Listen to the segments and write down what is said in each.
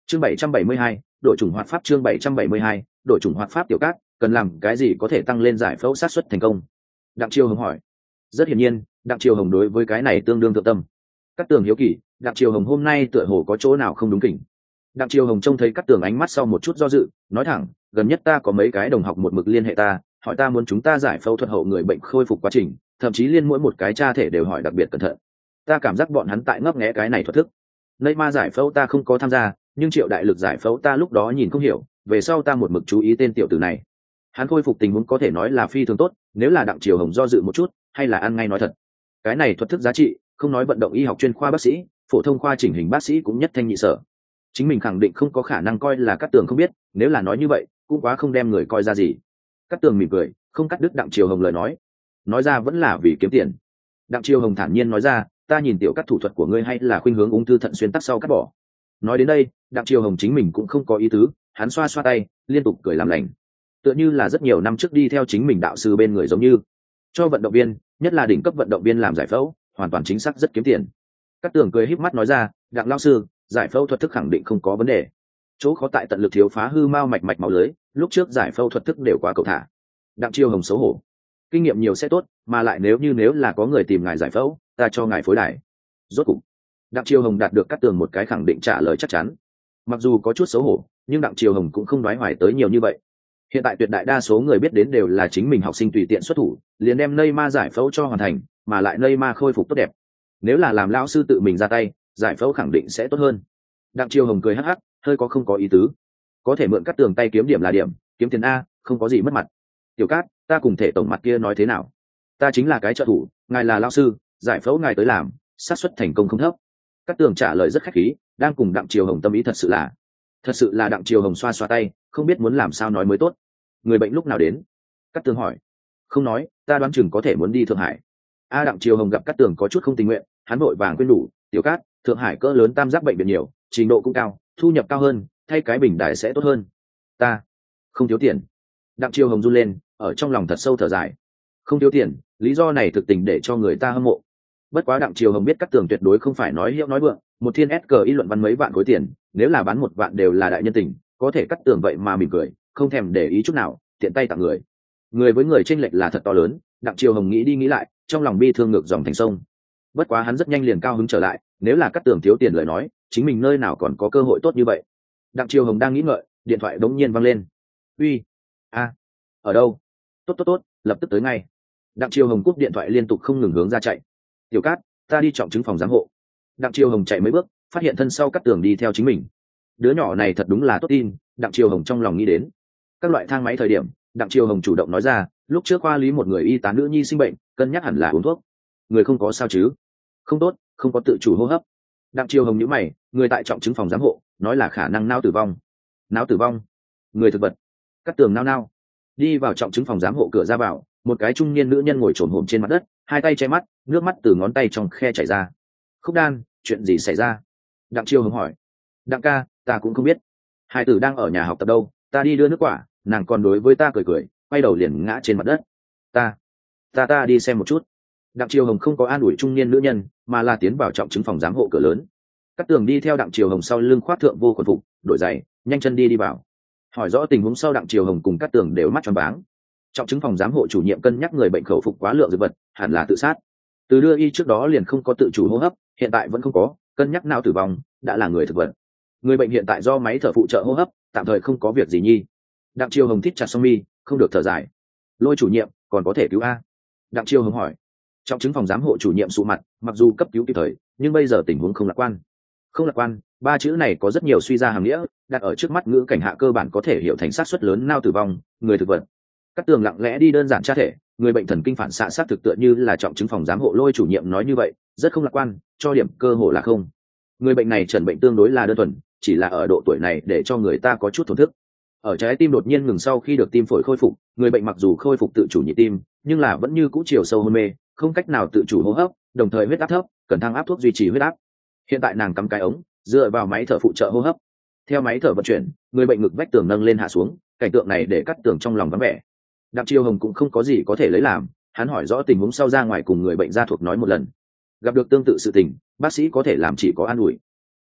Chương 772, đội chủng hoạt pháp. Chương 772, đội chủng hoạt pháp. Tiểu Cát, cần làm cái gì có thể tăng lên giải phẫu xác suất thành công? Đặng Triều Hồng hỏi. Rất hiển nhiên, Đặng Triều Hồng đối với cái này tương đương thượng tâm. Cát Tường hiếu kỳ, Đặng Triều Hồng hôm nay tựa hồ có chỗ nào không đúng kỉnh. Đặng Triều Hồng trông thấy Cát Tường ánh mắt sau một chút do dự, nói thẳng, gần nhất ta có mấy cái đồng học một mực liên hệ ta, hỏi ta muốn chúng ta giải phẫu thuật hậu người bệnh khôi phục quá trình, thậm chí liên mỗi một cái tra thể đều hỏi đặc biệt cẩn thận. Ta cảm giác bọn hắn tại ngấp nghé cái này thuật thức. Neymar giải phẫu ta không có tham gia, nhưng Triệu Đại Lực giải phẫu ta lúc đó nhìn không hiểu, về sau ta một mực chú ý tên tiểu tử này. Hắn khôi phục tình huống có thể nói là phi thường tốt, nếu là Đặng Triều Hồng do dự một chút, hay là ăn ngay nói thật. Cái này thuật thức giá trị, không nói vận động y học chuyên khoa bác sĩ, phổ thông khoa chỉnh hình bác sĩ cũng nhất thanh nhị sở. Chính mình khẳng định không có khả năng coi là Cát Tường không biết, nếu là nói như vậy, cũng quá không đem người coi ra gì. Cát Tường mỉm cười, không cắt đứt Đặng Triều Hồng lời nói ra vẫn là vì kiếm tiền. Đặng Triều Hồng thản nhiên nói ra, ta nhìn tiểu cắt thủ thuật của ngươi hay là khuynh hướng ung thư thận xuyên tắc sau cắt bỏ. Nói đến đây, Đặng Triều Hồng chính mình cũng không có ý tứ, hắn xoa xoa tay, liên tục cười làm lành, tựa như là rất nhiều năm trước đi theo chính mình đạo sư bên người giống như. Cho vận động viên, nhất là đỉnh cấp vận động viên làm giải phẫu, hoàn toàn chính xác rất kiếm tiền. Cát Tường cười híp mắt nói ra, Đặng lão sư, giải phẫu thuật thức khẳng định không có vấn đề. Chỗ khó tại tận lực thiếu phá hư mao mạch máu lưới, lúc trước giải phẫu thuật thức đều quá cầu thả. Đặng Triều Hồng xấu hổ, kinh nghiệm nhiều sẽ tốt, mà lại nếu là có người tìm ngài giải phẫu, ta cho ngài phối đài. Rốt cục, Đặng Triều Hồng đạt được Cát Tường một cái khẳng định trả lời chắc chắn. Mặc dù có chút xấu hổ, nhưng Đặng Triều Hồng cũng không đoái hoài tới nhiều như vậy. Hiện tại tuyệt đại đa số người biết đến đều là chính mình học sinh tùy tiện xuất thủ, liền đem Neymar giải phẫu cho hoàn thành, mà lại Neymar khôi phục tốt đẹp. Nếu là làm lão sư tự mình ra tay, giải phẫu khẳng định sẽ tốt hơn. Đặng Triều Hồng cười hắc hắc, hơi có không có ý tứ. Có thể mượn Cát Tường tay kiếm điểm là điểm, kiếm tiền a, không có gì mất mặt. Tiểu Cát, ta cùng thể tổng mặt kia nói thế nào? Ta chính là cái trợ thủ, ngài là lão sư, giải phẫu ngài tới làm, xác suất thành công không thấp. Cát Tường trả lời rất khách khí, đang cùng Đặng Triều Hồng tâm ý thật sự là Đặng Triều Hồng xoa xoa tay, không biết muốn làm sao nói mới tốt. Người bệnh lúc nào đến? Cát Tường hỏi. Không nói, ta đoán chừng có thể muốn đi Thượng Hải. Đặng Triều Hồng gặp Cát Tường có chút không tình nguyện, hắn vội vàng khuyên đủ, Tiểu Cát, Thượng Hải cỡ lớn tam giác bệnh viện nhiều, trình độ cũng cao, thu nhập cao hơn, thay cái bình đài sẽ tốt hơn. Ta không thiếu tiền. Đặng Triều Hồng run lên, ở trong lòng thật sâu thở dài. Không thiếu tiền, lý do này thực tình để cho người ta hâm mộ. Bất quá Đặng Triều Hồng biết Cát Tường tuyệt đối không phải nói hiệu nói vượng, một thiên SKI luận văn mấy vạn khối tiền, nếu là bán 1 vạn đều là đại nhân tình, có thể Cát Tường vậy mà mỉm cười, không thèm để ý chút nào, tiện tay tặng người. Người với người chênh lệch là thật to lớn, Đặng Triều Hồng nghĩ đi nghĩ lại, trong lòng bi thương ngược dòng thành sông. Bất quá hắn rất nhanh liền cao hứng trở lại, nếu là Cát Tường thiếu tiền lời nói, chính mình nơi nào còn có cơ hội tốt như vậy. Đặng Triều Hồng đang nghĩ ngợi, điện thoại đống nhiên vang lên. Uy, ở đâu? Tốt, lập tức tới ngay. Đặng Triều Hồng cúp điện thoại liên tục không ngừng hướng ra chạy. Tiểu Cát, ta đi trọng chứng phòng giám hộ. Đặng Triều Hồng chạy mấy bước, phát hiện thân sau Cát Tường đi theo chính mình. Đứa nhỏ này thật đúng là tốt tin, Đặng Triều Hồng trong lòng nghĩ đến. Các loại thang máy thời điểm, Đặng Triều Hồng chủ động nói ra, lúc trước khoa lý một người y tá nữ nhi sinh bệnh, cân nhắc hẳn là uống thuốc. Người không có sao chứ? Không tốt, không có tự chủ hô hấp. Đặng Triều Hồng nhíu mày, người tại trọng chứng phòng giám hộ, nói là khả năng não tử vong. Não tử vong? Người thực vật? Cát Tường nao. Đi vào trọng chứng phòng giám hộ cửa ra vào, một cái trung niên nữ nhân ngồi trồn hổm trên mặt đất, hai tay che mắt, nước mắt từ ngón tay trong khe chảy ra. Khúc Đan, chuyện gì xảy ra? Đặng Triều Hồng hỏi. Đặng ca, ta cũng không biết. Hai tử đang ở nhà học tập đâu, ta đi đưa nước quả, nàng còn đối với ta cười, quay đầu liền ngã trên mặt đất. Ta đi xem một chút. Đặng Triều Hồng không có an ủi trung niên nữ nhân, mà là tiến vào trọng chứng phòng giám hộ cửa lớn. Cát Tường đi theo Đặng Triều Hồng sau lưng khoác thượng vô quần phục, đổi giày, nhanh chân đi vào. Hỏi rõ tình huống sau Đặng Triều Hồng cùng Cát Tường đều mắt tròn váng. Trọng chứng phòng giám hộ chủ nhiệm cân nhắc người bệnh khẩu phục quá lượng dược vật, hẳn là tự sát. Từ đưa y trước đó liền không có tự chủ hô hấp, hiện tại vẫn không có, cân nhắc não tử vong, đã là người thực vật. Người bệnh hiện tại do máy thở phụ trợ hô hấp, tạm thời không có việc gì nhi. Đặng Triều Hồng thít chặt song mi, không được thở dài. Lôi chủ nhiệm, còn có thể cứu a? Đặng Triều Hồng hỏi. Trọng chứng phòng giám hộ chủ nhiệm sụ mặt, mặc dù cấp cứu kịp thời, nhưng bây giờ tình huống không lạc quan. Không lạc quan, ba chữ này có rất nhiều suy ra hàm nghĩa, đặt ở trước mắt ngữ cảnh hạ cơ bản có thể hiểu thành xác suất lớn não tử vong, người thực vật. Cát Tường lặng lẽ đi đơn giản tra thể, người bệnh thần kinh phản xạ xác thực tựa như là trọng chứng phòng giám hộ Lôi chủ nhiệm nói như vậy, rất không lạc quan, cho điểm cơ hội là không. Người bệnh này chẩn bệnh tương đối là đơn thuần, chỉ là ở độ tuổi này để cho người ta có chút thổn thức. Ở trái tim đột nhiên ngừng sau khi được tim phổi khôi phục, người bệnh mặc dù khôi phục tự chủ nhịp tim, nhưng là vẫn như cũ chiều sâu hôn mê, không cách nào tự chủ hô hấp, đồng thời huyết áp thấp, cần thăng áp thuốc duy trì huyết áp. Hiện tại nàng cắm cái ống, dựa vào máy thở phụ trợ hô hấp. Theo máy thở vận chuyển, người bệnh ngực vách tường nâng lên hạ xuống, cảnh tượng này để Cát Tường trong lòng vắng vẻ. Đặng Triều Hồng cũng không có gì có thể lấy làm, hắn hỏi rõ tình huống sau ra ngoài cùng người bệnh gia thuộc nói một lần. Gặp được tương tự sự tình, bác sĩ có thể làm chỉ có an ủi.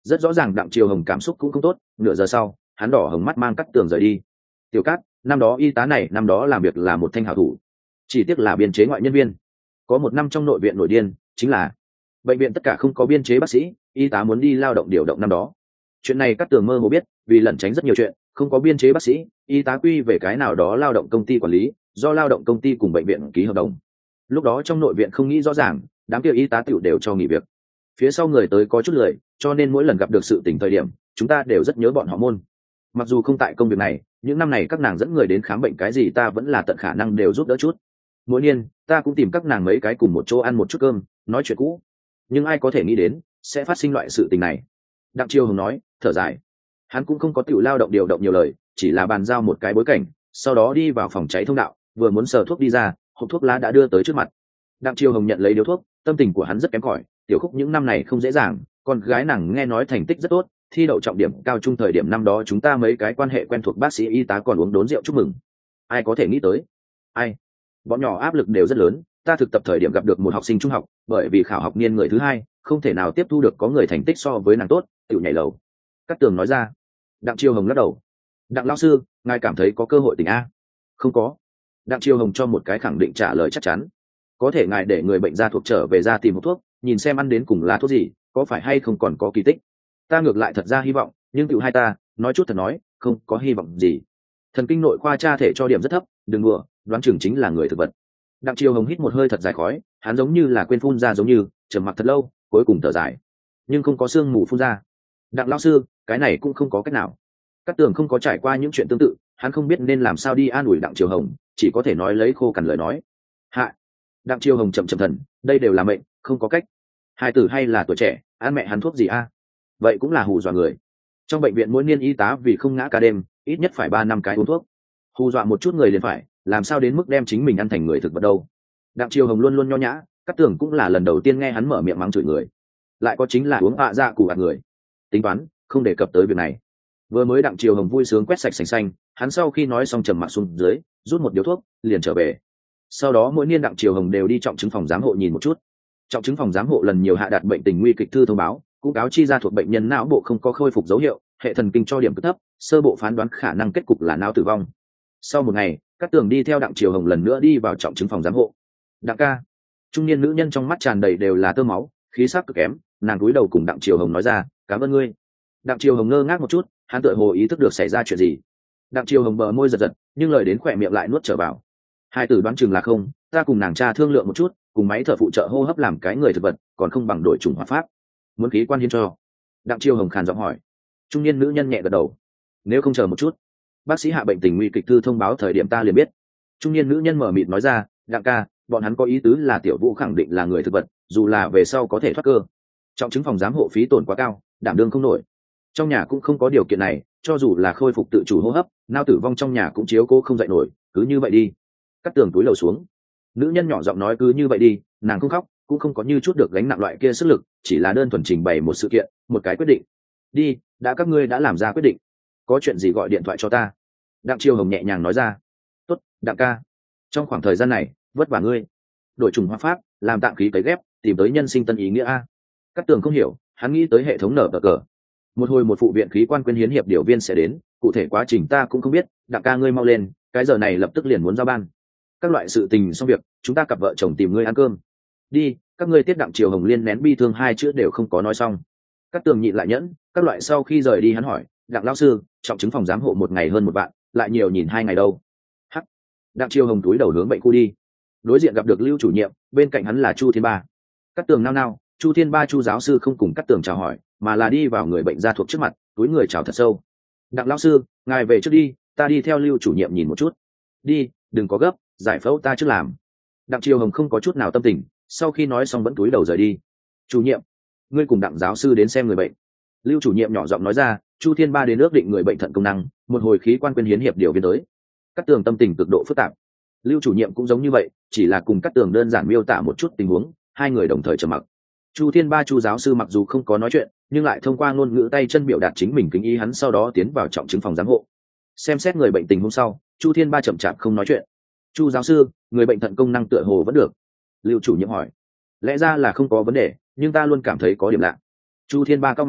Rất rõ ràng đặng triều hồng cảm xúc cũng không tốt, nửa giờ sau hắn đỏ hồng mắt mang Cát Tường rời đi. Tiểu Cát, năm đó y tá này năm đó làm việc là một thanh hảo thủ, chỉ tiếc là biên chế ngoại nhân viên. Có một năm trong nội viện nổi điên, chính là bệnh viện tất cả không có biên chế bác sĩ, y tá muốn đi lao động điều động năm đó. Chuyện này Cát Tường mơ hồ biết, vì lẩn tránh rất nhiều chuyện, không có biên chế bác sĩ, y tá quy về cái nào đó lao động công ty quản lý, do lao động công ty cùng bệnh viện ký hợp đồng. Lúc đó trong nội viện không nghĩ rõ ràng, đám kia y tá tiểu đều cho nghỉ việc. Phía sau người tới có chút lười, cho nên mỗi lần gặp được sự tình thời điểm, chúng ta đều rất nhớ bọn họ môn. Mặc dù không tại công việc này, những năm này các nàng dẫn người đến khám bệnh cái gì ta vẫn là tận khả năng đều giúp đỡ chút. Mỗi niên ta cũng tìm các nàng mấy cái cùng một chỗ ăn một chút cơm, nói chuyện cũ. Nhưng ai có thể nghĩ đến sẽ phát sinh loại sự tình này. Đặng Chiêu Hồng nói, thở dài. Hắn cũng không có tiểu lao động điều động nhiều lời, chỉ là bàn giao một cái bối cảnh, sau đó đi vào phòng cháy thông đạo, vừa muốn sờ thuốc đi ra, hộp thuốc lá đã đưa tới trước mặt. Đặng Chiêu Hồng nhận lấy điếu thuốc, tâm tình của hắn rất kém cỏi. Tiểu Khúc những năm này không dễ dàng, con gái nàng nghe nói thành tích rất tốt, thi đậu trọng điểm cao trung thời điểm năm đó chúng ta mấy cái quan hệ quen thuộc bác sĩ y tá còn uống đốn rượu chúc mừng. Ai có thể nghĩ tới? Ai? Bọn nhỏ áp lực đều rất lớn, ta thực tập thời điểm gặp được một học sinh trung học, bởi vì khảo học niên người thứ hai, không thể nào tiếp thu được có người thành tích so với nàng tốt, tự nhảy lầu. Cát Tường nói ra. Đặng Chiêu Hồng lắc đầu. Đặng lão sư, ngài cảm thấy có cơ hội tình a? Không có. Đặng Chiêu Hồng cho một cái khẳng định trả lời chắc chắn. Có thể ngài để người bệnh ra thuộc trở về ra tìm một thuốc, nhìn xem ăn đến cùng là thuốc gì, có phải hay không còn có kỳ tích. Ta ngược lại thật ra hy vọng, nhưng tiểu hai ta nói chút thật nói, không có hy vọng gì. Thần kinh nội khoa tra thể cho điểm rất thấp, đừng đùa, đoán chừng chính là người thực vật. Đặng Chiêu Hồng hít một hơi thật dài khói, hắn giống như là quên phun ra giống như trầm mặc thật lâu, cuối cùng thở dài, nhưng không có sương mù phun ra. Đặng lão sư, cái này cũng không có cách nào. Cát Tường không có trải qua những chuyện tương tự, hắn không biết nên làm sao đi an ủi Đặng Chiêu Hồng, chỉ có thể nói lấy khô cằn lời nói. Hạ. Đặng Chiêu Hồng chậm chậm thần, đây đều là mệnh, không có cách. Hai tử hay là tuổi trẻ, ăn mẹ hắn thuốc gì a? Vậy cũng là hù dọa người. Trong bệnh viện mỗi niên y tá vì không ngã cả đêm, ít nhất phải 3 năm cái uống thuốc. Hù dọa một chút người liền phải, làm sao đến mức đem chính mình ăn thành người thực vật đâu. Đặng Chiêu Hồng luôn luôn nho nhã, Cát Tường cũng là lần đầu tiên nghe hắn mở miệng mắng chửi người. Lại có chính là uống dạ củ gạt người. Tính toán, không đề cập tới việc này. Vừa mới Đặng Chiêu Hồng vui sướng quét sạch sành xanh, hắn sau khi nói xong trầm mặc xuống dưới, rút một điếu thuốc, liền trở về. Sau đó mỗi niên Đặng Chiêu Hồng đều đi trọng chứng phòng giám hộ nhìn một chút. Trọng chứng phòng giám hộ lần nhiều hạ đạt bệnh tình nguy kịch thư thông báo, cũng cáo chi ra thuộc bệnh nhân não bộ không có khôi phục dấu hiệu, hệ thần kinh cho điểm cực thấp, sơ bộ phán đoán khả năng kết cục là não tử vong. Sau một ngày, Cát Tường đi theo Đặng Chiêu Hồng lần nữa đi vào trọng chứng phòng giám hộ. Đặng ca. Trung niên nữ nhân trong mắt tràn đầy đều là tơ máu, khí sắc cực kém, nàng cúi đầu cùng Đặng Chiêu Hồng nói ra, cảm ơn ngươi. Đặng Chiêu Hồng ngơ ngác một chút, hắn tựa hồ ý thức được xảy ra chuyện gì. Đặng Chiêu Hồng bờ môi giật giật, nhưng lời đến khỏe miệng lại nuốt trở vào. Hai tử đoán chừng là không, ta cùng nàng cha thương lượng một chút, cùng máy thở phụ trợ hô hấp làm cái người thực vật, còn không bằng đổi chủng hoạt pháp. Muốn khí quan hiến cho? Đặng Chiêu Hồng khàn giọng hỏi. Trung niên nữ nhân nhẹ gật đầu. Nếu không chờ một chút, bác sĩ hạ bệnh tình nguy kịch thư thông báo thời điểm ta liền biết. Trung niên nữ nhân mở mịt nói ra, Đặng ca, bọn hắn có ý tứ là Tiểu Vũ khẳng định là người thực vật, dù là về sau có thể thoát cơ. Trọng chứng phòng giám hộ phí tổn quá cao, đảm đương không nổi. Trong nhà cũng không có điều kiện này, cho dù là khôi phục tự chủ hô hấp, nao tử vong trong nhà cũng chiếu cố không dậy nổi, cứ như vậy đi. Cắt Tường túi lầu xuống. Nữ nhân nhỏ giọng nói, cứ như vậy đi. Nàng không khóc, cũng không có như chút được gánh nặng loại kia sức lực, chỉ là đơn thuần trình bày một sự kiện, một cái quyết định. Đi, đã các ngươi đã làm ra quyết định, có chuyện gì gọi điện thoại cho ta. Đặng Chiêu Hồng nhẹ nhàng nói ra. Tốt, Đặng ca. Trong khoảng thời gian này, vất vả ngươi. Đổi chủng hóa pháp, làm tạng khí cấy ghép, tìm tới nhân sinh tân ý nghĩa a. Cát Tường không hiểu, hắn nghĩ tới hệ thống nở cờ. Một hồi một phụ viện khí quan quyên hiến hiệp điều viên sẽ đến, cụ thể quá trình ta cũng không biết. Đặng ca ngươi mau lên, cái giờ này lập tức liền muốn giao ban. Các loại sự tình xong việc, chúng ta cặp vợ chồng tìm ngươi ăn cơm. Đi, các ngươi tiết. Đặng Chiêu Hồng liên nén bi thương hai chữ đều không có nói xong. Cát Tường nhịn lại nhẫn, các loại sau khi rời đi hắn hỏi, Đặng lão sư, trọng chứng phòng giám hộ một ngày hơn một vạn, lại nhiều nhìn 2 ngày đâu. Hắc. Đặng Chiêu Hồng túi đầu hướng bệnh khu đi. Đối diện gặp được Lưu chủ nhiệm, bên cạnh hắn là Chu Thiên Ba. Cát Tường nao nao, Chu Thiên Ba Chu giáo sư không cùng Cát Tường chào hỏi, mà là đi vào người bệnh ra thuộc trước mặt, túi người chào thật sâu. Đặng lão sư, ngài về trước đi, ta đi theo Lưu chủ nhiệm nhìn một chút. Đi, đừng có gấp, giải phẫu ta trước làm. Đặng Chiêu Hồng không có chút nào tâm tình, sau khi nói xong vẫn túi đầu rời đi. Chủ nhiệm, ngươi cùng Đặng giáo sư đến xem người bệnh. Lưu chủ nhiệm nhỏ giọng nói ra, Chu Thiên Ba đến ước định người bệnh thận công năng, một hồi khí quan quyên hiến hiệp điều viên tới. Cát Tường tâm tình cực độ phức tạp. Lưu chủ nhiệm cũng giống như vậy, chỉ là cùng Cát Tường đơn giản miêu tả một chút tình huống, hai người đồng thời trầm mặc. Chu Thiên Ba Chu giáo sư mặc dù không có nói chuyện, nhưng lại thông qua ngôn ngữ tay chân biểu đạt chính mình kính ý hắn, sau đó tiến vào trọng chứng phòng giám hộ. Xem xét người bệnh tình hôm sau, Chu Thiên Ba chậm chạp không nói chuyện. Chu giáo sư, người bệnh thận công năng tựa hồ vẫn được. Lưu chủ nhiệm hỏi. Lẽ ra là không có vấn đề, nhưng ta luôn cảm thấy có điểm lạ. Chu Thiên Ba cau mày,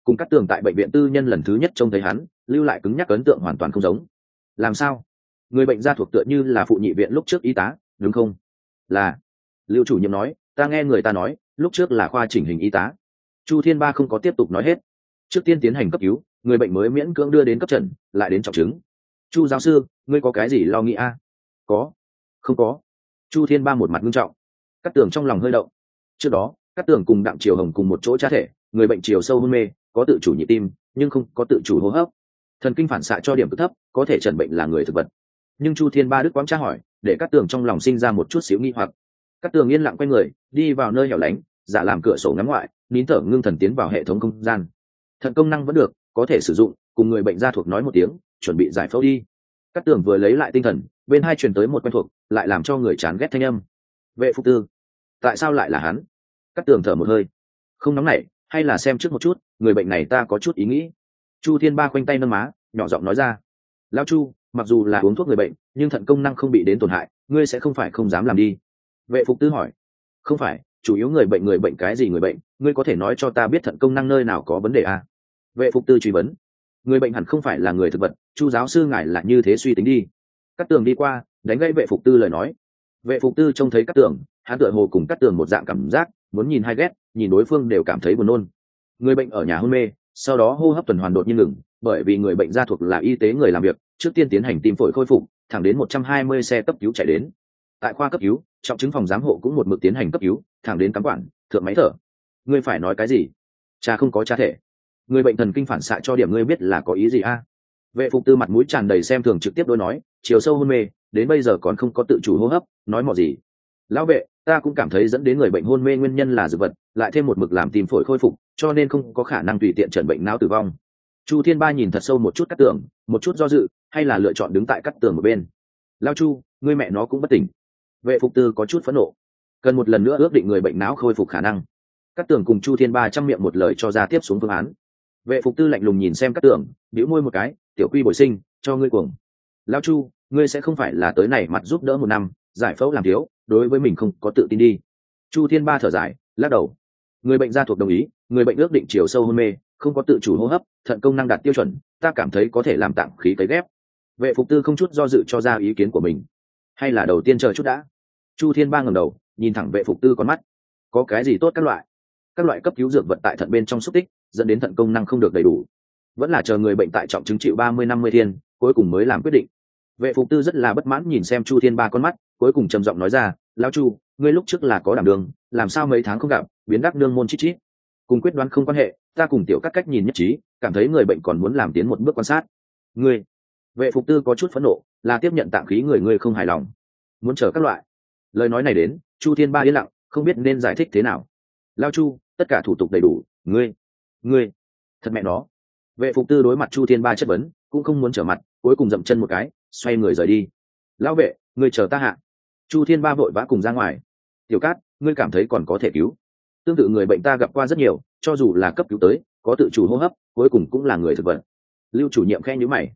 cùng Cát Tường tại bệnh viện tư nhân lần thứ nhất trông thấy hắn lưu lại cứng nhắc ấn tượng hoàn toàn không giống. Làm sao? Người bệnh gia thuộc tựa như là phụ nhị viện lúc trước y tá đúng không? Là. Lưu chủ nhiệm nói, ta nghe người ta nói lúc trước là khoa chỉnh hình y tá. Chu Thiên Ba không có tiếp tục nói hết. Trước tiên tiến hành cấp cứu, người bệnh mới miễn cưỡng đưa đến cấp trần, lại đến trọng chứng. Chu giáo sư, ngươi có cái gì lo nghĩ a? Có. Không có. Chu Thiên Ba một mặt nghiêm trọng. Cát Tường trong lòng hơi động. Trước đó Cát Tường cùng Đặng Triều Hồng cùng một chỗ tra thể, người bệnh chiều sâu hôn mê, có tự chủ nhịp tim nhưng không có tự chủ hô hấp, thần kinh phản xạ cho điểm cực thấp, có thể chẩn bệnh là người thực vật. Nhưng Chu Thiên Ba đức quãng tra hỏi, để Cát Tường trong lòng sinh ra một chút xíu nghi hoặc. Cát Tường yên lặng quay người đi vào nơi hẻo lánh, giả làm cửa sổ ngắm ngoại, nín thở ngưng thần tiến vào hệ thống không gian. Thận công năng vẫn được, có thể sử dụng, cùng người bệnh gia thuộc nói một tiếng, chuẩn bị giải phẫu đi. Cát Tường vừa lấy lại tinh thần, bên hai truyền tới một quen thuộc, lại làm cho người chán ghét thanh âm. Vệ Phục Tư. Tại sao lại là hắn? Cát Tường thở một hơi. Không nóng nảy, hay là xem trước một chút, người bệnh này ta có chút ý nghĩ. Chu Thiên Ba khoanh tay nâng má, nhỏ giọng nói ra. Lão Chu, mặc dù là uống thuốc người bệnh, nhưng thận công năng không bị đến tổn hại, ngươi sẽ không phải không dám làm đi. Vệ Phục Tư hỏi. Không phải, chủ yếu người bệnh cái gì người bệnh, ngươi có thể nói cho ta biết thận công năng nơi nào có vấn đề à? Vệ Phục Tư truy vấn. Người bệnh hẳn không phải là người thực vật, Chu giáo sư ngài là như thế suy tính đi. Cát Tường đi qua, đánh gãy Vệ Phục Tư lời nói. Vệ Phục Tư trông thấy Cát Tường, hắn tựa hồ cùng Cát Tường một dạng cảm giác, muốn nhìn hay ghét, nhìn đối phương đều cảm thấy buồn nôn. Người bệnh ở nhà hôn mê, sau đó hô hấp tuần hoàn đột nhiên ngừng, bởi vì người bệnh gia thuộc là y tế người làm việc, trước tiên tiến hành tim phổi khôi phục, thẳng đến 120 xe cấp cứu chạy đến. Tại khoa cấp cứu, trọng chứng phòng giám hộ cũng một mực tiến hành cấp cứu, thẳng đến cắm quản, thượng máy thở. Ngươi phải nói cái gì? Cha không có cha thể. Người bệnh thần kinh phản xạ cho điểm ngươi biết là có ý gì a? Vệ Phục Tư mặt mũi tràn đầy xem thường trực tiếp đối nói, chiều sâu hôn mê, đến bây giờ còn không có tự chủ hô hấp, nói mò gì? Lão vệ, ta cũng cảm thấy dẫn đến người bệnh hôn mê nguyên nhân là dược vật, lại thêm một mực làm tim phổi khôi phục, cho nên không có khả năng tùy tiện chẩn bệnh não tử vong. Chu Thiên Ba nhìn thật sâu một chút Cát Tường, một chút do dự, hay là lựa chọn đứng tại Cát Tường một bên. Lão Chu, ngươi mẹ nó cũng bất tỉnh. Vệ Phục Tư có chút phẫn nộ, cần một lần nữa ước định người bệnh não khôi phục khả năng. Cát Tường cùng Chu Thiên Ba trăm miệng một lời cho ra tiếp xuống phương án. Vệ Phục Tư lạnh lùng nhìn xem Cát Tường, bĩu môi một cái, tiểu quy bồi sinh, cho ngươi cuồng. Lão Chu, ngươi sẽ không phải là tới này mặt giúp đỡ một năm, giải phẫu làm thiếu, đối với mình không có tự tin đi. Chu Thiên Ba thở dài, lắc đầu. Người bệnh gia thuộc đồng ý, người bệnh ước định chiều sâu hôn mê, không có tự chủ hô hấp, thận công năng đạt tiêu chuẩn, ta cảm thấy có thể làm tạm khí cấy ghép. Vệ Phục Tư không chút do dự cho ra ý kiến của mình. Hay là đầu tiên chờ chút đã? Chu Thiên Ba ngẩng đầu, nhìn thẳng Vệ Phục Tư con mắt. Có cái gì tốt các loại cấp cứu dược vật tại thận bên trong xúc tích, dẫn đến thận công năng không được đầy đủ. Vẫn là chờ người bệnh tại trọng chứng chịu 30-50 thiên, cuối cùng mới làm quyết định. Vệ Phục Tư rất là bất mãn nhìn xem Chu Thiên Ba con mắt, cuối cùng trầm giọng nói ra, lão Chu, ngươi lúc trước là có đảm đường, làm sao mấy tháng không gặp, biến đắc nương môn chít chít. Cùng quyết đoán không quan hệ, ta cùng tiểu cách nhìn nhất trí, cảm thấy người bệnh còn muốn làm tiến một bước quan sát. Ngươi. Vệ Phục Tư có chút phẫn nộ, là tiếp nhận tạng khí người ngươi không hài lòng, muốn chờ các loại. Lời nói này đến, Chu Thiên Ba yên lặng, không biết nên giải thích thế nào. Lão Chu, tất cả thủ tục đầy đủ, ngươi, thật mẹ nó. Vệ Phục Tư đối mặt Chu Thiên Ba chất vấn, cũng không muốn trở mặt, cuối cùng dậm chân một cái, xoay người rời đi. Lão vệ, ngươi chờ ta hạ. Chu Thiên Ba vội vã cùng ra ngoài. Tiểu Cát, ngươi cảm thấy còn có thể cứu? Tương tự người bệnh ta gặp qua rất nhiều, cho dù là cấp cứu tới, có tự chủ hô hấp, cuối cùng cũng là người thực vật. Lưu chủ nhiệm khẽ nhíu mày.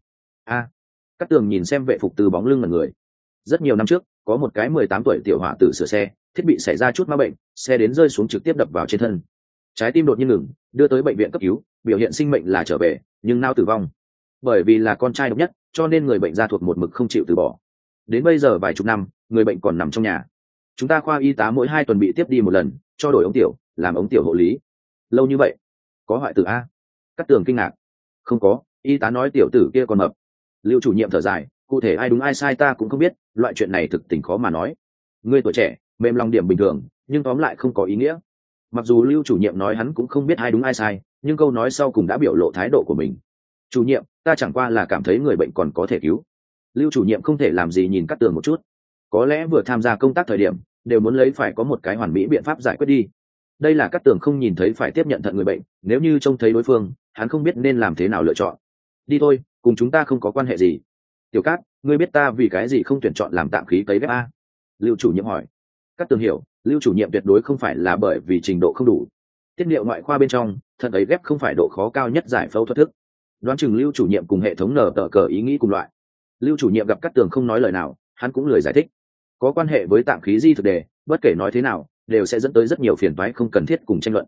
Cát Tường nhìn xem Vệ Phục Tư bóng lưng là người. Rất nhiều năm trước, có một cái 18 tuổi tiểu hỏa tử sửa xe, thiết bị xảy ra chút ma bệnh, xe đến rơi xuống trực tiếp đập vào trên thân. Trái tim đột nhiên ngừng, đưa tới bệnh viện cấp cứu, biểu hiện sinh mệnh là trở về, nhưng não tử vong. Bởi vì là con trai độc nhất, cho nên người bệnh gia thuộc một mực không chịu từ bỏ. Đến bây giờ vài chục năm, người bệnh còn nằm trong nhà. Chúng ta khoa y tá mỗi 2 tuần bị tiếp đi một lần, cho đổi ống tiểu, làm ống tiểu hộ lý. Lâu như vậy, có hoại tử a? Cát Tường kinh ngạc. Không có, y tá nói tiểu tử kia còn mập. Lưu chủ nhiệm thở dài, cụ thể ai đúng ai sai ta cũng không biết, loại chuyện này thực tình khó mà nói. Ngươi tuổi trẻ, mềm lòng điểm bình thường, nhưng tóm lại không có ý nghĩa. Mặc dù Lưu chủ nhiệm nói hắn cũng không biết ai đúng ai sai, nhưng câu nói sau cùng đã biểu lộ thái độ của mình. Chủ nhiệm, ta chẳng qua là cảm thấy người bệnh còn có thể cứu. Lưu chủ nhiệm không thể làm gì nhìn Cát Tường một chút. Có lẽ vừa tham gia công tác thời điểm, đều muốn lấy phải có một cái hoàn mỹ biện pháp giải quyết đi. Đây là Cát Tường không nhìn thấy phải tiếp nhận thận người bệnh, nếu như trông thấy đối phương, hắn không biết nên làm thế nào lựa chọn. Đi thôi, cùng chúng ta không có quan hệ gì. Tiểu Cát, ngươi biết ta vì cái gì không tuyển chọn làm tạm khí cấy ghép a? Lưu chủ nhiệm hỏi. Cát Tường hiểu, Lưu chủ nhiệm tuyệt đối không phải là bởi vì trình độ không đủ. Tiết niệu ngoại khoa bên trong, thận cấy ghép không phải độ khó cao nhất giải phẫu thuật thức. Đoán chừng Lưu chủ nhiệm cùng hệ thống nở tờ cờ ý nghĩ cùng loại. Lưu chủ nhiệm gặp Cát Tường không nói lời nào, hắn cũng lười giải thích. Có quan hệ với tạng khí di thực đề, bất kể nói thế nào, đều sẽ dẫn tới rất nhiều phiền toái không cần thiết cùng tranh luận.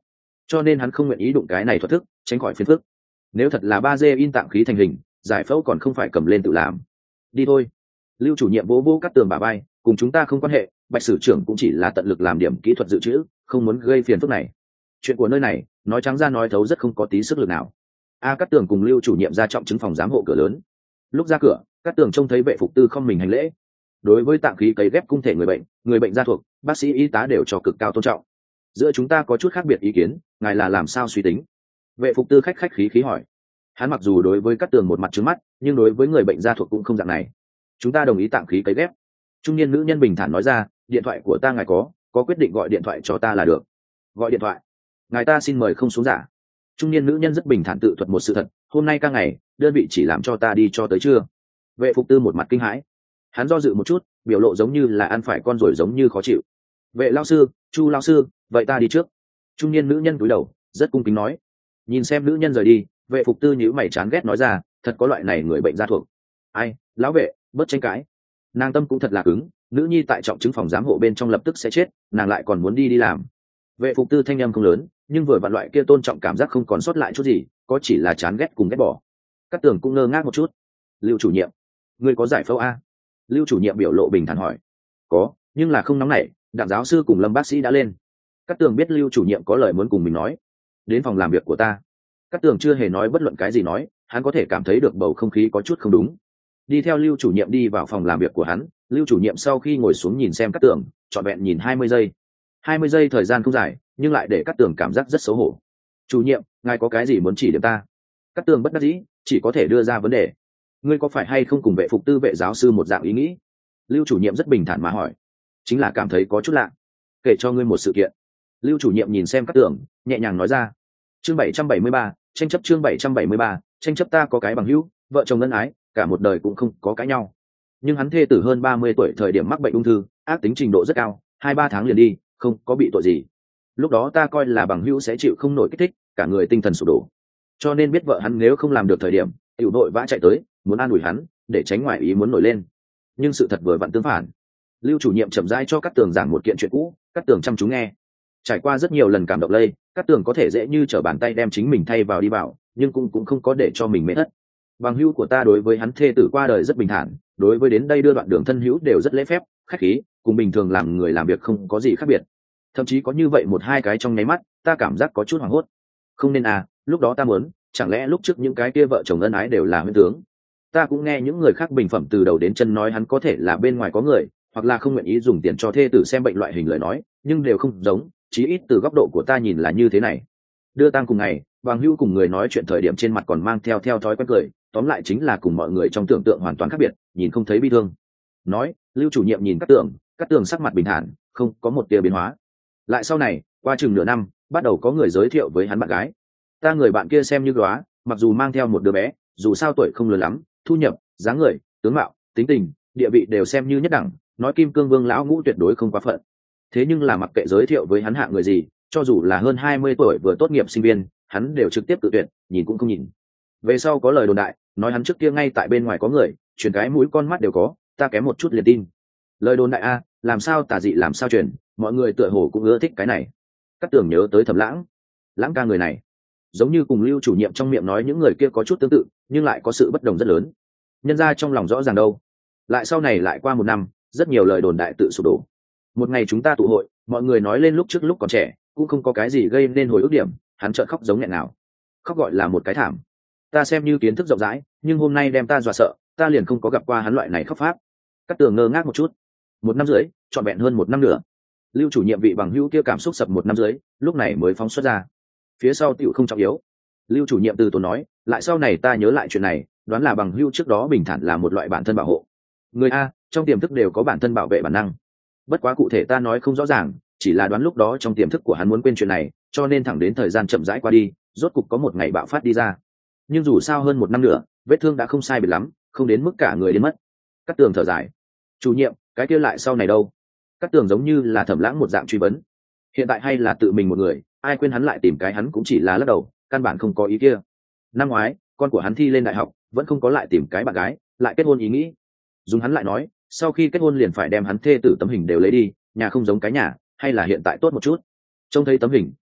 cho nên hắn không nguyện ý đụng cái này thuật thức, tránh khỏi phiền phức. Nếu thật là 3D in tạng khí thành hình, giải phẫu còn không phải cầm lên tự làm. Đi thôi. Lưu chủ nhiệm vỗ vỗ Cát Tường bả vai, cùng chúng ta không quan hệ, Bạch sử trưởng cũng chỉ là tận lực làm điểm kỹ thuật dự trữ, không muốn gây phiền phức này. Chuyện của nơi này, nói trắng ra nói thấu rất không có tí sức lực nào. Cát Tường cùng Lưu chủ nhiệm ra trọng chứng phòng giám hộ cửa lớn. Lúc ra cửa, Cát Tường trông thấy vệ phục tư không mình hành lễ. Đối với tạng khí cấy ghép cung thể người bệnh gia thuộc, bác sĩ y tá đều cho cực cao tôn trọng. Giữa chúng ta có chút khác biệt ý kiến, ngài là làm sao suy tính? Vệ phục tư khách khí hỏi. Hắn mặc dù đối với Cát Tường một mặt trứng mắt, nhưng đối với người bệnh gia thuộc cũng không dạng này. Chúng ta đồng ý tạng khí cấy ghép. Trung niên nữ nhân bình thản nói ra, điện thoại của ta ngài có quyết định gọi điện thoại cho ta là được. Gọi điện thoại. Ngài ta xin mời không xuống giả. Trung niên nữ nhân rất bình thản tự thuật một sự thật, hôm nay ca ngày, đơn vị chỉ làm cho ta đi cho tới trưa. Vệ phục tư một mặt kinh hãi. Hắn do dự một chút, biểu lộ giống như là ăn phải con rồi giống như khó chịu. Vệ lao sư, Chu lao sư, vậy ta đi trước. Trung niên nữ nhân cúi đầu, rất cung kính nói. Nhìn xem nữ nhân rời đi, vệ phục tư nhíu mày chán ghét nói ra, thật có loại này người bệnh gia thuộc. Ai, lão vệ, bớt tranh cãi. Nàng tâm cũng thật là cứng, nữ nhi tại trọng chứng phòng giám hộ bên trong lập tức sẽ chết, nàng lại còn muốn đi làm. Vệ phục tư thanh âm không lớn, nhưng vừa vặn loại kia tôn trọng cảm giác không còn sót lại chút gì, có chỉ là chán ghét cùng ghét bỏ. Cát Tường cũng ngơ ngác một chút. Lưu chủ nhiệm, ngươi có giải phẫu a? Lưu chủ nhiệm biểu lộ bình thản hỏi. Có, nhưng là không nóng nảy, Đặng giáo sư cùng Lâm bác sĩ đã lên. Cát Tường biết Lưu chủ nhiệm có lời muốn cùng mình nói. Đến phòng làm việc của ta. Cát Tường chưa hề nói bất luận cái gì nói, hắn có thể cảm thấy được bầu không khí có chút không đúng. Đi theo Lưu chủ nhiệm đi vào phòng làm việc của hắn, Lưu chủ nhiệm sau khi ngồi xuống nhìn xem Cát Tường, trọn vẹn nhìn 20 giây. 20 giây thời gian không dài, nhưng lại để Cát Tường cảm giác rất xấu hổ. Chủ nhiệm, ngài có cái gì muốn chỉ điểm ta? Cát Tường bất đắc dĩ, chỉ có thể đưa ra vấn đề. Ngươi có phải hay không cùng vệ phục tư vệ giáo sư một dạng ý nghĩ? Lưu chủ nhiệm rất bình thản mà hỏi. Chính là cảm thấy có chút lạ. Kể cho ngươi một sự kiện. Lưu chủ nhiệm nhìn xem Cát Tường, nhẹ nhàng nói ra. Chương 773, tranh chấp chương 773, tranh chấp ta có cái bằng hữu, vợ chồng ân ái, cả một đời cũng không có cãi nhau. Nhưng hắn thê tử hơn 30 tuổi thời điểm mắc bệnh ung thư, ác tính trình độ rất cao, 2-3 tháng liền đi, không có bị tội gì. Lúc đó ta coi là bằng hữu sẽ chịu không nổi kích thích, cả người tinh thần sụp đổ. Cho nên biết vợ hắn nếu không làm được thời điểm, tiểu đội vã chạy tới, muốn an ủi hắn, để tránh ngoại ý muốn nổi lên. Nhưng sự thật vừa vặn tương phản. Lưu chủ nhiệm chậm rãi cho Cát Tường giảng một kiện chuyện cũ, Cát Tường chăm chú nghe. Trải qua rất nhiều lần cảm động lây, Cát Tường có thể dễ như trở bàn tay đem chính mình thay vào đi vào, nhưng cũng không có để cho mình mệt thất. Bằng hữu của ta đối với hắn thê tử qua đời rất bình thản, đối với đến đây đưa đoạn đường thân hữu đều rất lễ phép, khách khí, cùng bình thường làm người làm việc không có gì khác biệt. Thậm chí có như vậy 1-2 cái trong nháy mắt, ta cảm giác có chút hoảng hốt. Không nên à, lúc đó ta muốn, chẳng lẽ lúc trước những cái kia vợ chồng ân ái đều là huyễn tướng? Ta cũng nghe những người khác bình phẩm từ đầu đến chân nói hắn có thể là bên ngoài có người, hoặc là không nguyện ý dùng tiền cho thê tử xem bệnh loại hình lời nói, nhưng đều không giống, chí ít từ góc độ của ta nhìn là như thế này. Đưa tang cùng ngày, bằng hữu cùng người nói chuyện thời điểm trên mặt còn mang theo thói quen cười, tóm lại chính là cùng mọi người trong tưởng tượng hoàn toàn khác biệt, nhìn không thấy bi thương. Nói, Lưu chủ nhiệm nhìn Cát Tường sắc mặt bình thản, không có một tia biến hóa. Lại sau này, qua chừng nửa năm, bắt đầu có người giới thiệu với hắn bạn gái. Ta người bạn kia xem như góa, mặc dù mang theo một đứa bé, dù sao tuổi không lớn lắm, thu nhập, dáng người, tướng mạo, tính tình, địa vị đều xem như nhất đẳng, nói kim cương vương lão ngũ tuyệt đối không quá phận. Thế nhưng là mặc kệ giới thiệu với hắn hạng người gì, cho dù là hơn 20 tuổi vừa tốt nghiệp sinh viên, hắn đều trực tiếp tự tuyển, nhìn cũng không nhìn. Về sau có lời đồn đại, nói hắn trước kia ngay tại bên ngoài có người, truyền cái mũi con mắt đều có, ta kém một chút liền tin. Lời đồn đại a, làm sao tà dị làm sao truyền, mọi người tựa hồ cũng ưa thích cái này. Cát Tường nhớ tới Thẩm Lãng ca người này, giống như cùng Lưu chủ nhiệm trong miệng nói những người kia có chút tương tự, nhưng lại có sự bất đồng rất lớn. Nhân ra trong lòng rõ ràng đâu. Lại sau này lại qua 1 năm, rất nhiều lời đồn đại tự sụp đổ. Một ngày chúng ta tụ hội, mọi người nói lên lúc trước lúc còn trẻ, cũng không có cái gì gây nên hồi ức điểm, hắn chợt khóc giống nghẹn nào. Khóc gọi là một cái thảm. Ta xem như kiến thức rộng rãi, nhưng hôm nay đem ta dọa sợ, ta liền không có gặp qua hắn loại này khóc pháp. Cát Tường ngơ ngác một chút. 1 năm rưỡi, trọn vẹn hơn 1 năm nữa. Lưu chủ nhiệm vị bằng hữu kia cảm xúc sập 1 năm rưỡi, lúc này mới phóng xuất ra. Phía sau tiểu không trọng yếu. Lưu chủ nhiệm từ tốn nói, lại sau này ta nhớ lại chuyện này, đoán là bằng hữu trước đó bình thản là một loại bản thân bảo hộ. Người a, trong tiềm thức đều có bản thân bảo vệ bản năng. Bất quá cụ thể ta nói không rõ ràng, chỉ là đoán lúc đó trong tiềm thức của hắn muốn quên chuyện này, cho nên thẳng đến thời gian chậm rãi qua đi, rốt cục có một ngày bạo phát đi ra. Nhưng dù sao hơn 1 năm nữa, vết thương đã không sai biệt lắm, không đến mức cả người đến mất. Cát Tường thở dài. Chủ nhiệm, cái kia lại sau này đâu? Cát Tường giống như là Thẩm Lãng một dạng truy vấn. Hiện tại hay là tự mình một người, ai quên hắn lại tìm cái hắn cũng chỉ là lắc đầu, căn bản không có ý kia. Năm ngoái, con của hắn thi lên đại học, vẫn không có lại tìm cái bạn gái, lại kết hôn ý nghĩ. Dùng hắn lại nói, sau khi kết hôn liền phải đem hắn thê tử tấm hình đều lấy đi, nhà không giống cái nhà, hay là hiện tại tốt một chút. Trông thấy tấm hình,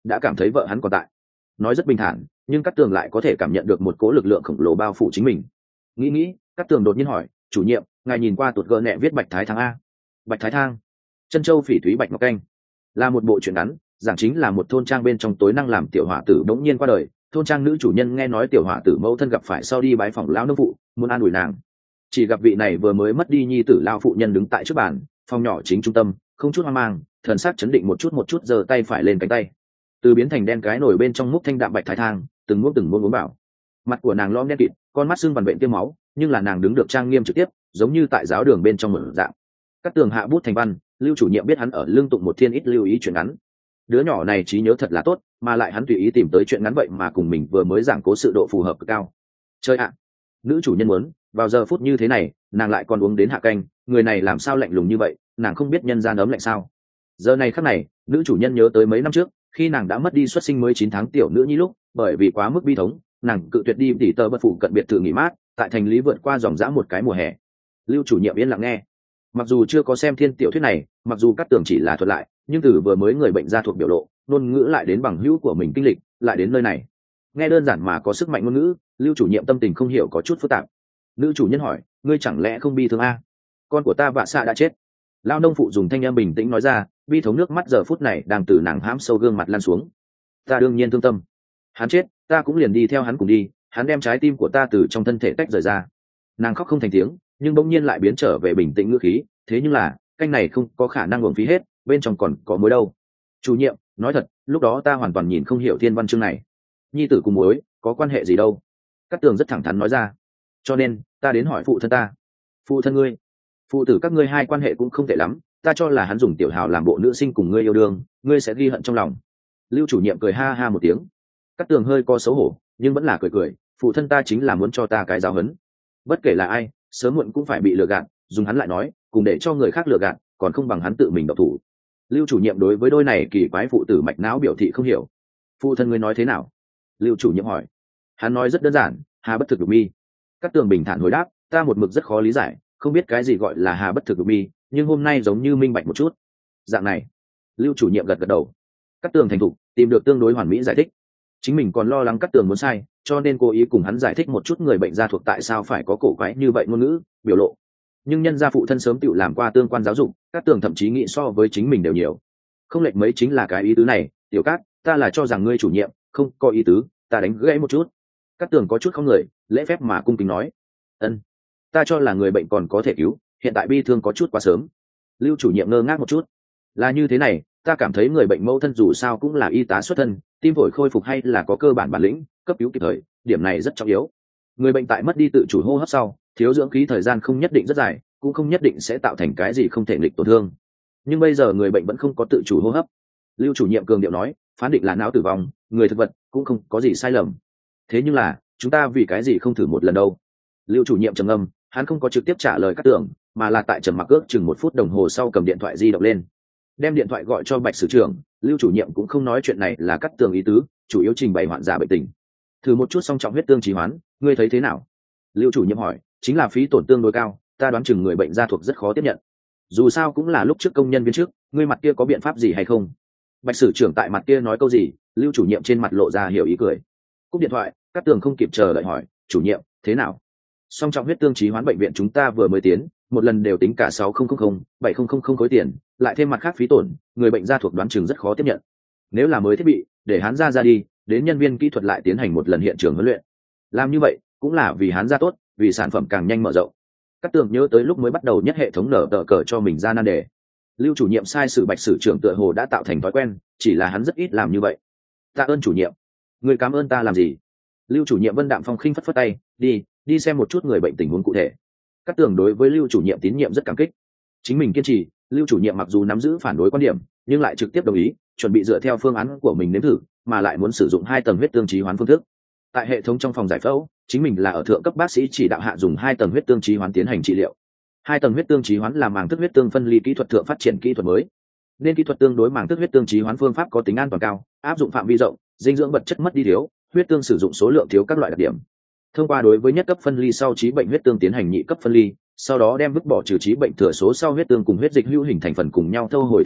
đã cảm thấy vợ hắn còn tại. Nói rất bình thản, nhưng Cát Tường lại có thể cảm nhận được một cỗ lực lượng khổng lồ bao phủ chính mình. Nghĩ, Cát Tường đột nhiên hỏi, chủ nhiệm, ngài nhìn qua tuột gỡ nẹ viết Bạch Thái Thang a? Bạch Thái Thang, Chân Châu Phỉ Thúy Bạch Ngọc Canh, là một bộ truyện ngắn, giảng chính là một thôn trang bên trong tối năng làm tiểu hỏa tử đống nhiên qua đời. Thôn trang nữ chủ nhân nghe nói tiểu hỏa tử mẫu thân gặp phải sau đi bái phỏng lão nông phụ, muốn an ủi nàng. Chỉ gặp vị này vừa mới mất đi nhi tử lao phụ nhân đứng tại trước bàn, phòng nhỏ chính trung tâm, không chút hoang mang, thần sắc chấn định một chút giơ tay phải lên cánh tay. Từ biến thành đen cái nổi bên trong múc thanh đạm Bạch Thái Thang, từng muỗng uống bảo. Mặt của nàng lom đen kịt, con mắt sưng vằn vện tiêm máu, nhưng là nàng đứng được trang nghiêm trực tiếp, giống như tại giáo đường bên trong một dạng. Cát Tường hạ bút thành văn, Lưu chủ nhiệm biết hắn ở lương tụng một thiên ít lưu ý chuyện ngắn. Đứa nhỏ này trí nhớ thật là tốt, mà lại hắn tùy ý tìm tới chuyện ngắn vậy mà cùng mình vừa mới giảng cố sự độ phù hợp cực cao. Chơi ạ, nữ chủ nhân muốn, vào giờ phút như thế này, nàng lại còn uống đến hạ canh, người này làm sao lạnh lùng như vậy, nàng không biết nhân gian ấm lạnh sao? Giờ này khắc này, nữ chủ nhân nhớ tới mấy năm trước, khi nàng đã mất đi xuất sinh mới 9 tháng tiểu nữ nhi lúc, bởi vì quá mức bi thống, nàng cự tuyệt đi tỉ tơ bất phụ cận biệt thự nghỉ mát, tại thành lý vượt qua dòng dã một cái mùa hè. Lưu chủ nhiệm yên lặng nghe. Mặc dù chưa có xem thiên tiểu thuyết này, mặc dù Cát Tường chỉ là thuật lại, nhưng từ vừa mới người bệnh ra thuộc biểu lộ, ngôn ngữ lại đến bằng hữu của mình kinh lịch, lại đến nơi này. Nghe đơn giản mà có sức mạnh ngôn ngữ, Lưu chủ nhiệm tâm tình không hiểu có chút phức tạp. Nữ chủ nhân hỏi, ngươi chẳng lẽ không bi thương a? Con của ta vạ xạ đã chết. Lao nông phụ dùng thanh âm bình tĩnh nói ra, bi thống nước mắt giờ phút này đang từ nàng hãm sâu gương mặt lan xuống. Ta đương nhiên thương tâm. Hắn chết, ta cũng liền đi theo hắn cùng đi, hắn đem trái tim của ta từ trong thân thể tách rời ra. Nàng khóc không thành tiếng, nhưng bỗng nhiên lại biến trở về bình tĩnh ngữ khí, thế nhưng là canh này không có khả năng uổng phí hết, bên trong còn có muối đâu. Chủ nhiệm, nói thật, lúc đó ta hoàn toàn nhìn không hiểu thiên văn chương này. Nhi tử cùng muối có quan hệ gì đâu? Cát Tường rất thẳng thắn nói ra. Cho nên ta đến hỏi phụ thân ta. Phụ thân ngươi? Phụ tử các ngươi hai quan hệ cũng không tệ lắm, ta cho là hắn dùng tiểu hào làm bộ nữ sinh cùng ngươi yêu đương, ngươi sẽ ghi hận trong lòng. Lưu chủ nhiệm cười ha ha một tiếng. Cát Tường hơi có xấu hổ, nhưng vẫn là cười, phụ thân ta chính là muốn cho ta cái giáo huấn. Bất kể là ai, sớm muộn cũng phải bị lừa gạt, dùng hắn lại nói, cùng để cho người khác lừa gạt, còn không bằng hắn tự mình độc thủ. Lưu chủ nhiệm đối với đôi này kỳ quái phụ tử mạch não biểu thị không hiểu. Phụ thân ngươi nói thế nào? Lưu chủ nhiệm hỏi. Hắn nói rất đơn giản, hà bất thực được mi. Cát Tường bình thản hồi đáp, ta một mực rất khó lý giải, không biết cái gì gọi là hà bất thực được mi, nhưng hôm nay giống như minh bạch một chút. Dạng này. Lưu chủ nhiệm gật đầu. Cát Tường thành thục, tìm được tương đối hoàn mỹ giải thích. Chính mình còn lo lắng Cát Tường muốn sai, cho nên cố ý cùng hắn giải thích một chút người bệnh gia thuộc tại sao phải có cổ quái như vậy ngôn ngữ, biểu lộ. Nhưng nhân gia phụ thân sớm tự làm qua tương quan giáo dục, Cát Tường thậm chí nghĩ so với chính mình đều nhiều. Không lệch mấy chính là cái ý tứ này, tiểu Cát, ta là cho rằng ngươi chủ nhiệm, không có ý tứ, ta đánh gãy một chút. Cát Tường có chút không người, lễ phép mà cung kính nói. Ân, ta cho là người bệnh còn có thể cứu, hiện tại bi thương có chút quá sớm. Lưu chủ nhiệm ngơ ngác một chút. Là như thế này, ta cảm thấy người bệnh mẫu thân dù sao cũng là y tá xuất thân, tim phổi khôi phục hay là có cơ bản bản lĩnh, cấp cứu kịp thời, điểm này rất trọng yếu. Người bệnh tại mất đi tự chủ hô hấp sau, thiếu dưỡng khí thời gian không nhất định rất dài, cũng không nhất định sẽ tạo thành cái gì không thể nghịch tổn thương. Nhưng bây giờ người bệnh vẫn không có tự chủ hô hấp. Lưu chủ nhiệm cường điệu nói, phán định là não tử vong, người thực vật cũng không có gì sai lầm. Thế nhưng là, chúng ta vì cái gì không thử một lần đâu? Lưu chủ nhiệm trầm ngâm, hắn không có trực tiếp trả lời Cát Tường, mà là tại trầm mặc ước chừng 1 phút đồng hồ sau cầm điện thoại di động lên, đem điện thoại gọi cho Bạch sử trưởng. Lưu chủ nhiệm cũng không nói chuyện này là Cát Tường ý tứ, chủ yếu trình bày hoạn giả bệnh tình. Thử một chút song trọng huyết tương trì hoán, ngươi thấy thế nào? Lưu chủ nhiệm hỏi. Chính là phí tổn tương đối cao, ta đoán chừng người bệnh gia thuộc rất khó tiếp nhận. Dù sao cũng là lúc trước công nhân viên trước, ngươi mặt kia có biện pháp gì hay không? Bạch sử trưởng tại mặt kia nói câu gì, Lưu chủ nhiệm trên mặt lộ ra hiểu ý cười. Cúp điện thoại, Cát Tường không kịp chờ đợi hỏi, chủ nhiệm, thế nào? Song trọng huyết tương trì hoán bệnh viện chúng ta vừa mới tiến, một lần đều tính cả 6,000-7,000 khối tiền, lại thêm mặt khác phí tổn, người bệnh gia thuộc đoán chừng rất khó tiếp nhận. Nếu là mới thiết bị, để hắn ra đi, đến nhân viên kỹ thuật lại tiến hành một lần hiện trường huấn luyện. Làm như vậy, cũng là vì hắn ra tốt, vì sản phẩm càng nhanh mở rộng. Cát Tường nhớ tới lúc mới bắt đầu nhất hệ thống nở tờ cờ cho mình ra nan đề. Lưu chủ nhiệm sai sự Bạch sử trưởng tựa hồ đã tạo thành thói quen, chỉ là hắn rất ít làm như vậy. Tạ ơn chủ nhiệm. Người cảm ơn ta làm gì? Lưu chủ nhiệm Vân Đạm Phong khinh phất phất tay, đi xem một chút người bệnh tình huống cụ thể. Cát Tường đối với Lưu chủ nhiệm tín nhiệm rất cảm kích. Chính mình kiên trì, Lưu chủ nhiệm mặc dù nắm giữ phản đối quan điểm, nhưng lại trực tiếp đồng ý, chuẩn bị dựa theo phương án của mình nếm thử, mà lại muốn sử dụng 2 tầng huyết tương trì hoán phương thức. Tại hệ thống trong phòng giải phẫu, chính mình là ở thượng cấp bác sĩ chỉ đạo hạ dùng 2 tầng huyết tương trì hoán tiến hành trị liệu. 2 tầng huyết tương trì hoán là màng thức huyết tương phân ly kỹ thuật thượng phát triển kỹ thuật mới, nên kỹ thuật tương đối màng thức huyết tương trì hoán phương pháp có tính an toàn cao, áp dụng phạm vi rộng, dinh dưỡng vật chất mất đi thiếu, huyết tương sử dụng số lượng thiếu các loại đặc điểm. Thông qua đối với nhất cấp phân ly sau trí bệnh huyết tương tiến hành nhị cấp phân ly, sau đó đem vứt bỏ trừ trí bệnh thừa số sau huyết tương cùng huyết dịch hữu hình thành phần cùng nhau thâu hồi thể nội,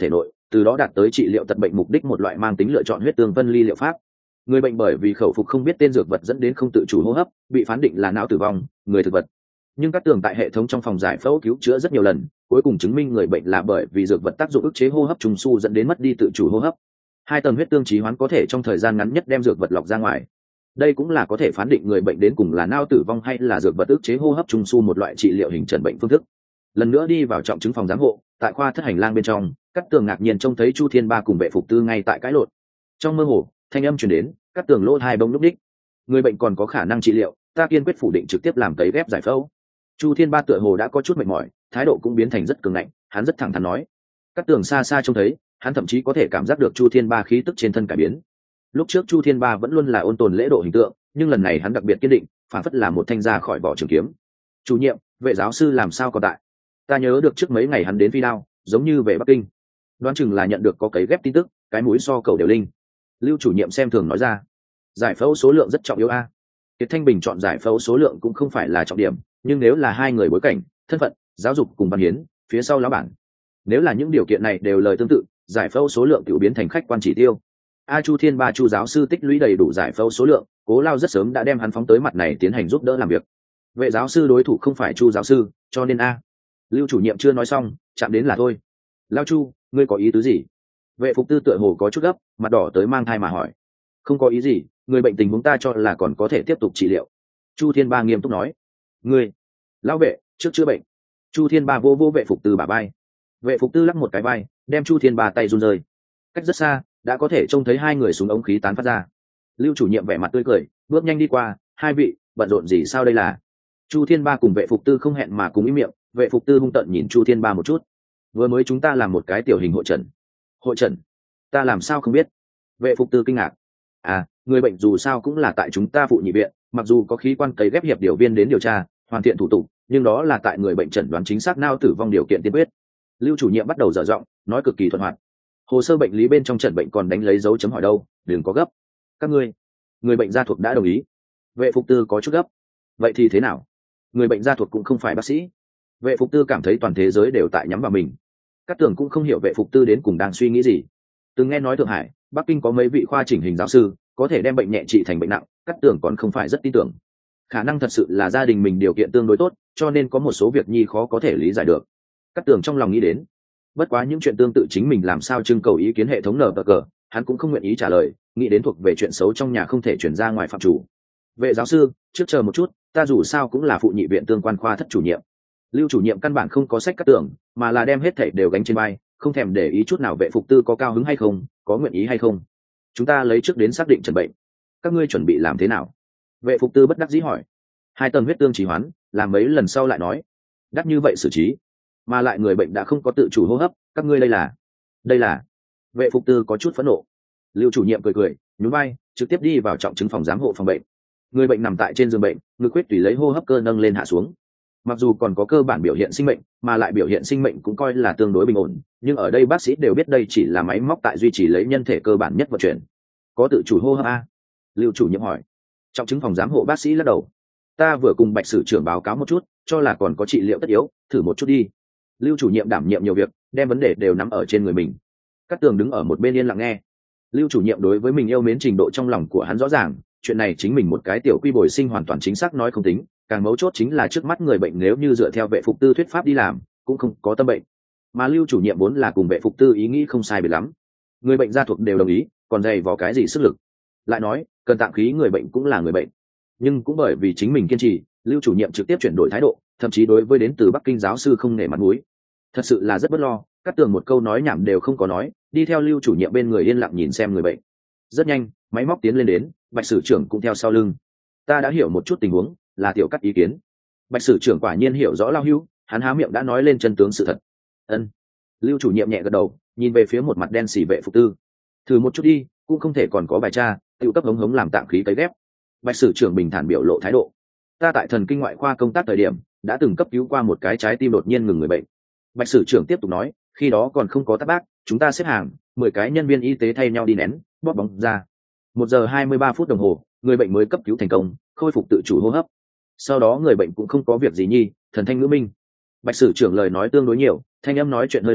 từ đó đạt tới trị liệu tật bệnh mục đích một loại mang tính lựa chọn huyết tương phân ly liệu pháp. Người bệnh bởi vì khẩu phục không biết tên dược vật dẫn đến không tự chủ hô hấp, bị phán định là não tử vong, người thực vật. Nhưng các tường tại hệ thống trong phòng giải phẫu cứu chữa rất nhiều lần, cuối cùng chứng minh người bệnh là bởi vì dược vật tác dụng ức chế hô hấp trùng su dẫn đến mất đi tự chủ hô hấp. 2 tầng huyết tương trì hoán có thể trong thời gian ngắn nhất đem dược vật lọc ra ngoài. Đây cũng là có thể phán định người bệnh đến cùng là não tử vong hay là dược vật ức chế hô hấp trùng su một loại trị liệu hình chẩn bệnh phương thức. Lần nữa đi vào trọng chứng phòng giám hộ, tại khoa thất hành lang bên trong, các tường ngạc nhiên trông thấy Chu Thiên Ba cùng vệ phục tư ngay tại cãi lộn. Trong mơ hồ, thanh âm truyền đến, các tường lỗ hai bông lúc đích. Người bệnh còn có khả năng trị liệu, ta kiên quyết phủ định trực tiếp làm cấy ghép giải phẫu. Chu Thiên Ba tựa hồ đã có chút mệt mỏi, thái độ cũng biến thành rất cường ngạnh, hắn rất thẳng thắn nói. Các tường xa xa trông thấy, hắn thậm chí có thể cảm giác được Chu Thiên Ba khí tức trên thân cải biến. Lúc trước Chu Thiên Ba vẫn luôn là ôn tồn lễ độ hình tượng, nhưng lần này hắn đặc biệt kiên định, phản phất là một thanh ra khỏi vỏ trường kiếm. Chủ nhiệm, vệ giáo sư làm sao còn tại? Ta nhớ được trước mấy ngày hắn đến Phi Đao, giống như về Bắc Kinh. Đoán chừng là nhận được có cấy ghép tin tức, cái mũi so cầu đều linh. Lưu chủ nhiệm xem thường nói ra. Giải phẫu số lượng rất trọng yếu a. Kiệt Thanh Bình chọn giải phẫu số lượng cũng không phải là trọng điểm, nhưng nếu là hai người bối cảnh, thân phận, giáo dục cùng văn hiến, phía sau lão bản. Nếu là những điều kiện này đều lời tương tự, giải phẫu số lượng tiểu biến thành khách quan chỉ tiêu. Chu Thiên Ba Chu giáo sư tích lũy đầy đủ giải phẫu số lượng, Cố Lao rất sớm đã đem hắn phóng tới mặt này tiến hành giúp đỡ làm việc. Vệ giáo sư đối thủ không phải Chu giáo sư, cho nên Lưu chủ nhiệm chưa nói xong, chạm đến là thôi. Lao Chu, ngươi có ý tứ gì? Vệ phục tư tựa hồ có chút gấp, mặt đỏ tới mang thai mà hỏi. Không có ý gì, người bệnh tình huống ta cho là còn có thể tiếp tục trị liệu. Chu Thiên Ba nghiêm túc nói. Ngươi, lão vệ, trước chữa bệnh. Chu Thiên Ba vô vô vệ phục tư bả vai. Vệ phục tư lắc một cái vai, đem Chu Thiên Ba tay run rơi. Cách rất xa, đã có thể trông thấy hai người súng ống khí tán phát ra. Lưu chủ nhiệm vẻ mặt tươi cười, bước nhanh đi qua. Hai vị, bận rộn gì sao đây là? Chu Thiên Ba cùng vệ phục tư không hẹn mà cùng ý miệng. Vệ phục tư hung tợn nhìn Chu Thiên Ba một chút. Vừa mới chúng ta làm một cái tiểu hình hội trần. Hội trần? Ta làm sao không biết? Vệ phục tư kinh ngạc. Người bệnh dù sao cũng là tại chúng ta phụ nhị viện, mặc dù có khí quan cấy ghép hiệp điều viên đến điều tra, hoàn thiện thủ tục, nhưng đó là tại người bệnh chẩn đoán chính xác não tử vong điều kiện tiên quyết. Lưu chủ nhiệm bắt đầu dở giọng, nói cực kỳ thuận hoạt. Hồ sơ bệnh lý bên trong chẩn bệnh còn đánh lấy dấu chấm hỏi đâu, đừng có gấp. Các ngươi, người bệnh gia thuộc đã đồng ý. Vệ phục tư có chút gấp. Vậy thì thế nào? Người bệnh gia thuộc cũng không phải bác sĩ. Vệ phục tư cảm thấy toàn thế giới đều tại nhắm vào mình. Các tưởng cũng không hiểu vệ phục tư đến cùng đang suy nghĩ gì. Từng nghe nói Thượng Hải, Bắc Kinh có mấy vị khoa chỉnh hình giáo sư có thể đem bệnh nhẹ trị thành bệnh nặng, các tưởng còn không phải rất tin tưởng. Khả năng thật sự là gia đình mình điều kiện tương đối tốt, cho nên có một số việc nhi khó có thể lý giải được. Các tưởng trong lòng nghĩ đến. Bất quá những chuyện tương tự chính mình làm sao trưng cầu ý kiến hệ thống nở cờ, hắn cũng không nguyện ý trả lời, nghĩ đến thuộc về chuyện xấu trong nhà không thể chuyển ra ngoài phạm chủ. Vệ giáo sư, trước chờ một chút, ta dù sao cũng là phụ nhị viện tương quan khoa thất chủ nhiệm. Lưu chủ nhiệm căn bản không có sách cắt tưởng, mà là đem hết thảy đều gánh trên vai, không thèm để ý chút nào vệ phục tư có cao hứng hay không, có nguyện ý hay không. Chúng ta lấy trước đến xác định chẩn bệnh. Các ngươi chuẩn bị làm thế nào? Vệ phục tư bất đắc dĩ hỏi. 2 tầng huyết tương trì hoán, làm mấy lần sau lại nói. Đắt như vậy xử trí, mà lại người bệnh đã không có tự chủ hô hấp, các ngươi đây là. Vệ phục tư có chút phẫn nộ. Lưu chủ nhiệm cười cười, nhún vai, trực tiếp đi vào trọng chứng phòng giám hộ phòng bệnh. Người bệnh nằm tại trên giường bệnh, ngực huyết tùy lấy hô hấp cơ nâng lên hạ xuống. Mặc dù còn có cơ bản biểu hiện sinh mệnh, mà lại biểu hiện sinh mệnh cũng coi là tương đối bình ổn, nhưng ở đây bác sĩ đều biết đây chỉ là máy móc tại duy trì lấy nhân thể cơ bản nhất vận chuyển. Có tự chủ hô hấp Lưu chủ nhiệm hỏi. Trọng chứng phòng giám hộ bác sĩ lắc đầu. Ta vừa cùng Bạch sử trưởng báo cáo một chút, cho là còn có trị liệu tất yếu, thử một chút đi. Lưu chủ nhiệm đảm nhiệm nhiều việc, đem vấn đề đều nắm ở trên người mình. Cát Tường đứng ở một bên yên lặng nghe. Lưu chủ nhiệm đối với mình yêu mến trình độ trong lòng của hắn rõ ràng, chuyện này chính mình một cái tiểu quy bồi sinh hoàn toàn chính xác nói không tính, càng mấu chốt chính là trước mắt người bệnh nếu như dựa theo vệ phục tư thuyết pháp đi làm, cũng không có tâm bệnh. Mà Lưu chủ nhiệm vốn là cùng vệ phục tư ý nghĩ không sai biệt lắm. Người bệnh gia thuộc đều đồng ý, còn dày vò cái gì sức lực. Lại nói, cần tạng khí người bệnh cũng là người bệnh. Nhưng cũng bởi vì chính mình kiên trì, Lưu chủ nhiệm trực tiếp chuyển đổi thái độ, thậm chí đối với đến từ Bắc Kinh giáo sư không nể mặt mũi. Thật sự là rất bất lo, Cát Tường một câu nói nhảm đều không có nói, đi theo Lưu chủ nhiệm bên người yên lặng nhìn xem người bệnh. Rất nhanh, máy móc tiến lên đến, Bạch sử trưởng cũng theo sau lưng. Ta đã hiểu một chút tình huống, là tiểu cắt ý kiến. Bạch sử trưởng quả nhiên hiểu rõ Lao Hưu, hắn há miệng đã nói lên chân tướng sự thật. Ân. Lưu chủ nhiệm nhẹ gật đầu, nhìn về phía một mặt đen xỉ vệ phục tư. Thử một chút đi, cũng không thể còn có bài tra, tự cấp hống hống làm tạng khí cấy ghép. Bạch sử trưởng bình thản biểu lộ thái độ. Ta tại thần kinh ngoại khoa công tác thời điểm, đã từng cấp cứu qua một cái trái tim đột nhiên ngừng người bệnh. Bạch sử trưởng tiếp tục nói, khi đó còn không có tắc bác, chúng ta xếp hàng, 10 cái nhân viên y tế thay nhau đi nén, bóp bóng ra. 1 giờ 23 phút đồng hồ, người bệnh mới cấp cứu thành công, khôi phục tự chủ hô hấp. Sau đó người bệnh cũng không có việc gì nhi, thần thanh ngữ minh. Bạch sử trưởng lời nói tương đối nhiều, thanh âm nói chuyện hơi lớn,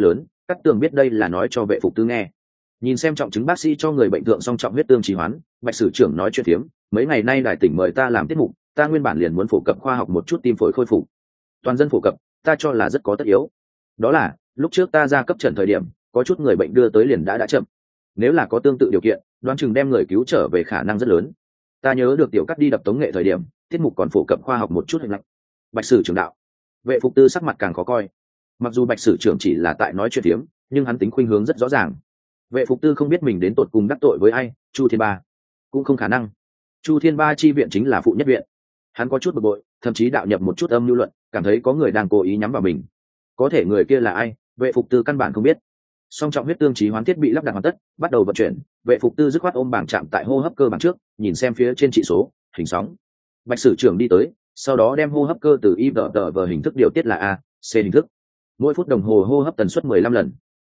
Cát Tường biết đây là nói cho vệ phục tư nghe. Nhìn xem trọng chứng bác sĩ cho người bệnh thượng song trọng huyết tương trì hoán, Bạch sử trưởng nói chuyện thiếm, mấy ngày nay đài tỉnh mời ta làm tiết mục, ta nguyên bản liền muốn phổ cập khoa học một chút tim phổi khôi phục. Toàn dân phổ cập, ta cho là rất có tất yếu. Đó là, lúc trước ta ra cấp trần thời điểm, có chút người bệnh đưa tới liền đã chậm. Nếu là có tương tự điều kiện, đoán chừng đem người cứu trở về khả năng rất lớn. Ta nhớ được tiểu cắt đi đập tống nghệ thời điểm, tiết mục còn phổ cập khoa học một chút hình lặng. Bạch sử trưởng đạo. Vệ phục tư sắc mặt càng khó coi. Mặc dù Bạch sử trưởng chỉ là tại nói chuyện thiếm, nhưng hắn tính khuynh hướng rất rõ ràng. Vệ phục tư không biết mình đến tột cùng đắc tội với ai, Chu Thiên Ba cũng không khả năng. Chu Thiên Ba chi viện chính là phụ nhất viện. Hắn có chút bực bội, thậm chí đạo nhập một chút âm lưu luận, cảm thấy có người đang cố ý nhắm vào mình. Có thể người kia là ai, vệ phục tư căn bản không biết. Song trọng huyết tương trí hoán thiết bị lắp đặt hoàn tất, bắt đầu vận chuyển. Vệ phục tư dứt khoát ôm bảng chạm tại hô hấp cơ bảng trước, nhìn xem phía trên chỉ số hình sóng. Bạch sử trưởng đi tới, sau đó đem hô hấp cơ từ IVTV hình thức điều tiết là A, C hình thức. Mỗi phút đồng hồ hô hấp tần suất 15 lần.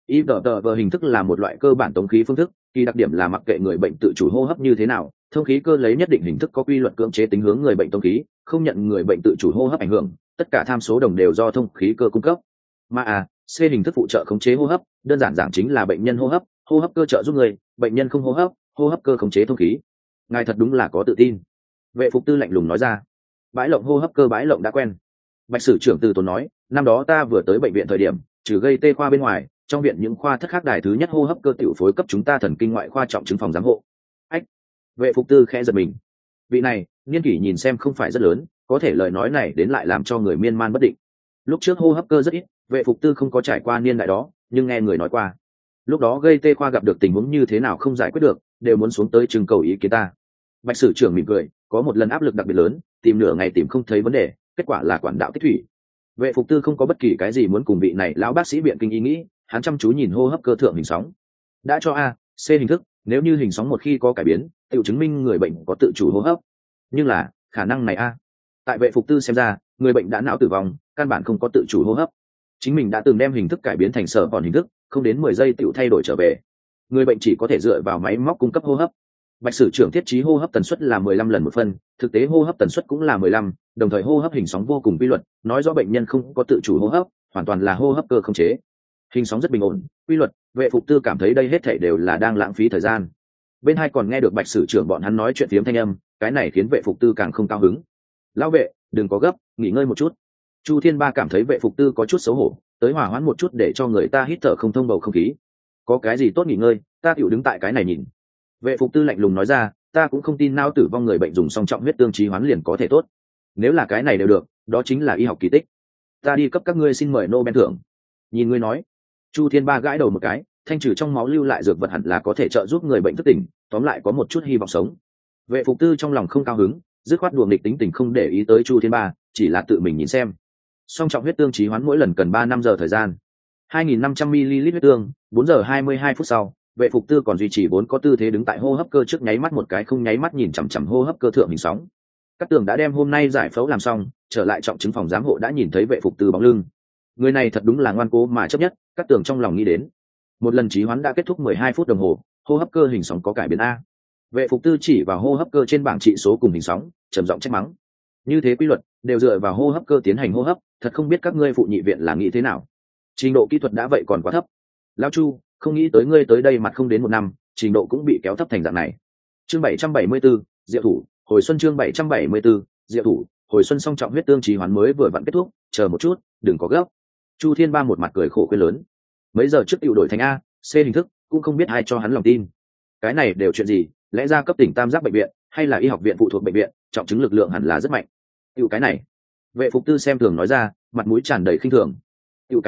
IVTV hình thức là một loại cơ bản tống khí phương thức, kỳ đặc điểm là mặc kệ người bệnh tự chủ hô hấp như thế nào, thông khí cơ lấy nhất định hình thức có quy luật cưỡng chế tính hướng người bệnh tống khí, không nhận người bệnh tự chủ hô hấp ảnh hưởng, tất cả tham số đồng đều do thông khí cơ cung cấp. Mà A, C hình thức phụ trợ khống chế hô hấp, đơn giản giảng chính là bệnh nhân hô hấp cơ trợ giúp người, bệnh nhân không hô hấp cơ khống chế thông khí. Ngài thật đúng là có tự tin. Vệ phục tư lạnh lùng nói ra. Bãi lộng hô hấp cơ bãi lộng đã quen. Bạch sử trưởng từ tốn nói, năm đó ta vừa tới bệnh viện thời điểm, trừ gây tê khoa bên ngoài, trong viện những khoa thất khác đài thứ nhất hô hấp cơ tiểu phối cấp chúng ta thần kinh ngoại khoa trọng chứng phòng giám hộ. Ách. Vệ phục tư khẽ giật mình. Vị này, niên kỷ nhìn xem không phải rất lớn, có thể lời nói này đến lại làm cho người miên man bất định. Lúc trước hô hấp cơ rất ít, vệ phục tư không có trải qua niên đại đó, nhưng nghe người nói qua. Lúc đó gây tê khoa gặp được tình huống như thế nào không giải quyết được, đều muốn xuống tới trưng cầu ý kiến ta. Bạch sử trưởng mỉm cười, có một lần áp lực đặc biệt lớn, tìm nửa ngày tìm không thấy vấn đề, kết quả là quản đạo tích thủy. Vệ phục tư không có bất kỳ cái gì muốn cùng vị này lão bác sĩ viện kinh ý nghĩ, hắn chăm chú nhìn hô hấp cơ thượng hình sóng. Đã cho A, C hình thức, nếu như hình sóng một khi có cải biến, tự chứng minh người bệnh có tự chủ hô hấp. Nhưng là, khả năng này A. Tại vệ phục tư xem ra, người bệnh đã não tử vong, căn bản không có tự chủ hô hấp. Chính mình đã từng đem hình thức cải biến thành sở còn hình thức, không đến 10 giây tự thay đổi trở về. Người bệnh chỉ có thể dựa vào máy móc cung cấp hô hấp. Bạch sử trưởng thiết trí hô hấp tần suất là 15 lần một phân, thực tế hô hấp tần suất cũng là 15, đồng thời hô hấp hình sóng vô cùng quy luật, nói rõ bệnh nhân không có tự chủ hô hấp, hoàn toàn là hô hấp cơ không chế. Hình sóng rất bình ổn, quy luật, vệ phục tư cảm thấy đây hết thảy đều là đang lãng phí thời gian. Bên hai còn nghe được Bạch sử trưởng bọn hắn nói chuyện phiếm thanh âm, cái này khiến vệ phục tư càng không cao hứng. Lão vệ, đừng có gấp, nghỉ ngơi một chút. Chu Thiên Ba cảm thấy vệ phục tư có chút xấu hổ, tới hòa hoãn một chút để cho người ta hít thở không thông bầu không khí. Có cái gì tốt nghỉ ngơi, ta tiểu đứng tại cái này nhìn. Vệ phục tư lạnh lùng nói ra, ta cũng không tin não tử vong người bệnh dùng song trọng huyết tương trí hoán liền có thể tốt. Nếu là cái này đều được, đó chính là y học kỳ tích. Ta đi cấp các ngươi xin mời Nobel thưởng. Nhìn ngươi nói. Chu Thiên Ba gãi đầu một cái, thanh trừ trong máu lưu lại dược vật hẳn là có thể trợ giúp người bệnh thức tỉnh, tóm lại có một chút hy vọng sống. Vệ phục tư trong lòng không cao hứng, dứt khoát đùa nghịch tính tình không để ý tới Chu Thiên Ba, chỉ là tự mình nhìn xem. Song trọng huyết tương trí hoán mỗi lần cần 3-5 giờ thời gian. 2.500 ml huyết tương, 4 giờ 22 phút sau, vệ phục tư còn duy trì vốn có tư thế đứng tại hô hấp cơ trước, nháy mắt một cái không nháy mắt nhìn chằm chằm hô hấp cơ thượng hình sóng. Các tường đã đem hôm nay giải phẫu làm xong, trở lại trọng chứng phòng giám hộ đã nhìn thấy vệ phục tư bóng lưng. Người này thật đúng là ngoan cố mà chấp nhất, các tường trong lòng nghĩ đến. Một lần trí hoán đã kết thúc 12 phút đồng hồ, hô hấp cơ hình sóng có cải biến A. Vệ phục tư chỉ vào hô hấp cơ trên bảng trị số cùng hình sóng, trầm giọng trách mắng. Như thế quy luật, đều dựa vào hô hấp cơ tiến hành hô hấp, thật không biết các ngươi phụ nhị viện là nghĩ thế nào. Trình độ kỹ thuật đã vậy còn quá thấp. Lão Chu, không nghĩ tới ngươi tới đây mặt không đến 1 năm, trình độ cũng bị kéo thấp thành dạng này. Chương 774, Diệu thủ, hồi xuân chương 774, Diệu thủ, hồi xuân song trọng huyết tương trí hoán mới vừa vặn kết thúc, chờ một chút, đừng có gấp. Chu Thiên Ba một mặt cười khổ khuyên lớn. Mấy giờ trước tiểu đổi thành A, C hình thức, cũng không biết ai cho hắn lòng tin. Cái này đều chuyện gì, lẽ ra cấp tỉnh Tam Giác bệnh viện, hay là y học viện phụ thuộc bệnh viện, trọng chứng lực lượng hẳn là rất mạnh. Tiểu cái này. Vệ phục tư xem thường nói ra, mặt mũi tràn đầy khinh thường. Tiểu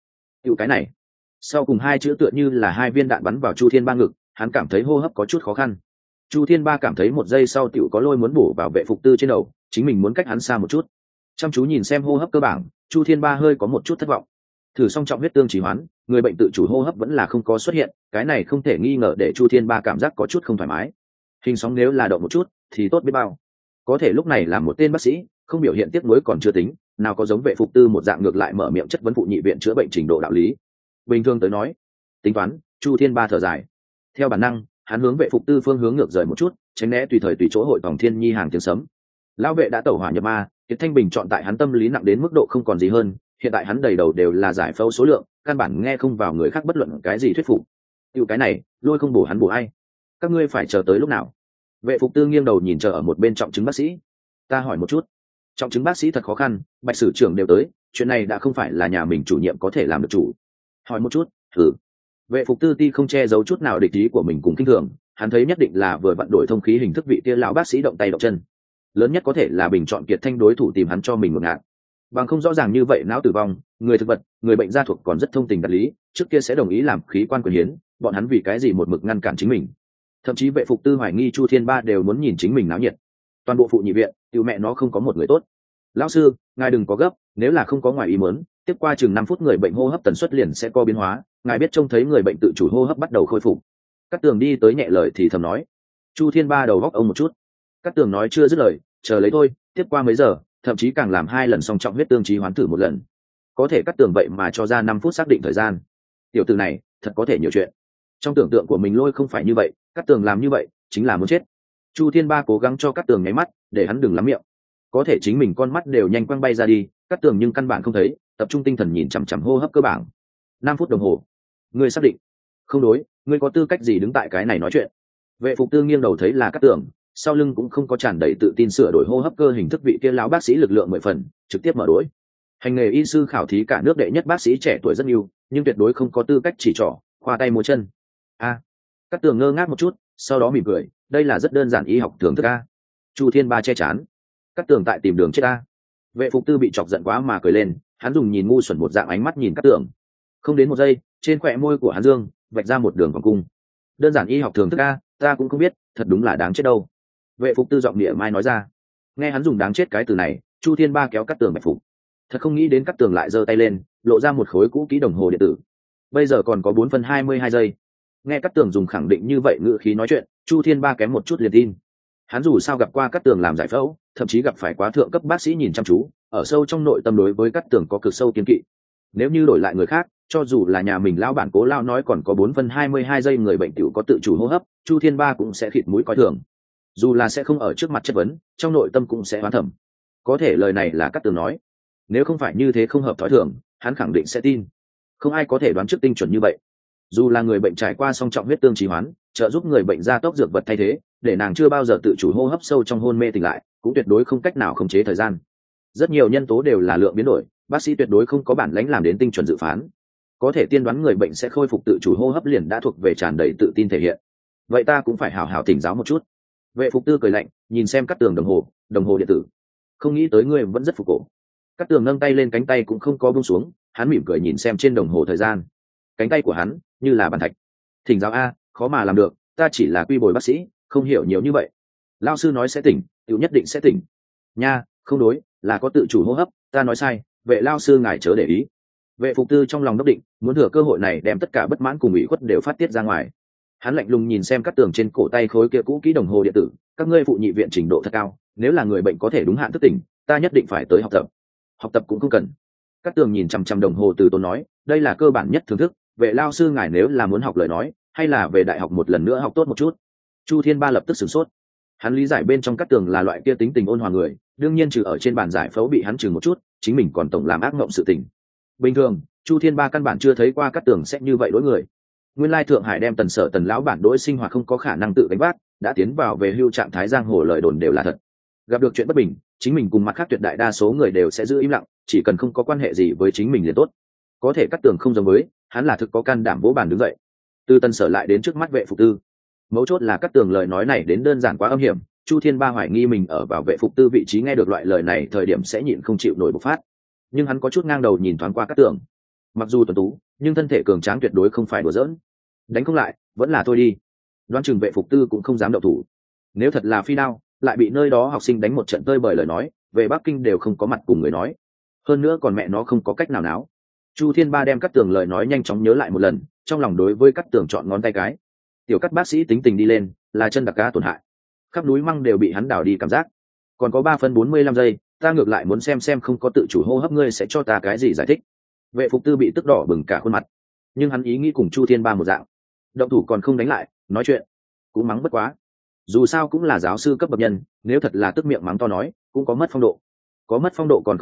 cái này. Sau cùng hai chữ tựa như là hai viên đạn bắn vào Chu Thiên Ba ngực, hắn cảm thấy hô hấp có chút khó khăn. Chu Thiên Ba cảm thấy một giây sau tiểu có lôi muốn bổ vào vệ phục tư trên đầu, chính mình muốn cách hắn xa một chút. Chăm chú nhìn xem hô hấp cơ bảng, Chu Thiên Ba hơi có một chút thất vọng. Thử song trọng huyết tương trì hoán, người bệnh tự chủ hô hấp vẫn là không có xuất hiện, cái này không thể nghi ngờ để Chu Thiên Ba cảm giác có chút không thoải mái. Hình sóng nếu là động một chút thì tốt biết bao. Có thể lúc này là một tên bác sĩ, không biểu hiện tiếc nuối còn chưa tính, nào có giống vệ phục tư một dạng ngược lại mở miệng chất vấn phụ nhị viện chữa bệnh trình độ đạo lý. Bình thường tới nói, tính toán, Chu Thiên Ba thở dài. Theo bản năng, hắn hướng vệ phục tư phương hướng ngược rời một chút, tránh né tùy thời tùy chỗ hội vòng thiên nhi hàng tiếng sấm. Lão vệ đã tẩu hỏa nhập ma, Kiệt Thanh Bình chọn tại hắn tâm lý nặng đến mức độ không còn gì hơn, hiện tại hắn đầy đầu đều là giải phẫu số lượng, căn bản nghe không vào người khác bất luận cái gì thuyết phục. Tiểu cái này lôi không bổ hắn bổ ai, các ngươi phải chờ tới lúc nào? Vệ Phục Tư nghiêng đầu nhìn chờ ở một bên trọng chứng bác sĩ. Ta hỏi một chút. Trọng chứng bác sĩ thật khó khăn, Bạch sử trưởng đều tới, chuyện này đã không phải là nhà mình chủ nhiệm có thể làm được chủ. Hỏi một chút, thử. Vệ Phục Tư ti không che giấu chút nào địch ý của mình cùng kinh thường, hắn thấy nhất định là vừa vận đổi thông khí hình thức vị kia lão bác sĩ động tay động chân. Lớn nhất có thể là bình chọn Kiệt Thanh đối thủ tìm hắn cho mình một ngạt. Bằng không rõ ràng như vậy não tử vong, người thực vật, người bệnh gia thuộc còn rất thông tình đạt lý, trước kia sẽ đồng ý làm khí quan quyền hiến, bọn hắn vì cái gì một mực ngăn cản chính mình. Thậm chí Vệ Phục Tư hoài nghi Chu Thiên Ba đều muốn nhìn chính mình náo nhiệt. Toàn bộ phụ nhị viện, tiểu mẹ nó không có một người tốt. Lão sư, ngài đừng có gấp, nếu là không có ngoài ý muốn, tiếp qua chừng 5 phút người bệnh hô hấp tần suất liền sẽ có biến hóa, ngài biết trông thấy người bệnh tự chủ hô hấp bắt đầu khôi phục. Cát Tường đi tới nhẹ lời thì thầm nói. Chu Thiên Ba đầu góc ông một chút. Cát Tường nói chưa dứt lời, chờ lấy thôi, tiếp qua mấy giờ, thậm chí càng làm 2 lần song trọng huyết tương trí hoán thử một lần. Có thể Cát Tường vậy mà cho ra 5 phút xác định thời gian. Tiểu tử này, thật có thể nhiều chuyện. Trong tưởng tượng của mình lôi không phải như vậy, Cát Tường làm như vậy chính là muốn chết. Chu Thiên Ba cố gắng cho Cát Tường nháy mắt để hắn đừng lắm miệng, có thể chính mình con mắt đều nhanh quăng bay ra đi. Cát Tường nhưng căn bản không thấy, tập trung tinh thần nhìn chằm chằm hô hấp cơ bản. 5 phút đồng hồ. Ngươi xác định? Không đối, ngươi có tư cách gì đứng tại cái này nói chuyện? Vệ Phục Tư nghiêng đầu thấy là Cát Tường, sau lưng cũng không có tràn đầy tự tin sửa đổi hô hấp cơ hình thức vị kia lão bác sĩ lực lượng 10 phần, trực tiếp mở đối. Hành nghề y sư khảo thí cả nước đệ nhất bác sĩ trẻ tuổi rất nhiều, nhưng tuyệt đối không có tư cách chỉ trỏ, khoa tay múa chân. Cát Tường ngơ ngác một chút, sau đó mỉm cười, đây là rất đơn giản y học thưởng thức a. Chu Thiên Ba che chán. Cát Tường tại tìm đường chết a. Vệ Phục Tư bị chọc giận quá mà cười lên, hắn dùng nhìn ngu xuẩn một dạng ánh mắt nhìn Cát Tường. Không đến một giây, trên khóe môi của hắn dương vạch ra một đường vòng cung. Đơn giản y học thưởng thức a, ta cũng không biết, thật đúng là đáng chết đâu. Vệ Phục Tư giọng địa mai nói ra. Nghe hắn dùng đáng chết cái từ này, Chu Thiên Ba kéo Cát Tường bạch phục. Thật không nghĩ đến Cát Tường lại giơ tay lên, lộ ra một khối cũ kỹ đồng hồ điện tử. Bây giờ còn có 4 phân 22 giây. Nghe Cát Tường dùng khẳng định như vậy ngữ khí nói chuyện, Chu Thiên Ba kém một chút liền tin. Hắn dù sao gặp qua Cát Tường làm giải phẫu, thậm chí gặp phải quá thượng cấp bác sĩ nhìn chăm chú, ở sâu trong nội tâm đối với Cát Tường có cực sâu kiên kỵ. Nếu như đổi lại người khác, cho dù là nhà mình lão bản Cố Lao nói còn có 4 phân 22 giây người bệnh tiểu có tự chủ hô hấp, Chu Thiên Ba cũng sẽ khịt mũi coi thường. Dù là sẽ không ở trước mặt chất vấn, trong nội tâm cũng sẽ hoán thẩm. Có thể lời này là Cát Tường nói, nếu không phải như thế không hợp thói thường, hắn khẳng định sẽ tin. Không ai có thể đoán trước tinh chuẩn như vậy. Dù là người bệnh trải qua song trọng huyết tương trì hoán, trợ giúp người bệnh gia tốc dược vật thay thế, để nàng chưa bao giờ tự chủ hô hấp sâu trong hôn mê tỉnh lại, cũng tuyệt đối không cách nào khống chế thời gian. Rất nhiều nhân tố đều là lượng biến đổi, bác sĩ tuyệt đối không có bản lãnh làm đến tinh chuẩn dự phán. Có thể tiên đoán người bệnh sẽ khôi phục tự chủ hô hấp liền đã thuộc về tràn đầy tự tin thể hiện. Vậy ta cũng phải hào hào thỉnh giáo một chút. Vệ Phục Tư cười lạnh, nhìn xem Cát Tường đồng hồ điện tử. Không nghĩ tới ngươi vẫn rất phục cổ. Cát Tường nâng tay lên, cánh tay cũng không có buông xuống, hắn mỉm cười nhìn xem trên đồng hồ thời gian. Cánh tay của hắn như là bàn thạch. Thỉnh giáo a, khó mà làm được, ta chỉ là quy bồi bác sĩ, không hiểu nhiều như vậy. Lão sư nói sẽ tỉnh, tiểu nhất định sẽ tỉnh. Nha, không đối, là có tự chủ hô hấp, ta nói sai, Vệ lão sư ngài chớ để ý. Vệ Phục Tư trong lòng đốc định, muốn thừa cơ hội này đem tất cả bất mãn cùng ủy khuất đều phát tiết ra ngoài. Hắn lạnh lùng nhìn xem Cát Tường trên cổ tay khối kia cũ kỹ đồng hồ điện tử, các ngươi phụ nhị viện trình độ thật cao, nếu là người bệnh có thể đúng hạn thức tỉnh, ta nhất định phải tới học tập. Học tập cũng không cần. Cát Tường nhìn chằm chằm đồng hồ từ tốn nói, đây là cơ bản nhất thưởng thức, Vệ lao sư ngài nếu là muốn học lời nói, hay là về đại học một lần nữa học tốt một chút. Chu Thiên Ba lập tức sửng sốt. Hắn lý giải bên trong Cát Tường là loại kia tính tình ôn hòa người, đương nhiên trừ ở trên bàn giải phẫu bị hắn chừng một chút, chính mình còn tổng làm ác mộng sự tình. Bình thường, Chu Thiên Ba căn bản chưa thấy qua Cát Tường sẽ như vậy đối người. Nguyên lai Thượng Hải đem Tần Sở Tần lão bản đối sinh hoạt không có khả năng tự gánh vác, đã tiến vào về hưu trạng thái giang hồ, lời đồn đều là thật. Gặp được chuyện bất bình, chính mình cùng mặt khác tuyệt đại đa số người đều sẽ giữ im lặng, chỉ cần không có quan hệ gì với chính mình liền tốt. Có thể Cát Tường không giống với, hắn là thực có can đảm vỗ bàn đứng dậy. Từ Tần Sở lại đến trước mắt Vệ Phục Tư. Mấu chốt là Cát Tường lời nói này đến đơn giản quá âm hiểm, Chu Thiên Ba hoài nghi mình ở vào Vệ Phục Tư vị trí nghe được loại lời này thời điểm sẽ nhịn không chịu nổi bộc phát. Nhưng hắn có chút ngang đầu nhìn thoáng qua Cát Tường. Mặc dù tuấn tú, nhưng thân thể cường tráng tuyệt đối không phải đùa giỡn. Đánh không lại, vẫn là thôi đi. Đoán chừng Vệ Phục Tư cũng không dám động thủ. Nếu thật là phi đao, lại bị nơi đó học sinh đánh một trận tơi bời lời nói, về Bắc Kinh đều không có mặt cùng người nói. Hơn nữa còn mẹ nó không có cách nào náo. Chu Thiên Ba đem Cát Tường lời nói nhanh chóng nhớ lại một lần, trong lòng đối với Cát Tường chọn ngón tay cái. Tiểu Cát bác sĩ tính tình đi lên, là chân đặc ca tổn hại. Khắp núi măng đều bị hắn đào đi cảm giác. Còn có 3 phân 45 giây, ta ngược lại muốn xem không có tự chủ hô hấp ngươi sẽ cho ta cái gì giải thích. Vệ Phục Tư bị tức đỏ bừng cả khuôn mặt, nhưng hắn ý nghĩ cùng Chu Thiên Ba một dạng, động thủ còn không đánh lại, nói chuyện cũng mắng bất quá. Dù sao cũng là giáo sư cấp bậc nhân, nếu thật là tức miệng mắng to nói, cũng có mất phong độ. Có mất phong độ còn không sợ,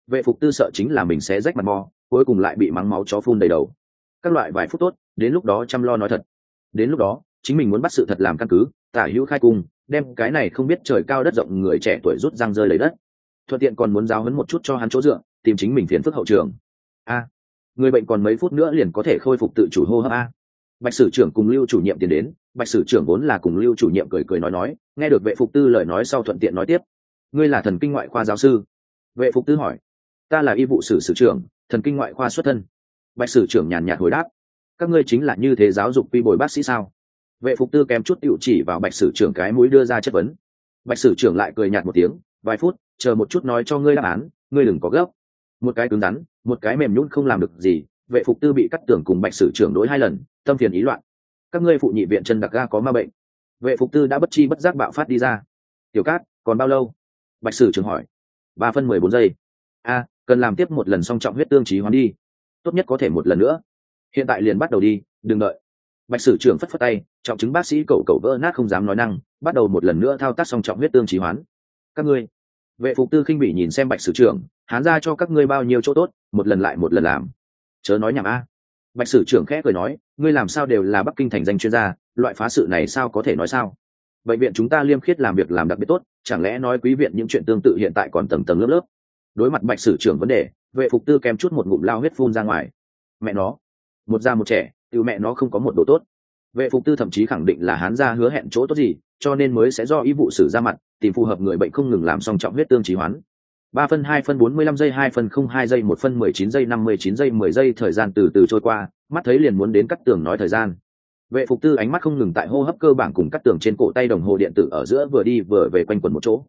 Vệ phục tư sợ chính là mình sẽ rách mặt mò, cuối cùng lại bị mắng máu chó phun đầy đầu. Các loại vài phút tốt, đến lúc đó chăm lo nói thật. Đến lúc đó chính mình muốn bắt sự thật làm căn cứ, tả hữu khai cung, đem cái này không biết trời cao đất rộng người trẻ tuổi rút răng rơi lấy đất, thuận tiện còn muốn giáo huấn một chút cho hắn chỗ dựa, tìm chính mình phiền phức hậu trường. A, người bệnh còn mấy phút nữa liền có thể khôi phục tự chủ hô hấp a. Bạch sử trưởng cùng Lưu chủ nhiệm tiến đến, Bạch sử trưởng vốn là cùng Lưu chủ nhiệm cười cười nói, nghe được vệ phục tư lời nói sau thuận tiện nói tiếp: ngươi là thần kinh ngoại khoa giáo sư? Vệ phục tư hỏi. Ta là y vụ sử sử trưởng, thần kinh ngoại khoa xuất thân. Bạch sử trưởng nhàn nhạt hồi đáp. Các ngươi chính là như thế giáo dục quy bồi bác sĩ sao? Vệ phục tư kém chút tựu chỉ vào Bạch sử trưởng cái mũi đưa ra chất vấn. Bạch sử trưởng lại cười nhạt một tiếng, vài phút, chờ một chút nói cho ngươi đáp án, ngươi đừng có gấp. Một cái cứng rắn, một cái mềm nhũn không làm được gì. Vệ phục tư bị cắt tường cùng Bạch sử trưởng đối 2 lần, tâm phiền ý loạn. Các ngươi phụ nhị viện chân đặc ga có ma bệnh. Vệ phục tư đã bất chi bất giác bạo phát đi ra. Tiểu Cát, còn bao lâu? Bạch sử trưởng hỏi. 3 phân 14 giây. A, cần làm tiếp một lần song trọng huyết tương trí hoán đi. Tốt nhất có thể một lần nữa. Hiện tại liền bắt đầu đi, đừng đợi. Bạch sử trưởng phất phất tay, trọng chứng bác sĩ cậu vỡ nát không dám nói năng, bắt đầu một lần nữa thao tác song trọng huyết tương trí hoán. Các ngươi. Vệ phục tư khinh bỉ nhìn xem Bạch sử trưởng, hán ra cho các ngươi bao nhiêu chỗ tốt, một lần lại một lần làm. Chớ nói nhảm a. Bạch sử trưởng khẽ cười nói, ngươi làm sao đều là Bắc Kinh thành danh chuyên gia, loại phá sự này sao có thể nói sao? Bệnh viện chúng ta liêm khiết làm việc làm đặc biệt tốt, chẳng lẽ nói quý viện những chuyện tương tự hiện tại còn tầng tầng lớp lớp? Đối mặt Bạch sử trưởng vấn đề, vệ phục tư kèm chút một ngụm lao huyết phun ra ngoài. Mẹ nó, một già một trẻ, từ mẹ nó không có một độ tốt. Vệ phục tư thậm chí khẳng định là hán gia hứa hẹn chỗ tốt gì, cho nên mới sẽ do y vụ sử ra mặt, tìm phù hợp người bệnh không ngừng làm song trọng huyết tương trí hoán. 3 phân 2 phân 45 giây 2 phân 02 giây 1 phân 19 giây 59 giây 10 giây thời gian từ từ trôi qua, mắt thấy liền muốn đến cắt tường nói thời gian. Vệ phục tư ánh mắt không ngừng tại hô hấp cơ bản cùng cắt tường trên cổ tay đồng hồ điện tử ở giữa vừa đi vừa về quanh quẩn một chỗ.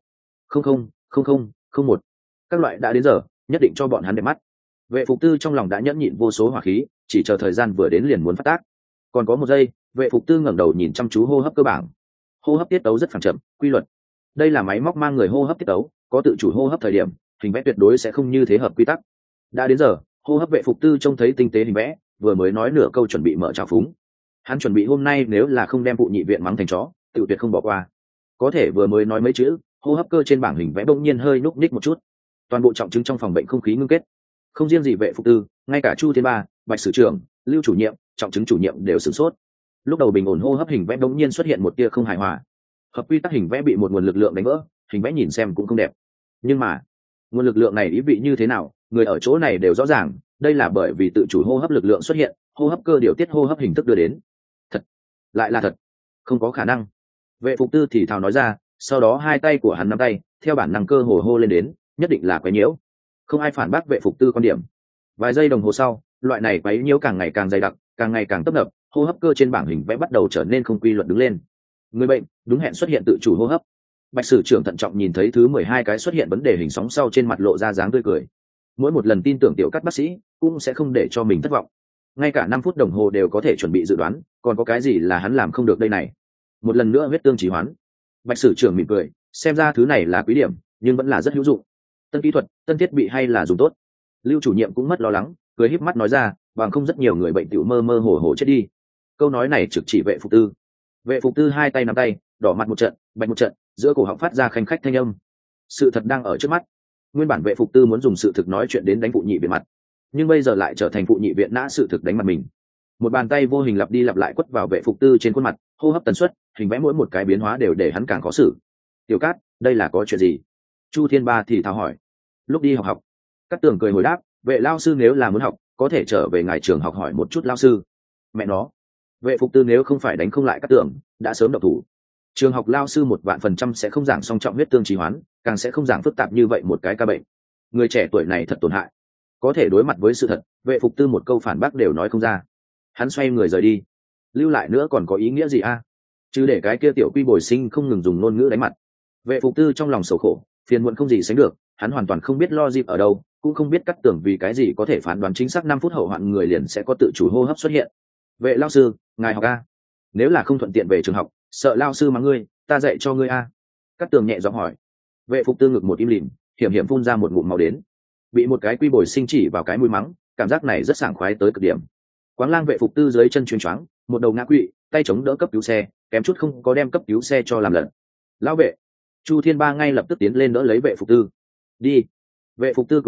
000001. Các loại đã đến giờ, nhất định cho bọn hắn đẹp mắt. Vệ phục tư trong lòng đã nhẫn nhịn vô số hỏa khí, chỉ chờ thời gian vừa đến liền muốn phát tác. Còn có 1 giây, vệ phục tư ngẩng đầu nhìn chăm chú hô hấp cơ bản. Hô hấp tiết tấu rất phẳng chậm, quy luật. Đây là máy móc mang người hô hấp tiết tấu, có tự chủ hô hấp thời điểm, hình vẽ tuyệt đối sẽ không như thế hợp quy tắc. Đã đến giờ, hô hấp vệ phục tư trông thấy tinh tế hình vẽ, vừa mới nói nửa câu chuẩn bị mở trào phúng. Hắn chuẩn bị hôm nay nếu là không đem phụ nhị viện mắng thành chó, tự tuyệt không bỏ qua. Có thể vừa mới nói mấy chữ, hô hấp cơ trên bảng hình vẽ bỗng nhiên hơi núc ních một chút. Toàn bộ trọng chứng trong phòng bệnh không khí ngưng kết. Không riêng gì vệ phục tư, ngay cả Chu Thiên Ba, Bạch sử trưởng, Lưu chủ nhiệm, trọng chứng chủ nhiệm đều sửng sốt. Lúc đầu bình ổn hô hấp hình vẽ bỗng nhiên xuất hiện một tia không hài hòa. Hợp quy tắc hình vẽ bị một nguồn lực lượng đánh vỡ, hình vẽ nhìn xem cũng không đẹp. Nhưng mà, nguồn lực lượng này ý vị như thế nào, người ở chỗ này đều rõ ràng, đây là bởi vì tự chủ hô hấp lực lượng xuất hiện, hô hấp cơ điều tiết hô hấp hình thức đưa đến. Thật, lại là thật, không có khả năng. Vệ phục tư thì thào nói ra, sau đó 2 tay của hắn nắm tay, theo bản năng cơ hồ hô lên đến, nhất định là quấy nhiễu. Không ai phản bác vệ phục tư quan điểm. Vài giây đồng hồ sau, loại này quấy nhiễu càng ngày càng dày đặc, càng ngày càng tấp nập, hô hấp cơ trên bảng hình vẽ bắt đầu trở nên không quy luật đứng lên. Người bệnh đúng hẹn xuất hiện tự chủ hô hấp. Bạch sử trưởng thận trọng nhìn thấy thứ 12 cái xuất hiện vấn đề hình sóng sau trên mặt lộ ra dáng tươi cười. Mỗi một lần tin tưởng Tiểu Cát bác sĩ cũng sẽ không để cho mình thất vọng. Ngay cả 5 phút đồng hồ đều có thể chuẩn bị dự đoán, còn có cái gì là hắn làm không được đây này. Một lần nữa huyết tương trí hoán. Bạch sử trưởng mỉm cười, xem ra thứ này là quý điểm, nhưng vẫn là rất hữu dụng. Tân kỹ thuật, tân thiết bị hay là dùng tốt. Lưu chủ nhiệm cũng mất lo lắng, cười híp mắt nói ra, bằng không rất nhiều người bệnh tiểu mơ mơ hồ hồ chết đi. Câu nói này trực chỉ vệ phục tư. Vệ phục tư 2 tay nắm tay, đỏ mặt một trận, bạch một trận, giữa cổ họng phát ra khanh khách thanh âm. Sự thật đang ở trước mắt. Nguyên bản vệ phục tư muốn dùng sự thực nói chuyện đến đánh phụ nhị viện mặt, nhưng bây giờ lại trở thành phụ nhị viện nã sự thực đánh mặt mình. Một bàn tay vô hình lặp đi lặp lại quất vào vệ phục tư trên khuôn mặt, hô hấp tần suất, hình vẽ mỗi một cái biến hóa đều để hắn càng khó xử. Tiểu Cát, đây là có chuyện gì? Chu Thiên Ba thì thào hỏi. Lúc đi học. Cát Tường cười hồi đáp, vệ lao sư nếu là muốn học, có thể trở về ngài trường học hỏi một chút lao sư. Mẹ nó, vệ phục tư nếu không phải đánh không lại Cát Tường, đã sớm động thủ. Trường học lao sư 100% sẽ không giảng song trọng huyết tương trí hoán, càng sẽ không giảng phức tạp như vậy một cái ca bệnh. Người trẻ tuổi này thật tổn hại. Có thể đối mặt với sự thật, vệ phục tư một câu phản bác đều nói không ra. Hắn xoay người rời đi. Lưu lại nữa còn có ý nghĩa gì a? Chứ để cái kia tiểu quy bồi sinh không ngừng dùng ngôn ngữ đánh mặt. Vệ phục tư trong lòng sầu khổ, phiền muộn không gì sánh được, hắn hoàn toàn không biết lo dịp ở đâu, cũng không biết Cát Tường vì cái gì có thể phán đoán chính xác 5 phút hậu hoạn người liền sẽ có tự chủ hô hấp xuất hiện. Vệ lao sư, ngài học a? Nếu là không thuận tiện về trường học, sợ lao sư mắng ngươi, ta dạy cho ngươi a. Cát Tường nhẹ giọng hỏi. Vệ phục tư ngực một im lìm, hiểm hiểm phun ra một ngụm máu đến. Bị một cái quy bồi sinh chỉ vào cái mũi mắng, cảm giác này rất sảng khoái tới cực điểm. Quáng Lang vệ phục tư dưới chân chuyên choáng, một đầu ngã quỵ, tay chống đỡ cấp cứu xe, kém chút không có đem cấp cứu xe cho làm lật. Lão vệ. Chu Thiên Ba ngay lập tức tiến lên đỡ lấy vệ phục tư. Đi. Vệ phục tư cúi đầu,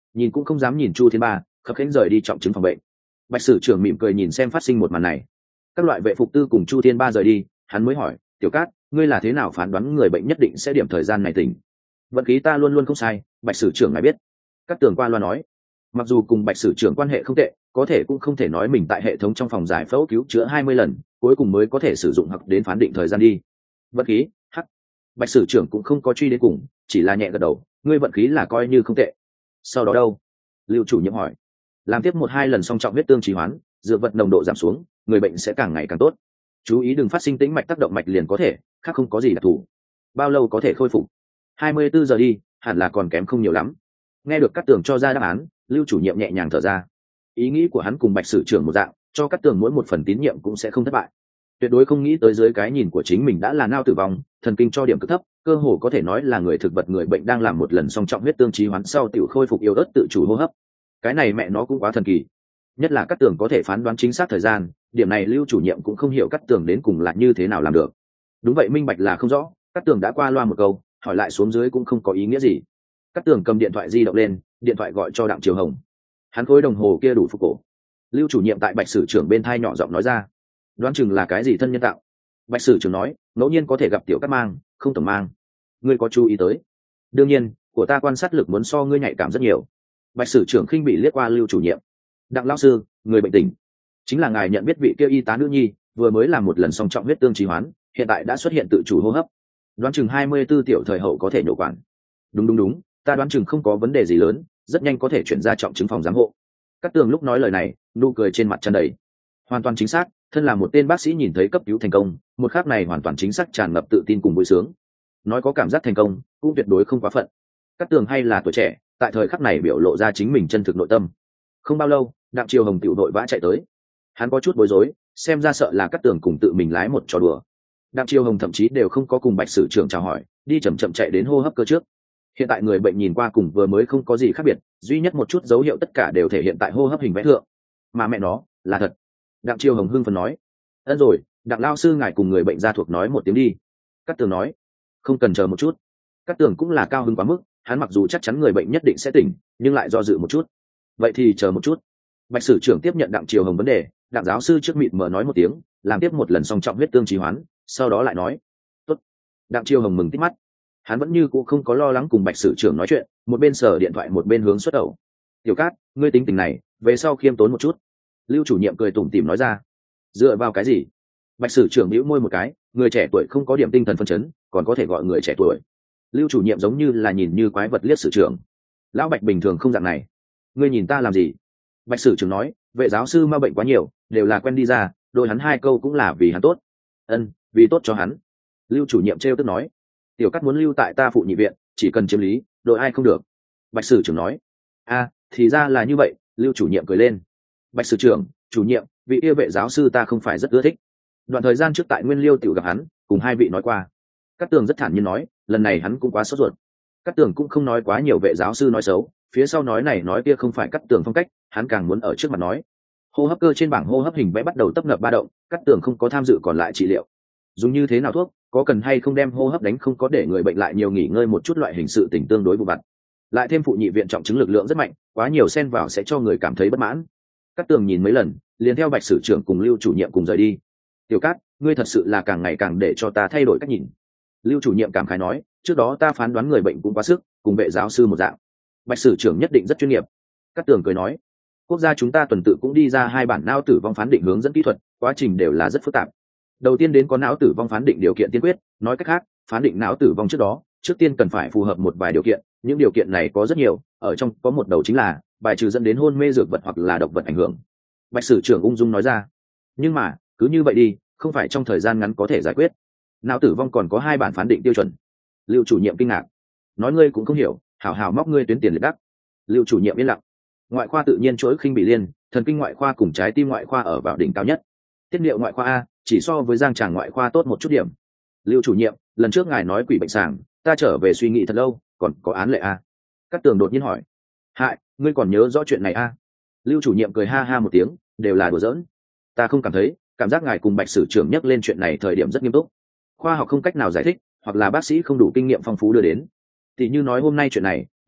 nhìn cũng không dám nhìn Chu Thiên Ba, khập khiễng rời đi trọng chứng phòng bệnh. Bạch sử trưởng mỉm cười nhìn xem phát sinh một màn này. Các loại vệ phục tư cùng Chu Thiên Ba rời đi, hắn mới hỏi, Tiểu Cát, ngươi là thế nào phán đoán người bệnh nhất định sẽ điểm thời gian này tỉnh? Vận khí ta luôn luôn không sai, Bạch sử trưởng ngài biết. Các tường qua loa nói, mặc dù cùng Bạch sử trưởng quan hệ không tệ, có thể cũng không thể nói mình tại hệ thống trong phòng giải phẫu cứu chữa 20 lần, cuối cùng mới có thể sử dụng hoặc đến phán định thời gian đi. Vận khí, hắc. Bạch sử trưởng cũng không có truy đến cùng, chỉ là nhẹ gật đầu, ngươi vận khí là coi như không tệ. Sau đó đâu? Lưu chủ nhiệm hỏi. Làm tiếp 1-2 lần song trọng huyết tương trì hoán, dược vật nồng độ giảm xuống, người bệnh sẽ càng ngày càng tốt. Chú ý đừng phát sinh tĩnh mạch tác động mạch liền có thể, khác không có gì đặc thù. Bao lâu có thể khôi phục? 24 giờ đi, hẳn là còn kém không nhiều lắm. Nghe được Cát Tường cho ra đáp án, Lưu chủ nhiệm nhẹ nhàng thở ra. Ý nghĩ của hắn cùng Bạch sử trưởng một dạng, cho Cát Tường mỗi một phần tín nhiệm cũng sẽ không thất bại. Tuyệt đối không nghĩ tới dưới cái nhìn của chính mình đã là nao tử vong, thần kinh cho điểm cực thấp, cơ hồ có thể nói là người thực vật người bệnh đang làm một lần song trọng huyết tương trì hoán sau tiểu khôi phục yếu ớt tự chủ hô hấp. Cái này mẹ nó cũng quá thần kỳ. Nhất là Cát Tường có thể phán đoán chính xác thời gian, điểm này Lưu chủ nhiệm cũng không hiểu Cát Tường đến cùng là như thế nào làm được. Đúng vậy, minh bạch là không rõ, Cát Tường đã qua loa một câu, hỏi lại xuống dưới cũng không có ý nghĩa gì. Cát Tường cầm điện thoại di động lên, điện thoại gọi cho Đặng Triều Hồng. Hắn khối đồng hồ kia đủ phục cổ. Lưu chủ nhiệm tại Bạch sử trưởng bên thai nhỏ giọng nói ra, đoán chừng là cái gì thân nhân tạo. Bạch sử trưởng nói, ngẫu nhiên có thể gặp tiểu cát mang, không tổng mang. Ngươi có chú ý tới? Đương nhiên, của ta quan sát lực muốn so ngươi nhạy cảm rất nhiều. Bạch sử trưởng khinh bị liếc qua Lưu chủ nhiệm. Đặng lão sư, người bệnh tỉnh, chính là ngài nhận biết vị kia y tá nữ nhi, vừa mới làm một lần song trọng huyết tương trì hoán, hiện tại đã xuất hiện tự chủ hô hấp, đoán chừng 24 tiểu thời hậu có thể nhổ quản. Đúng, ta đoán chừng không có vấn đề gì lớn, rất nhanh có thể chuyển ra trọng chứng phòng giám hộ. Cát Tường lúc nói lời này, nụ cười trên mặt tràn đầy. Hoàn toàn chính xác, thân là một tên bác sĩ nhìn thấy cấp cứu thành công, một khắc này hoàn toàn chính xác tràn ngập tự tin cùng vui sướng. Nói có cảm giác thành công, cũng tuyệt đối không quá phận. Cát Tường hay là tuổi trẻ, tại thời khắc này biểu lộ ra chính mình chân thực nội tâm. Không bao lâu, Đặng Triều Hồng tiểu đội vã chạy tới. Hắn có chút bối rối, xem ra sợ là Cát Tường cùng tự mình lái một trò đùa. Đặng Triều Hồng thậm chí đều không có cùng Bạch sử trưởng chào hỏi, đi chậm chậm chạy đến hô hấp cơ trước. Hiện tại người bệnh nhìn qua cùng vừa mới không có gì khác biệt, duy nhất một chút dấu hiệu tất cả đều thể hiện tại hô hấp hình vẽ thượng. Mà mẹ nó, là thật. Đặng Triều Hồng hưng phấn nói. Ân rồi, Đặng lao sư ngài cùng người bệnh gia thuộc nói một tiếng đi. Cát Tường nói. Không cần chờ một chút. Cát Tường cũng là cao hứng quá mức, hắn mặc dù chắc chắn người bệnh nhất định sẽ tỉnh, nhưng lại do dự một chút. Vậy thì chờ một chút. Bạch sử trưởng tiếp nhận Đặng Triều Hồng vấn đề, Đặng giáo sư trước mịt mờ nói một tiếng, làm tiếp một lần song trọng huyết tương trì hoán, sau đó lại nói. Tốt. Đặng Triều Hồng mừng tít mắt. Hắn vẫn như cũ không có lo lắng cùng Bạch sử trưởng nói chuyện, một bên sờ điện thoại một bên hướng xuất ẩu. Tiểu Cát, ngươi tính tình này, về sau khiêm tốn một chút. Lưu chủ nhiệm cười tủm tỉm nói ra. Dựa vào cái gì? Bạch sử trưởng bĩu môi một cái, người trẻ tuổi không có điểm tinh thần phân chấn, còn có thể gọi người trẻ tuổi. Lưu chủ nhiệm giống như là nhìn như quái vật liếc sử trưởng. Lão Bạch bình thường không dạng này. Ngươi nhìn ta làm gì? Bạch sử trưởng nói, vệ giáo sư ma bệnh quá nhiều, đều là quen đi ra, đôi hắn 2 câu cũng là vì hắn tốt. Ân, vì tốt cho hắn. Lưu chủ nhiệm trêu tức nói. Tiểu Cát muốn lưu tại ta phụ nhị viện, chỉ cần chiếm lý, đội ai không được. Bạch sử trưởng nói. A, thì ra là như vậy. Lưu chủ nhiệm cười lên. Bạch sử trưởng, chủ nhiệm, vị yêu vệ giáo sư ta không phải rất ưa thích. Đoạn thời gian trước tại Nguyên Liêu tiểu gặp hắn, cùng 2 vị nói qua. Cát Tường rất thản nhiên nói, lần này hắn cũng quá sốt ruột. Cát Tường cũng không nói quá nhiều vệ giáo sư nói xấu, phía sau nói này nói kia không phải Cát Tường phong cách, hắn càng muốn ở trước mặt nói. Hô hấp cơ trên bảng hô hấp hình vẽ bắt đầu tấp nập ba động, Cát Tường không có tham dự còn lại trị liệu. Dùng như thế nào thuốc, có cần hay không đem hô hấp đánh không có để người bệnh lại nhiều nghỉ ngơi một chút, loại hình sự tình tương đối vụ vặt. Lại thêm phụ nhị viện trọng chứng lực lượng rất mạnh, quá nhiều xen vào sẽ cho người cảm thấy bất mãn. Cát Tường nhìn mấy lần, liền theo Bạch sử trưởng cùng Lưu chủ nhiệm cùng rời đi. Tiểu Cát, ngươi thật sự là càng ngày càng để cho ta thay đổi cách nhìn. Lưu chủ nhiệm cảm khái nói, trước đó ta phán đoán người bệnh cũng quá sức, cùng vệ giáo sư một dạng. Bạch sử trưởng nhất định rất chuyên nghiệp. Cát Tường cười nói, quốc gia chúng ta tuần tự cũng đi ra 2 bản não tử vong phán định hướng dẫn kỹ thuật, quá trình đều là rất phức tạp. Đầu tiên đến có não tử vong phán định điều kiện tiên quyết, nói cách khác, phán định não tử vong trước đó, trước tiên cần phải phù hợp một vài điều kiện, những điều kiện này có rất nhiều, ở trong có một đầu chính là bài trừ dẫn đến hôn mê dược vật hoặc là độc vật ảnh hưởng. Bạch sử trưởng ung dung nói ra. Nhưng mà, cứ như vậy đi, không phải trong thời gian ngắn có thể giải quyết. Não tử vong còn có 2 bản phán định tiêu chuẩn. Lưu chủ nhiệm kinh ngạc. Nói ngươi cũng không hiểu, hảo hảo móc ngươi tuyến tiền liệt đắc. Lưu chủ nhiệm yên lặng. Ngoại khoa tự nhiên chuỗi khinh bị liên, thần kinh ngoại khoa cùng trái tim ngoại khoa ở vào đỉnh cao nhất. Tiết niệu ngoại khoa A, chỉ so với giang tràng ngoại khoa tốt một chút điểm. Lưu chủ nhiệm, lần trước ngài nói quỷ bệnh sàng, ta trở về suy nghĩ thật lâu, còn có án lệ A. Cát Tường đột nhiên hỏi. Hại, ngươi còn nhớ rõ chuyện này A? Lưu chủ nhiệm cười ha ha một tiếng, đều là đùa giỡn. Ta không cảm thấy, cảm giác ngài cùng Bạch sử trưởng nhắc lên chuyện này thời điểm rất nghiêm túc. Khoa học không cách nào giải thích, hoặc là bác sĩ không đủ kinh nghiệm phong phú đưa đến. Thì như nói hôm nay chuyện này,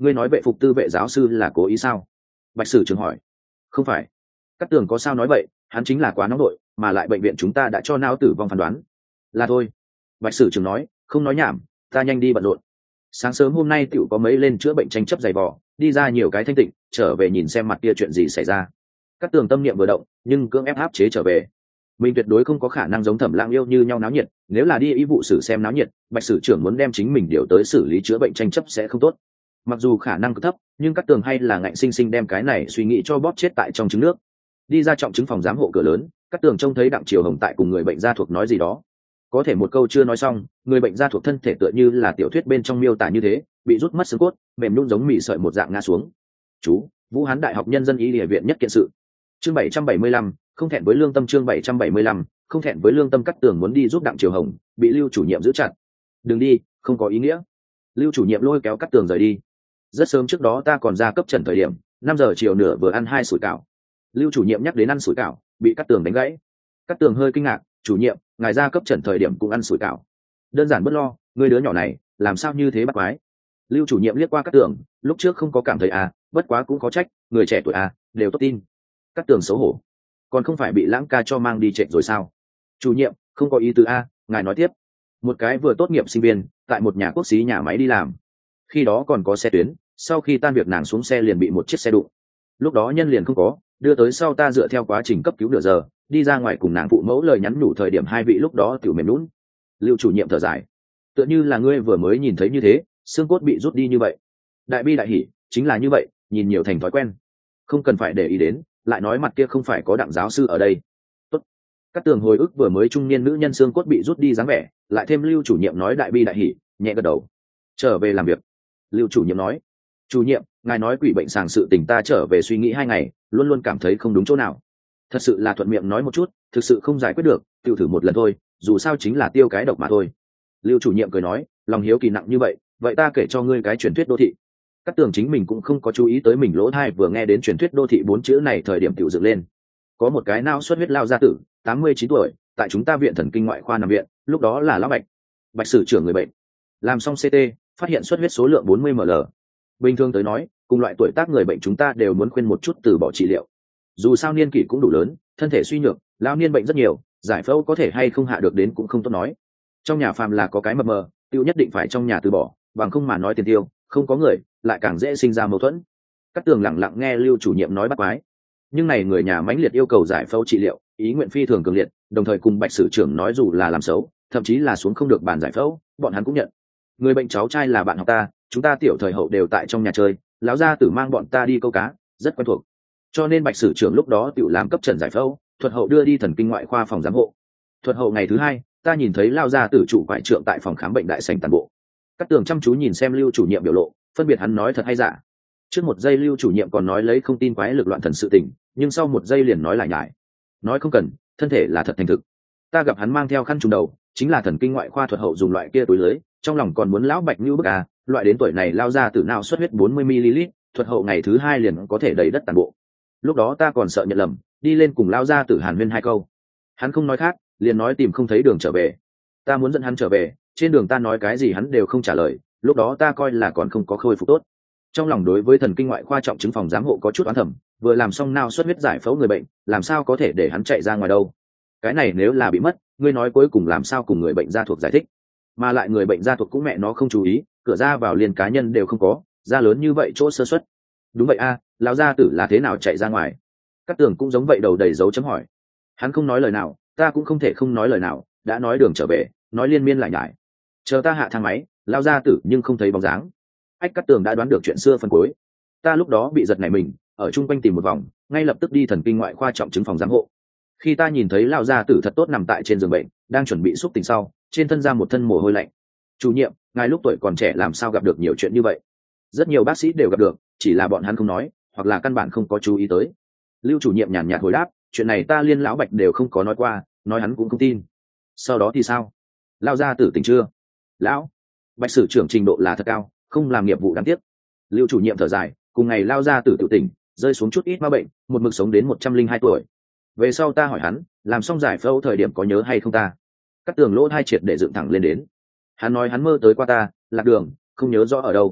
ngươi nói vệ phục tư vệ giáo sư là cố ý sao? Bạch sử trưởng hỏi. Không phải. Cát tường có sao nói vậy, hắn chính là quá nóng đội, mà lại bệnh viện chúng ta đã cho não tử vong phán đoán. Là thôi. Bạch sử trưởng nói, không nói nhảm, ta nhanh đi bận rộn. Sáng sớm hôm nay tiểu có mấy lên chữa bệnh tranh chấp dày vò, đi ra nhiều cái thanh tịnh, trở về nhìn xem mặt kia chuyện gì xảy ra. Cát tường tâm niệm vừa động, nhưng cưỡng ép áp chế trở về. Mình tuyệt đối không có khả năng giống Thẩm Lãng yêu như nhau náo nhiệt, nếu là đi y vụ xử xem náo nhiệt, Bạch sử trưởng muốn đem chính mình điều tới xử lý chữa bệnh tranh chấp sẽ không tốt. Mặc dù khả năng cực thấp, nhưng Cát tường hay là ngạnh sinh sinh đem cái này suy nghĩ cho bóp chết tại trong trứng nước. Đi ra trọng chứng phòng giám hộ cửa lớn, Cát tường trông thấy Đặng Triều Hồng tại cùng người bệnh gia thuộc nói gì đó. Có thể một câu chưa nói xong, người bệnh gia thuộc thân thể tựa như là tiểu thuyết bên trong miêu tả như thế, bị rút mất xương cốt, mềm nhũn giống mì sợi một dạng ngã xuống. Chú, Vũ Hán Đại học Nhân dân Y Địa viện nhất kiện sự. Chương 775, không thẹn với lương tâm. Chương 775, không thẹn với lương tâm. Cát tường muốn đi giúp Đặng Triều Hồng, bị Lưu chủ nhiệm giữ chặt. Đừng đi, không có ý nghĩa. Lưu chủ nhiệm lôi kéo Cát tường rời đi. Rất sớm trước đó ta còn ra cấp trần thời điểm, 5 giờ chiều nửa vừa ăn 2 sủi cảo. Lưu chủ nhiệm nhắc đến ăn sủi cảo, bị Cát tường đánh gãy. Cát tường hơi kinh ngạc, chủ nhiệm, ngài ra cấp trần thời điểm cũng ăn sủi cảo. Đơn giản bất lo, người đứa nhỏ này làm sao như thế bắt quái. Lưu chủ nhiệm liếc qua Cát tường, lúc trước không có cảm thấy bất quá cũng có trách, người trẻ tuổi đều tốt tin. Cát tường xấu hổ, còn không phải bị Lãng ca cho mang đi trệ rồi sao? Chủ nhiệm, không có ý tứ ngài nói tiếp. Một cái vừa tốt nghiệp sinh viên, tại một nhà quốc xí nhà máy đi làm, khi đó còn có xe tuyến, sau khi tan việc nàng xuống xe liền bị một chiếc xe đụng. Lúc đó nhân liền không có, đưa tới sau ta dựa theo quá trình cấp cứu nửa giờ, đi ra ngoài cùng nàng phụ mẫu lời nhắn nhủ thời điểm hai vị lúc đó tiểu mềm lún. Lưu chủ nhiệm thở dài, tựa như là ngươi vừa mới nhìn thấy như thế, xương cốt bị rút đi như vậy. Đại bi đại hỉ, chính là như vậy, nhìn nhiều thành thói quen, không cần phải để ý đến. Lại nói mặt kia không phải có Đặng giáo sư ở đây. Tốt. Cát tường hồi ức vừa mới trung niên nữ nhân xương cốt bị rút đi dáng vẻ, lại thêm Lưu chủ nhiệm nói đại bi đại hỉ, nhẹ gật đầu. Trở về làm việc. Lưu chủ nhiệm nói, chủ nhiệm, ngài nói quỷ bệnh sàng sự tình ta trở về suy nghĩ 2 ngày, luôn luôn cảm thấy không đúng chỗ nào. Thật sự là thuận miệng nói một chút, thực sự không giải quyết được, tự thử một lần thôi, dù sao chính là tiêu cái độc mà thôi. Lưu chủ nhiệm cười nói, lòng hiếu kỳ nặng như vậy, vậy ta kể cho ngươi cái truyền thuyết đô thị. Cát tường chính mình cũng không có chú ý tới mình lỗ tai vừa nghe đến truyền thuyết đô thị 4 chữ này thời điểm tiểu dựng lên. Có một cái não xuất huyết lao gia tử, 89 tuổi, tại chúng ta viện thần kinh ngoại khoa nằm viện, lúc đó là lão Bạch sử trưởng người bệnh. Làm xong CT, phát hiện xuất huyết số lượng 40 ml. Bình thường tới nói, cùng loại tuổi tác người bệnh chúng ta đều muốn khuyên một chút từ bỏ trị liệu. Dù sao niên kỷ cũng đủ lớn, thân thể suy nhược, lão niên bệnh rất nhiều, giải phẫu có thể hay không hạ được đến cũng không tốt nói. Trong nhà phàm là có cái mập mờ, tiêu nhất định phải trong nhà từ bỏ, bằng không mà nói tiền tiêu, không có người, lại càng dễ sinh ra mâu thuẫn. Cát tường lặng lặng nghe Lưu chủ nhiệm nói bắt quái, nhưng này người nhà mãnh liệt yêu cầu giải phẫu trị liệu, ý nguyện phi thường cường liệt, đồng thời cùng Bạch sử trưởng nói dù là làm xấu, thậm chí là xuống không được bàn giải phẫu, bọn hắn cũng nhận. Người bệnh cháu trai là bạn học ta, chúng ta tiểu thời hậu đều tại trong nhà chơi, lão gia tử mang bọn ta đi câu cá, rất quen thuộc. Cho nên Bạch sử trưởng lúc đó tiểu làm cấp trần giải phẫu, thuật hậu đưa đi thần kinh ngoại khoa phòng giám hộ. Thuật hậu ngày thứ 2, ta nhìn thấy lao gia tử trụ quải trượng tại phòng khám bệnh đại sảnh toàn bộ. Cát tường chăm chú nhìn xem Lưu chủ nhiệm biểu lộ, phân biệt hắn nói thật hay giả. Trước một giây Lưu chủ nhiệm còn nói lấy không tin quái lực loạn thần sự tình, nhưng sau một giây liền nói lại nhải. Nói không cần, thân thể là thật thành thực. Ta gặp hắn mang theo khăn trùm đầu, chính là thần kinh ngoại khoa thuật hậu dùng loại kia túi lưới, trong lòng còn muốn lão Bạch như bức loại đến tuổi này lao ra từ nào xuất huyết 40 ml, thuật hậu ngày thứ 2 liền có thể đầy đất toàn bộ. Lúc đó ta còn sợ nhận lầm, đi lên cùng lao ra từ Hàn Huyên 2 câu. Hắn không nói khác, liền nói tìm không thấy đường trở về. Ta muốn dẫn hắn trở về, trên đường ta nói cái gì hắn đều không trả lời, lúc đó ta coi là còn không có khôi phục tốt. Trong lòng đối với thần kinh ngoại khoa trọng chứng phòng giám hộ có chút oán thầm, vừa làm xong nào xuất huyết giải phẫu người bệnh, làm sao có thể để hắn chạy ra ngoài đâu. Cái này nếu là bị mất, ngươi nói cuối cùng làm sao cùng người bệnh gia thuộc giải thích. Mà lại người bệnh gia thuộc cũng mẹ nó không chú ý, cửa ra vào liền cá nhân đều không có, ra lớn như vậy chỗ sơ suất. Đúng vậy lão gia tử là thế nào chạy ra ngoài? Cát tường cũng giống vậy đầu đầy dấu chấm hỏi. Hắn không nói lời nào, ta cũng không thể không nói lời nào, đã nói đường trở về, nói liên miên lại nhải. Chờ ta hạ thang máy, lao gia tử nhưng không thấy bóng dáng. Cát tường đã đoán được chuyện xưa phần cuối. Ta lúc đó bị giật nảy mình, ở chung quanh tìm một vòng, ngay lập tức đi thần kinh ngoại khoa trọng chứng phòng giám hộ. Khi ta nhìn thấy lao gia tử thật tốt nằm tại trên giường bệnh, đang chuẩn bị xúc tình sau, trên thân ra một thân mồ hôi lạnh. Chủ nhiệm, ngài lúc tuổi còn trẻ làm sao gặp được nhiều chuyện như vậy? Rất nhiều bác sĩ đều gặp được, chỉ là bọn hắn không nói, hoặc là căn bản không có chú ý tới. Lưu chủ nhiệm nhàn nhạt hồi đáp, chuyện này ta liên lão Bạch đều không có nói qua, nói hắn cũng không tin. Sau đó thì sao? Lao gia tử tỉnh chưa? Lão Bạch sử trưởng trình độ là thật cao, không làm nghiệp vụ đáng tiếc. Lưu chủ nhiệm thở dài, cùng ngày lao gia tử tự tỉnh, rơi xuống chút ít ma bệnh, một mực sống đến 102 tuổi. Về sau ta hỏi hắn, làm xong giải phẫu thời điểm có nhớ hay không ta? Cát tường lỗ hai triệt để dựng thẳng lên đến. Hắn nói hắn mơ tới qua ta, lạc đường, không nhớ rõ ở đâu.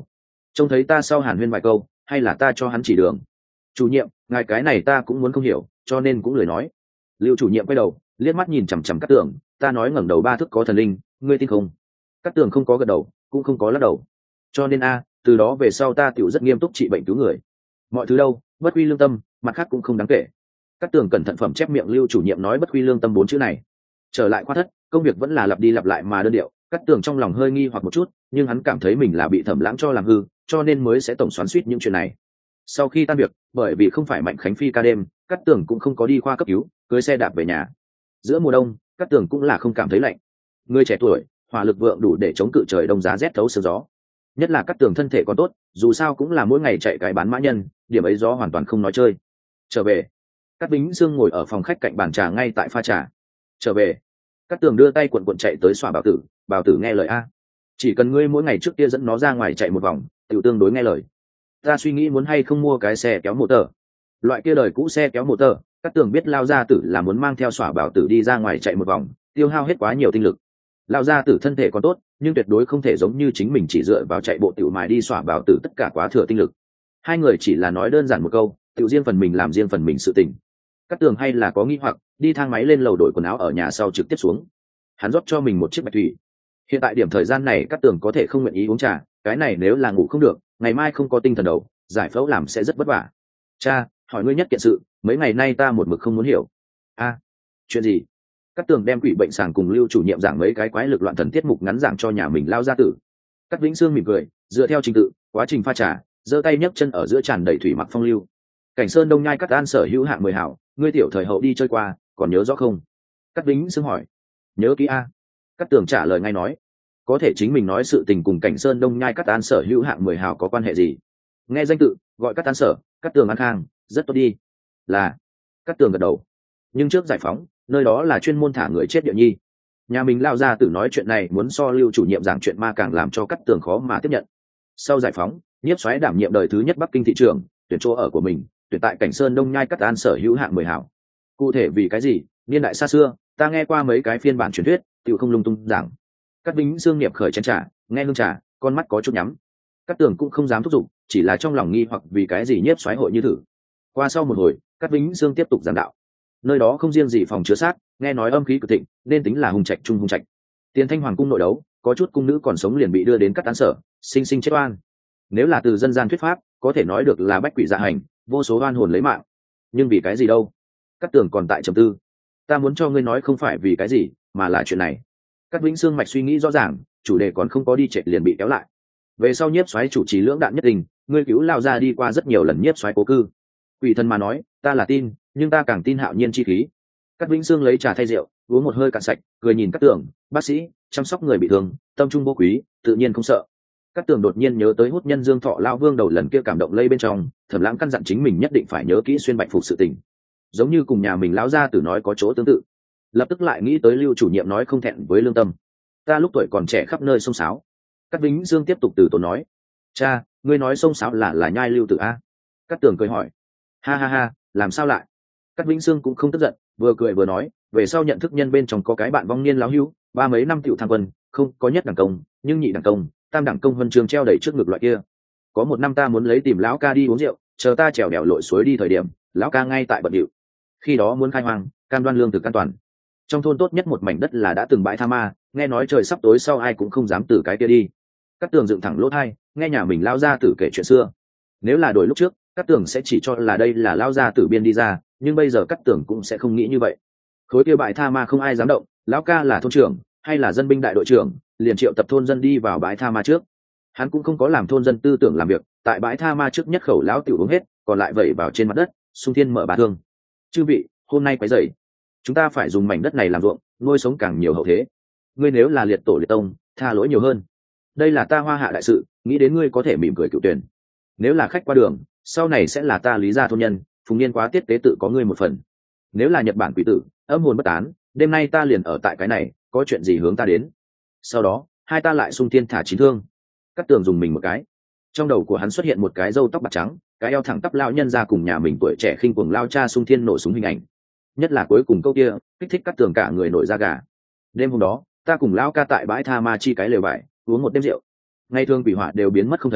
trông thấy ta sau hàn huyên vài câu, hay là ta cho hắn chỉ đường? Chủ nhiệm, ngài cái này ta cũng muốn không hiểu, cho nên cũng lười nói. Lưu chủ nhiệm quay đầu liếc mắt nhìn chằm chằm Cát Tường, ta nói ngẩng đầu 3 thước có thần linh, ngươi tin không? Cát Tường không có gật đầu, cũng không có lắc đầu. Cho nên từ đó về sau ta tiểu rất nghiêm túc trị bệnh cứu người. Mọi thứ đâu, bất quy lương tâm, mặt khác cũng không đáng kể. Cát Tường cẩn thận phẩm chép miệng Lưu chủ nhiệm nói bất quy lương tâm 4 chữ này. Trở lại khoa thất, công việc vẫn là lặp đi lặp lại mà đơn điệu. Cát Tường trong lòng hơi nghi hoặc một chút, nhưng hắn cảm thấy mình là bị Thẩm Lãng cho làm hư, cho nên mới sẽ tổng xoắn xuýt những chuyện này. Sau khi tan việc, bởi vì không phải Mạnh Khánh Phi ca đêm, Cát Tường cũng không có đi khoa cấp cứu, cưỡi xe đạp về nhà. Giữa mùa đông, Cát Tường cũng là không cảm thấy lạnh. Người trẻ tuổi, hỏa lực vượng đủ để chống cự trời đông giá rét thấu xương gió. Nhất là Cát Tường thân thể còn tốt, dù sao cũng là mỗi ngày chạy cái bán mã nhân, điểm ấy gió hoàn toàn không nói chơi. Trở về, Cát Bính Dương ngồi ở phòng khách cạnh bàn trà ngay tại pha trà. Trở về, Cát Tường đưa tay cuộn cuộn chạy tới xòa Bảo Tử nghe lời chỉ cần ngươi mỗi ngày trước kia dẫn nó ra ngoài chạy một vòng, tiểu tương đối nghe lời. Ta suy nghĩ muốn hay không mua cái xe kéo motor, loại kia đời cũ xe kéo motor. Cát Tường biết Lao Gia Tử là muốn mang theo xòa Bảo Tử đi ra ngoài chạy một vòng, tiêu hao hết quá nhiều tinh lực. Lao Gia Tử thân thể còn tốt, nhưng tuyệt đối không thể giống như chính mình chỉ dựa vào chạy bộ tiểu mài đi xòa Bảo Tử tất cả quá thừa tinh lực. Hai người chỉ là nói đơn giản một câu, tiểu riêng phần mình làm riêng phần mình sự tình. Cát Tường hay là có nghi hoặc, đi thang máy lên lầu đổi quần áo ở nhà sau trực tiếp xuống. Hắn rót cho mình một chiếc bạch thủy. Hiện tại điểm thời gian này Cát Tường có thể không nguyện ý uống trà, cái này nếu là ngủ không được, ngày mai không có tinh thần đầu, giải phẫu làm sẽ rất vất vả. Cha, hỏi ngươi nhất kiện sự, mấy ngày nay ta một mực không muốn hiểu. Chuyện gì? Cát Tường đem quỷ bệnh sàng cùng Lưu chủ nhiệm giảng mấy cái quái lực loạn thần tiết mục ngắn giảng cho nhà mình Lao Gia Tử. Cát Vĩnh Sương mỉm cười, dựa theo trình tự, quá trình pha trà, giơ tay nhấc chân ở giữa tràn đầy thủy mặc phong lưu. Cảnh Sơn Đông Nhai Cát An sở hữu hạng 10 hảo, ngươi tiểu thời hậu đi chơi qua, còn nhớ rõ không? Cát Vĩnh Sương hỏi. Nhớ kỹ Cát Tường trả lời ngay nói. Có thể chính mình nói sự tình cùng Cảnh Sơn Đông Nhai Cát An sở hữu hạng 10 hảo có quan hệ gì? Nghe danh tự, gọi Cát An sở, Cát Tường An Khang, rất tốt đi. Là. Cát Tường gật đầu. Nhưng trước giải phóng, nơi đó là chuyên môn thả người chết địa nhi. Nhà mình Lao Gia Tử nói chuyện này muốn so Lưu chủ nhiệm giảng chuyện ma càng làm cho Cát Tường khó mà tiếp nhận. Sau giải phóng, Nhiếp Soái đảm nhiệm đời thứ nhất Bắc Kinh thị trường, tuyển chỗ ở của mình, tuyển tại Cảnh Sơn Đông Nhai Cát An sở hữu hạng 10 hảo. Cụ thể vì cái gì, niên đại xa xưa, ta nghe qua mấy cái phiên bản truyền thuyết, tự không lung tung giảng. Cát Vĩnh Sương nghiệp khởi chén trà, nghe hương trà, con mắt có chút nhắm. Cát Tường cũng không dám thúc giục, chỉ là trong lòng nghi hoặc vì cái gì Nhiếp Soái hội như thử. Qua sau một hồi, Cát Vĩnh Sương tiếp tục giảng đạo. Nơi đó không riêng gì phòng chứa xác, nghe nói âm khí cực thịnh, nên tính là hùng trạch trung hùng trạch. Tiền Thanh Hoàng cung nội đấu, có chút cung nữ còn sống liền bị đưa đến Cát Tán sở, sinh sinh chết oan. Nếu là từ dân gian thuyết pháp, có thể nói được là bách quỷ dạ hành, vô số oan hồn lấy mạng. Nhưng vì cái gì đâu? Cát Tường còn tại trầm tư. Ta muốn cho ngươi nói không phải vì cái gì, mà là chuyện này. Cát Vĩnh Sương mạch suy nghĩ rõ ràng, chủ đề còn không có đi trệ liền bị kéo lại. Về sau Nhiếp Soái chủ trì lưỡng đạn nhất tình, ngươi cứu Lao ra đi qua rất nhiều lần Nhiếp Soái cố cư. Quỷ thần mà nói, ta là tin, nhưng ta càng tin hạo nhiên chi khí. Cát Vĩnh Sương lấy trà thay rượu, uống một hơi cạn sạch, cười nhìn Cát Tường, bác sĩ, chăm sóc người bị thương, tâm trung vô quý, tự nhiên không sợ. Cát Tường đột nhiên nhớ tới hút nhân dương thọ lao vương đầu lần kia cảm động lây bên trong, Thẩm Lãng căn dặn chính mình nhất định phải nhớ kỹ xuyên bạch phục sự tình, giống như cùng nhà mình lão gia tử nói có chỗ tương tự. Lập tức lại nghĩ tới Lưu chủ nhiệm nói không thẹn với lương tâm. Ta lúc tuổi còn trẻ khắp nơi xông xáo. Cát Vĩnh Dương tiếp tục từ tốn nói. Cha, ngươi nói xông xáo là nhai Lưu Tử Cát Tường cười hỏi. Ha ha ha, làm sao lại? Cát Vĩnh Dương cũng không tức giận, vừa cười vừa nói, về sau nhận thức nhân bên trong có cái bạn vong niên láo hữu, 3 mấy năm tiểu tham quân, không có nhất đẳng công, nhưng nhị đẳng công, tam đẳng công huân chương treo đầy trước ngực loại kia. Có một năm ta muốn lấy tìm lão ca đi uống rượu, chờ ta trèo đèo lội suối đi thời điểm, lão ca ngay tại bận điệu. Khi đó muốn khai hoang, cam đoan lương thực an toàn. Trong thôn tốt nhất một mảnh đất là đã từng bãi tha ma, nghe nói trời sắp tối sau ai cũng không dám từ cái kia đi. Cát Tường dựng thẳng lỗ tai, nghe nhà mình lao ra tử kể chuyện xưa. Nếu là đổi lúc trước, Cát Tường sẽ chỉ cho là đây là lao ra tử biên đi ra, nhưng bây giờ Cát Tường cũng sẽ không nghĩ như vậy. Khối kia bãi tha ma không ai dám động, lão ca là thôn trưởng hay là dân binh đại đội trưởng, liền triệu tập thôn dân đi vào bãi tha ma trước. Hắn cũng không có làm thôn dân tư tưởng làm việc, tại bãi tha ma trước nhất khẩu lão tiểu uống hết, còn lại vẩy vào trên mặt đất, xung thiên mở bá thương. Chư vị, hôm nay quấy rầy, chúng ta phải dùng mảnh đất này làm ruộng, nuôi sống càng nhiều hậu thế. Ngươi nếu là liệt tổ liệt tông, tha lỗi nhiều hơn. Đây là ta Hoa Hạ đại sự, nghĩ đến ngươi có thể mỉm cười cựu tuyển. Nếu là khách qua đường, sau này sẽ là ta Lý gia thôn nhân, phùng niên quá tiết tế tự có ngươi một phần. Nếu là Nhật Bản quỷ tử, âm hồn bất tán, đêm nay ta liền ở tại cái này, có chuyện gì hướng ta đến. Sau đó, hai ta lại xung thiên thả chín thương. Cát Tường dùng mình một cái. Trong đầu của hắn xuất hiện một cái râu tóc bạc trắng, cái eo thẳng tắp lao nhân ra cùng nhà mình tuổi trẻ khinh cuồng lao cha xung thiên nổ súng hình ảnh. Nhất là cuối cùng câu kia, kích thích Cát Tường cả người nổi da gà. Đêm hôm đó, ta cùng lão ca tại bãi tha ma chi cái lều vải, uống một đêm rượu. Ngày thường quỷ hỏa đều biến mất không thấy,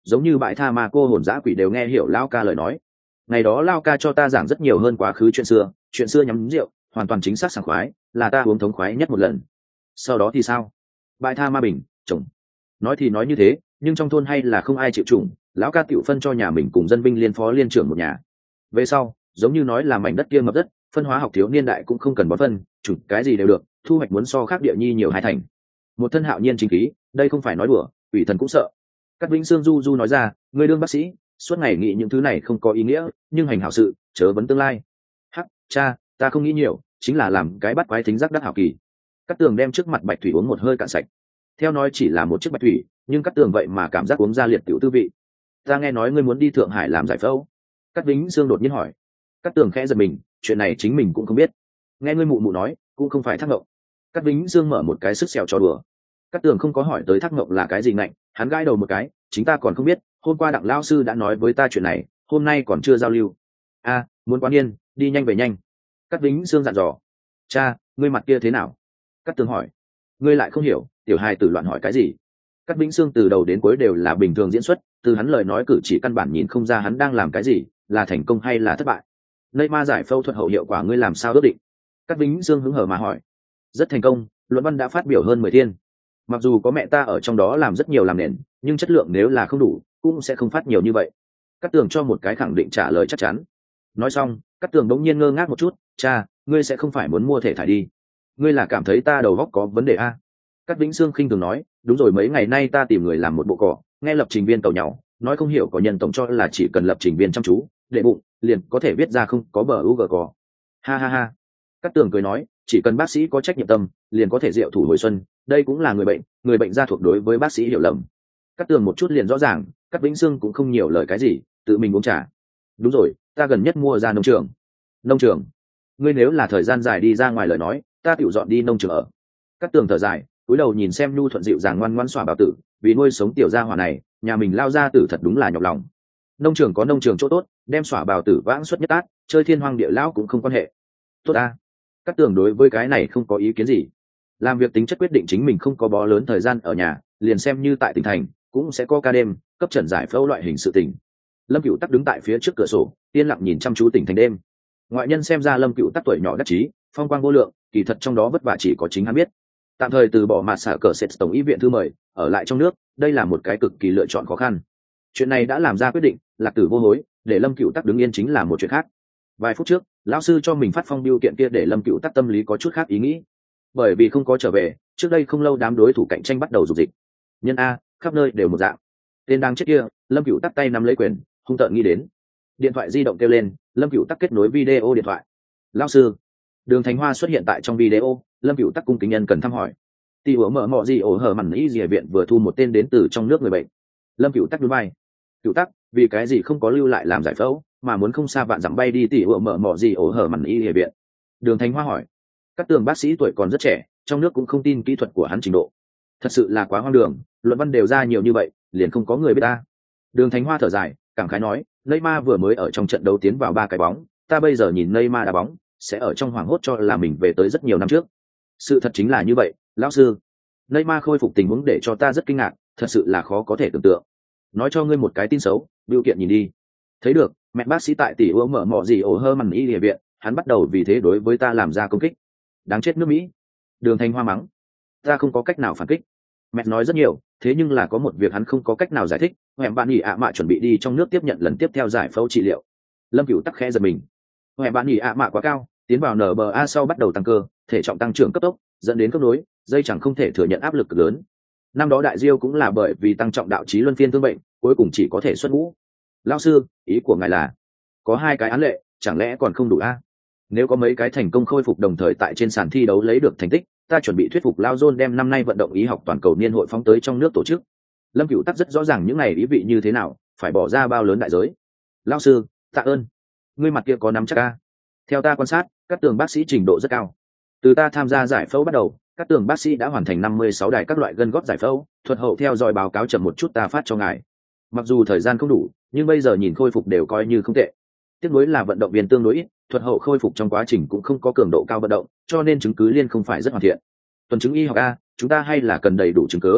giống như bãi tha ma cô hồn dã quỷ đều nghe hiểu lao ca lời nói. Ngày đó lao ca cho ta giảng rất nhiều hơn quá khứ chuyện xưa nhắm rượu hoàn toàn chính xác sảng khoái, là ta uống thống khoái nhất một lần. Sau đó thì sao? Bãi tha ma bình chồng nói thì nói như thế, nhưng trong thôn hay là không ai chịu chủng, lão ca tiểu phân cho nhà mình cùng dân binh liên phó liên trưởng một nhà. Về sau giống như nói là mảnh đất kia ngập đất, phân hóa học thiếu niên đại cũng không cần bón phân, chủng cái gì đều được, thu hoạch muốn so khác địa nhi nhiều hai thành. Một thân hạo nhiên chính khí, đây không phải nói đùa, ủy thần cũng sợ. Cát Vĩnh Sương du du nói ra, người đương bác sĩ suốt ngày nghĩ những thứ này không có ý nghĩa, nhưng hành hảo sự chớ vấn tương lai. Hắc cha, ta không nghĩ nhiều, chính là làm cái bắt quái thính giác đắc hảo kỳ. Cát Tường đem trước mặt bạch thủy uống một hơi cạn sạch. Theo nói chỉ là một chiếc bạch thủy, nhưng Cát Tường vậy mà cảm giác uống ra liệt tiểu tư vị. Ta nghe nói ngươi muốn đi Thượng Hải làm giải phẫu. Cát Vĩnh Sương đột nhiên hỏi. Cát Tường khẽ giật mình, chuyện này chính mình cũng không biết. Nghe ngươi mụ mụ nói, cũng không phải thác ngộng. Cát Vĩnh Dương mở một cái sức sẹo cho đùa. Cát Tường không có hỏi tới thác ngộng là cái gì ngạnh, hắn gãi đầu một cái, chính ta còn không biết, hôm qua Đặng lão sư đã nói với ta chuyện này, hôm nay còn chưa giao lưu. A, muốn quán yên, đi nhanh về nhanh. Cát Vĩnh Dương dặn dò. Cha, ngươi mặt kia thế nào? Cát Tường hỏi. Ngươi lại không hiểu, tiểu hài tử loạn hỏi cái gì? Cát Vĩnh Dương từ đầu đến cuối đều là bình thường diễn xuất, từ hắn lời nói cử chỉ căn bản nhìn không ra hắn đang làm cái gì, là thành công hay là thất bại. Neymar giải phẫu thuật hậu hiệu quả ngươi làm sao ước định? Cát Vĩnh Dương hứng hở mà hỏi. Rất thành công, luận văn đã phát biểu hơn 10 thiên. Mặc dù có mẹ ta ở trong đó làm rất nhiều làm nền, nhưng chất lượng nếu là không đủ cũng sẽ không phát nhiều như vậy. Cát Tường cho một cái khẳng định trả lời chắc chắn. Nói xong, Cát Tường đống nhiên ngơ ngác một chút. Cha, ngươi sẽ không phải muốn mua thể thải đi? Ngươi là cảm thấy ta đầu óc có vấn đề a? Cát Vĩnh Dương khinh thường nói. Đúng rồi, mấy ngày nay ta tìm người làm một bộ cỏ, nghe lập trình viên tàu nhau nói không hiểu có nhân tổng cho là chỉ cần lập trình viên chăm chú đệ bụng liền có thể viết ra không có bờ u g cỏ. Ha ha ha. Cát Tường cười nói, chỉ cần bác sĩ có trách nhiệm tâm liền có thể diệu thủ hồi xuân, đây cũng là người bệnh gia thuộc đối với bác sĩ hiểu lầm. Cát Tường một chút liền rõ ràng, Cát Vĩnh Dương cũng không nhiều lời cái gì, tự mình uống trà. Đúng rồi, ta gần nhất mua ra nông trường. Nông trường? Ngươi nếu là thời gian dài đi ra ngoài lời nói, ta tự dọn đi nông trường ở. Cát Tường thở dài, cúi đầu nhìn xem nhu thuận dịu dàng ngoan ngoãn xỏa bảo tử, vì nuôi sống tiểu gia hỏa này, nhà mình lao ra tử thật đúng là nhọc lòng. Nông trường có nông trường chỗ tốt, đem xỏa bảo tử vãng xuất nhất át, chơi thiên hoang địa lão cũng không quan hệ. Tốt ta. Cát Tường đối với cái này không có ý kiến gì. Làm việc tính chất quyết định chính mình không có bó lớn thời gian ở nhà, liền xem như tại tỉnh thành cũng sẽ có ca đêm cấp trần giải phẫu loại hình sự tình. Lâm Cựu Tắc đứng tại phía trước cửa sổ, yên lặng nhìn chăm chú tỉnh thành đêm. Ngoại nhân xem ra Lâm Cựu Tắc tuổi nhỏ đắc chí, phong quang vô lượng, kỳ thật trong đó vất vả chỉ có chính hắn biết. Tạm thời từ bỏ mặt xả cờ sệt tổng ý viện thư mời, ở lại trong nước, đây là một cái cực kỳ lựa chọn khó khăn. Chuyện này đã làm ra quyết định, lạc tử vô hối, để Lâm Cựu Tắc đứng yên chính là một chuyện khác. Vài phút trước, lão sư cho mình phát phong biêu kiện kia để Lâm Cựu Tắc tâm lý có chút khác ý nghĩ. Bởi vì không có trở về, trước đây không lâu đám đối thủ cạnh tranh bắt đầu dục dịch. Nhân a, khắp nơi đều một dạng. Tên đang chết kia, Lâm Cựu Tắc tay nắm lấy quyền, hung tợn nghĩ đến. Điện thoại di động kêu lên, Lâm Cựu Tắc kết nối video điện thoại. Lão sư. Đường Thành Hoa xuất hiện tại trong video, Lâm Cựu Tắc cung kính nhân cần thăm hỏi. Tỷ ủa mở mọ gì ổ hở mặn ý gì viện vừa thu một tên đến từ trong nước người bệnh. Lâm Cựu Tắc nhún vai. Cựu Tắc, vì cái gì không có lưu lại làm giải phẫu, mà muốn không xa vạn dặm bay đi tỷ ủa mở mọ gì ổ hở mặn ý gì viện? Đường Thành Hoa hỏi. Các tường bác sĩ tuổi còn rất trẻ, trong nước cũng không tin kỹ thuật của hắn trình độ. Thật sự là quá hoang đường, luận văn đều ra nhiều như vậy, liền không có người biết ta. Đường Thành Hoa thở dài, cảm khái nói, Neymar vừa mới ở trong trận đấu tiến vào 3 cái bóng, ta bây giờ nhìn Neymar đá bóng, sẽ ở trong hoảng hốt cho là mình về tới rất nhiều năm trước. Sự thật chính là như vậy, lão sư. Neymar khôi phục tình huống để cho ta rất kinh ngạc, thật sự là khó có thể tưởng tượng. Nói cho ngươi một cái tin xấu, biểu kiện nhìn đi. Thấy được, mẹ bác sĩ tại tỷ ủa mở mọ gì ổ hơ mằn y địa viện, hắn bắt đầu vì thế đối với ta làm ra công kích. Đáng chết nước Mỹ. Đường Thành Hoa mắng. Ta không có cách nào phản kích. Mẹ nói rất nhiều, thế nhưng là có một việc hắn không có cách nào giải thích. Hẻm bạn nhỉ ạ mạ chuẩn bị đi trong nước tiếp nhận lần tiếp theo giải phẫu trị liệu. Lâm Cửu Tắc khẽ giật mình. Hẻm bạn nhỉ ạ mạ quá cao, tiến vào NBA sau bắt đầu tăng cơ, thể trọng tăng trưởng cấp tốc, dẫn đến cấp nối, dây chẳng không thể thừa nhận áp lực lớn. Năm đó đại diêu cũng là bởi vì tăng trọng đạo chí luân phiên thương bệnh, cuối cùng chỉ có thể xuất ngũ. Lão sư, ý của ngài là có 2 cái án lệ, chẳng lẽ còn không đủ a? Nếu có mấy cái thành công khôi phục đồng thời tại trên sàn thi đấu lấy được thành tích, ta chuẩn bị thuyết phục Lao John đem năm nay vận động y học toàn cầu niên hội phóng tới trong nước tổ chức. Lâm Cửu Tắc rất rõ ràng những này ý vị như thế nào, phải bỏ ra bao lớn đại giới. Lao sư, tạ ơn. Ngươi mặt kia có nắm chắc a? Theo ta quan sát, các tường bác sĩ trình độ rất cao. Từ ta tham gia giải phẫu bắt đầu, các tường bác sĩ đã hoàn thành 56 đài các loại gân gót giải phẫu, thuật hậu theo dõi báo cáo chậm một chút ta phát cho ngài. Mặc dù thời gian không đủ, nhưng bây giờ nhìn khôi phục đều coi như không tệ. Tiếc nuối là vận động viên tương đối ít, thuật hậu khôi phục trong quá trình cũng không có cường độ cao vận động, cho nên chứng cứ liên không phải rất hoàn thiện. Tuần chứng y học a, chúng ta hay là cần đầy đủ chứng cứ.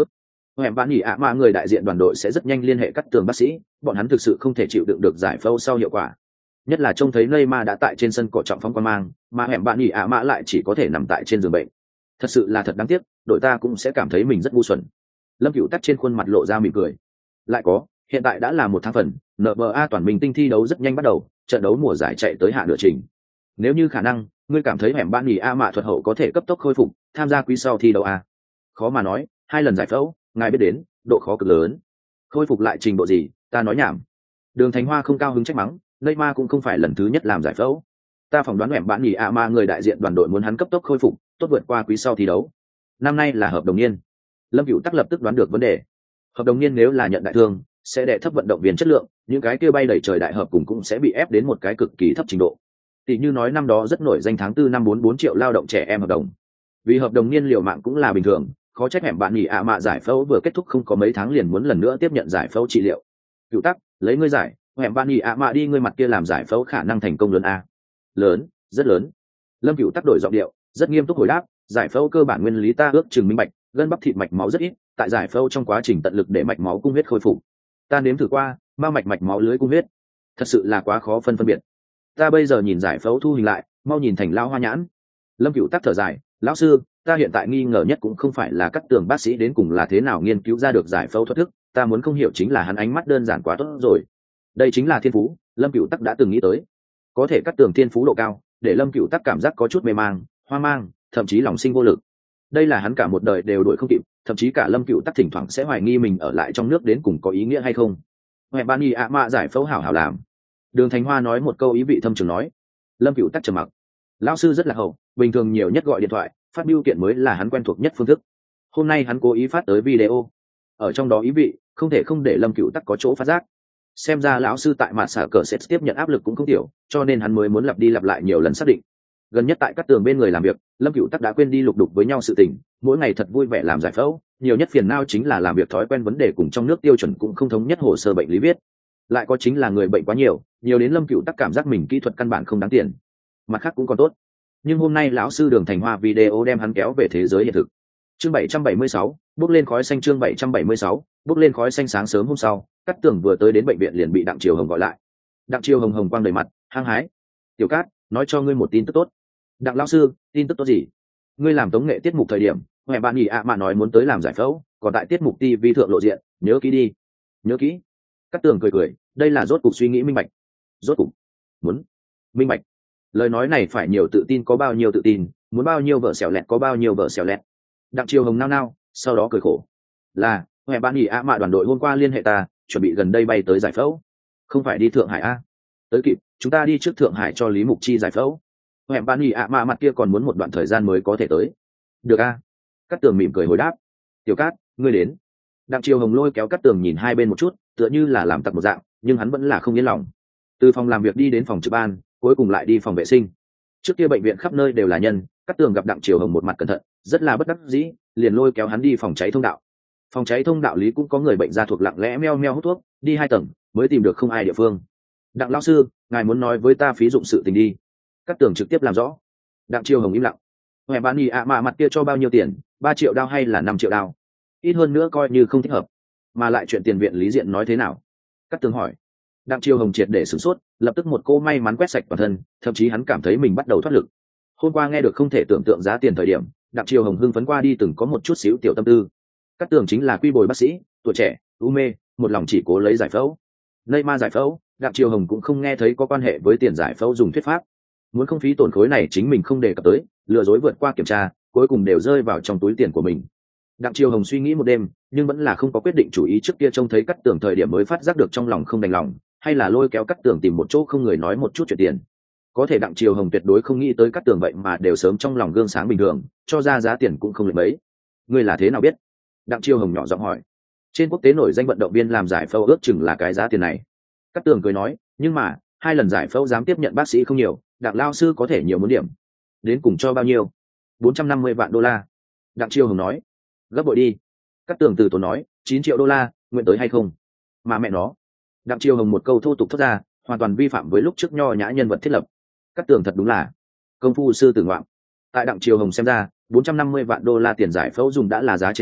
hẻm bạn nghỉ ạ mạ người đại diện đoàn đội sẽ rất nhanh liên hệ cắt tường bác sĩ, bọn hắn thực sự không thể chịu đựng được giải phẫu sau hiệu quả, nhất là trông thấy Neymar đã tại trên sân cỏ trọng phong quan mang, mà hẻm bạn nghỉ ạ mạ lại chỉ có thể nằm tại trên giường bệnh. Thật sự là thật đáng tiếc, đội ta cũng sẽ cảm thấy mình rất ngu xuẩn. Lâm Cửu Tắc trên khuôn mặt lộ ra mỉm cười. Lại có, hiện tại đã là 1 tháng, NBA toàn minh tinh thi đấu rất nhanh bắt đầu, trận đấu mùa giải chạy tới hạ nửa trình. Nếu như khả năng, ngươi cảm thấy hẻm bạn nghỉ ạ mạ thuật hậu có thể cấp tốc khôi phục, tham gia quý sau thi đấu a? Khó mà nói, 2 lần giải phẫu, ngài biết đến, độ khó cực lớn. Khôi phục lại trình độ gì, ta nói nhảm. Đường Thành Hoa không cao hứng trách mắng, Neymar cũng không phải lần thứ nhất làm giải phẫu. Ta phỏng đoán hẻm bạn nghỉ ạ mạ người đại diện đoàn đội muốn hắn cấp tốc khôi phục, tốt vượt qua quý sau thi đấu. Năm nay là hợp đồng niên. Lâm Cửu Tắc lập tức đoán được vấn đề. Hợp đồng niên nếu là nhận đại thương, sẽ đè thấp vận động viên chất lượng, những cái kia bay đẩy trời đại hợp cùng cũng sẽ bị ép đến một cái cực kỳ thấp trình độ. Tỷ như nói năm đó rất nổi danh tháng 4 năm 44 triệu lao động trẻ em hợp đồng. Vì hợp đồng niên liều mạng cũng là bình thường, khó trách hẻm bạn nghỉ ạ mạ giải phẫu vừa kết thúc không có mấy tháng liền muốn lần nữa tiếp nhận giải phẫu trị liệu. Cửu Tắc, lấy ngươi giải, hẻm bạn nghỉ ạ mạ đi ngươi mặt kia làm giải phẫu khả năng thành công lớn a? Lớn, rất lớn. Lâm Cửu Tắc đổi giọng điệu, rất nghiêm túc hồi đáp, giải phẫu cơ bản nguyên lý ta ước chừng minh bạch, gân bắp thịt mạch máu rất ít, tại giải phẫu trong quá trình tận lực để mạch máu cung huyết khôi phục. Ta nếm thử qua, ma mạch máu lưới cung huyết, thật sự là quá khó phân biệt. Ta bây giờ nhìn giải phẫu thu hình lại, mau nhìn thành lao hoa nhãn. Lâm Cửu Tắc thở dài, lão sư, ta hiện tại nghi ngờ nhất cũng không phải là cắt tường bác sĩ đến cùng là thế nào nghiên cứu ra được giải phẫu thuật thức, ta muốn không hiểu chính là hắn ánh mắt đơn giản quá tốt rồi. Đây chính là thiên phú, Lâm Cửu Tắc đã từng nghĩ tới. Có thể cắt tường thiên phú độ cao, để Lâm Cửu Tắc cảm giác có chút mê mang, hoang mang, thậm chí lòng sinh vô lực. Đây là hắn cả một đời đều đuổi không kịp, thậm chí cả Lâm Cửu Tắc thỉnh thoảng sẽ hoài nghi mình ở lại trong nước đến cùng có ý nghĩa hay không. Hoè ban y ạ mạ giải phẫu hảo hảo làm. Đường Thành Hoa nói một câu ý vị thâm trường nói. Lâm Cửu Tắc trầm mặc. Lão sư rất là hậu, bình thường nhiều nhất gọi điện thoại, phát biểu kiện mới là hắn quen thuộc nhất phương thức. Hôm nay hắn cố ý phát tới video, ở trong đó ý vị không thể không để Lâm Cửu Tắc có chỗ phát giác. Xem ra lão sư tại mặt xả cờ sẽ tiếp nhận áp lực cũng không tiểu, cho nên hắn mới muốn lặp đi lặp lại nhiều lần xác định. Gần nhất tại các tường bên người làm việc, Lâm Cửu Tắc đã quên đi lục đục với nhau sự tình, mỗi ngày thật vui vẻ làm giải phẫu, nhiều nhất phiền não chính là làm việc thói quen vấn đề cùng trong nước tiêu chuẩn cũng không thống nhất hồ sơ bệnh lý viết. Lại có chính là người bệnh quá nhiều, nhiều đến Lâm Cửu Tắc cảm giác mình kỹ thuật căn bản không đáng tiền. Mặt khác cũng còn tốt, nhưng hôm nay lão sư Đường Thành Hoa video đem hắn kéo về thế giới hiện thực. Chương 776, bước lên khói xanh. Chương 776, bước lên khói xanh. Sáng sớm hôm sau, Cát Tường vừa tới đến bệnh viện liền bị Đặng Triều Hồng gọi lại. Đặng Triều Hồng hồng quang đầy mặt, hăng hái. Tiểu Cát, nói cho ngươi một tin tức tốt. Đặng lão sư, tin tức tốt gì? Ngươi làm tống nghệ tiết mục thời điểm, mẹ bạn nghỉ ạ mà nói muốn tới làm giải phẫu, còn tại tiết mục TV thượng lộ diện, nhớ kỹ đi. Nhớ kỹ. Cát Tường cười cười, đây là rốt cục suy nghĩ minh bạch. Rốt cục muốn minh bạch. Lời nói này phải nhiều tự tin có bao nhiêu tự tin, muốn bao nhiêu vợ xẻo lẹt có bao nhiêu vợ xẻo lẹt. Đặng Triều Hồng nao nao, sau đó cười khổ. Là, mẹ bạn nghỉ ạ mạ đoàn đội hôm qua liên hệ ta, chuẩn bị gần đây bay tới giải phẫu. Không phải đi Thượng Hải a? Tới kịp, chúng ta đi trước Thượng Hải cho Lý Mục Chi giải phẫu. Mẹ bạn nghỉ ạ mạ mặt kia còn muốn một đoạn thời gian mới có thể tới. Được a? Cát Tường mỉm cười hồi đáp. Tiểu Cát, ngươi đến. Đặng Triều Hồng lôi kéo Cát Tường nhìn hai bên một chút, tựa như là làm tặc một dạng, nhưng hắn vẫn là không yên lòng. Từ phòng làm việc đi đến phòng trực ban, cuối cùng lại đi phòng vệ sinh. Trước kia bệnh viện khắp nơi đều là nhân, Cát Tường gặp Đặng Triều Hồng một mặt cẩn thận, rất là bất đắc dĩ, liền lôi kéo hắn đi phòng cháy thông đạo. Phòng cháy thông đạo lý cũng có người bệnh ra thuộc lặng lẽ meo meo hút thuốc, đi 2 tầng mới tìm được không ai địa phương. Đặng lão sư, ngài muốn nói với ta phí dụng sự tình đi. Cát Tường trực tiếp làm rõ. Đặng Triều Hồng im lặng. Mẹ bạn nhì ạ mà mặt kia cho bao nhiêu tiền, 3 triệu đao hay là 5 triệu đao? Ít hơn nữa coi như không thích hợp. Mà lại chuyện tiền viện lý diện nói thế nào? Cát Tường hỏi. Đặng Triều Hồng triệt để sửng sốt, lập tức một cô may mắn quét sạch toàn thân, thậm chí hắn cảm thấy mình bắt đầu thoát lực. Hôm qua nghe được không thể tưởng tượng giá tiền thời điểm, Đặng Triều Hồng hưng phấn qua đi từng có một chút xíu tiểu tâm tư. Cát Tường chính là quy bồi bác sĩ, tuổi trẻ, u mê, một lòng chỉ cố lấy giải phẫu. Neymar giải phẫu, Đặng Triều Hồng cũng không nghe thấy có quan hệ với tiền giải phẫu dùng thuyết pháp. Muốn không phí tổn khối này chính mình không đề cập tới, lừa dối vượt qua kiểm tra, cuối cùng đều rơi vào trong túi tiền của mình. Đặng Triều Hồng suy nghĩ một đêm, nhưng vẫn là không có quyết định chủ ý. Trước kia trông thấy Cát Tường thời điểm mới phát giác được trong lòng không đành lòng, hay là lôi kéo Cát Tường tìm một chỗ không người nói một chút chuyện tiền. Có thể Đặng Triều Hồng tuyệt đối không nghĩ tới Cát Tường vậy mà đều sớm trong lòng gương sáng bình thường, cho ra giá tiền cũng không lệch mấy. Ngươi là thế nào biết? Đặng Triều Hồng nhỏ giọng hỏi. Trên quốc tế nổi danh vận động viên làm giải phẫu ước chừng là cái giá tiền này. Cát Tường cười nói, nhưng mà 2 lần giải phẫu dám tiếp nhận bác sĩ không nhiều, Đặng lao sư có thể nhiều muốn điểm. Đến cùng cho bao nhiêu? 450 vạn đô la. Đặng Triều Hồng nói. Gấp bội đi. Cát Tường từ tốn nói, 9 triệu đô la, nguyện tới hay không? Mà mẹ nó. Đặng Triều Hồng một câu thô tục thốt ra, hoàn toàn vi phạm với lúc trước nho nhã nhân vật thiết lập. Cát Tường thật đúng là công phu sư tử ngoạm. Tại Đặng Triều Hồng xem ra, 450 vạn đô la tiền giải phẫu dùng đã là giá trên trời,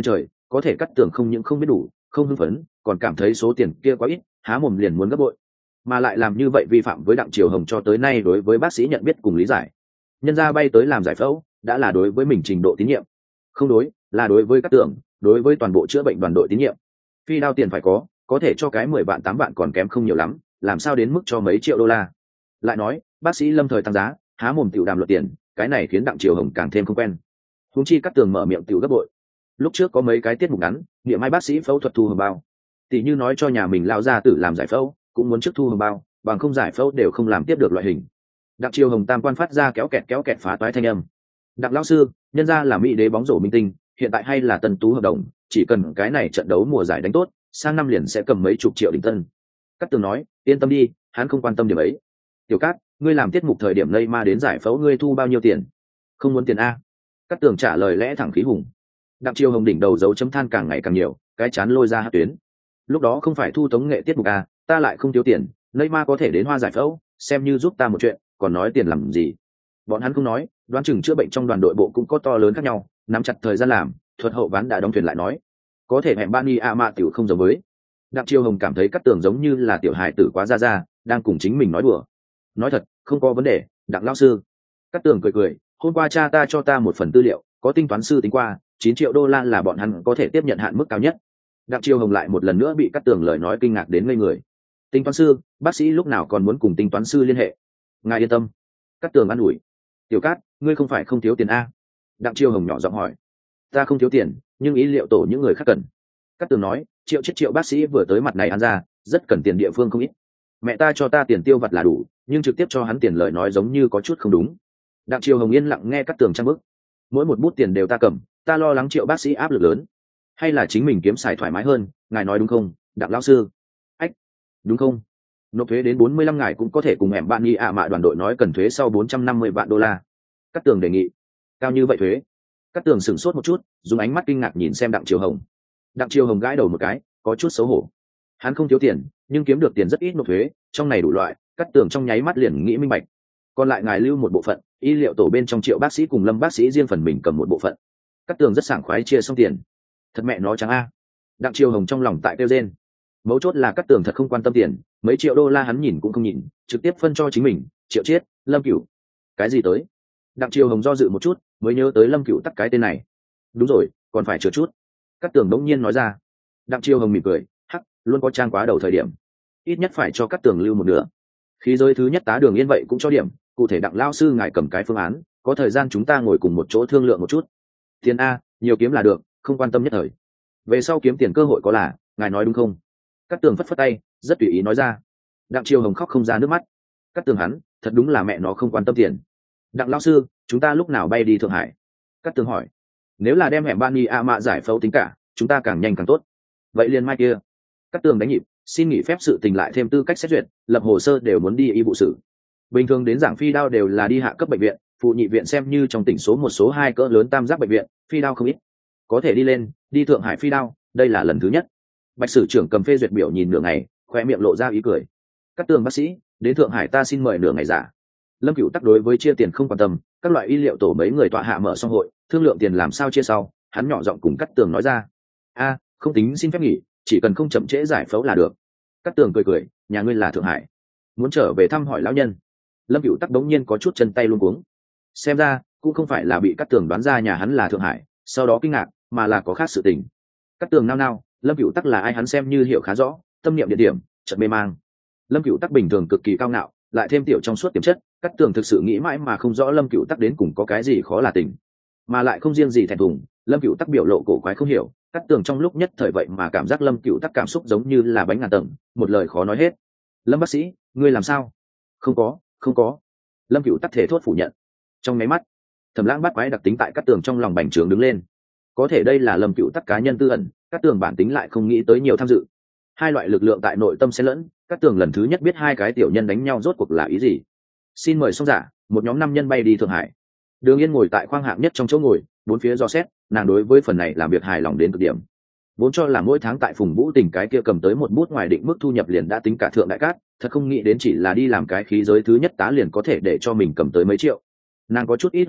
có thể Cát Tường không những không biết đủ, không hưng phấn, còn cảm thấy số tiền kia quá ít, há mồm liền muốn gấp bội, mà lại làm như vậy vi phạm với Đặng Triều Hồng cho tới nay đối với bác sĩ nhận biết cùng lý giải. Nhân gia bay tới làm giải phẫu đã là đối với mình trình độ tín nhiệm, không đối là đối với Cát Tường, đối với toàn bộ chữa bệnh đoàn đội tín nhiệm. Phi đao tiền phải có thể cho cái 10 vạn 8 vạn còn kém không nhiều lắm, làm sao đến mức cho mấy triệu đô la. Lại nói bác sĩ lâm thời tăng giá, há mồm tiểu đàm luận tiền, cái này khiến Đặng Triều Hồng càng thêm không quen. Huống chi Cát Tường mở miệng tiểu gấp bội. Lúc trước có mấy cái tiết mục ngắn niệm mai bác sĩ phẫu thuật thu hồng bao, tỷ như nói cho nhà mình lao ra tử làm giải phẫu cũng muốn trước thu hồng bao, bằng không giải phẫu đều không làm tiếp được loại hình. Đặng Triều Hồng tam quan phát ra kéo kẹt phá toái thanh âm. Đặng lão sư, nhân ra là mỹ đế bóng rổ minh tinh, hiện tại hay là tân tú hợp đồng, chỉ cần cái này trận đấu mùa giải đánh tốt, sang năm liền sẽ cầm mấy chục triệu đỉnh tân. Cát Tường nói, yên tâm đi, hắn không quan tâm điểm ấy. Tiểu Cát, ngươi làm tiết mục thời điểm Neymar đến giải phẫu ngươi thu bao nhiêu tiền? Không muốn tiền a? Cát Tường trả lời lẽ thẳng khí hùng. Đặng Triều Hồng đỉnh đầu dấu chấm than càng ngày càng nhiều, cái chán lôi ra hát tuyến. Lúc đó không phải thu tống nghệ tiết mục a, ta lại không thiếu tiền, Neymar có thể đến Hoa giải phẫu, xem như giúp ta một chuyện, còn nói tiền làm gì? Bọn hắn không nói, đoán chừng chữa bệnh trong đoàn đội bộ cũng có to lớn khác nhau, nắm chặt thời gian làm, thuật hậu ván đã đóng thuyền lại nói. Có thể hẹn Bani Ama tiểu không giống với. Đặng Triều Hồng cảm thấy Cát Tường giống như là tiểu hài tử quá ra, đang cùng chính mình nói đùa. Nói thật, không có vấn đề, Đặng lão sư. Cát Tường cười, hôm qua cha ta cho ta một phần tư liệu, có tính toán sư tính qua, 9 triệu đô la là bọn hắn có thể tiếp nhận hạn mức cao nhất. Đặng Triều Hồng lại một lần nữa bị Cát Tường lời nói kinh ngạc đến ngây người. Tính toán sư, bác sĩ lúc nào còn muốn cùng tính toán sư liên hệ? Ngài yên tâm. Cát Tường an ủi. Tiểu Cát, ngươi không phải không thiếu tiền a? Đặng Triều Hồng nhỏ giọng hỏi. Ta không thiếu tiền, nhưng ý liệu tổ những người khác cần. Cát Tường nói, triệu bác sĩ vừa tới mặt này ăn ra, rất cần tiền địa phương không ít. Mẹ ta cho ta tiền tiêu vặt là đủ, nhưng trực tiếp cho hắn tiền lời nói giống như có chút không đúng. Đặng Triều Hồng yên lặng nghe Cát Tường trang bức. Mỗi một bút tiền đều ta cầm, ta lo lắng Triệu bác sĩ áp lực lớn, hay là chính mình kiếm xài thoải mái hơn, ngài nói đúng không, Đặng lão sư? Ách, đúng không? Nộp thuế đến 45 ngài cũng có thể cùng em bạn nghi mạ đoàn đội nói cần thuế sau 450 vạn đô la. Cát Tường đề nghị. Cao như vậy thuế? Cát Tường sửng sốt một chút, dùng ánh mắt kinh ngạc nhìn xem Đặng Triều Hồng. Đặng Triều Hồng gãi đầu một cái, có chút xấu hổ. Hắn không thiếu tiền, nhưng kiếm được tiền rất ít nộp thuế, trong này đủ loại, Cát Tường trong nháy mắt liền nghĩ minh bạch. Còn lại ngài lưu một bộ phận, y liệu tổ bên trong Triệu bác sĩ cùng Lâm bác sĩ riêng phần mình cầm một bộ phận. Cát Tường rất sảng khoái chia xong tiền. Thật mẹ nó trắng a. Đặng Triều Hồng trong lòng tại kêu rên. Mấu chốt là Cát Tường thật không quan tâm tiền, mấy triệu đô la hắn nhìn cũng không nhìn, trực tiếp phân cho chính mình, Triệu Chiết, Lâm Cửu. Cái gì tới? Đặng Triều Hồng do dự một chút, mới nhớ tới Lâm Cửu tắt cái tên này. Đúng rồi, còn phải chừa chút. Cát Tường đống nhiên nói ra. Đặng Triều Hồng mỉm cười, hắc, luôn có trang quá đầu thời điểm, ít nhất phải cho Cát Tường lưu một nửa. Khí giới thứ nhất tá Đường Yên vậy cũng cho điểm, cụ thể Đặng lao sư ngài cầm cái phương án, có thời gian chúng ta ngồi cùng một chỗ thương lượng một chút. Tiền a, nhiều kiếm là được, không quan tâm nhất thời. Về sau kiếm tiền cơ hội có là, ngài nói đúng không? Cát Tường phất phất tay, rất tùy ý nói ra. Đặng Triều Hồng khóc không ra nước mắt. Cát Tường hắn, thật đúng là mẹ nó không quan tâm tiền. Đặng lão sư, chúng ta lúc nào bay đi Thượng Hải? Cát Tường hỏi. Nếu là đem hẻm Bani Ama giải phẫu tính cả, chúng ta càng nhanh càng tốt. Vậy liền mai kia. Cát Tường đánh nhịp, xin nghỉ phép sự tình lại thêm tư cách xét duyệt, lập hồ sơ đều muốn đi y vụ sử. Bình thường đến giảng phi đao đều là đi hạ cấp bệnh viện, phụ nhị viện xem như trong tỉnh số một số hai cỡ lớn tam giác bệnh viện, phi đao không ít. Có thể đi lên, đi Thượng Hải phi đao, đây là lần thứ nhất. Bạch sử trưởng cầm phê duyệt biểu nhìn nửa ngày, khoe miệng lộ ra ý cười. Cát Tường bác sĩ, đến Thượng Hải ta xin mời nửa ngày giả. Lâm Cửu tắc đối với chia tiền không quan tâm, các loại y liệu tổ mấy người tọa hạ mở xong hội, thương lượng tiền làm sao chia sau, hắn nhỏ giọng cùng Cát Tường nói ra. A, không tính xin phép nghỉ, chỉ cần không chậm trễ giải phẫu là được. Cát Tường cười, nhà ngươi là Thượng Hải, muốn trở về thăm hỏi lão nhân. Lâm Cửu tắc đống nhiên có chút chân tay luống cuống. Xem ra cũng không phải là bị Cát Tường đoán ra nhà hắn là Thượng Hải, sau đó kinh ngạc, mà là có khác sự tình. Cát Tường nao, Lâm Cửu tắc là ai hắn xem như hiểu khá rõ, tâm niệm địa điểm, chợt mê mang. Lâm Cửu tắc bình thường cực kỳ cao ngạo, lại thêm tiểu trong suốt tiềm chất, Cát Tường thực sự nghĩ mãi mà không rõ Lâm Cửu tắc đến cùng có cái gì khó là tình, mà lại không riêng gì thẹn thùng. Lâm Cửu tắc biểu lộ cổ quái không hiểu, Cát Tường trong lúc nhất thời vậy mà cảm giác Lâm Cửu tắc cảm xúc giống như là bánh ngàn tầng, một lời khó nói hết. Lâm bác sĩ, ngươi làm sao? Không có. Lâm Cửu tắc thể thốt phủ nhận. Trong máy mắt, Thẩm Lãng bắt quái đặc tính tại Cát Tường trong lòng bành trướng đứng lên. Có thể đây là Lâm Cửu tắc cá nhân tư ẩn, Cát Tường bản tính lại không nghĩ tới nhiều tham dự. Hai loại lực lượng tại nội tâm xen lẫn, Cát Tường lần thứ nhất biết hai cái tiểu nhân đánh nhau rốt cuộc là ý gì. Xin mời xong giả, một nhóm 5 nhân bay đi Thượng Hải. Đường Yên ngồi tại khoang hạng nhất trong chỗ ngồi, bốn phía dò xét, nàng đối với phần này làm việc hài lòng đến cực điểm. Vốn cho là mỗi tháng tại Phùng Vũ Tình cái kia cầm tới một bút ngoài định mức thu nhập liền đã tính cả thượng đại cát, thật không nghĩ đến chỉ là đi làm cái khí giới thứ nhất tá liền có thể để cho mình cầm tới mấy triệu. Nàng có chút ít hưng phấn,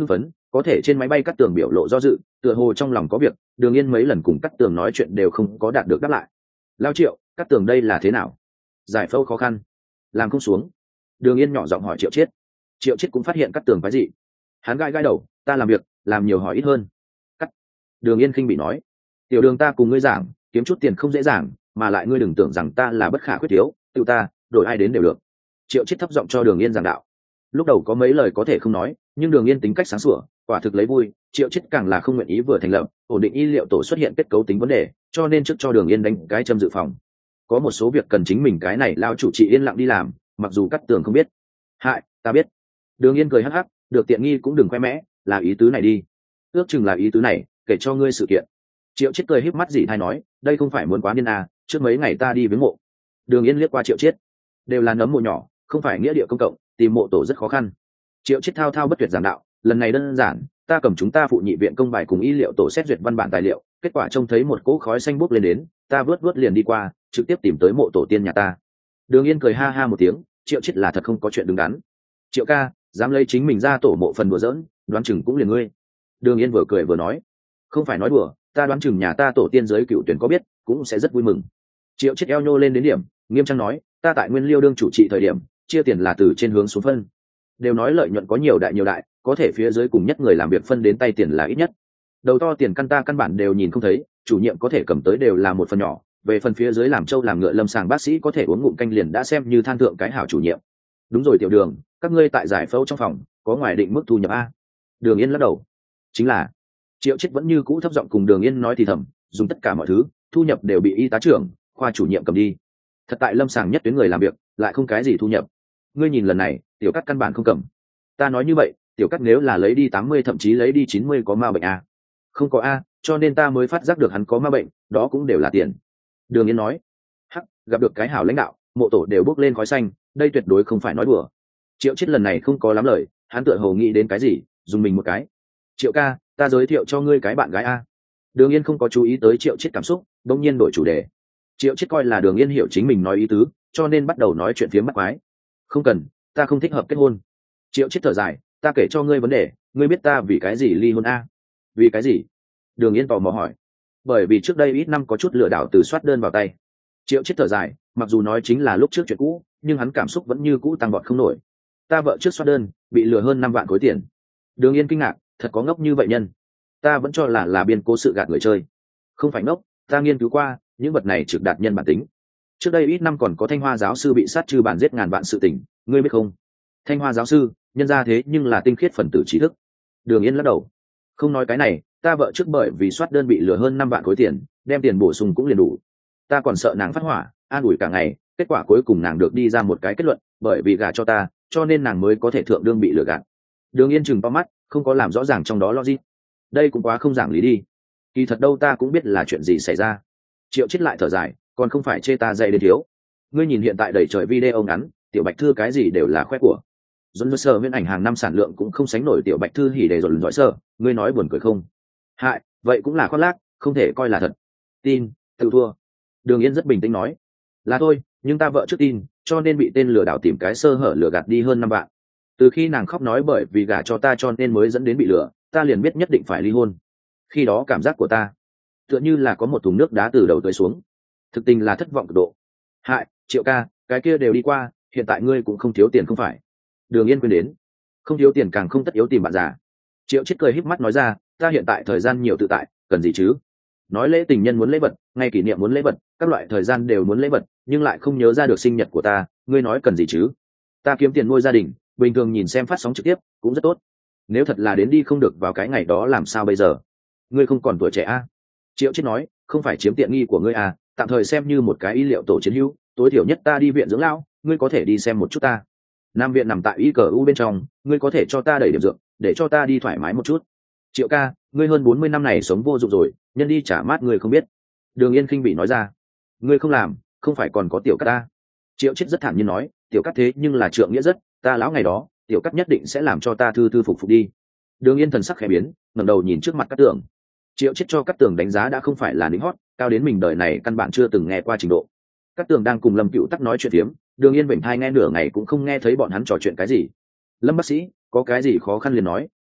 có thể trên máy bay Cát Tường biểu lộ do dự, tựa hồ trong lòng có việc. Đường Yên mấy lần cùng Cát Tường nói chuyện đều không có đạt được đáp lại. Lao Triệu, Cát Tường đây là thế nào? Giải phẫu khó khăn, làm không xuống. Đường Yên nhỏ giọng hỏi Triệu Chiết. Triệu Chiết cũng phát hiện Cát Tường cái gì. Hắn gãi gãi đầu, ta làm việc, làm nhiều hỏi ít hơn. Cắt. Đường Yên khinh bị nói, tiểu Đường ta cùng ngươi giảng, kiếm chút tiền không dễ dàng, mà lại ngươi đừng tưởng rằng ta là bất khả khuyết thiếu, tự ta, đổi ai đến đều được. Triệu Chiết thấp giọng cho Đường Yên giảng đạo. Lúc đầu có mấy lời có thể không nói, nhưng Đường Yên tính cách sáng sủa, quả thực lấy vui. Triệu Chiết càng là không nguyện ý vừa thành lập, ổn định y liệu tổ xuất hiện kết cấu tính vấn đề, cho nên trước cho Đường Yên đánh cái châm dự phòng. Có một số việc cần chính mình cái này lao chủ trị yên lặng đi làm, mặc dù Cát Tường không biết. Hại, ta biết. Đường Yên cười hắc hắc, được tiện nghi cũng đừng khoe mẽ, là ý tứ này đi. Ước chừng là ý tứ này, kể cho ngươi sự kiện. Triệu Chiết cười híp mắt dỉ thai nói, đây không phải muốn quá niên à, trước mấy ngày ta đi viếng mộ. Đường Yên liếc qua Triệu Chiết, đều là nấm mộ nhỏ, không phải nghĩa địa công cộng, tìm mộ tổ rất khó khăn. Triệu Chiết thao thao bất tuyệt giảng đạo, lần này đơn giản, ta cầm chúng ta phụ nhị viện công bài cùng y liệu tổ xét duyệt văn bản tài liệu, kết quả trông thấy một cỗ khói xanh bốc lên đến, ta vớt liền đi qua, trực tiếp tìm tới mộ tổ tiên nhà ta. Đường Yên cười ha ha một tiếng, Triệu Chiết là thật không có chuyện đứng đắn. Triệu ca, dám lấy chính mình ra tổ mộ phần đùa giỡn, đoán chừng cũng liền ngươi. Đường Yên vừa cười vừa nói, không phải nói đùa, ta đoán chừng nhà ta tổ tiên giới cựu tuyển có biết, cũng sẽ rất vui mừng. Triệu Chiết eo nhô lên đến điểm, nghiêm trang nói, ta tại Nguyên Liêu đương chủ trị thời điểm, chia tiền là từ trên hướng xuống phân. Đều nói lợi nhuận có nhiều đại, có thể phía dưới cùng nhất người làm việc phân đến tay tiền là ít nhất. Đầu to tiền căn ta căn bản đều nhìn không thấy, chủ nhiệm có thể cầm tới đều là một phần nhỏ, về phần phía dưới làm trâu làm ngựa lâm sàng bác sĩ có thể uống ngụm canh liền đã xem như than thượng cái hảo chủ nhiệm. Đúng rồi tiểu Đường, các ngươi tại giải phẫu trong phòng có ngoài định mức thu nhập a? Đường Yên lắc đầu. Chính là. Triệu Chiết vẫn như cũ thấp giọng cùng Đường Yên nói thì thầm, dùng tất cả mọi thứ, thu nhập đều bị y tá trưởng, khoa chủ nhiệm cầm đi. Thật tại lâm sàng nhất tuyến người làm việc, lại không cái gì thu nhập. Ngươi nhìn lần này, tiểu Cát căn bản không cầm. Ta nói như vậy, tiểu Cát nếu là lấy đi 80 thậm chí lấy đi 90 có ma bệnh a? Không có a, cho nên ta mới phát giác được hắn có ma bệnh, đó cũng đều là tiền. Đường Yên nói. Hắc, gặp được cái hảo lãnh đạo, mộ tổ đều bốc lên khói xanh, đây tuyệt đối không phải nói đùa. Triệu Chiết lần này không có lắm lời, hắn tựa hồ nghĩ đến cái gì, dùng mình một cái. Triệu ca, ta giới thiệu cho ngươi cái bạn gái a. Đường Yên không có chú ý tới Triệu Chiết cảm xúc, đột nhiên đổi chủ đề. Triệu Chiết coi là Đường Yên hiểu chính mình nói ý tứ, cho nên bắt đầu nói chuyện phiếm bắt quái. Không cần, ta không thích hợp kết hôn. Triệu Chiết thở dài, ta kể cho ngươi vấn đề, ngươi biết ta vì cái gì ly hôn a? Vì cái gì? Đường Yên tò mò hỏi. Bởi vì trước đây ít năm có chút lừa đảo từ soát đơn vào tay. Triệu Chiết thở dài, mặc dù nói chính là lúc trước chuyện cũ, nhưng hắn cảm xúc vẫn như cũ tăng vọt không nổi. Ta vợ trước soát đơn, bị lừa hơn 5 vạn khối tiền. Đường Yên kinh ngạc, thật có ngốc như vậy nhân? Ta vẫn cho là biên cố sự gạt người chơi. Không phải ngốc, ta nghiên cứu qua, những vật này trực đạt nhân bản tính. Trước đây ít năm còn có Thanh Hoa giáo sư bị sát trừ bản giết ngàn vạn sự tình, ngươi biết không? Thanh Hoa giáo sư, nhân ra thế nhưng là tinh khiết phần tử trí thức. Đường Yên lắc đầu. Không nói cái này, ta vợ trước bởi vì soát đơn bị lừa hơn 5 vạn khối tiền, đem tiền bổ sung cũng liền đủ. Ta còn sợ nàng phát hỏa, an ủi cả ngày, kết quả cuối cùng nàng được đi ra một cái kết luận, bởi vì gả cho ta, cho nên nàng mới có thể thượng đương bị lừa gạt. Đường Yên chừng to mắt, không có làm rõ ràng trong đó logic. Đây cũng quá không giảng lý đi. Kỳ thật đâu ta cũng biết là chuyện gì xảy ra. Triệu Chiết lại thở dài, còn không phải chê ta dạy đến thiếu. Ngươi nhìn hiện tại đầy trời video ngắn, tiểu Bạch Thư cái gì đều là khoe của. Dồn sơ nguyên ảnh hàng năm sản lượng cũng không sánh nổi tiểu Bạch Thư hỉ để dồn dõi sơ, ngươi nói buồn cười không? Hại, vậy cũng là khoác lác, không thể coi là thật. Tin, tự thua. Đường Yên rất bình tĩnh nói, là thôi, nhưng ta vợ trước tin, cho nên bị tên lừa đảo tìm cái sơ hở lừa gạt đi hơn 5 vạn. Từ khi nàng khóc nói bởi vì gả cho ta cho nên mới dẫn đến bị lừa, ta liền biết nhất định phải ly hôn. Khi đó cảm giác của ta tựa như là có một thùng nước đá từ đầu tới xuống, thực tình là thất vọng cực độ. Hại, Triệu ca, cái kia đều đi qua, hiện tại ngươi cũng không thiếu tiền không phải? Đường Yên quên đến, không thiếu tiền càng không tất yếu tìm bạn già. Triệu Chiết cười híp mắt nói ra, ta hiện tại thời gian nhiều tự tại, cần gì chứ? Nói lễ tình nhân muốn lễ vật, ngày kỷ niệm muốn lễ vật, các loại thời gian đều muốn lễ vật, nhưng lại không nhớ ra được sinh nhật của ta, ngươi nói cần gì chứ? Ta kiếm tiền nuôi gia đình, bình thường nhìn xem phát sóng trực tiếp cũng rất tốt. Nếu thật là đến đi không được vào cái ngày đó làm sao bây giờ? Ngươi không còn tuổi trẻ a? Triệu Chiết nói, không phải chiếm tiện nghi của ngươi à, tạm thời xem như một cái y liệu tổ chiến hữu, tối thiểu nhất ta đi viện dưỡng lão, ngươi có thể đi xem một chút ta. Nam viện nằm tại ICU bên trong, ngươi có thể cho ta đẩy điểm dược, để cho ta đi thoải mái một chút. Triệu ca, ngươi hơn 40 năm này sống vô dụng rồi, nhân đi trả mát ngươi không biết. Đường Yên khinh bị nói ra, ngươi không làm, không phải còn có tiểu Cát ta? Triệu Chiết rất thản nhiên nói, tiểu Cát thế nhưng là trượng nghĩa rất, ta lão ngày đó, tiểu Cát nhất định sẽ làm cho ta thư phục đi. Đường Yên thần sắc khẽ biến, ngẩng đầu nhìn trước mặt Cát Tường. Triệu Chiết cho Cát Tường đánh giá đã không phải là lính hót, cao đến mình đời này căn bản chưa từng nghe qua trình độ. Cát Tường đang cùng Lâm Cựu Tắc nói chuyện phiếm, Đường Yên vểnh thai nghe nửa ngày cũng không nghe thấy bọn hắn trò chuyện cái gì. Lâm bác sĩ, có cái gì khó khăn liền nói,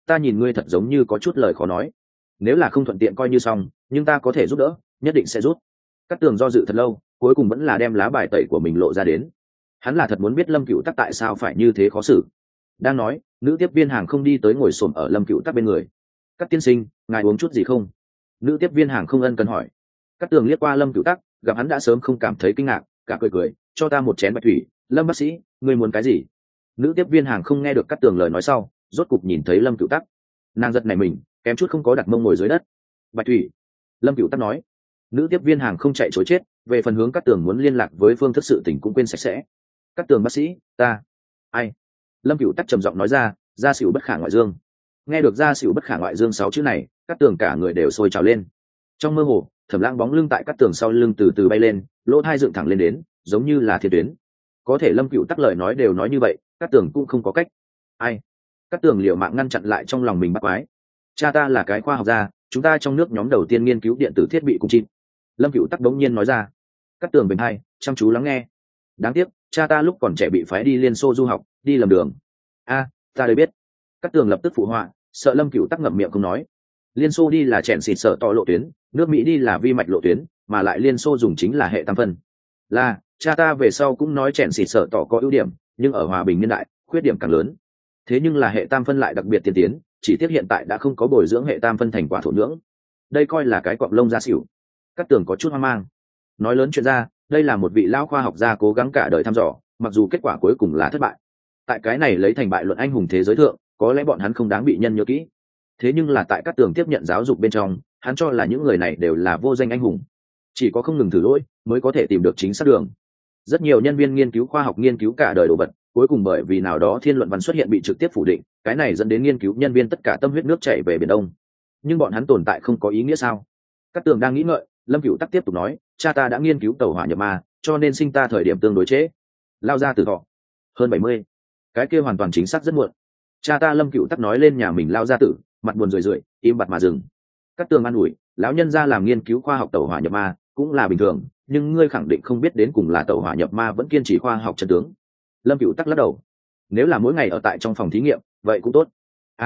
ta nhìn ngươi thật giống như có chút lời khó nói, nếu là không thuận tiện coi như xong, nhưng ta có thể giúp đỡ, nhất định sẽ giúp. Cát Tường do dự thật lâu, cuối cùng vẫn là đem lá bài tẩy của mình lộ ra đến. Hắn là thật muốn biết Lâm Cựu Tắc tại sao phải như thế khó xử. Đang nói, nữ tiếp viên hàng không đi tới ngồi xổm ở Lâm Cựu Tắc bên người. Cát tiên sinh, ngài uống chút gì không? Nữ tiếp viên hàng không ân cần hỏi. Cát Tường liếc qua Lâm Cựu Tắc, gặp hắn đã sớm không cảm thấy kinh ngạc, cả cười cười, cho ta một chén bạch thủy. Lâm bác sĩ, ngươi muốn cái gì? Nữ tiếp viên hàng không nghe được Cát Tường lời nói sau, rốt cục nhìn thấy Lâm Cựu Tắc, nàng giật nảy mình, kém chút không có đặt mông ngồi dưới đất. Bạch thủy. Lâm Cựu Tắc nói. Nữ tiếp viên hàng không chạy chối chết, về phần hướng Cát Tường muốn liên lạc với phương thức sự tình cũng quên sạch sẽ. Cát Tường bác sĩ, ta ai? Lâm Cựu Tắc trầm giọng nói ra, gia xỉu bất khả ngoại dương. Nghe được gia xỉu bất khả ngoại dương 6 chữ này, Cát Tường cả người đều sôi trào lên. Trong mơ hồ, Thẩm Lãng bóng lưng tại Cát Tường sau lưng từ từ bay lên, lỗ tai dựng thẳng lên đến, giống như là thiên tuyến. Có thể Lâm Cựu Tắc lời nói đều nói như vậy, Cát Tường cũng không có cách. Ai? Cát Tường liều mạng ngăn chặn lại trong lòng mình bắt quái. Cha ta là cái khoa học gia, chúng ta trong nước nhóm đầu tiên nghiên cứu điện tử thiết bị cùng chim. Lâm Cựu Tắc đống nhiên nói ra. Cát Tường bên hai, chăm chú lắng nghe. Đáng tiếc, cha ta lúc còn trẻ bị phái đi Liên Xô du học, đi lầm đường. Ta đây biết. Cát Tường lập tức phụ họa, sợ Lâm Cựu Tắc ngậm miệng không nói. Liên Xô đi là chèn xịt sợ to lộ tuyến, nước Mỹ đi là vi mạch lộ tuyến, mà lại Liên Xô dùng chính là hệ tam phân. Là, cha ta về sau cũng nói chèn xịt sợ tỏ có ưu điểm, nhưng ở hòa bình niên đại, khuyết điểm càng lớn. Thế nhưng là hệ tam phân lại đặc biệt tiên tiến, chỉ tiếc hiện tại đã không có bồi dưỡng hệ tam phân thành quả thổ nhưỡng. Đây coi là cái cọp lông da xỉu. Cát Tường có chút hoang mang. Nói lớn chuyện ra, đây là một vị lão khoa học gia cố gắng cả đời thăm dò, mặc dù kết quả cuối cùng là thất bại. Tại cái này lấy thành bại luận anh hùng thế giới thượng, có lẽ bọn hắn không đáng bị nhân nhớ kỹ. Thế nhưng là tại Cát Tường tiếp nhận giáo dục bên trong, hắn cho là những người này đều là vô danh anh hùng. Chỉ có không ngừng thử lỗi, mới có thể tìm được chính xác đường. Rất nhiều nhân viên nghiên cứu khoa học nghiên cứu cả đời đồ vật, cuối cùng bởi vì nào đó thiên luận văn xuất hiện bị trực tiếp phủ định, cái này dẫn đến nghiên cứu nhân viên tất cả tâm huyết nước chảy về biển Đông. Nhưng bọn hắn tồn tại không có ý nghĩa sao? Cát Tường đang nghĩ ngợi, Lâm Cựu Tắc tiếp tục nói, cha ta đã nghiên cứu tàu hỏa nhập ma, cho nên sinh ta thời điểm tương đối trễ. Lao ra từ thọ hơn 70. Cái kia hoàn toàn chính xác rất muộn. Cha ta Lâm Cựu Tắc nói lên nhà mình lao ra tử, mặt buồn rười rượi, im bặt mà dừng. Cát Tường an ủi, lão nhân gia làm nghiên cứu khoa học tàu hỏa nhập ma cũng là bình thường, nhưng ngươi khẳng định không biết đến cùng là tàu hỏa nhập ma vẫn kiên trì khoa học chân tướng. Lâm Cựu Tắc lắc đầu. Nếu là mỗi ngày ở tại trong phòng thí nghiệm, vậy cũng tốt.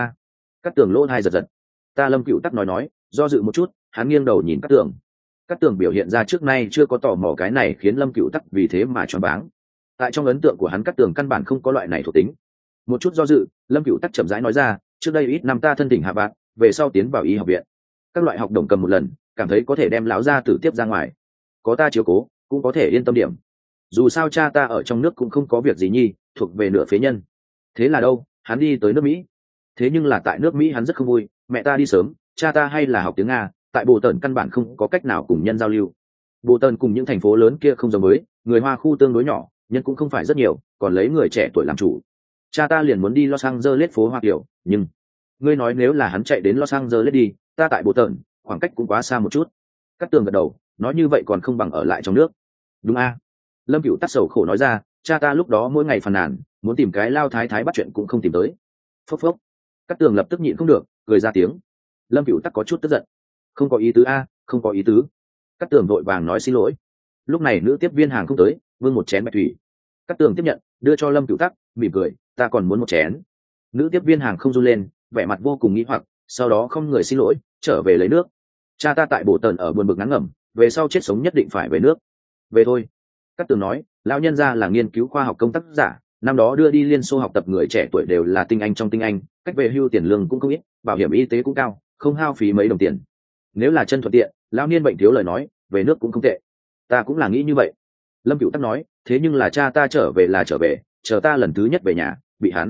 Cát Tường lỗ tai giật giật. Ta Lâm Cựu Tắc nói, do dự một chút, hắn nghiêng đầu nhìn Cát Tường. Cát Tường biểu hiện ra trước nay chưa có tò mò, cái này khiến Lâm Cựu Tắc vì thế mà choáng váng. Tại trong ấn tượng của hắn, Cát Tường căn bản không có loại này thuộc tính. Một chút do dự, Lâm Cựu Tắc chậm rãi nói ra, trước đây ít năm ta thân thỉnh hạ vạn, về sau tiến vào y học viện. Các loại học đồng cầm một lần, cảm thấy có thể đem lão gia tử tiếp ra ngoài. Có ta chiếu cố, cũng có thể yên tâm điểm. Dù sao cha ta ở trong nước cũng không có việc gì nhi, thuộc về nửa phế nhân. Thế là đâu, hắn đi tới nước Mỹ. Thế nhưng là tại nước Mỹ hắn rất không vui, mẹ ta đi sớm, cha ta hay là học tiếng Nga, tại Bồ Tần căn bản không có cách nào cùng nhân giao lưu. Bồ Tần cùng những thành phố lớn kia không giống với, người Hoa khu tương đối nhỏ, nhân cũng không phải rất nhiều, còn lấy người trẻ tuổi làm chủ. Cha ta liền muốn đi Los Angeles phố Hoa Kiều, nhưng ngươi nói nếu là hắn chạy đến Los Angeles đi, ta tại Bồ Tần, khoảng cách cũng quá xa một chút. Cát Tường gật đầu, nói như vậy còn không bằng ở lại trong nước. Đúng a? Lâm Cựu Tắc sầu khổ nói ra, cha ta lúc đó mỗi ngày phàn nàn, muốn tìm cái lao thái thái bắt chuyện cũng không tìm tới. Phốc phốc. Cát Tường lập tức nhịn không được, cười ra tiếng. Lâm Cựu Tắc có chút tức giận. Không có ý tứ a, không có ý tứ. Cát Tường vội vàng nói xin lỗi. Lúc này nữ tiếp viên hàng không tới, vương một chén bạch thủy. Cát Tường tiếp nhận, đưa cho Lâm Cựu Tắc, mỉm cười, ta còn muốn một chén. Nữ tiếp viên hàng không run lên, vẻ mặt vô cùng nghi hoặc, sau đó không người xin lỗi, trở về lấy nước. Cha ta tại Bồ Tần ở buồn bực ngắn ngẩm, về sau chết sống nhất định phải về nước. Về thôi. Cát Tường nói, lão nhân gia là nghiên cứu khoa học công tác giả, năm đó đưa đi Liên Xô học tập người trẻ tuổi đều là tinh anh trong tinh anh, cách về hưu tiền lương cũng không ít, bảo hiểm y tế cũng cao, không hao phí mấy đồng tiền. Nếu là chân thuận tiện, lão niên bệnh thiếu lời nói, về nước cũng không tệ. Ta cũng là nghĩ như vậy. Lâm Cựu Tắc nói, thế nhưng là cha ta trở về là trở về, chờ ta lần thứ nhất về nhà,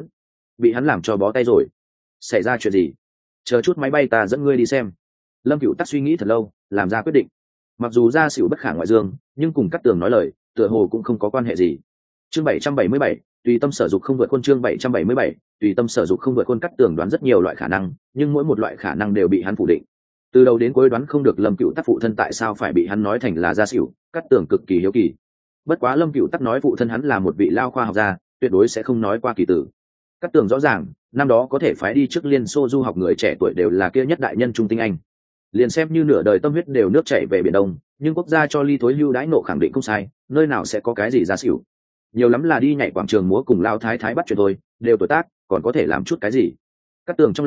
bị hắn làm cho bó tay rồi. Xảy ra chuyện gì? Chờ chút máy bay ta dẫn ngươi đi xem. Lâm Cựu Tắc suy nghĩ thật lâu, làm ra quyết định. Mặc dù gia xỉu bất khả ngoại dương, nhưng cùng Cát Tường nói lời, tựa hồ cũng không có quan hệ gì. Chương 777, tùy tâm sở dục không vượt khuôn. Chương 777, tùy tâm sở dục không vượt khuôn. Cát Tường đoán rất nhiều loại khả năng, nhưng mỗi một loại khả năng đều bị hắn phủ định. Từ đầu đến cuối đoán không được Lâm Cựu Tắc phụ thân tại sao phải bị hắn nói thành là gia xỉu, Cát Tường cực kỳ hiếu kỳ. Bất quá Lâm Cựu Tắc nói phụ thân hắn là một vị lao khoa học gia, tuyệt đối sẽ không nói qua kỳ tử. Cát Tường rõ ràng, năm đó có thể phái đi trước Liên Xô du học người trẻ tuổi đều là kia nhất đại nhân trung tinh anh. Liền xem như nửa đời tâm huyết đều nước chảy về biển Đông, nhưng quốc gia cho ly thối hưu đãi nộ khẳng định không sai, nơi nào sẽ có cái gì giá xỉu. Nhiều lắm là đi nhảy quảng trường múa cùng lao thái thái bắt chuyện thôi, đều tuổi tác, còn có thể làm chút cái gì. Cát Tường trong lòng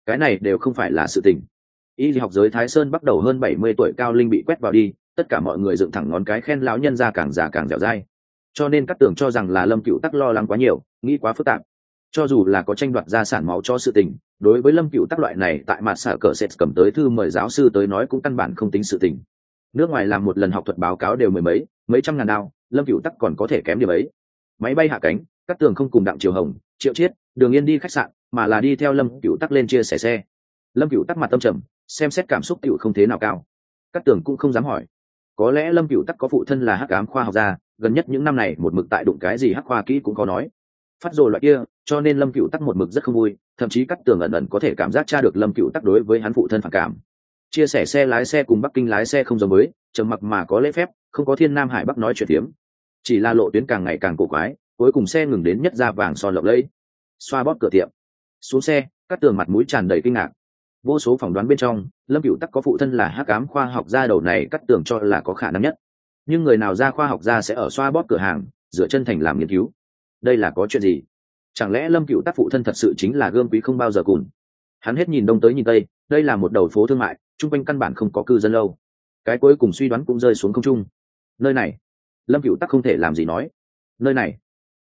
cái này đều không phải là sự tình. Y học giới Thái Sơn bắt đầu hơn 70 tuổi cao linh bị quét vào đi, tất cả mọi người dựng thẳng ngón cái khen lão nhân ra càng già càng dẻo dai. Cho nên các tưởng cho rằng là Lâm Cựu Tắc lo lắng quá nhiều, nghĩ quá phức tạp. Cho dù là có tranh đoạt gia sản máu cho sự tình, đối với Lâm Cựu Tắc loại này tại mặt sở cờ sệt cầm tới thư mời giáo sư tới nói cũng căn bản không tính sự tình. Nước ngoài làm một lần học thuật báo cáo đều mười mấy trăm ngàn đao, Lâm Cựu Tắc còn có thể kém điểm ấy. Máy bay hạ cánh, các tường không cùng Đặng Triều Hồng, Triệu Chiết, Đường Yên đi khách sạn, mà là đi theo Lâm Cựu Tắc lên chia sẻ xe. Lâm Cựu Tắc mặt tâm trầm, xem xét cảm xúc tiểu không thế nào cao. Các tường cũng không dám hỏi. Có lẽ Lâm Cựu Tắc có phụ thân là hắc ám khoa học gia, gần nhất những năm này một mực tại đụng cái gì hắc khoa kỹ cũng có nói. Phát rồi loại kia, cho nên Lâm Cựu Tắc một mực rất không vui, thậm chí các tường ẩn ẩn có thể cảm giác tra được Lâm Cựu Tắc đối với hắn phụ thân phản cảm. Chia sẻ xe lái xe cùng Bắc Kinh lái xe không giống với, trầm mặc mà có lễ phép, không có thiên nam hải bắc nói chuyện tiếm. Chỉ là lộ tuyến càng ngày càng cổ quái, cuối cùng xe ngừng đến nhất ra vàng son lộng lẫy. Xoa bóp cửa tiệm, xuống xe, các tường mặt mũi tràn đầy kinh ngạc. Vô số phỏng đoán bên trong, Lâm Cựu Tắc có phụ thân là hắc ám khoa học gia đầu này cắt tường cho là có khả năng nhất. Nhưng người nào ra khoa học gia sẽ ở xoa bóp cửa hàng, dựa chân thành làm nghiên cứu? Đây là có chuyện gì? Chẳng lẽ Lâm Cựu Tắc phụ thân thật sự chính là gươm quý không bao giờ cùn? Hắn hết nhìn đông tới nhìn tây, đây là một đầu phố thương mại, chung quanh căn bản không có cư dân lâu. Cái cuối cùng suy đoán cũng rơi xuống không trung. Nơi này, Lâm Cựu Tắc không thể làm gì nói. Nơi này,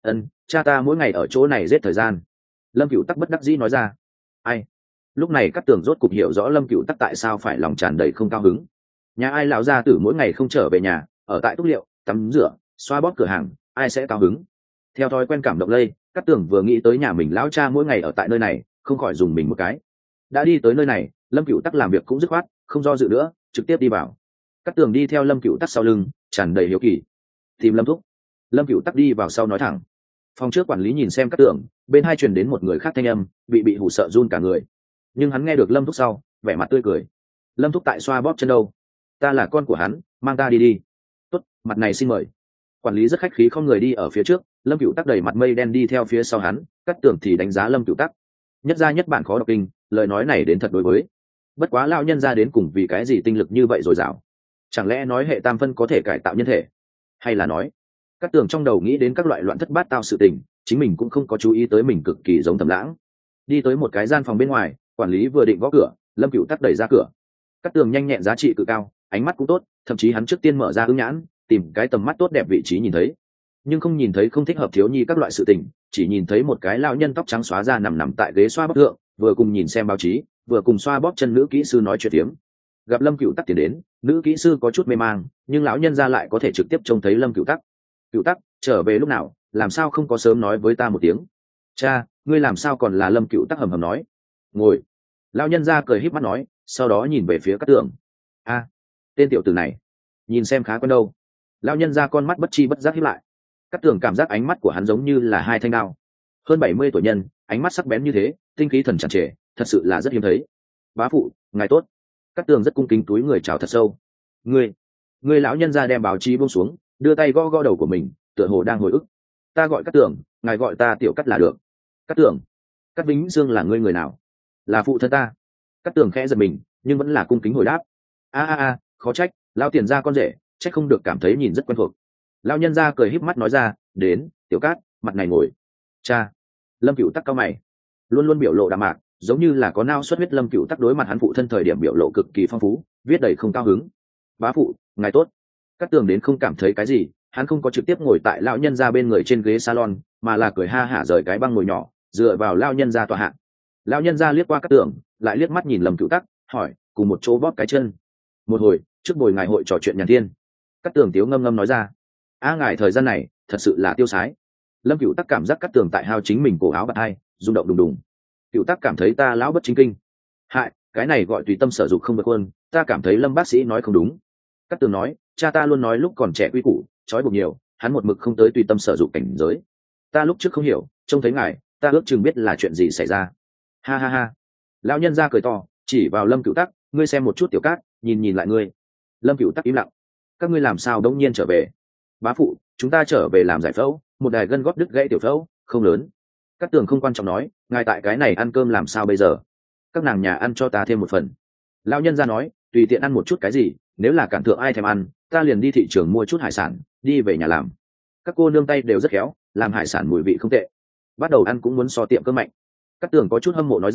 cha ta mỗi ngày ở chỗ này giết thời gian. Lâm Cựu Tắc bất đắc dĩ nói ra. Ai? Lúc này các tường rốt cục hiểu rõ Lâm Cựu Tắc tại sao phải lòng tràn đầy không cao hứng. Nhà ai lão gia tử mỗi ngày không trở về nhà, ở tại túc liệu, tắm rửa, xoa bóp cửa hàng, ai sẽ cao hứng? Theo thói quen cảm động lây, các tường vừa nghĩ tới nhà mình lão cha mỗi ngày ở tại nơi này, không khỏi dùng mình một cái. Đã đi tới nơi này, Lâm Cựu Tắc làm việc cũng dứt khoát, không do dự nữa, trực tiếp đi vào. Các tường đi theo Lâm Cựu Tắc sau lưng, tràn đầy hiếu kỳ. Tìm Lâm thúc. Lâm Cựu Tắc đi vào sau nói thẳng. Phòng trước quản lý nhìn xem các tường, bên hai truyền đến một người khác thanh âm, bị hù sợ run cả người. Nhưng hắn nghe được Lâm thúc sau, vẻ mặt tươi cười. Lâm thúc tại xoa bóp chân đâu? Ta là con của hắn, mang ta đi đi. Tốt, mặt này xin mời. Quản lý rất khách khí không người đi ở phía trước, Lâm Cựu Tắc đầy mặt mây đen đi theo phía sau hắn, các tường thì đánh giá Lâm Cựu Tắc. Nhất gia nhất bản khó đọc kinh, lời nói này đến thật đối với. Bất quá lão nhân ra đến cùng vì cái gì tinh lực như vậy rồi dào? Chẳng lẽ nói hệ tam phân có thể cải tạo nhân thể? Hay là nói, các tường trong đầu nghĩ đến các loại loạn thất bát tao sự tình, chính mình cũng không có chú ý tới mình cực kỳ giống Thẩm Lãng. Đi tới một cái gian phòng bên ngoài, quản lý vừa định gõ cửa, Lâm Cựu Tắc đẩy ra cửa. Các tường nhanh nhẹn giá trị cực cao, ánh mắt cũng tốt, thậm chí hắn trước tiên mở ra ứng nhãn, tìm cái tầm mắt tốt đẹp vị trí nhìn thấy, nhưng không nhìn thấy không thích hợp thiếu nhi các loại sự tình, chỉ nhìn thấy một cái lão nhân tóc trắng xóa ra nằm tại ghế xoa bóp thượng, vừa cùng nhìn xem báo chí, vừa cùng xoa bóp chân nữ kỹ sư nói chuyện tiếm. Gặp Lâm Cựu Tắc tiến đến, nữ kỹ sư có chút mê mang, nhưng lão nhân ra lại có thể trực tiếp trông thấy Lâm Cựu Tắc. Cựu Tắc, trở về lúc nào, làm sao không có sớm nói với ta một tiếng? Cha, ngươi làm sao còn là Lâm Cựu Tắc hầm hầm nói. Ngồi. Lão nhân ra cười híp mắt nói, sau đó nhìn về phía Cát Tường. A, tên tiểu tử này, nhìn xem khá quen đâu. Lão nhân ra con mắt bất chi bất giác híp lại. Cát Tường cảm giác ánh mắt của hắn giống như là hai thanh đao. Hơn 70 tuổi nhân, ánh mắt sắc bén như thế, tinh khí thần tràn trề, thật sự là rất hiếm thấy. Bá phụ, ngài tốt. Cát Tường rất cung kính túi người chào thật sâu. Ngươi lão nhân ra đem báo chí buông xuống, đưa tay gõ gõ đầu của mình, tựa hồ đang hồi ức. Ta gọi Cát Tường, ngài gọi ta tiểu Cát là được. Cát Tường, Cát Vĩnh Dương là ngươi người nào? Là phụ thân ta. Cát Tường khẽ giật mình, nhưng vẫn là cung kính hồi đáp. A, khó trách, lão tiền gia con rể, trách không được cảm thấy nhìn rất quen thuộc. Lão nhân gia cười híp mắt nói ra, đến, tiểu Cát, mặt này ngồi. Cha. Lâm Cựu Tắc cao mày, luôn luôn biểu lộ đạm mạc, giống như là có nao xuất huyết. Lâm Cựu Tắc đối mặt hắn phụ thân thời điểm biểu lộ cực kỳ phong phú, viết đầy không cao hứng. Bá phụ, ngài tốt. Cát Tường đến không cảm thấy cái gì, hắn không có trực tiếp ngồi tại lão nhân gia bên người trên ghế salon, mà là cười ha hả rời cái băng ngồi nhỏ, dựa vào lão nhân gia tọa hạ. Lão nhân gia liếc qua Cát Tường, lại liếc mắt nhìn Lâm Cựu Tắc, hỏi, cùng một chỗ bóp cái chân. Một hồi, trước buổi ngài hội trò chuyện nhàn thiên. Cát Tường tiếu ngâm ngâm nói ra. Ngài thời gian này thật sự là tiêu sái. Lâm Cựu Tắc cảm giác Cát Tường tại hao chính mình cổ áo bạt hai, rung động đùng đùng. Cựu Tắc cảm thấy ta lão bất chính kinh. Hại, cái này gọi tùy tâm sở dục không được hơn, ta cảm thấy Lâm bác sĩ nói không đúng. Cát Tường nói, cha ta luôn nói lúc còn trẻ quy củ, trói buộc nhiều, hắn một mực không tới tùy tâm sở dục cảnh giới. Ta lúc trước không hiểu, trông thấy ngài, ta ước chừng biết là chuyện gì xảy ra. Ha ha ha. Lão nhân ra cười to, chỉ vào Lâm Cựu Tắc, ngươi xem một chút tiểu Cát, nhìn lại ngươi. Lâm Cựu Tắc im lặng. Các ngươi làm sao đống nhiên trở về? Bá phụ, chúng ta trở về làm giải phẫu, một đài gân gót đứt gãy tiểu phẫu, không lớn. Cát Tường không quan trọng nói, ngài tại cái này ăn cơm làm sao bây giờ? Các nàng nhà ăn cho ta thêm một phần. Lão nhân ra nói, tùy tiện ăn một chút cái gì, nếu là cản thượng ai thèm ăn, ta liền đi thị trường mua chút hải sản, đi về nhà làm. Các cô nương tay đều rất khéo, làm hải sản mùi vị không tệ. Bắt đầu ăn cũng muốn so tiệm cơm mạnh. Cát Tường có chút hâm mộ nói ra,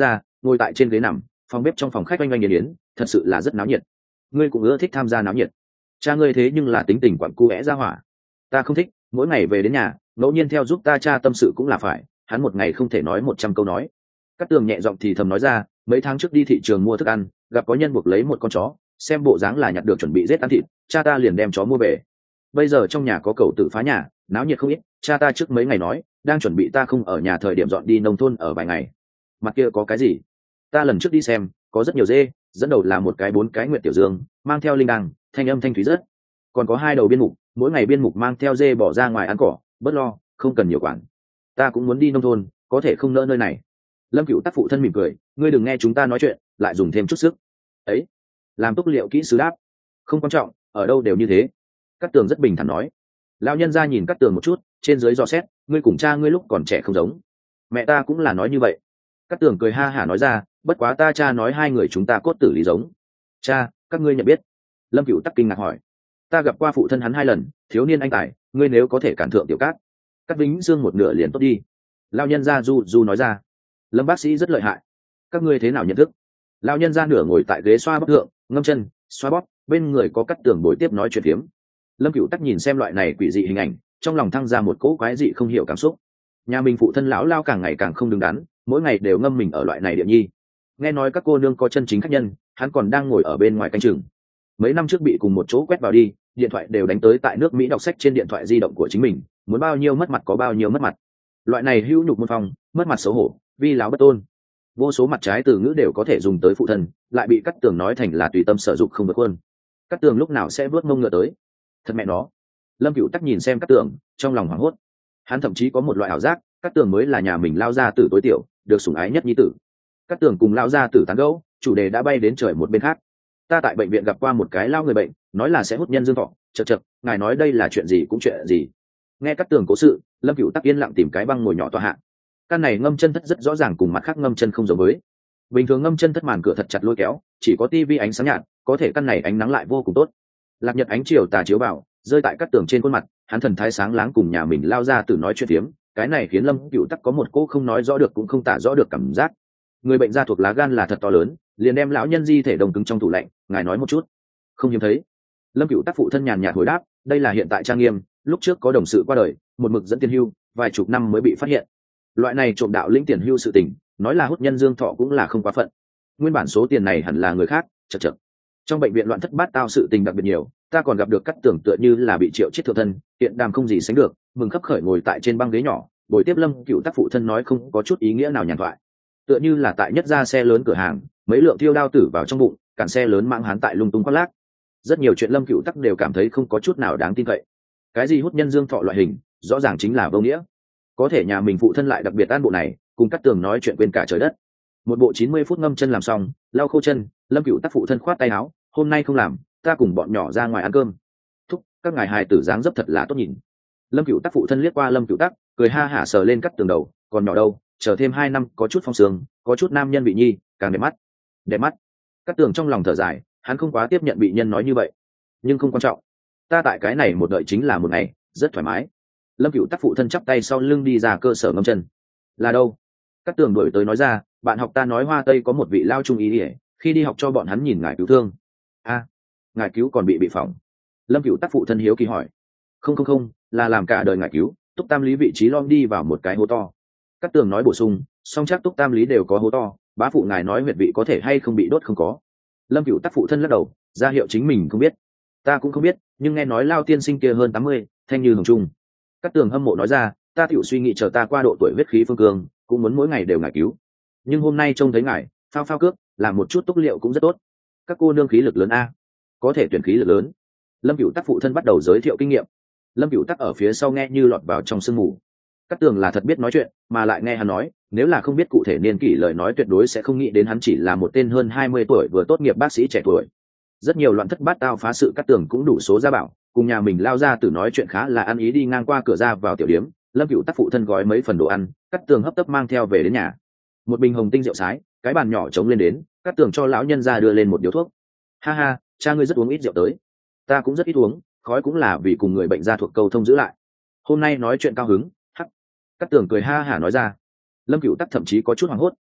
ngồi tại trên ghế nằm, phòng bếp trong phòng khách oanh oanh yến yến, thật sự là rất náo nhiệt. Ngươi cũng ưa thích tham gia náo nhiệt. Cha ngươi thế nhưng là tính tình quặn cu é ra hỏa. Ta không thích, mỗi ngày về đến nhà ngẫu nhiên theo giúp ta cha tâm sự cũng là phải, hắn một ngày không thể nói 100 câu nói. Cát Tường nhẹ giọng thì thầm nói ra, mấy tháng trước đi thị trường mua thức ăn, gặp có nhân buộc lấy một con chó, xem bộ dáng là nhặt được chuẩn bị giết ăn thịt, cha ta liền đem chó mua về. Bây giờ trong nhà có cậu tự phá nhà, náo nhiệt không ít, cha ta trước mấy ngày nói đang chuẩn bị ta không ở nhà thời điểm dọn đi nông thôn ở vài ngày. Mặt kia có cái gì? Ta lần trước đi xem có rất nhiều dê, dẫn đầu là một cái 4 cái nguyệt tiểu dương, mang theo linh đăng, thanh âm thanh thúy rất. Còn có 2 đầu biên mục, mỗi ngày biên mục mang theo dê bỏ ra ngoài ăn cỏ, bớt lo, không cần nhiều quản. Ta cũng muốn đi nông thôn, có thể không nỡ nơi này. Lâm Cửu Tác phụ thân mỉm cười, ngươi đừng nghe chúng ta nói chuyện lại dùng thêm chút sức ấy. Làm túc liệu kỹ sứ đáp, không quan trọng, ở đâu đều như thế. Cát Tường rất bình thản nói. Lão nhân ra nhìn Cát Tường một chút, trên dưới dò xét, ngươi cùng cha ngươi lúc còn trẻ không giống. Mẹ ta cũng là nói như vậy. Cát Tường cười ha hả nói ra, bất quá ta cha nói hai người chúng ta cốt tử lý giống. Cha, các ngươi nhận biết? Lâm Cửu Tắc kinh ngạc hỏi. Ta gặp qua phụ thân hắn 2 lần, thiếu niên anh tài, ngươi nếu có thể cản thượng tiểu Cát, Cát Vĩnh Dương một nửa liền tốt đi. Lão nhân gia du nói ra. Lâm bác sĩ rất lợi hại, các ngươi thế nào nhận thức? Lão nhân gia nửa ngồi tại ghế xoa bóp thượng, ngâm chân xoa bóp, bên người có Cát Tường bồi tiếp nói chuyện phiếm. Lâm Cửu Tắc nhìn xem loại này quỷ dị hình ảnh, trong lòng thăng ra một cỗ quái dị không hiểu cảm xúc. Nhà mình phụ thân lão lao càng ngày càng không đứng đắn, mỗi ngày đều ngâm mình ở loại này địa nhi. Nghe nói các cô nương có chân chính khách nhân, hắn còn đang ngồi ở bên ngoài canh chừng. Mấy năm trước bị cùng một chỗ quét vào đi, điện thoại đều đánh tới tại nước Mỹ đọc sách trên điện thoại di động của chính mình, muốn bao nhiêu mất mặt có bao nhiêu mất mặt. Loại này hữu nhục môn phong, mất mặt xấu hổ, vi láo bất tôn. Vô số mặt trái từ ngữ đều có thể dùng tới phụ thân, lại bị Cát Tường nói thành là tùy tâm sở dụng không vượt hơn. Cát Tường lúc nào sẽ vớt mông ngựa tới? Thật mẹ nó. Lâm Cửu Tắc nhìn xem Cát Tường, trong lòng hoảng hốt. Hắn thậm chí có một loại ảo giác, Cát Tường mới là nhà mình lao gia tử tối tiểu, được sủng ái nhất nhi tử. Cát Tường cùng lao gia tử tán gẫu, chủ đề đã bay đến trời một bên khác. Ta tại bệnh viện gặp qua một cái lao người bệnh, nói là sẽ hút nhân dương thọ, chậc, ngài nói đây là chuyện gì cũng chuyện gì. Nghe Cát Tường cố sự, Lâm Cửu Tắc yên lặng tìm cái băng ngồi nhỏ tọa hạ. Căn này ngâm chân thất rất rõ ràng cùng mặt khác ngâm chân không giống với. Bình thường ngâm chân thất màn cửa thật chặt lôi kéo, chỉ có tivi ánh sáng nhạt, có thể căn này ánh nắng lại vô cùng tốt. Lạc nhật ánh chiều tà chiếu vào, rơi tại Cát Tường trên khuôn mặt, hắn thần thái sáng láng cùng nhà mình lao ra từ nói chuyện phiếm, cái này khiến Lâm Cửu Tắc có một cô không nói rõ được cũng không tả rõ được cảm giác. Người bệnh da thuộc lá gan là thật to lớn, liền đem lão nhân di thể đồng cứng trong tủ lạnh, ngài nói một chút. Không hiếm thấy. Lâm Cửu Tắc phụ thân nhàn nhạt hồi đáp, đây là hiện tại trang nghiêm, lúc trước có đồng sự qua đời, một mực dẫn tiền hưu, vài chục năm mới bị phát hiện. Loại này trộm đạo lĩnh tiền hưu sự tình, nói là hút nhân dương thọ cũng là không quá phận. Nguyên bản số tiền này hẳn là người khác, chậc. Trong bệnh viện loạn thất bát tao sự tình đặc biệt nhiều, ta còn gặp được Cát Tường tựa như là bị triệu chết thượng thân, hiện đàm không gì sánh được, mừng khấp khởi ngồi tại trên băng ghế nhỏ, buổi tiếp Lâm Cửu Tắc phụ thân nói không có chút ý nghĩa nào nhàn thoại. Tựa như là tại nhất gia xe lớn cửa hàng, mấy lượng thiêu đao tử vào trong bụng, cản xe lớn mạng hán tại lung tung khoác lác. Rất nhiều chuyện Lâm Cửu Tắc đều cảm thấy không có chút nào đáng tin cậy. Cái gì hút nhân dương thọ loại hình, rõ ràng chính là vô nghĩa. Có thể nhà mình phụ thân lại đặc biệt an bộ này, cùng Cát Tường nói chuyện quên cả trời đất. Một bộ 90 phút ngâm chân làm xong, lau khô chân, Lâm Cửu Tắc phụ thân khoát tay áo, hôm nay không làm, ta cùng bọn nhỏ ra ngoài ăn cơm. Thúc, các ngài hài tử dáng dấp thật là tốt nhìn. Lâm Cửu Tắc phụ thân liếc qua Lâm Cửu Tắc, cười ha hả sờ lên Cát Tường đầu, còn nhỏ đâu, chờ thêm 2 năm có chút phong sương, có chút nam nhân vị nhi, càng đẹp mắt. Đẹp mắt. Cát Tường trong lòng thở dài, hắn không quá tiếp nhận bị nhân nói như vậy, nhưng không quan trọng. Ta tại cái này một đợi chính là một ngày, rất thoải mái. Lâm Cửu Tắc phụ thân chắp tay sau lưng đi ra cơ sở ngâm chân. Là đâu? Cát Tường đổi tới nói ra, bạn học ta nói Hoa Tây có một vị lao trung ý ỉa, khi đi học cho bọn hắn nhìn ngài cứu thương. A, ngài cứu còn bị phỏng. Lâm Cửu Tắc phụ thân hiếu kỳ hỏi. Không, là làm cả đời ngài cứu, Túc Tam Lý vị trí lom đi vào một cái hố to. Cát Tường nói bổ sung, song chắc Túc Tam Lý đều có hố to, bá phụ ngài nói huyệt vị có thể hay không bị đốt không có. Lâm Cửu Tắc phụ thân lắc đầu, ra hiệu chính mình không biết. Ta cũng không biết, nhưng nghe nói lao tiên sinh kia hơn 80, thanh như hồng trung. Cát Tường hâm mộ nói ra, ta tiểu suy nghĩ chờ ta qua độ tuổi huyết khí phương cương, cũng muốn mỗi ngày đều ngài cứu. Nhưng hôm nay trông thấy ngài phao cước, làm một chút túc liệu cũng rất tốt. Các cô nương khí lực lớn a, có thể tuyển khí lực lớn. Lâm Cửu Tắc phụ thân bắt đầu giới thiệu kinh nghiệm. Lâm Cửu Tắc ở phía sau nghe như lọt vào trong sương mù. Cát Tường là thật biết nói chuyện, mà lại nghe hắn nói, nếu là không biết cụ thể niên kỷ lời nói tuyệt đối sẽ không nghĩ đến hắn chỉ là một tên hơn 20 tuổi vừa tốt nghiệp bác sĩ trẻ tuổi. Rất nhiều loạn thất bát tao phá sự Cát Tường cũng đủ số ra bảo, cùng nhà mình lao ra từ nói chuyện khá là ăn ý đi ngang qua cửa ra vào tiểu điếm. Lâm Cửu Tắc phụ thân gói mấy phần đồ ăn, Cát Tường hấp tấp mang theo về đến nhà. Một bình hồng tinh rượu sái, cái bàn nhỏ trống lên đến, Cát Tường cho lão nhân ra đưa lên một điếu thuốc. Ha ha, cha ngươi rất uống ít rượu tới. Ta cũng rất ít uống, khói cũng là vì cùng người bệnh ra thuộc câu thông giữ lại. Hôm nay nói chuyện cao hứng, hắc. Cát Tường cười ha hả nói ra. Lâm Cửu Tắc thậm chí có chút hoảng hốt,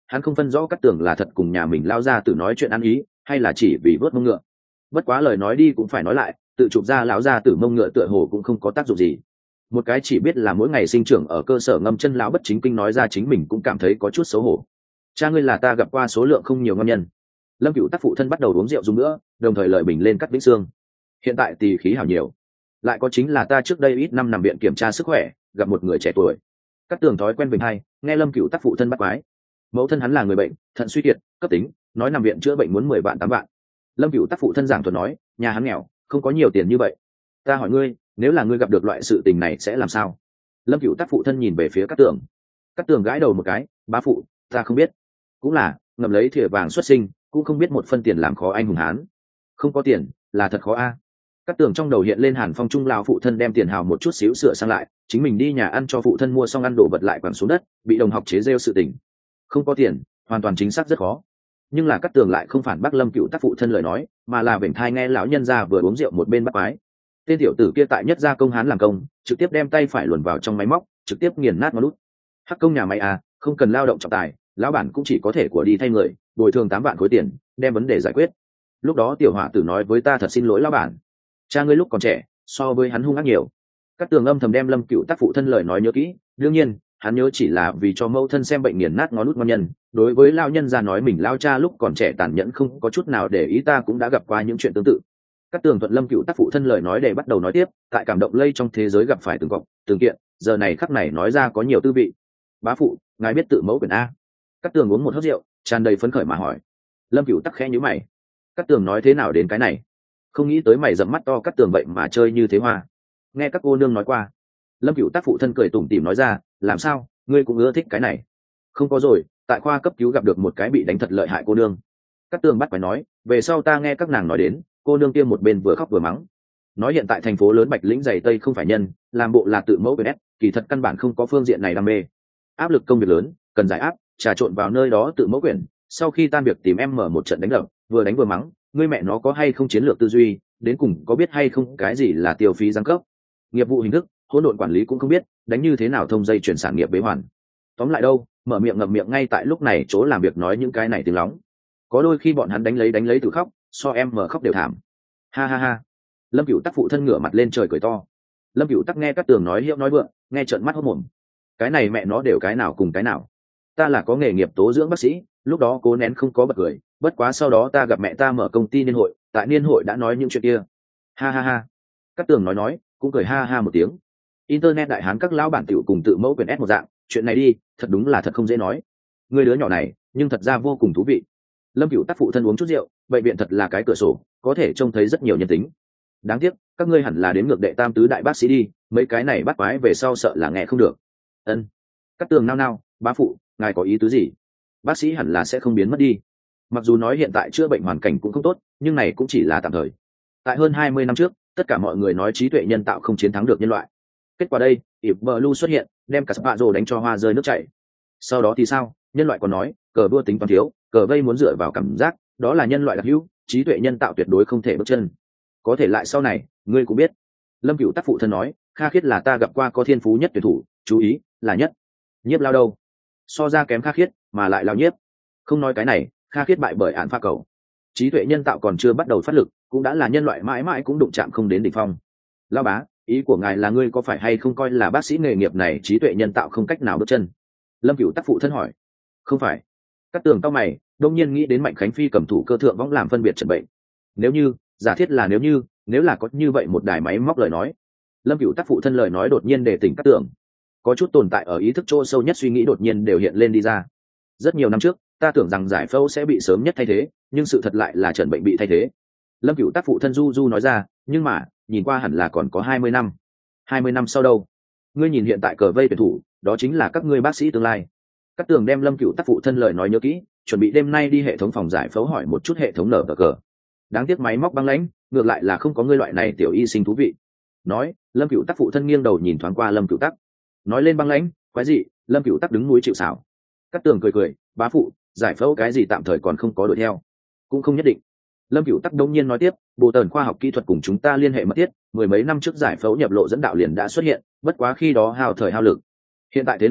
hắn không phân rõ Cát Tường là thật cùng nhà mình lao ra tử nói chuyện ăn ý hay là chỉ vì vớt mông ngựa. Bất quá lời nói đi cũng phải nói lại, tự chụp ra lão ra tử mông ngựa tựa hồ cũng không có tác dụng gì. Một cái chỉ biết là mỗi ngày sinh trưởng ở cơ sở ngâm chân lão bất chính kinh nói ra chính mình cũng cảm thấy có chút xấu hổ. Cha ngươi là ta gặp qua số lượng không nhiều ngon nhân. Lâm Cửu Tác phụ thân bắt đầu uống rượu dùng nữa, đồng thời lời bình lên Cát Vĩnh Sương. Hiện tại tỳ khí hảo nhiều, lại có chính là ta trước đây ít năm nằm viện kiểm tra sức khỏe, gặp một người trẻ tuổi. Cát Tường thói quen bình hay, nghe Lâm Cửu Tác phụ thân bắt quái. Mẫu thân hắn là người bệnh, thận suy kiệt, cấp tính, nói nằm viện chữa bệnh muốn 10 vạn 8 vạn. Lâm Cửu Tác phụ thân giảng thuật nói, nhà hắn nghèo, không có nhiều tiền như vậy. Ta hỏi ngươi, nếu là ngươi gặp được loại sự tình này sẽ làm sao? Lâm Cửu Tác phụ thân nhìn về phía Cát Tường. Cát Tường gãi đầu một cái, bá phụ, ta không biết. Cũng là, ngậm lấy thìa vàng xuất sinh, cũng không biết một phân tiền làm khó anh hùng hán. Không có tiền, là thật khó a. Cát Tường trong đầu hiện lên Hàn Phong trung lão phụ thân đem tiền hào một chút xíu sửa sang lại, chính mình đi nhà ăn cho phụ thân mua xong ăn đồ vật lại quẳng xuống đất, bị đồng học chế rêu sự tình. Không có tiền, hoàn toàn chính xác rất khó. Nhưng là Cát Tường lại không phản bác Lâm Cửu Tác phụ thân lời nói, mà là vểnh thai nghe lão nhân gia vừa uống rượu một bên bắt quái. Tên tiểu tử kia tại nhất gia công hán làm công, trực tiếp đem tay phải luồn vào trong máy móc, trực tiếp nghiền nát ngón út. Hắc công nhà máy à, không cần lao động trọng tài, lão bản cũng chỉ có thể của đi thay người, bồi thường 8 vạn khối tiền, đem vấn đề giải quyết. Lúc đó tiểu hỏa tử nói với ta thật xin lỗi lão bản, cha ngươi lúc còn trẻ, so với hắn hung ác nhiều. Cát Tường âm thầm đem Lâm Cửu Tác phụ thân lời nói nhớ kỹ, đương nhiên, hắn nhớ chỉ là vì cho mẫu thân xem bệnh nghiền nát ngón út ngon nhân. Đối với lão nhân gia nói mình lao cha lúc còn trẻ tàn nhẫn không có chút nào để ý, ta cũng đã gặp qua những chuyện tương tự. Cát Tường thuận Lâm Cửu Tác phụ thân lời nói để bắt đầu nói tiếp, tại cảm động lây trong thế giới gặp phải từng cọc, từng kiện, giờ này khắc này nói ra có nhiều tư vị. Bá phụ, ngài biết tự mẫu quyền a? Cát Tường uống một hớp rượu, tràn đầy phấn khởi mà hỏi. Lâm Cửu Tác khẽ nhíu mày. Cát Tường nói thế nào đến cái này? Không nghĩ tới mày dẫm mắt to Cát Tường vậy mà chơi như thế hoa. Nghe các cô nương nói qua. Lâm Cửu Tác phụ thân cười tủm tỉm nói ra, làm sao, ngươi cũng ưa thích cái này? Không có rồi, tại khoa cấp cứu gặp được một cái bị đánh thật lợi hại cô nương. Cát Tường bắt phải nói, về sau ta nghe các nàng nói đến, cô nương kia một bên vừa khóc vừa mắng, nói hiện tại thành phố lớn Bạch Lĩnh giày tây không phải nhân, làm bộ là tự mẫu về ép, kỳ thật căn bản không có phương diện này đam mê. Áp lực công việc lớn, cần giải áp, trà trộn vào nơi đó tự mẫu quyển, sau khi tan việc tìm em mở một trận đánh đập, vừa đánh vừa mắng, ngươi mẹ nó có hay không chiến lược tư duy, đến cùng có biết hay không cái gì là tiêu phí giáng cấp, nghiệp vụ hình thức, hỗn độn quản lý cũng không biết, đánh như thế nào thông dây chuyển sản nghiệp bế hoàn. Tóm lại đâu, mở miệng ngậm miệng ngay tại lúc này chỗ làm việc nói những cái này tiếng lóng. Có đôi khi bọn hắn đánh lấy tự khóc, so em mở khóc đều thảm. Ha ha ha. Lâm Cửu Tác phụ thân ngửa mặt lên trời cười to. Lâm Cửu Tác nghe Cát Tường nói hiệu nói vượng, nghe trợn mắt hốt mồm. Cái này mẹ nó đều cái nào cùng cái nào. Ta là có nghề nghiệp tố dưỡng bác sĩ, lúc đó cố nén không có bật cười, bất quá sau đó ta gặp mẹ ta mở công ty niên hội, tại niên hội đã nói những chuyện kia. Ha ha ha. Cát Tường nói, cũng cười ha ha một tiếng. Internet đại hán các lão bản tiểu cùng tự mẫu quyền ép một dạng, chuyện này đi, thật đúng là thật không dễ nói. Người đứa nhỏ này, nhưng thật ra vô cùng thú vị. Lâm Cửu Tác phụ thân uống chút rượu, bệnh viện thật là cái cửa sổ, có thể trông thấy rất nhiều nhân tính. Đáng tiếc, các ngươi hẳn là đến ngược đệ tam tứ đại bác sĩ đi, mấy cái này bắt quái về sau sợ là nghe không được. Ân. Cát Tường nao nao, bá phụ, ngài có ý tứ gì? Bác sĩ hẳn là sẽ không biến mất đi. Mặc dù nói hiện tại chữa bệnh hoàn cảnh cũng không tốt, nhưng này cũng chỉ là tạm thời. Tại hơn 20 năm trước, tất cả mọi người nói trí tuệ nhân tạo không chiến thắng được nhân loại. Kết quả đây, Iblu xuất hiện, đem cả Spazzo đánh cho hoa rơi nước chảy. Sau đó thì sao? Nhân loại còn nói, cờ vua tính toán thiếu, cờ vây muốn dựa vào cảm giác, đó là nhân loại đặc hữu, trí tuệ nhân tạo tuyệt đối không thể bước chân. Có thể lại sau này, ngươi cũng biết. Lâm Cửu Tác phụ thân nói, Kha Khiết là ta gặp qua có thiên phú nhất tuyển thủ, chú ý, là nhất. Nhiếp lao đâu? So ra kém Kha Khiết, mà lại lao nhiếp. Không nói cái này, Kha Khiết bại bởi án pha cầu. Trí tuệ nhân tạo còn chưa bắt đầu phát lực, cũng đã là nhân loại mãi mãi cũng đụng chạm không đến đỉnh phong. Lao bá, ý của ngài là ngươi có phải hay không coi là bác sĩ nghề nghiệp này trí tuệ nhân tạo không cách nào bước chân? Lâm Cửu Tác phụ thân hỏi. Không phải. Cát Tường cao mày, đông nhiên nghĩ đến Mạnh Khánh Phi cầm thủ cơ thượng võng làm phân biệt chẩn bệnh. Nếu như, giả thiết là nếu là có như vậy một đài máy móc lời nói. Lâm Cửu Tác phụ thân lời nói đột nhiên đề tỉnh Cát Tường. Có chút tồn tại ở ý thức chỗ sâu nhất suy nghĩ đột nhiên đều hiện lên đi ra. Rất nhiều năm trước, ta tưởng rằng giải phẫu sẽ bị sớm nhất thay thế, nhưng sự thật lại là chẩn bệnh bị thay thế. Lâm Cửu Tác phụ thân du nói ra, nhưng mà, nhìn qua hẳn là còn có 20 năm. 20 năm sau đâu? Ngươi nhìn hiện tại cờ vây tuyển thủ, đó chính là các ngươi bác sĩ tương lai. Cát Tường đem Lâm Cửu Tác phụ thân lời nói nhớ kỹ, chuẩn bị đêm nay đi hệ thống phòng giải phẫu hỏi một chút hệ thống nở cờ. Đáng tiếc máy móc băng lãnh, ngược lại là không có ngươi loại này tiểu y sinh thú vị. Nói, Lâm Cửu Tác phụ thân nghiêng đầu nhìn thoáng qua Lâm Cửu Tác. Nói lên băng lãnh, quái gì? Lâm Cửu Tác đứng núi chịu sào. Cát Tường cười, bá phụ, giải phẫu cái gì tạm thời còn không có đuổi theo, cũng không nhất định. Lâm Cửu Tác đông nhiên nói tiếp, bộ tần khoa học kỹ thuật cùng chúng ta liên hệ mật thiết, 10 mấy năm trước giải phẫu nhập lộ dẫn đạo liền đã xuất hiện, bất quá khi đó hao thời hao lực. Hiện tại thế nào,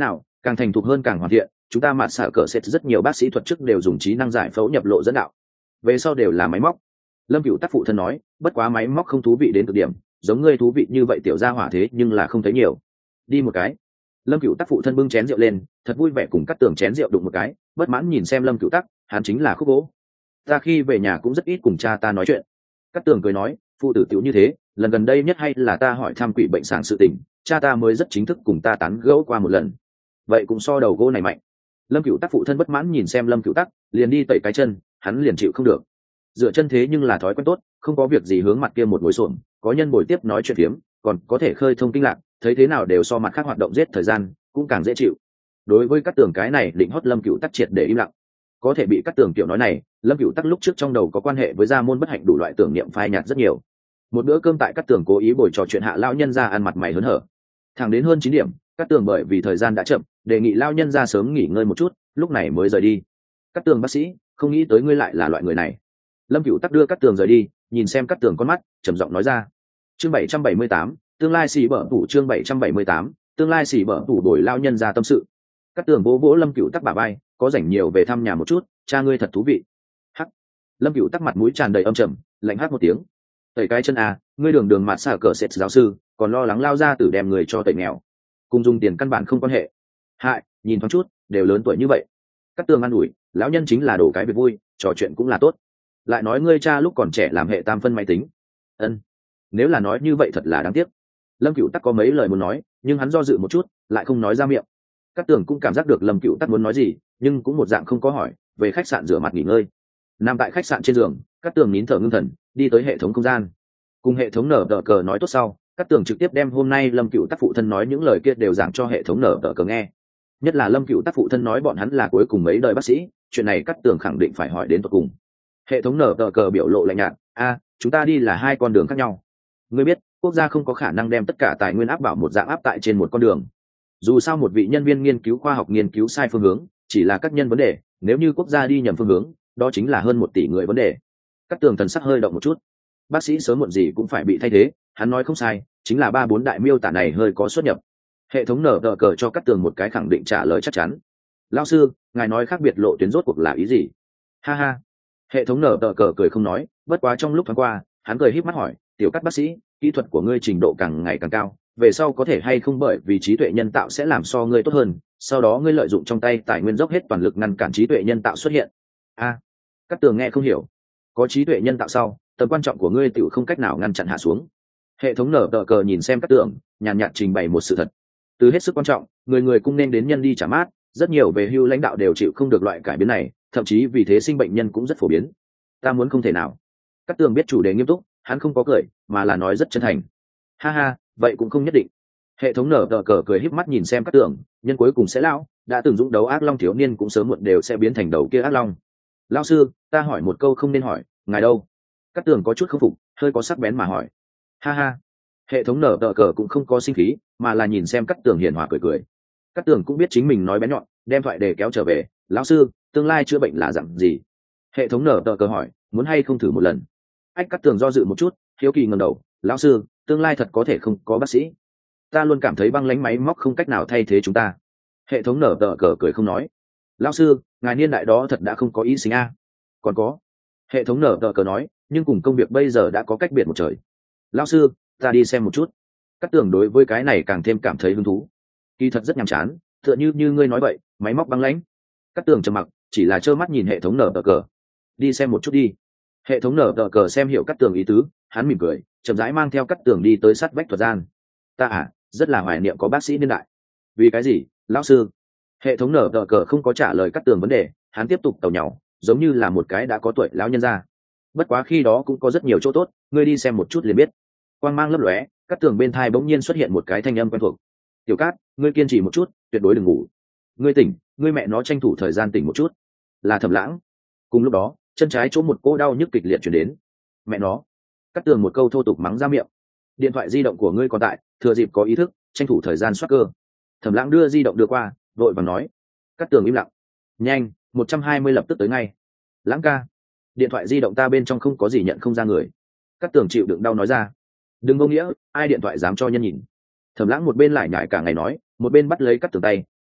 càng thành thục hơn càng hoàn thiện. Chúng ta mặt xạ cờ sẽ rất nhiều bác sĩ thuật chức đều dùng trí năng giải phẫu nhập lộ dẫn đạo, về sau đều là máy móc. Lâm Cửu Tác phụ thân nói, bất quá máy móc không thú vị đến cực điểm, giống ngươi thú vị như vậy tiểu gia hỏa thế nhưng là không thấy nhiều. Đi một cái. Lâm Cửu Tác phụ thân bưng chén rượu lên, thật vui vẻ cùng Cát Tường chén rượu đụng một cái, bất mãn nhìn xem Lâm Cửu Tác, hắn chính là khúc gỗ. Ta khi về nhà cũng rất ít cùng cha ta nói chuyện. Cát Tường cười nói, phụ tử tiểu như thế, lần gần đây nhất hay là ta hỏi thăm quỷ bệnh sàng sự tình, cha ta mới rất chính thức cùng ta tán gẫu qua một lần. Vậy cũng so đầu gỗ này mạnh. Lâm Cửu Tác phụ thân bất mãn nhìn xem Lâm Cửu Tác, liền đi tẩy cái chân, hắn liền chịu không được. Dựa chân thế nhưng là thói quen tốt, không có việc gì hướng mặt kia một ngồi xổm, có nhân bồi tiếp nói chuyện phiếm, còn có thể khơi thông kinh lạc, thấy thế nào đều so mặt khác hoạt động giết thời gian cũng càng dễ chịu. Đối với các tường cái này định hót Lâm Cửu Tác triệt để im lặng. Có thể bị các tường tiểu nói này, Lâm Cửu Tác lúc trước trong đầu có quan hệ với gia môn bất hạnh đủ loại tưởng niệm phai nhạt rất nhiều. Một bữa cơm tại các tường cố ý bồi trò chuyện hạ lão nhân ra ăn mặt mày hớn hở. Thẳng đến hơn 9 điểm, các tường bởi vì thời gian đã chậm, đề nghị lão nhân ra sớm nghỉ ngơi một chút, lúc này mới rời đi. Các tường bác sĩ, không nghĩ tới ngươi lại là loại người này. Lâm Cửu Tác đưa các tường rời đi, nhìn xem các tường con mắt, trầm giọng nói ra. Chương 778, tương lai xì bở tủ. Chương 778, tương lai xì bở tủ đổi lao nhân ra tâm sự. Các tường bố Lâm Cửu Tác bả vai, có rảnh nhiều về thăm nhà một chút, cha ngươi thật thú vị. Hắc. Lâm Cửu Tác mặt mũi tràn đầy âm trầm, lạnh hắt một tiếng. Tẩy cái chân à, ngươi đường mặt xả cờ sệt giáo sư, còn lo lắng lao ra tử đem người cho tẩy nghèo. Cùng dùng tiền căn bản không quan hệ. Hại, nhìn thoáng chút, đều lớn tuổi như vậy. Các tường ăn ủi, lão nhân chính là đổ cái việc vui, trò chuyện cũng là tốt. Lại nói ngươi cha lúc còn trẻ làm hệ tam phân máy tính. Ân. Nếu là nói như vậy thật là đáng tiếc. Lâm Cửu Tác có mấy lời muốn nói, nhưng hắn do dự một chút, lại không nói ra miệng. Các tường cũng cảm giác được Lâm Cửu Tác muốn nói gì, nhưng cũng một dạng không có hỏi, về khách sạn rửa mặt nghỉ ngơi. Nằm tại khách sạn trên giường, các tường nín thở ngưng thần, đi tới hệ thống không gian. Cùng hệ thống nở tờ cờ nói tốt sau, các tường trực tiếp đem hôm nay Lâm Cửu Tác phụ thân nói những lời kia đều giảng cho hệ thống nở tờ cờ nghe. Nhất là Lâm Cửu Tác phụ thân nói bọn hắn là cuối cùng mấy đời bác sĩ, chuyện này các tường khẳng định phải hỏi đến tận cùng. Hệ thống nở tờ cờ biểu lộ lạnh nhạt, chúng ta đi là hai con đường khác nhau. Ngươi biết, quốc gia không có khả năng đem tất cả tài nguyên áp bảo một dạng áp tại trên một con đường. Dù sao một vị nhân viên nghiên cứu khoa học nghiên cứu sai phương hướng, chỉ là các nhân vấn đề, nếu như quốc gia đi nhầm phương hướng, đó chính là hơn 1 tỷ người vấn đề. Các tường thần sắc hơi động một chút. Bác sĩ sớm muộn gì cũng phải bị thay thế, hắn nói không sai, chính là 3-4 đại miêu tả này hơi có xuất nhập. Hệ thống nở tờ cờ cho các tường một cái khẳng định trả lời chắc chắn. Lão sư, ngài nói khác biệt lộ tuyến rốt cuộc là ý gì? Ha ha. Hệ thống nở tờ cờ cười không nói, bất quá trong lúc thoáng qua, hắn cười híp mắt hỏi, tiểu Cát bác sĩ, kỹ thuật của ngươi trình độ càng ngày càng cao, về sau có thể hay không bởi vì trí tuệ nhân tạo sẽ làm so ngươi tốt hơn, sau đó ngươi lợi dụng trong tay tài nguyên dốc hết toàn lực ngăn cản trí tuệ nhân tạo xuất hiện. Các tường nghe không hiểu. Có trí tuệ nhân tạo sau, tầm quan trọng của ngươi tiểu không cách nào ngăn chặn hạ xuống. Hệ thống nở tờ cờ nhìn xem các tường, nhàn nhạt trình bày một sự thật. Từ hết sức quan trọng, người cũng nên đến nhân đi trả mát, rất nhiều về hưu lãnh đạo đều chịu không được loại cải biến này, thậm chí vì thế sinh bệnh nhân cũng rất phổ biến. Ta muốn không thể nào. Các tường biết chủ đề nghiêm túc, hắn không có cười, mà là nói rất chân thành. Ha ha, vậy cũng không nhất định. Hệ thống nở tờ cờ cười híp mắt nhìn xem các tường, nhân cuối cùng sẽ lão, đã từng dũng đấu ác long thiếu niên cũng sớm muộn đều sẽ biến thành đầu kia ác long. Lão sư, ta hỏi một câu không nên hỏi, ngài đâu? Các tường có chút không phục, hơi có sắc bén mà hỏi. Ha ha. Hệ thống nở tờ cờ cũng không có sinh khí, mà là nhìn xem các tường hiền hòa cười cười. Các tường cũng biết chính mình nói bén nhọn, đem thoại để kéo trở về. Lão sư, tương lai chữa bệnh là dạng gì? Hệ thống nở tờ cờ hỏi, muốn hay không thử một lần? Các tường do dự một chút, hiếu kỳ ngẩng đầu. Lão sư, tương lai thật có thể không có bác sĩ? Ta luôn cảm thấy băng lãnh máy móc không cách nào thay thế chúng ta. Hệ thống nở tờ cờ cười không nói. Lão sư, ngài niên đại đó thật đã không có ý sinh a? Còn có. Hệ thống nở tờ cờ nói, nhưng cùng công việc bây giờ đã có cách biệt một trời. Lão sư, ta đi xem một chút. Các tường đối với cái này càng thêm cảm thấy hứng thú. Kỳ thật rất nhàm chán, tựa như ngươi nói vậy, máy móc băng lãnh. Các tường trầm mặc, chỉ là trơ mắt nhìn hệ thống nở tờ cờ. Đi xem một chút đi. Hệ thống nở tờ cờ xem hiểu các tường ý tứ, hắn mỉm cười, chậm rãi mang theo các tường đi tới sát vách thuật gian. Ta rất là hoài niệm có bác sĩ niên đại. Vì cái gì, lão sư? Hệ thống nở tờ cờ không có trả lời các tường vấn đề, hắn tiếp tục tàu nhàu, giống như là một cái đã có tuổi lão nhân ra. Bất quá khi đó cũng có rất nhiều chỗ tốt, ngươi đi xem một chút liền biết. Quang mang lấp lóe, các tường bên thai bỗng nhiên xuất hiện một cái thanh âm quen thuộc. Tiểu Cát, ngươi kiên trì một chút, tuyệt đối đừng ngủ. Ngươi tỉnh, ngươi mẹ nó tranh thủ thời gian tỉnh một chút. Là Thẩm Lãng. Cùng lúc đó, chân trái chỗ một cỗ đau nhức kịch liệt chuyển đến. Mẹ nó. Các tường một câu thô tục mắng ra miệng. Điện thoại di động của ngươi còn tại, thừa dịp có ý thức, tranh thủ thời gian soát cơ. Thẩm Lãng đưa di động đưa qua, vội vàng nói. Các tường im lặng. Nhanh, 120 lập tức tới ngay. Lãng ca, điện thoại di động ta bên trong không có gì nhận không ra người. Các tường chịu đựng đau nói ra. Đừng vô nghĩa, ai điện thoại dám cho nhân nhìn. Thẩm Lãng một bên lại nhải cả ngày nói, một bên bắt lấy các tường tay,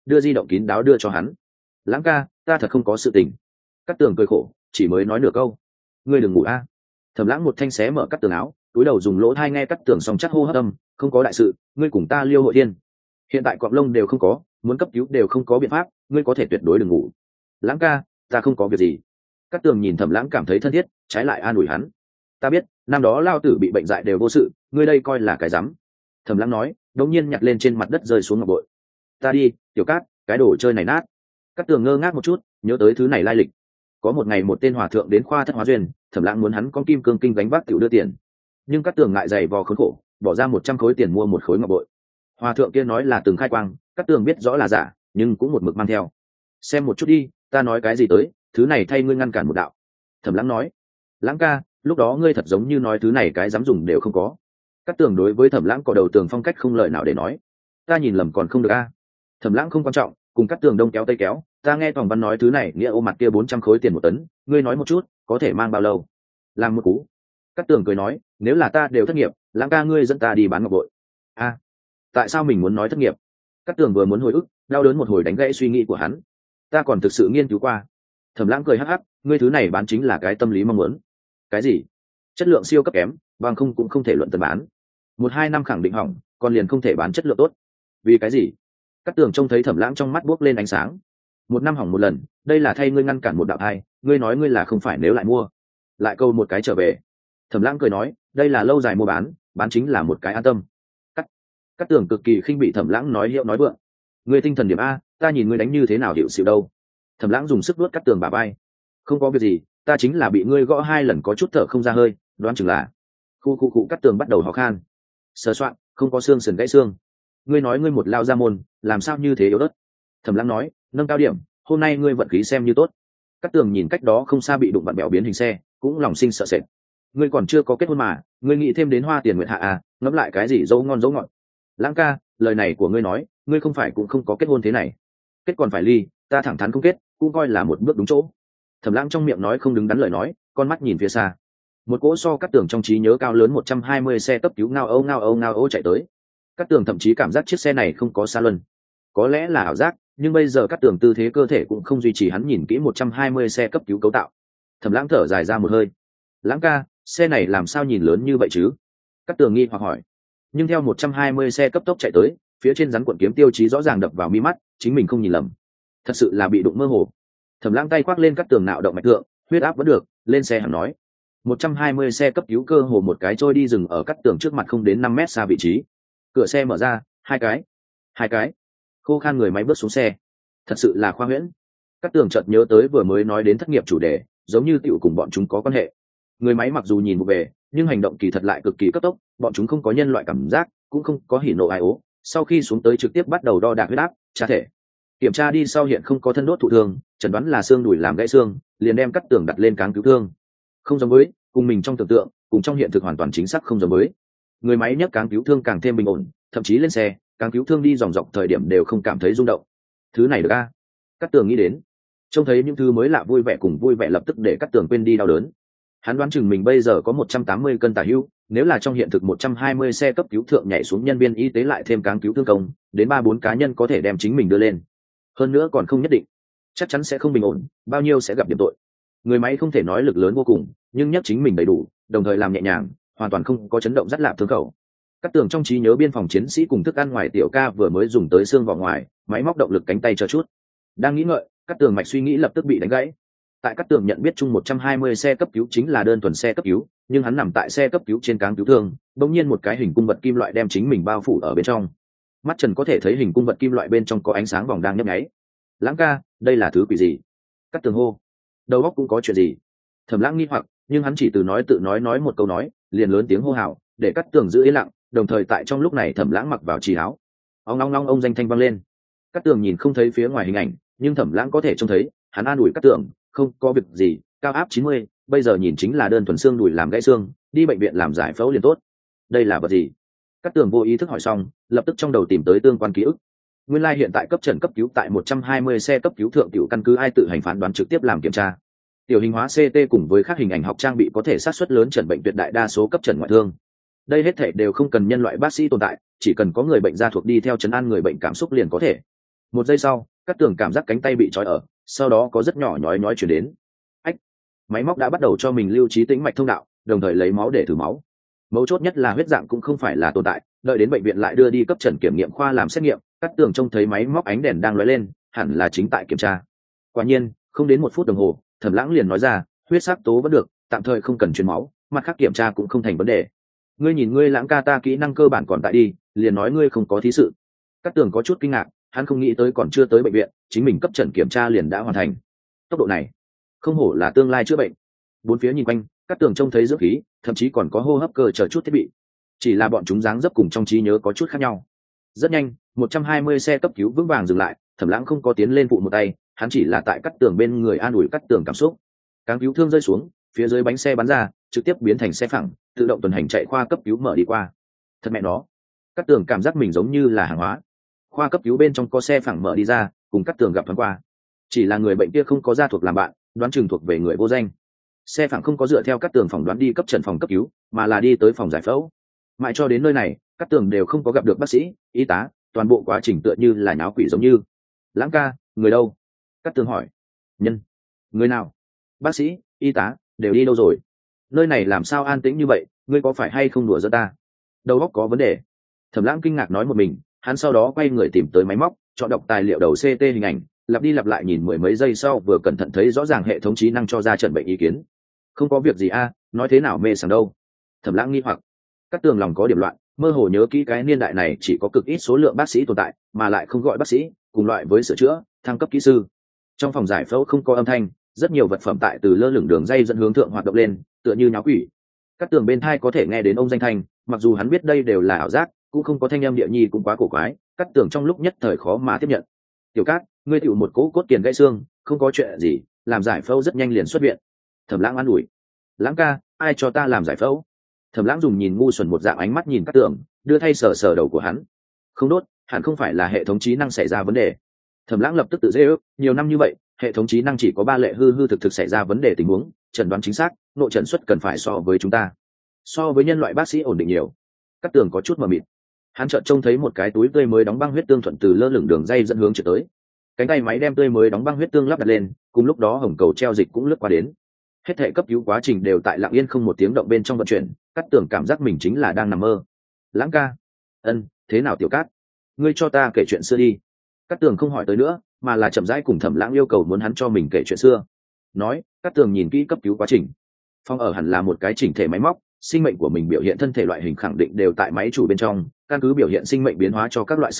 đưa di động kín đáo đưa cho hắn. Lãng ca, ta thật không có sự tình. Cát tường cười khổ, chỉ mới nói nửa câu. Ngươi đừng ngủ a. Thẩm Lãng một thanh xé mở Cát tường áo, túi đầu dùng lỗ tai nghe Cát tường song chắc hô hấp âm, không có đại sự, ngươi cùng ta liêu hội thiên. Hiện tại cọp lông đều không có, muốn cấp cứu đều không có biện pháp, ngươi có thể tuyệt đối đừng ngủ. Lãng ca, ta không có việc gì. Cát tường nhìn Thẩm Lãng cảm thấy thân thiết, trái lại an ủi hắn. Ta biết, năm đó lao tử bị bệnh dại đều vô sự, ngươi đây coi là cái rắm. Thẩm Lãng nói, đột nhiên nhặt lên trên mặt đất rơi xuống ngọc bội. Ta đi, Tiểu Cát, cái đồ chơi này nát. Cát tường ngơ ngác một chút, nhớ tới thứ này lai lịch. Có một ngày một tên hòa thượng đến khoa thất hóa duyên, Thẩm Lãng muốn hắn con kim cương kinh gánh vác tiểu đưa tiền, nhưng Cát tường ngại dày vò khốn khổ, bỏ ra 100 khối tiền mua một khối ngọc bội. Hòa thượng kia nói là từng khai quang, Cát tường biết rõ là giả, nhưng cũng một mực mang theo. Xem một chút đi, ta nói cái gì tới, thứ này thay ngươi ngăn cản một đạo. Thẩm Lãng nói, Lãng ca, lúc đó ngươi thật giống như nói thứ này cái dám dùng đều không có. Cát tường đối với Thẩm Lãng có đầu tường phong cách không lời nào để nói. Ta nhìn lầm còn không được a. Thẩm Lãng không quan trọng, cùng Cát tường đông kéo tây kéo, ta nghe Tòng Văn nói thứ này nghĩa ô mặt kia 400 khối tiền một tấn, ngươi nói một chút, có thể mang bao lâu? Làm một cú. Cát tường cười nói, nếu là ta đều thất nghiệp, Lãng ca ngươi dẫn ta đi bán ngọc bội. A, tại sao mình muốn nói thất nghiệp? Cát tường vừa muốn hồi ức, đau đớn một hồi đánh gãy suy nghĩ của hắn. Ta còn thực sự nghiên cứu qua. Thẩm Lãng cười hắc hắc, ngươi thứ này bán chính là cái tâm lý mong muốn. Cái gì? Chất lượng siêu cấp kém, bằng không cũng không thể luận tần bán. 1-2 năm khẳng định hỏng, còn liền không thể bán chất lượng tốt. Vì cái gì? Cát tường trông thấy Thẩm Lãng trong mắt buốc lên ánh sáng. 1 năm hỏng một lần, đây là thay ngươi ngăn cản một đạo hai, ngươi nói ngươi là không phải nếu lại mua, lại câu một cái trở về. Thẩm Lãng cười nói, đây là lâu dài mua bán chính là một cái an tâm. Cát tường cực kỳ khinh bị Thẩm Lãng nói hiệu nói vượng. Ngươi tinh thần điểm a, ta nhìn ngươi đánh như thế nào hiểu xỉu đâu. Thẩm Lãng dùng sức vuốt Cát tường bả vai. Không có việc gì, ta chính là bị ngươi gõ 2 lần có chút thở không ra hơi, đoán chừng là. Khu Cát tường bắt đầu ho khan. Sờ soạn, không có xương sườn gãy xương. Ngươi nói ngươi một lao ra môn, làm sao như thế yếu ớt? Thẩm Lãng nói, nâng cao điểm, hôm nay ngươi vận khí xem như tốt. Cát tường nhìn cách đó không xa bị đụng vặn bẹo biến hình xe, cũng lòng sinh sợ sệt. Ngươi còn chưa có kết hôn mà, ngươi nghĩ thêm đến hoa tiền nguyệt hạ à, ngẫm lại cái gì dấu ngon dấu ngọt. Lãng ca, lời này của ngươi nói, ngươi không phải cũng không có kết hôn thế này. Kết còn phải ly, ta thẳng thắn không kết, cũng coi là một bước đúng chỗ. Thẩm Lãng trong miệng nói không đứng đắn lời nói, con mắt nhìn phía xa. Một cỗ so Cát tường trong trí nhớ cao lớn 120 xe cấp cứu ngao âu chạy tới. Cát tường thậm chí cảm giác chiếc xe này không có xa luân. Có lẽ là ảo giác, nhưng bây giờ Cát tường tư thế cơ thể cũng không duy trì hắn nhìn kỹ 120 xe cấp cứu cấu tạo. Thẩm Lãng thở dài ra một hơi. Lãng ca, xe này làm sao nhìn lớn như vậy chứ? Cát tường nghi hoặc hỏi. Nhưng theo 120 xe cấp tốc chạy tới, phía trên rắn cuộn kiếm tiêu chí rõ ràng đập vào mi mắt, chính mình không nhìn lầm. Thật sự là bị đụng mơ hồ. Thẩm Lãng tay khoác lên Cát tường nạo động mạch thượng, huyết áp vẫn được, lên xe hẳn nói. 120 xe cấp cứu cơ hồ một cái trôi đi dừng ở Cát tường trước mặt không đến 5 mét xa vị trí. Cửa xe mở ra, hai cái. Khô khan người máy bước xuống xe. Thật sự là khoa huyễn. Cát tường chợt nhớ tới vừa mới nói đến thất nghiệp chủ đề, giống như tiểu cùng bọn chúng có quan hệ. Người máy mặc dù nhìn vụ về, nhưng hành động kỳ thật lại cực kỳ cấp tốc, bọn chúng không có nhân loại cảm giác, cũng không có hỉ nộ ai ố. Sau khi xuống tới trực tiếp bắt đầu đo đạc huyết áp, tra thể. Kiểm tra đi sau hiện không có thân đốt thụ thương, chẩn đoán là xương đùi làm gãy xương, liền đem Cát tường đặt lên cáng cứu thương. Không giống với, cùng mình trong tưởng tượng, cùng trong hiện thực hoàn toàn chính xác không giống với. Người máy nhấc cáng cứu thương càng thêm bình ổn, thậm chí lên xe, cáng cứu thương đi dòng dọc thời điểm đều không cảm thấy rung động. Thứ này được a? Cát tường nghĩ đến, trông thấy những thứ mới lạ vui vẻ lập tức để Cát tường quên đi đau đớn. Hắn đoán chừng mình bây giờ có 180 cân tả hữu, nếu là trong hiện thực 120 xe cấp cứu thượng nhảy xuống nhân viên y tế lại thêm cáng cứu thương công, đến 3-4 cá nhân có thể đem chính mình đưa lên. Hơn nữa còn không nhất định, chắc chắn sẽ không bình ổn, bao nhiêu sẽ gặp điểm tội. Người máy không thể nói lực lớn vô cùng, nhưng nhắc chính mình đầy đủ, đồng thời làm nhẹ nhàng, hoàn toàn không có chấn động rất lạp thương khẩu. Cát tường trong trí nhớ biên phòng chiến sĩ cùng thức ăn ngoài tiểu ca vừa mới dùng tới xương vào ngoài, máy móc động lực cánh tay chờ chút. Đang nghĩ ngợi, Cát tường mạch suy nghĩ lập tức bị đánh gãy. Tại Cát tường nhận biết chung 120 xe cấp cứu chính là đơn thuần xe cấp cứu, nhưng hắn nằm tại xe cấp cứu trên cáng cứu thương, bỗng nhiên một cái hình cung vật kim loại đem chính mình bao phủ ở bên trong. Mắt trần có thể thấy hình cung vật kim loại bên trong có ánh sáng vòng đang nhấp nháy. Lãng ca, đây là thứ quỷ gì? Cát tường hô. Đầu óc cũng có chuyện gì? Thẩm Lãng nghi hoặc, nhưng hắn chỉ từ nói tự nói một câu nói, liền lớn tiếng hô hào, để Cát tường giữ yên lặng, đồng thời tại trong lúc này Thẩm Lãng mặc vào trì áo. Ông danh thanh vang lên. Cát tường nhìn không thấy phía ngoài hình ảnh, nhưng Thẩm Lãng có thể trông thấy, hắn an ủi Cát tường, không có việc gì, cao áp 90, bây giờ nhìn chính là đơn thuần xương đùi làm gãy xương, đi bệnh viện làm giải phẫu liền tốt. Đây là vật gì? Cát tường vô ý thức hỏi xong, lập tức trong đầu tìm tới tương quan ký ức. Nguyên lai hiện tại cấp trần cấp cứu tại 120 xe cấp cứu thượng tiểu căn cứ ai tự hành phán đoán trực tiếp làm kiểm tra. Tiểu hình hóa CT cùng với các hình ảnh học trang bị có thể sát suất lớn chẩn bệnh tuyệt đại đa số cấp trần ngoại thương. Đây hết thảy đều không cần nhân loại bác sĩ tồn tại, chỉ cần có người bệnh gia thuộc đi theo trấn an người bệnh cảm xúc liền có thể. Một giây sau, Cát Tường cảm giác cánh tay bị trói ở, sau đó có rất nhỏ nhói nhói chuyển đến. Ách, máy móc đã bắt đầu cho mình lưu trí tĩnh mạch thông đạo, đồng thời lấy máu để thử máu. Mấu chốt nhất là huyết dạng cũng không phải là tồn tại, đợi đến bệnh viện lại đưa đi cấp trần kiểm nghiệm khoa làm xét nghiệm, Cát Tường trông thấy máy móc ánh đèn đang lóe lên, hẳn là chính tại kiểm tra. Quả nhiên, không đến 1 phút đồng hồ, Thẩm Lãng liền nói ra, huyết sắc tố vẫn được, tạm thời không cần truyền máu, mặt khác kiểm tra cũng không thành vấn đề. Ngươi nhìn ngươi Lãng ca ta kỹ năng cơ bản còn tại đi, liền nói ngươi không có thí sự. Cát Tường có chút kinh ngạc, hắn không nghĩ tới còn chưa tới bệnh viện, chính mình cấp trần kiểm tra liền đã hoàn thành. Tốc độ này, không hổ là tương lai chữa bệnh. Bốn phía nhìn quanh, Cát Tường trông thấy dưỡng khí, thậm chí còn có hô hấp cơ chờ chút thiết bị. Chỉ là bọn chúng dáng dấp cùng trong trí nhớ có chút khác nhau. Rất nhanh, 120 xe cấp cứu vững vàng dừng lại, Thẩm Lãng không có tiến lên phụ một tay, hắn chỉ là tại Cát Tường bên người an ủi Cát Tường cảm xúc. Cáng cứu thương rơi xuống, phía dưới bánh xe bắn ra, trực tiếp biến thành xe phẳng, tự động tuần hành chạy khoa cấp cứu mở đi qua. Thật mẹ nó, Cát Tường cảm giác mình giống như là hàng hóa. Khoa cấp cứu bên trong có xe phẳng mở đi ra, cùng Cát Tường gặp thoáng qua. Chỉ là người bệnh kia không có gia thuộc làm bạn, đoán chừng thuộc về người vô danh. Xe phẳng không có dựa theo Cát Tường phỏng đoán đi cấp trần phòng cấp cứu, mà là đi tới phòng giải phẫu. Mãi cho đến nơi này, Cát Tường đều không có gặp được bác sĩ, y tá, toàn bộ quá trình tựa như là nháo quỷ giống như. Lãng ca, người đâu? Cát Tường hỏi. Nhân, người nào? Bác sĩ, y tá đều đi đâu rồi? Nơi này làm sao an tĩnh như vậy, ngươi có phải hay không đùa giỡn ta? Đầu óc có vấn đề. Thẩm Lãng kinh ngạc nói một mình, hắn sau đó quay người tìm tới máy móc, chọn đọc tài liệu đầu CT hình ảnh, lặp đi lặp lại nhìn mười mấy giây sau vừa cẩn thận thấy rõ ràng hệ thống trí năng cho ra trận bệnh ý kiến. Không có việc gì a, nói thế nào mê sảng đâu? Thẩm Lãng nghi hoặc. Cát Tường lòng có điểm loạn, mơ hồ nhớ kỹ cái niên đại này chỉ có cực ít số lượng bác sĩ tồn tại, mà lại không gọi bác sĩ, cùng loại với sửa chữa, thăng cấp kỹ sư. Trong phòng giải phẫu không có âm thanh, rất nhiều vật phẩm tại từ lơ lửng đường dây dẫn hướng thượng hoạt động lên, tựa như nháo quỷ. Cát Tường bên tai có thể nghe đến ông danh thanh, mặc dù hắn biết đây đều là ảo giác, cũng không có thanh âm địa nhi cũng quá cổ quái, Cát Tường trong lúc nhất thời khó mà tiếp nhận. Tiểu Cát, ngươi tiểu một cỗ cốt tiền gãy xương, không có chuyện gì, làm giải phẫu rất nhanh liền xuất viện. Thẩm Lãng an ủi. Lãng ca, ai cho ta làm giải phẫu? Thẩm Lãng dùng nhìn ngu xuẩn một dạng ánh mắt nhìn Cát Tường, đưa thay sờ sờ đầu của hắn. Không đốt, hẳn không phải là hệ thống trí năng xảy ra vấn đề. Thẩm Lãng lập tức tự dễ ước, nhiều năm như vậy, hệ thống trí năng chỉ có 3 lệ hư hư thực thực xảy ra vấn đề tình huống, chẩn đoán chính xác, nội chẩn suất cần phải so với chúng ta, so với nhân loại bác sĩ ổn định nhiều. Cát Tường có chút mờ mịt. Hắn chợt trông thấy một cái túi tươi mới đóng băng huyết tương thuận từ lơ lửng đường dây dẫn hướng trở tới. Cánh tay máy đem tươi mới đóng băng huyết tương lắp đặt lên, cùng lúc đó hồng cầu treo dịch cũng lướt qua đến. Hết thảy cấp cứu quá trình đều tại lặng yên không một tiếng động bên trong vận chuyển, Cát Tường cảm giác mình chính là đang nằm mơ. Lãng ca, thế nào Tiểu Cát? Ngươi cho ta kể chuyện xưa đi. Cát Tường không hỏi tới nữa, mà là chậm rãi cùng Thẩm Lãng yêu cầu muốn hắn cho mình kể chuyện xưa. Nói, Cát Tường nhìn kỹ cấp cứu quá trình. Phòng ở hẳn là một cái chỉnh thể máy móc, sinh mệnh của mình biểu hiện thân thể loại hình khẳng định đều tại máy chủ bên trong, căn cứ biểu hiện sinh mệnh biến hóa cho các loại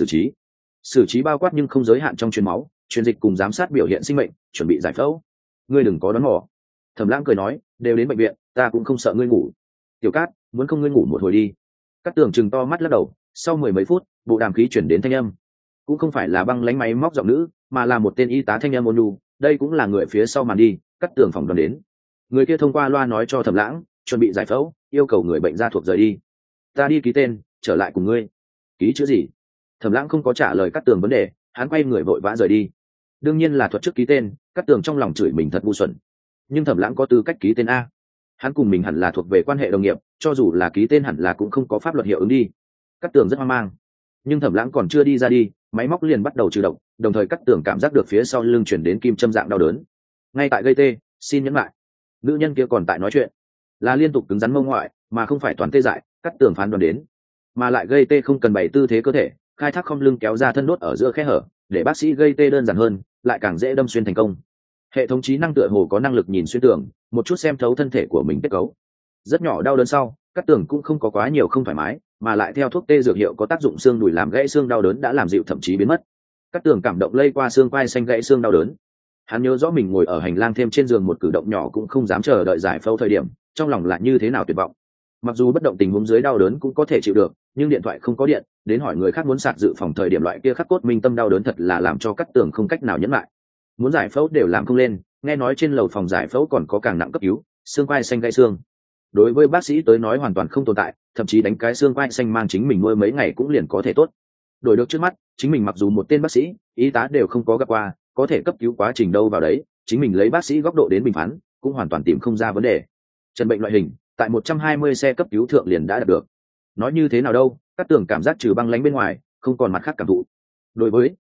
xử trí bao quát nhưng không giới hạn trong truyền máu, truyền dịch cùng giám sát biểu hiện sinh mệnh, chuẩn bị giải phẫu. Ngươi đừng có đoán mò. Thẩm Lãng cười nói, đều đến bệnh viện, ta cũng không sợ ngươi ngủ. Tiểu Cát, muốn không ngươi ngủ một hồi đi. Cát Tường trừng to mắt lắc đầu, sau 10 mấy phút, bộ đàm khí chuyển đến thanh âm. Cũng không phải là băng lãnh máy móc giọng nữ, mà là một tên y tá thanh âm ôn nhu, đây cũng là người phía sau màn đi. Cát Tường phòng đoán đến. Người kia thông qua loa nói cho Thẩm Lãng, chuẩn bị giải phẫu, yêu cầu người bệnh ra thuộc rời đi. Ta đi ký tên, trở lại cùng ngươi. Ký chữ gì? Thẩm Lãng không có trả lời Cát Tường vấn đề, hắn quay người vội vã rời đi. Đương nhiên là thuật trước ký tên, Cát Tường trong lòng chửi mình thật ngu xuẩn. Nhưng Thẩm Lãng có tư cách ký tên a. Hắn cùng mình hẳn là thuộc về quan hệ đồng nghiệp, cho dù là ký tên hẳn là cũng không có pháp luật hiệu ứng đi. Cát Tường rất hoang mang. Nhưng Thẩm Lãng còn chưa đi ra đi, máy móc liền bắt đầu trừ độc, đồng thời Cát Tường cảm giác được phía sau lưng chuyển đến kim châm dạng đau đớn. Ngay tại gây tê, xin nhẫn lại. Nữ nhân kia còn tại nói chuyện, là liên tục cứng rắn mông ngoại, mà không phải toàn tê dại. Cát Tường phán đoán đến, mà lại gây tê không cần bày tư thế cơ thể, khai thác không lưng kéo ra thân đốt ở giữa khe hở, để bác sĩ gây tê đơn giản hơn, lại càng dễ đâm xuyên thành công. Hệ thống trí năng tựa hồ có năng lực nhìn xuyên tường, một chút xem thấu thân thể của mình kết cấu. Rất nhỏ đau đớn sau, Cát Tường cũng không có quá nhiều không thoải mái, mà lại theo thuốc tê dược hiệu có tác dụng xương đùi làm gãy xương đau đớn đã làm dịu thậm chí biến mất. Cát Tường cảm động lây qua xương quai xanh gãy xương đau đớn. Hắn nhớ rõ mình ngồi ở hành lang thêm trên giường một cử động nhỏ cũng không dám chờ đợi giải phẫu thời điểm, trong lòng lại như thế nào tuyệt vọng. Mặc dù bất động tình huống dưới đau đớn cũng có thể chịu được, nhưng điện thoại không có điện, đến hỏi người khác muốn sạc dự phòng thời điểm loại kia khắc cốt minh tâm đau đớn thật là làm cho Cát Tường không cách nào nhẫn lại. Muốn giải phẫu đều làm không lên, nghe nói trên lầu phòng giải phẫu còn có càng nặng cấp cứu, xương quai xanh gãy xương. Đối với bác sĩ tới nói hoàn toàn không tồn tại, thậm chí đánh cái xương quai xanh mang chính mình nuôi mấy ngày cũng liền có thể tốt. Đổi được trước mắt, chính mình mặc dù một tên bác sĩ, y tá đều không có gặp qua, có thể cấp cứu quá trình đâu vào đấy, chính mình lấy bác sĩ góc độ đến bình phán, cũng hoàn toàn tìm không ra vấn đề. Trần bệnh loại hình, tại 120 xe cấp cứu thượng liền đã đạt được. Nói như thế nào đâu, Cát Tường cảm giác trừ băng lãnh bên ngoài, không còn mặt khác cảm thụ. Đối với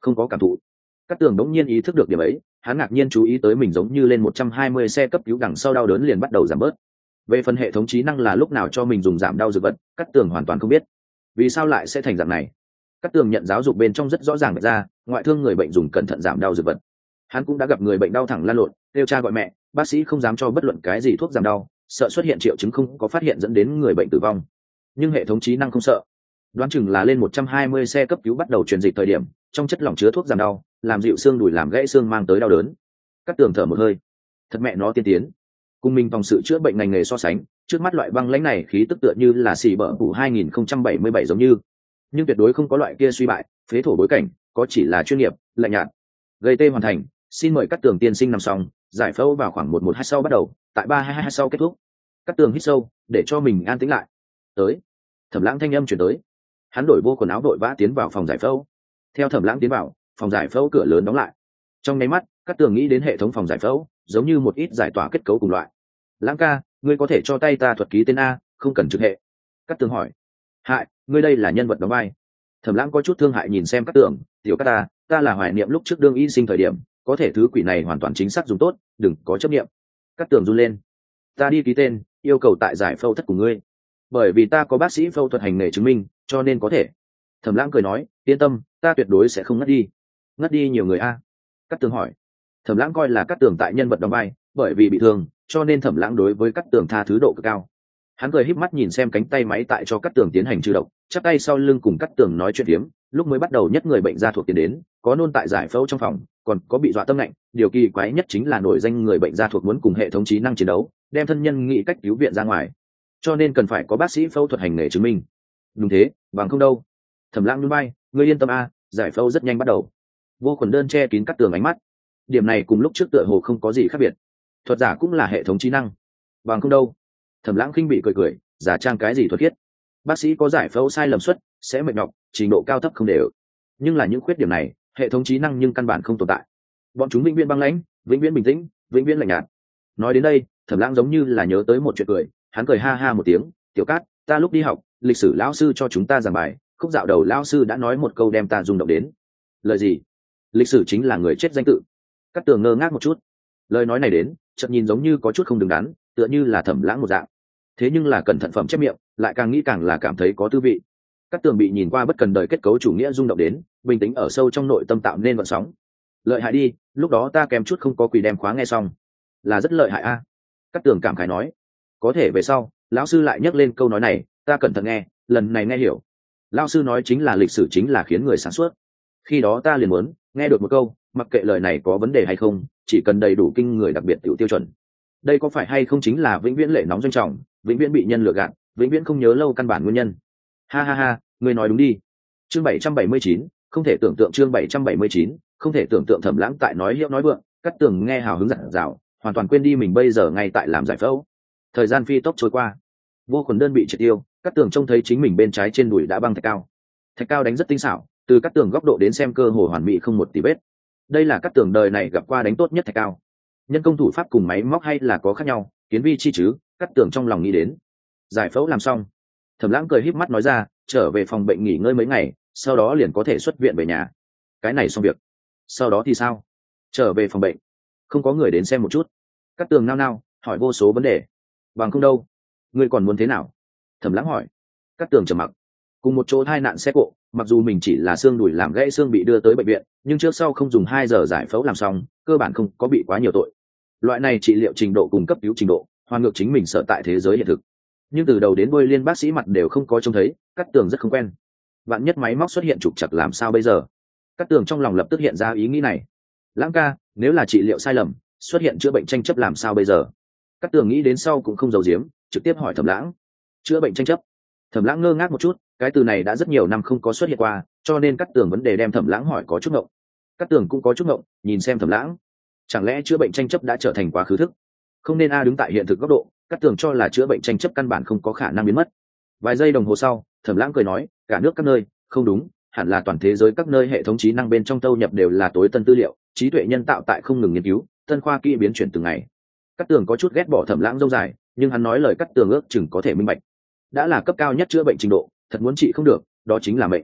không có cảm thụ. Cát Tường đống nhiên ý thức được điểm ấy, hắn ngạc nhiên chú ý tới mình giống như lên 120 xe cấp cứu đằng sau đau đớn liền bắt đầu giảm bớt. Về phần hệ thống trí năng là lúc nào cho mình dùng giảm đau dược vật, Cát Tường hoàn toàn không biết. Vì sao lại sẽ thành dạng này? Cát Tường nhận giáo dục bên trong rất rõ ràng ra, ngoại thương người bệnh dùng cẩn thận giảm đau dược vật. Hắn cũng đã gặp người bệnh đau thẳng lăn lộn, kêu cha gọi mẹ, bác sĩ không dám cho bất luận cái gì thuốc giảm đau, sợ xuất hiện triệu chứng không có phát hiện dẫn đến người bệnh tử vong. Nhưng hệ thống trí năng không sợ. Đoán chừng là lên 120 xe cấp cứu bắt đầu truyền dịch thời điểm, trong chất lỏng chứa thuốc giảm đau, làm dịu xương đùi làm gãy xương mang tới đau đớn. Cát Tường thở một hơi. Thật mẹ nó tiên tiến. Cùng mình vòng sự chữa bệnh ngành nghề so sánh, trước mắt loại băng lãnh này khí tức tựa như là xì bở phủ 2077 giống như, nhưng tuyệt đối không có loại kia suy bại, phế thổ bối cảnh, có chỉ là chuyên nghiệp, lạnh nhạt. Gây tê hoàn thành, xin mời Cát Tường tiên sinh nằm xong, giải phẫu vào khoảng 112 sau bắt đầu, tại 322 sau kết thúc. Cát Tường hít sâu, để cho mình an tĩnh lại. Tới. Thẩm Lãng thanh âm truyền tới. Hắn đổi vô quần áo đội vã tiến vào phòng giải phẫu. Theo Thẩm Lãng tiến vào, phòng giải phẫu cửa lớn đóng lại. Trong nháy mắt, Cát Tường nghĩ đến hệ thống phòng giải phẫu, giống như một ít giải tỏa kết cấu cùng loại. Lãng ca, ngươi có thể cho tay ta thuật ký tên a, không cần trực hệ. Cát Tường hỏi. Hại, ngươi đây là nhân vật đóng vai. Thẩm Lãng có chút thương hại nhìn xem Cát Tường, tiểu Cát ta là hoài niệm lúc trước đương y sinh thời điểm, có thể thứ quỷ này hoàn toàn chính xác dùng tốt, đừng có chấp niệm. Cát Tường run lên. Ta đi ký tên, yêu cầu tại giải phẫu thất của ngươi. Bởi vì ta có bác sĩ phẫu thuật hành nghề chứng minh, cho nên có thể. Thẩm Lãng cười nói, yên tâm, ta tuyệt đối sẽ không ngất đi. Ngất đi nhiều người a? Cát Tường hỏi. Thẩm Lãng coi là Cát Tường tại nhân vật đóng vai, bởi vì bị thương, cho nên Thẩm Lãng đối với Cát Tường tha thứ độ cực cao. Hắn cười híp mắt nhìn xem cánh tay máy tại cho Cát Tường tiến hành trừ độc, chắp tay sau lưng cùng Cát Tường nói chuyện phiếm. Lúc mới bắt đầu nhất người bệnh gia thuộc tiến đến, có nôn tại giải phẫu trong phòng, còn có bị dọa tâm lạnh. Điều kỳ quái nhất chính là nổi danh người bệnh gia thuộc muốn cùng hệ thống trí năng chiến đấu, đem thân nhân nghĩ cách cứu viện ra ngoài, cho nên cần phải có bác sĩ phẫu thuật hành nghề chứng minh. Đúng thế, bằng không đâu. Thẩm Lãng núi bay, ngươi yên tâm a, giải phẫu rất nhanh bắt đầu. Vô khuẩn đơn che kín Cát Tường ánh mắt. Điểm này cùng lúc trước tựa hồ không có gì khác biệt. Thuật giả cũng là hệ thống trí năng, bằng không đâu. Thẩm Lãng khinh bị cười, giả trang cái gì thuật thiết. Bác sĩ có giải phẫu sai lầm suất, sẽ mệt nhọc, trình độ cao thấp không đều. Nhưng là những khuyết điểm này, hệ thống trí năng nhưng căn bản không tồn tại. Bọn chúng vĩnh viễn băng lãnh, vĩnh viễn bình tĩnh, vĩnh viễn lạnh nhạt. Nói đến đây, Thẩm Lãng giống như là nhớ tới một chuyện cười, hắn cười ha ha một tiếng, tiểu Cát, ta lúc đi học, lịch sử lão sư cho chúng ta giảng bài, khúc dạo đầu lão sư đã nói một câu đem ta rung động đến. Lời gì? Lịch sử chính là người chết danh tự. Cát Tường ngơ ngác một chút. Lời nói này đến, chợt nhìn giống như có chút không đứng đắn, tựa như là Thẩm Lãng một dạng. Thế nhưng là cẩn thận phẩm chép miệng, lại càng nghĩ càng là cảm thấy có tư vị. Cát Tường bị nhìn qua bất cần đời kết cấu chủ nghĩa rung động đến, bình tĩnh ở sâu trong nội tâm tạo nên vận sóng. Lợi hại đi, lúc đó ta kèm chút không có quỳ đem khóa nghe xong. Là rất lợi hại a. Cát Tường cảm khái nói. Có thể về sau, lão sư lại nhắc lên câu nói này, ta cẩn thận nghe, lần này nghe hiểu. Lão sư nói chính là lịch sử chính là khiến người sáng suốt. Khi đó ta liền muốn nghe được một câu, mặc kệ lời này có vấn đề hay không, chỉ cần đầy đủ kinh người đặc biệt tiêu chuẩn. Đây có phải hay không chính là vĩnh viễn lệ nóng doanh trọng, vĩnh viễn bị nhân lừa gạt, vĩnh viễn không nhớ lâu căn bản nguyên nhân. Ha ha ha, ngươi nói đúng đi. Chương 779, không thể tưởng tượng chương 779, không thể tưởng tượng. Thẩm Lãng tại nói hiệu nói vượng, Cát Tường nghe hào hứng dạt dào, hoàn toàn quên đi mình bây giờ ngay tại làm giải phẫu. Thời gian phi tốc trôi qua, vô khuẩn đơn bị triệt tiêu, Cát Tường trông thấy chính mình bên trái trên đùi đã băng thạch cao. Thạch cao đánh rất tinh xảo, từ Cát Tường góc độ đến xem cơ hồ hoàn mỹ không một tì vết. Đây là Cát Tường đời này gặp qua đánh tốt nhất thạch cao. Nhân công thủ pháp cùng máy móc hay là có khác nhau, kiến vi chi chứ, Cát Tường trong lòng nghĩ đến. Giải phẫu làm xong, Thẩm Lãng cười híp mắt nói ra, trở về phòng bệnh nghỉ ngơi mấy ngày, sau đó liền có thể xuất viện về nhà. Cái này xong việc. Sau đó thì sao? Trở về phòng bệnh, không có người đến xem một chút. Cát Tường nao nao, hỏi vô số vấn đề. Bằng không đâu, ngươi còn muốn thế nào? Thẩm Lãng hỏi. Cát Tường trầm mặc. Cùng một chỗ tai nạn xe cộ, mặc dù mình chỉ là xương đùi làm gãy xương bị đưa tới bệnh viện, nhưng trước sau không dùng 2 giờ giải phẫu làm xong, cơ bản không có bị quá nhiều tội. Loại này trị liệu trình độ cùng cấp cứu trình độ, hoàn ngược chính mình sở tại thế giới hiện thực. Nhưng từ đầu đến đuôi liên bác sĩ mặt đều không có trông thấy, Cát Tường rất không quen. Vạn nhất máy móc xuất hiện trục trặc làm sao bây giờ? Cát Tường trong lòng lập tức hiện ra ý nghĩ này. Lãng ca, nếu là trị liệu sai lầm, xuất hiện chữa bệnh tranh chấp làm sao bây giờ? Cát Tường nghĩ đến sau cũng không giấu giếm, trực tiếp hỏi Thẩm Lãng. Chữa bệnh tranh chấp? Thẩm Lãng ngơ ngác một chút, cái từ này đã rất nhiều năm không có xuất hiện qua, cho nên Cát Tường vấn đề đem Thẩm Lãng hỏi có chút ngộng. Cát Tường cũng có chút ngộng, nhìn xem Thẩm Lãng. Chẳng lẽ chữa bệnh tranh chấp đã trở thành quá khứ thức? Không nên đứng tại hiện thực góc độ, Cát Tường cho là chữa bệnh tranh chấp căn bản không có khả năng biến mất. Vài giây đồng hồ sau, Thẩm Lãng cười nói, cả nước các nơi, không đúng, hẳn là toàn thế giới các nơi hệ thống trí năng bên trong thâu nhập đều là tối tân tư liệu, trí tuệ nhân tạo tại không ngừng nghiên cứu, tân khoa kỹ biến chuyển từng ngày. Cát Tường có chút ghét bỏ Thẩm Lãng rông dài, nhưng hắn nói lời Cát Tường ước chừng có thể minh bạch. Đã là cấp cao nhất chữa bệnh trình độ, thật muốn trị không được, đó chính là mệnh.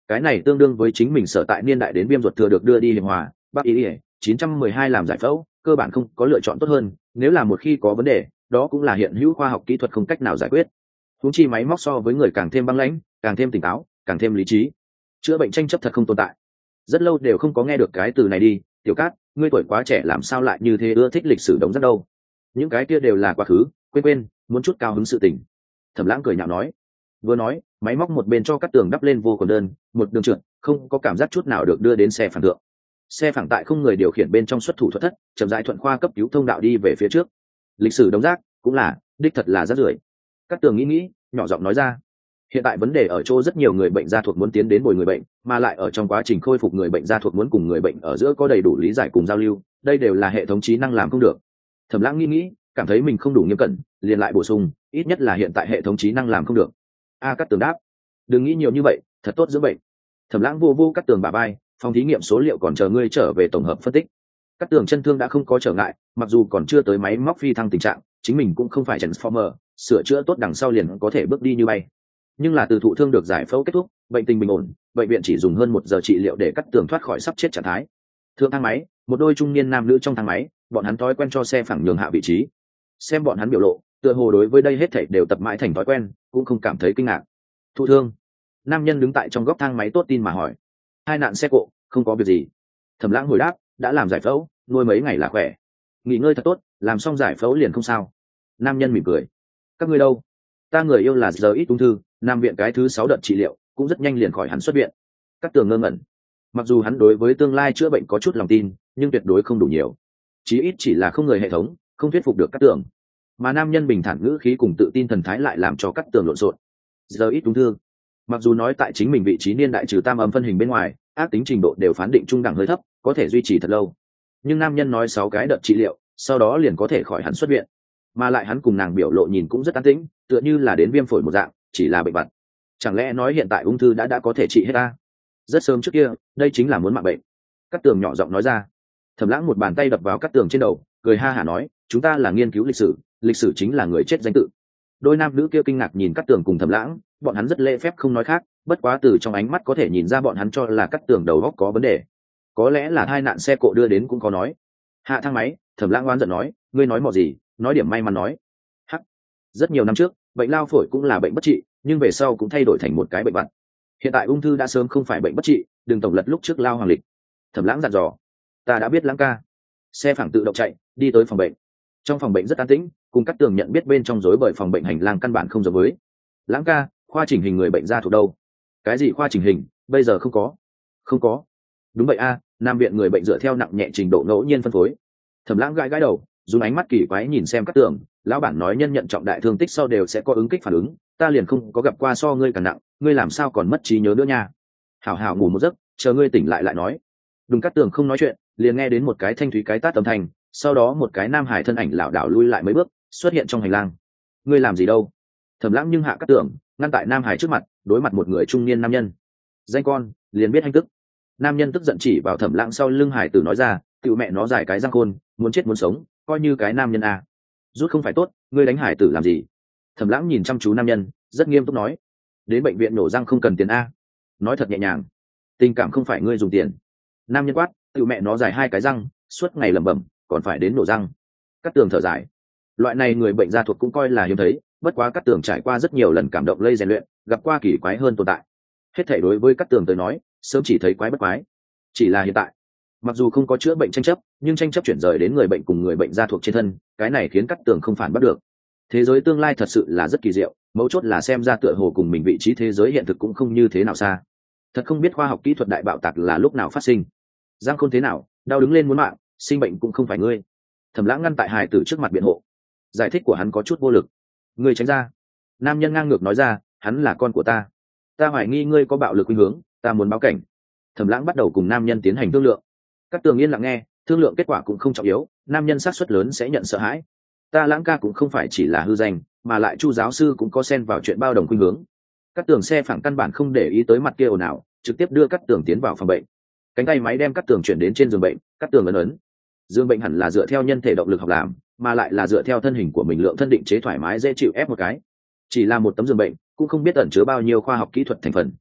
cái này tương đương với chính mình sở tại niên đại đến viêm ruột thừa được đưa đi hiệp hòa bắc ý 912 làm giải phẫu, cơ bản không có lựa chọn tốt hơn, nếu là một khi có vấn đề đó cũng là hiện hữu khoa học kỹ thuật không cách nào giải quyết. Huống chi máy móc so với người càng thêm băng lãnh, càng thêm tỉnh táo, càng thêm lý trí. Chữa bệnh tranh chấp thật không tồn tại. Rất lâu đều không có nghe được cái từ này đi, Tiểu Cát, ngươi tuổi quá trẻ làm sao lại như thế ưa thích lịch sử đống rất đâu. Những cái kia đều là quá khứ, quên, muốn chút cao hứng sự tình. Thẩm Lãng cười nhạo nói. Vừa nói, máy móc một bên cho Cát Tường đắp lên vô còn đơn, một đường trượt, không có cảm giác chút nào được đưa đến xe phản thượng. Xe phản tại không người điều khiển bên trong xuất thủ thuật thất, chậm rãi thuận khoa cấp cứu thông đạo đi về phía trước. Lịch sử đống rác, cũng là, đích thật là rác rưởi. Cát Tường nghĩ, nhỏ giọng nói ra. Hiện tại vấn đề ở chỗ rất nhiều người bệnh gia thuộc muốn tiến đến bồi người bệnh, mà lại ở trong quá trình khôi phục người bệnh gia thuộc muốn cùng người bệnh ở giữa có đầy đủ lý giải cùng giao lưu, đây đều là hệ thống trí năng làm không được. Thẩm Lãng nghĩ, cảm thấy mình không đủ nghiêm cẩn, liền lại bổ sung, ít nhất là hiện tại hệ thống trí năng làm không được. Cát Tường đáp, đừng nghĩ nhiều như vậy, thật tốt dưỡng bệnh. Thẩm Lãng vô Cát Tường bả vai, phòng thí nghiệm số liệu còn chờ ngươi trở về tổng hợp phân tích. Cát Tường chân thương đã không có trở ngại, mặc dù còn chưa tới máy móc phi thăng tình trạng, chính mình cũng không phải transformer, sửa chữa tốt đằng sau liền có thể bước đi như bay. Nhưng là từ thụ thương được giải phẫu kết thúc, bệnh tình bình ổn, bệnh viện chỉ dùng hơn 1 giờ trị liệu để Cát Tường thoát khỏi sắp chết trạng thái. Thượng thang máy, một đôi trung niên nam nữ trong thang máy, bọn hắn thói quen cho xe phẳng nhường hạ vị trí. Xem bọn hắn biểu lộ, tựa hồ đối với đây hết thảy đều tập mãi thành thói quen, cũng không cảm thấy kinh ngạc. Thụ thương? Nam nhân đứng tại trong góc thang máy tốt tin mà hỏi. Hai nạn xe cộ, không có việc gì. Thẩm Lãng hồi đáp, đã làm giải phẫu, nuôi mấy ngày là khỏe. Nghỉ ngơi thật tốt, làm xong giải phẫu liền không sao. Nam nhân mỉm cười. Các ngươi đâu? Ta người yêu là giờ ít ung thư, Nam viện cái thứ 6 đợt trị liệu, cũng rất nhanh liền khỏi hắn xuất viện. Cát Tường ngơ ngẩn. Mặc dù hắn đối với tương lai chữa bệnh có chút lòng tin, nhưng tuyệt đối không đủ nhiều. Chí ít chỉ là không người hệ thống, không thuyết phục được Cát Tường. Mà nam nhân bình thản ngữ khí cùng tự tin thần thái lại làm cho Cát Tường lộn xộn. Giờ ít ung thư. Mặc dù nói tại chính mình vị trí niên đại trừ tam âm phân hình bên ngoài, ác tính trình độ đều phán định trung đẳng hơi thấp, có thể duy trì thật lâu. Nhưng nam nhân nói 6 cái đợt trị liệu, sau đó liền có thể khỏi hắn xuất viện. Mà lại hắn cùng nàng biểu lộ nhìn cũng rất an tĩnh, tựa như là đến viêm phổi một dạng, chỉ là bệnh vặt. Chẳng lẽ nói hiện tại ung thư đã có thể trị hết ta? Rất sớm trước kia, đây chính là muốn mạng bệnh. Cát Tường nhỏ giọng nói ra. Thẩm Lãng một bàn tay đập vào Cát Tường trên đầu, cười ha hả nói, chúng ta là nghiên cứu lịch sử chính là người chết danh tự. Đôi nam nữ kia kinh ngạc nhìn Cát Tường cùng Thẩm Lãng, bọn hắn rất lễ phép không nói khác, bất quá từ trong ánh mắt có thể nhìn ra bọn hắn cho là Cát Tường đầu óc có vấn đề. Có lẽ là hai nạn xe cộ đưa đến cũng có nói. Hạ thang máy, Thẩm Lãng oán giận nói, ngươi nói mò gì, nói điểm may mắn nói. Hắc, rất nhiều năm trước, bệnh lao phổi cũng là bệnh bất trị, nhưng về sau cũng thay đổi thành một cái bệnh vặt. Hiện tại ung thư đã sớm không phải bệnh bất trị, đừng tổng lật lúc trước lao hoàng lịch. Thẩm Lãng dặn dò. Ta đã biết Lãng ca. Xe phẳng tự động chạy, đi tới phòng bệnh. Trong phòng bệnh rất an tĩnh, cùng Cát Tường nhận biết bên trong rối bời phòng bệnh hành lang căn bản không giống với. Lãng ca, khoa chỉnh hình người bệnh ra thuộc đâu? Cái gì khoa chỉnh hình, bây giờ không có. Không có. Đúng vậy a, Nam viện người bệnh dựa theo nặng nhẹ trình độ ngẫu nhiên phân phối. Thẩm Lãng gãi đầu, dùng ánh mắt kỳ quái nhìn xem Cát Tường, lão bản nói nhân nhận trọng đại thương tích sau đều sẽ có ứng kích phản ứng, ta liền không có gặp qua so ngươi càng nặng, ngươi làm sao còn mất trí nhớ nữa nha. Hảo hảo ngủ một giấc, chờ ngươi tỉnh lại nói. Đùng Cát Tường không nói chuyện, liền nghe đến một cái thanh thúy cái tát âm thanh, sau đó một cái nam hải thân ảnh lảo đảo lui lại mấy bước, xuất hiện trong hành lang. Ngươi làm gì đâu? Thẩm Lãng nhưng hạ Cát Tường, ngăn tại nam hải trước mặt, đối mặt một người trung niên nam nhân. Danh con, liền biết hành tức. Nam nhân tức giận chỉ vào Thẩm Lãng sau lưng hải tử nói ra, tiểu mẹ nó giải cái răng khôn, muốn chết muốn sống, coi như cái nam nhân a. Rút không phải tốt, ngươi đánh hải tử làm gì? Thẩm Lãng nhìn chăm chú nam nhân, rất nghiêm túc nói, đến bệnh viện nổ răng không cần tiền a. Nói thật nhẹ nhàng, tình cảm không phải ngươi dùng tiền. Nam nhân quát, tiểu mẹ nó giải 2 cái răng, suốt ngày lẩm bẩm, còn phải đến nổ răng. Cát Tường thở dài, loại này người bệnh gia thuộc cũng coi là hiếm thấy, bất quá Cát Tường trải qua rất nhiều lần cảm động lây rèn luyện, gặp qua kỳ quái hơn tồn tại. Hết thảy đối với Cát Tường tới nói, sớm chỉ thấy quái bất quái. Chỉ là hiện tại, mặc dù không có chữa bệnh tranh chấp, nhưng tranh chấp chuyển rời đến người bệnh cùng người bệnh gia thuộc trên thân, cái này khiến Cát Tường không phản bắt được. Thế giới tương lai thật sự là rất kỳ diệu, mấu chốt là xem ra tựa hồ cùng mình vị trí thế giới hiện thực cũng không như thế nào xa. Thật không biết khoa học kỹ thuật đại bạo tạc là lúc nào phát sinh. Giang Khôn thế nào, đau đứng lên muốn mạng, sinh bệnh cũng không phải ngươi. Thẩm Lãng ngăn tại hài tử trước mặt biện hộ. Giải thích của hắn có chút vô lực. Ngươi tránh ra. Nam nhân ngang ngược nói ra, hắn là con của ta. Ta hoài nghi ngươi có bạo lực khuynh hướng, ta muốn báo cảnh. Thẩm Lãng bắt đầu cùng nam nhân tiến hành thương lượng. Cát Tường yên lặng nghe, thương lượng kết quả cũng không trọng yếu, nam nhân xác suất lớn sẽ nhận sợ hãi. Ta Lãng ca cũng không phải chỉ là hư danh, mà lại Chu giáo sư cũng có xen vào chuyện bao đồng khuynh hướng. Cát Tường xe phẳng căn bản không để ý tới mặt kia ồn ào, trực tiếp đưa Cát Tường tiến vào phòng bệnh. Cánh tay máy đem Cát Tường chuyển đến trên giường bệnh, Cát Tường ấn. Dương bệnh hẳn là dựa theo nhân thể động lực học làm, mà lại là dựa theo thân hình của mình lượng thân định chế thoải mái dễ chịu ép một cái. Chỉ là một tấm giường bệnh, cũng không biết ẩn chứa bao nhiêu khoa học kỹ thuật thành phần.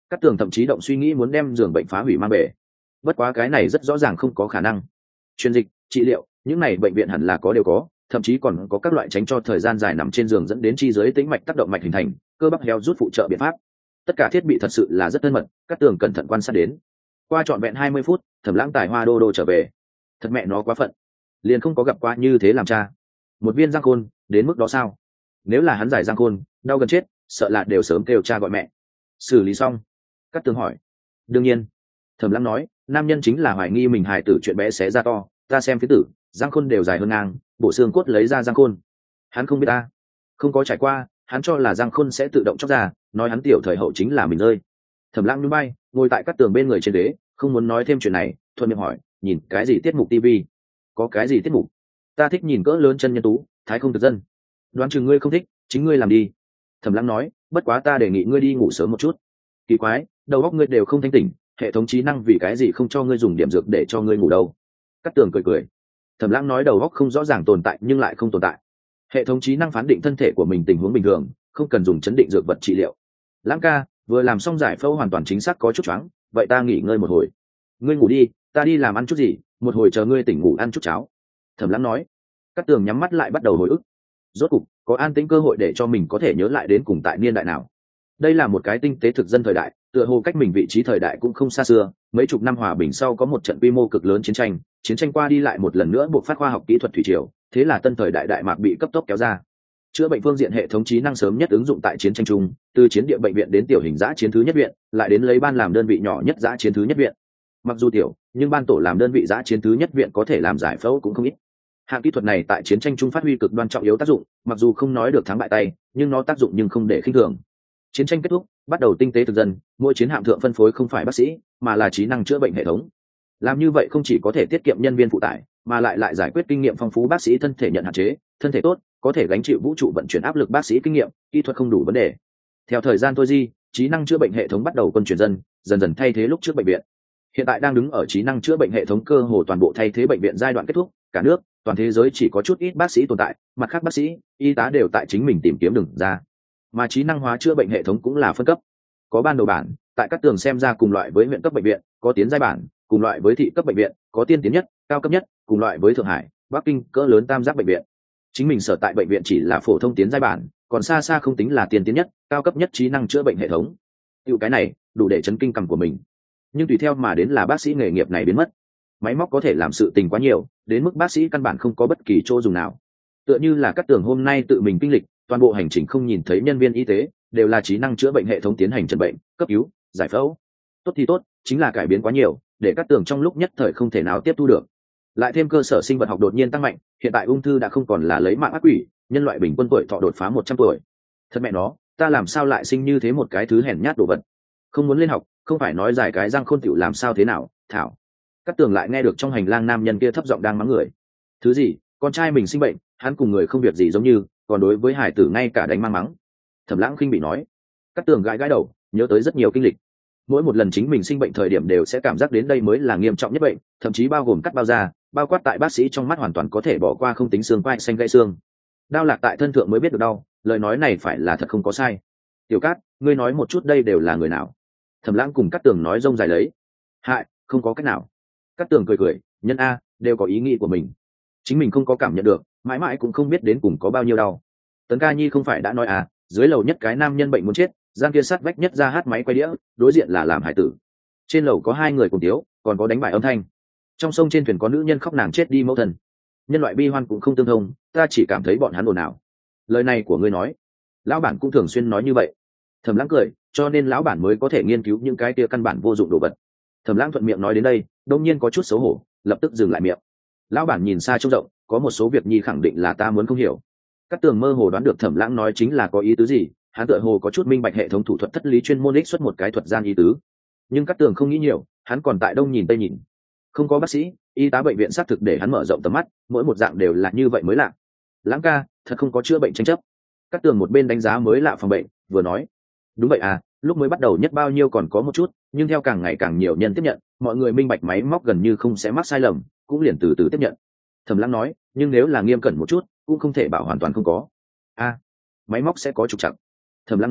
Cát tường thậm chí động suy nghĩ muốn đem giường bệnh phá hủy mang về, bất quá cái này rất rõ ràng không có khả năng. Truyền dịch, trị liệu, những này bệnh viện hẳn là có đều có, thậm chí còn có các loại tránh cho thời gian dài nằm trên giường dẫn đến chi giới tĩnh mạch tác động mạch hình thành cơ bắp héo rút phụ trợ biện pháp. Tất cả thiết bị thật sự là rất thân mật, Cát tường cẩn thận quan sát đến. Qua trọn vẹn 20 phút, Thẩm Lãng tài hoa đô đô trở về. Thật mẹ nó quá phận, liền không có gặp qua như thế làm cha. Một viên răng khôn, đến mức đó sao? Nếu là hắn giải răng khôn, đau gần chết, sợ là đều sớm kêu cha gọi mẹ. Xử lý xong, Cát tường hỏi. Đương nhiên. Thẩm Lãng nói, nam nhân chính là hoài nghi mình hài tử chuyện bé xé ra to, ta xem phía tử, răng khôn đều dài hơn ngang, bộ xương cốt lấy ra răng khôn. Hắn không biết ta, không có trải qua, hắn cho là răng khôn sẽ tự động chóc ra, nói hắn tiểu thời hậu chính là mình rơi. Thẩm Lãng nhún bay, ngồi tại Cát tường bên người trên ghế, không muốn nói thêm chuyện này, thuận miệng hỏi, nhìn cái gì tiết mục TV? Có cái gì tiết mục? Ta thích nhìn cỡ lớn chân nhân tú, thái không thực dân. Đoán chừng ngươi không thích, chính ngươi làm đi. Thẩm Lãng nói, bất quá ta đề nghị ngươi đi ngủ sớm một chút. Kỳ quái, đầu óc ngươi đều không thanh tỉnh, hệ thống trí năng vì cái gì không cho ngươi dùng điểm dược để cho ngươi ngủ đâu? Cát tường cười cười. Thẩm Lãng nói đầu óc không rõ ràng tồn tại nhưng lại không tồn tại. Hệ thống trí năng phán định thân thể của mình tình huống bình thường, không cần dùng chấn định dược vật trị liệu. Lãng ca, vừa làm xong giải phẫu hoàn toàn chính xác có chút choáng, vậy ta nghỉ ngơi một hồi. Ngươi ngủ đi, ta đi làm ăn chút gì, một hồi chờ ngươi tỉnh ngủ ăn chút cháo. Thẩm Lãng nói. Cát tường nhắm mắt lại bắt đầu hồi ức. Rốt cục có an tĩnh cơ hội để cho mình có thể nhớ lại đến cùng tại niên đại nào. Đây là một cái tinh tế thực dân thời đại, tựa hồ cách mình vị trí thời đại cũng không xa xưa. Mấy chục năm hòa bình sau có một trận quy mô cực lớn chiến tranh qua đi lại một lần nữa buộc phát khoa học kỹ thuật thủy triều, thế là tân thời đại đại mạc bị cấp tốc kéo ra. Chữa bệnh phương diện hệ thống trí năng sớm nhất ứng dụng tại chiến tranh chung, từ chiến địa bệnh viện đến tiểu hình dã chiến thứ nhất viện, lại đến lấy ban làm đơn vị nhỏ nhất dã chiến thứ nhất viện. Mặc dù tiểu, nhưng ban tổ làm đơn vị dã chiến thứ nhất viện có thể làm giải phẫu cũng không ít. Hạng kỹ thuật này tại chiến tranh chung phát huy cực đoan trọng yếu tác dụng, mặc dù không nói được thắng bại tay, nhưng nó tác dụng nhưng không để khinh thường. Chiến tranh kết thúc, bắt đầu tinh tế thực dân, mỗi chiến hạm thượng phân phối không phải bác sĩ, mà là trí năng chữa bệnh hệ thống. Làm như vậy không chỉ có thể tiết kiệm nhân viên phụ tải, mà lại giải quyết kinh nghiệm phong phú bác sĩ thân thể nhận hạn chế, thân thể tốt, có thể gánh chịu vũ trụ vận chuyển áp lực bác sĩ kinh nghiệm, kỹ thuật không đủ vấn đề. Theo thời gian trôi đi, trí năng chữa bệnh hệ thống bắt đầu quân chuyển dần dần thay thế lúc trước bệnh viện. Hiện tại đang đứng ở trí năng chữa bệnh hệ thống cơ hồ toàn bộ thay thế bệnh viện giai đoạn kết thúc, cả nước, toàn thế giới chỉ có chút ít bác sĩ tồn tại, mặt khác bác sĩ, y tá đều tại chính mình tìm kiếm đường ra. Mà trí năng hóa chữa bệnh hệ thống cũng là phân cấp. Có ban đầu bản, tại các tường xem ra cùng loại với huyện cấp bệnh viện, có tiến giai bản, cùng loại với thị cấp bệnh viện, có tiên tiến nhất, cao cấp nhất, cùng loại với Thượng Hải, Bắc Kinh, cỡ lớn tam giác bệnh viện. Chính mình sở tại bệnh viện chỉ là phổ thông tiến giai bản, còn xa xa không tính là tiên tiến nhất, cao cấp nhất trí năng chữa bệnh hệ thống. Điều cái này, đủ để chấn kinh cằm của mình. Nhưng tùy theo mà đến là bác sĩ nghề nghiệp này biến mất. Máy móc có thể làm sự tình quá nhiều, đến mức bác sĩ căn bản không có bất kỳ chỗ dùng nào. Tựa như là các tường hôm nay tự mình kinh lịch, toàn bộ hành trình không nhìn thấy nhân viên y tế, đều là trí năng chữa bệnh hệ thống tiến hành chẩn bệnh, cấp cứu, giải phẫu. Tốt thì tốt, chính là cải biến quá nhiều, để các tường trong lúc nhất thời không thể nào tiếp thu được. Lại thêm cơ sở sinh vật học đột nhiên tăng mạnh, hiện tại ung thư đã không còn là lấy mạng ác quỷ, nhân loại bình quân tuổi thọ đột phá 100 tuổi. Thật mẹ nó, ta làm sao lại sinh như thế một cái thứ hèn nhát đồ vật. Không muốn lên học, không phải nói giải cái răng khôn tiểu làm sao thế nào, thảo. Các tường lại nghe được trong hành lang nam nhân kia thấp giọng đang mắng người. Thứ gì, con trai mình sinh bệnh, hắn cùng người không việc gì giống như, còn đối với hải tử ngay cả đánh mang mắng. Thẩm Lãng khinh bị nói. Các tường gãi gãi đầu, nhớ tới rất nhiều kinh lịch. Mỗi một lần chính mình sinh bệnh thời điểm đều sẽ cảm giác đến đây mới là nghiêm trọng nhất bệnh, thậm chí bao gồm cắt bao da, bao quát tại bác sĩ trong mắt hoàn toàn có thể bỏ qua không tính xương quai xanh gãy xương. Đau lạc tại thân thượng mới biết được đau, lời nói này phải là thật không có sai. Tiểu Cát, ngươi nói một chút đây đều là người nào? Thẩm Lãng cùng Cát Tường nói rông dài lấy. Hại, không có cách nào. Cát Tường cười cười, nhân a, đều có ý nghĩ của mình. Chính mình không có cảm nhận được, mãi mãi cũng không biết đến cùng có bao nhiêu đau. Tấn Ca Nhi không phải đã nói à, dưới lầu nhất cái nam nhân bệnh muốn chết, gian kia sát vách nhất ra hát máy quay đĩa, đối diện là làm hải tử. Trên lầu có 2 người cùng tiếu, còn có đánh bài âm thanh. Trong sông trên thuyền có nữ nhân khóc nàng chết đi mẫu thần. Nhân loại bi hoan cũng không tương thông, ta chỉ cảm thấy bọn hắn ồn ào. Lời này của ngươi nói, lão bản cũng thường xuyên nói như vậy. Thẩm Lãng cười, cho nên lão bản mới có thể nghiên cứu những cái kia căn bản vô dụng đồ vật. Thẩm Lãng thuận miệng nói đến đây, đột nhiên có chút xấu hổ, lập tức dừng lại miệng. Lão bản nhìn xa trông rộng, có một số việc nhi khẳng định là ta muốn không hiểu. Các tường mơ hồ đoán được Thẩm Lãng nói chính là có ý tứ gì, hắn tựa hồ có chút minh bạch hệ thống thủ thuật thất lý chuyên môn ích xuất một cái thuật gian ý tứ. Nhưng các tường không nghĩ nhiều, hắn còn tại đông nhìn tây nhìn. Không có bác sĩ, y tá bệnh viện xác thực để hắn mở rộng tầm mắt, mỗi một dạng đều là như vậy mới lạ. Lãng ca, thật không có chữa bệnh tranh chấp. Các tường một bên đánh giá mới lạ phòng bệnh, vừa nói, đúng vậy à, lúc mới bắt đầu nhất bao nhiêu còn có một chút, nhưng theo càng ngày càng nhiều nhân tiếp nhận, mọi người minh bạch máy móc gần như không sẽ mắc sai lầm, cũng liền từ từ tiếp nhận. Thẩm Lãng nói, nhưng nếu là nghiêm cẩn một chút, cũng không thể bảo hoàn toàn không có. A, máy móc sẽ có trục trặc. Thẩm Lãng nói,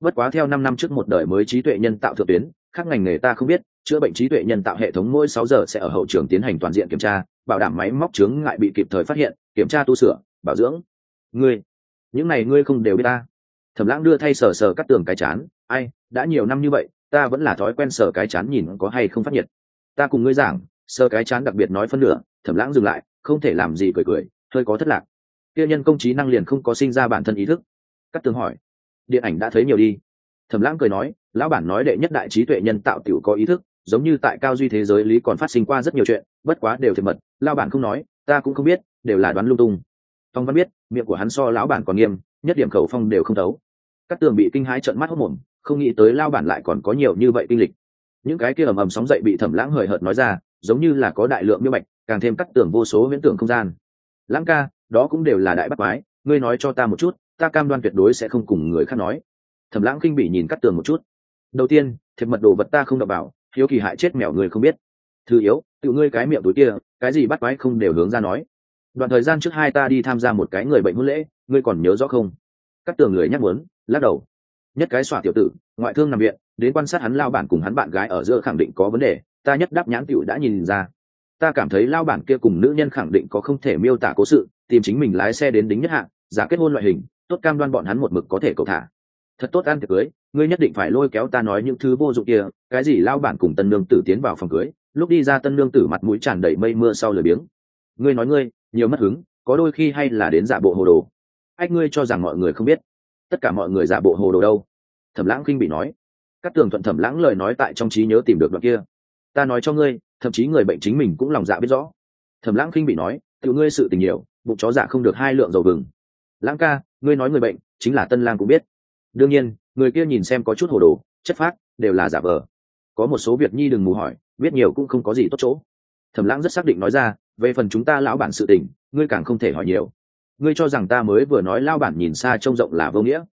bất quá theo 5 năm trước một đời mới trí tuệ nhân tạo thượng tuyến, khác ngành nghề ta không biết, chữa bệnh trí tuệ nhân tạo hệ thống mỗi 6 giờ sẽ ở hậu trường tiến hành toàn diện kiểm tra, bảo đảm máy móc chướng ngại bị kịp thời phát hiện, kiểm tra tu sửa, bảo dưỡng. Ngươi, những này ngươi không đều biết ta. Thẩm Lãng đưa thay sờ sờ Cát Tường cái chán, ai, đã nhiều năm như vậy, ta vẫn là thói quen sờ cái chán nhìn có hay không phát nhiệt. Ta cùng ngươi giảng, sờ cái chán đặc biệt nói phân nửa. Thẩm Lãng dừng lại, không thể làm gì cười cười, hơi có thất lạc. Kia nhân công trí năng liền không có sinh ra bản thân ý thức. Cát Tường hỏi, điện ảnh đã thấy nhiều đi. Thẩm Lãng cười nói, lão bản nói đệ nhất đại trí tuệ nhân tạo tiểu có ý thức, giống như tại cao duy thế giới lý còn phát sinh qua rất nhiều chuyện, bất quá đều thiệt mật, lão bản không nói, ta cũng không biết, đều là đoán lung tung. Phong Văn biết, miệng của hắn so lão bản còn nghiêm, nhất điểm khẩu phong đều không thấu. Cát Tường bị kinh hãi trợn mắt hốt mồm, không nghĩ tới lão bản lại còn có nhiều như vậy kinh lịch. Những cái kia ầm ầm sóng dậy bị Thẩm Lãng hời hợt nói ra, giống như là có đại lượng miêu bạch, càng thêm Cát Tường vô số viễn tưởng không gian. Lãng ca, đó cũng đều là đại bắt quái, ngươi nói cho ta một chút, ta cam đoan tuyệt đối sẽ không cùng người khác nói. Thẩm Lãng khinh bỉ nhìn Cát Tường một chút. Đầu tiên, thiệp mật đồ vật ta không đọc vào, hiếu kỳ hại chết mèo người không biết. Thứ yếu, tự ngươi cái miệng túi kia, cái gì bắt quái không đều hướng ra nói. Đoạn thời gian trước hai ta đi tham gia một cái người bệnh hôn lễ, ngươi còn nhớ rõ không? Cát Tường lười nhắc muốn, lắc đầu. Nhất cái xỏa tiểu tử, ngoại thương nằm viện, đến quan sát hắn lao bản cùng hắn bạn gái ở giữa khẳng định có vấn đề, ta nhất đáp nhãn tiểu đã nhìn ra. Ta cảm thấy lao bản kia cùng nữ nhân khẳng định có không thể miêu tả cố sự, tìm chính mình lái xe đến đính nhất hạng, giả kết hôn loại hình, tốt cam đoan bọn hắn một mực có thể cầu thả. Thật tốt ăn tiệc cưới, ngươi nhất định phải lôi kéo ta nói những thứ vô dụng kia, cái gì lao bản cùng tân nương tử tiến vào phòng cưới, lúc đi ra tân nương tử mặt mũi tràn đầy mây mưa sau lười biếng. Ngươi nói ngươi, nhiều mất hứng, có đôi khi hay là đến giả bộ hồ đồ. Ách ngươi cho rằng mọi người không biết, tất cả mọi người giả bộ hồ đồ đâu? Thẩm Lãng khinh bị nói. Cát Tường thuận Thẩm Lãng lời nói tại trong trí nhớ tìm được đoạn kia. Ta nói cho ngươi, thậm chí người bệnh chính mình cũng lòng dạ biết rõ. Thẩm Lãng khinh bị nói, tự ngươi sự tình nhiều, bụng chó dạ không được hai lượng dầu vừng. Lãng ca, ngươi nói người bệnh, chính là Tân Lang cũng biết. Đương nhiên, người kia nhìn xem có chút hồ đồ, chất phác, đều là giả vờ. Có một số việc nhi đừng mù hỏi, biết nhiều cũng không có gì tốt chỗ. Thẩm Lãng rất xác định nói ra, về phần chúng ta lão bản sự tình, ngươi càng không thể hỏi nhiều. Ngươi cho rằng ta mới vừa nói lão bản nhìn xa trông rộng là vô nghĩa?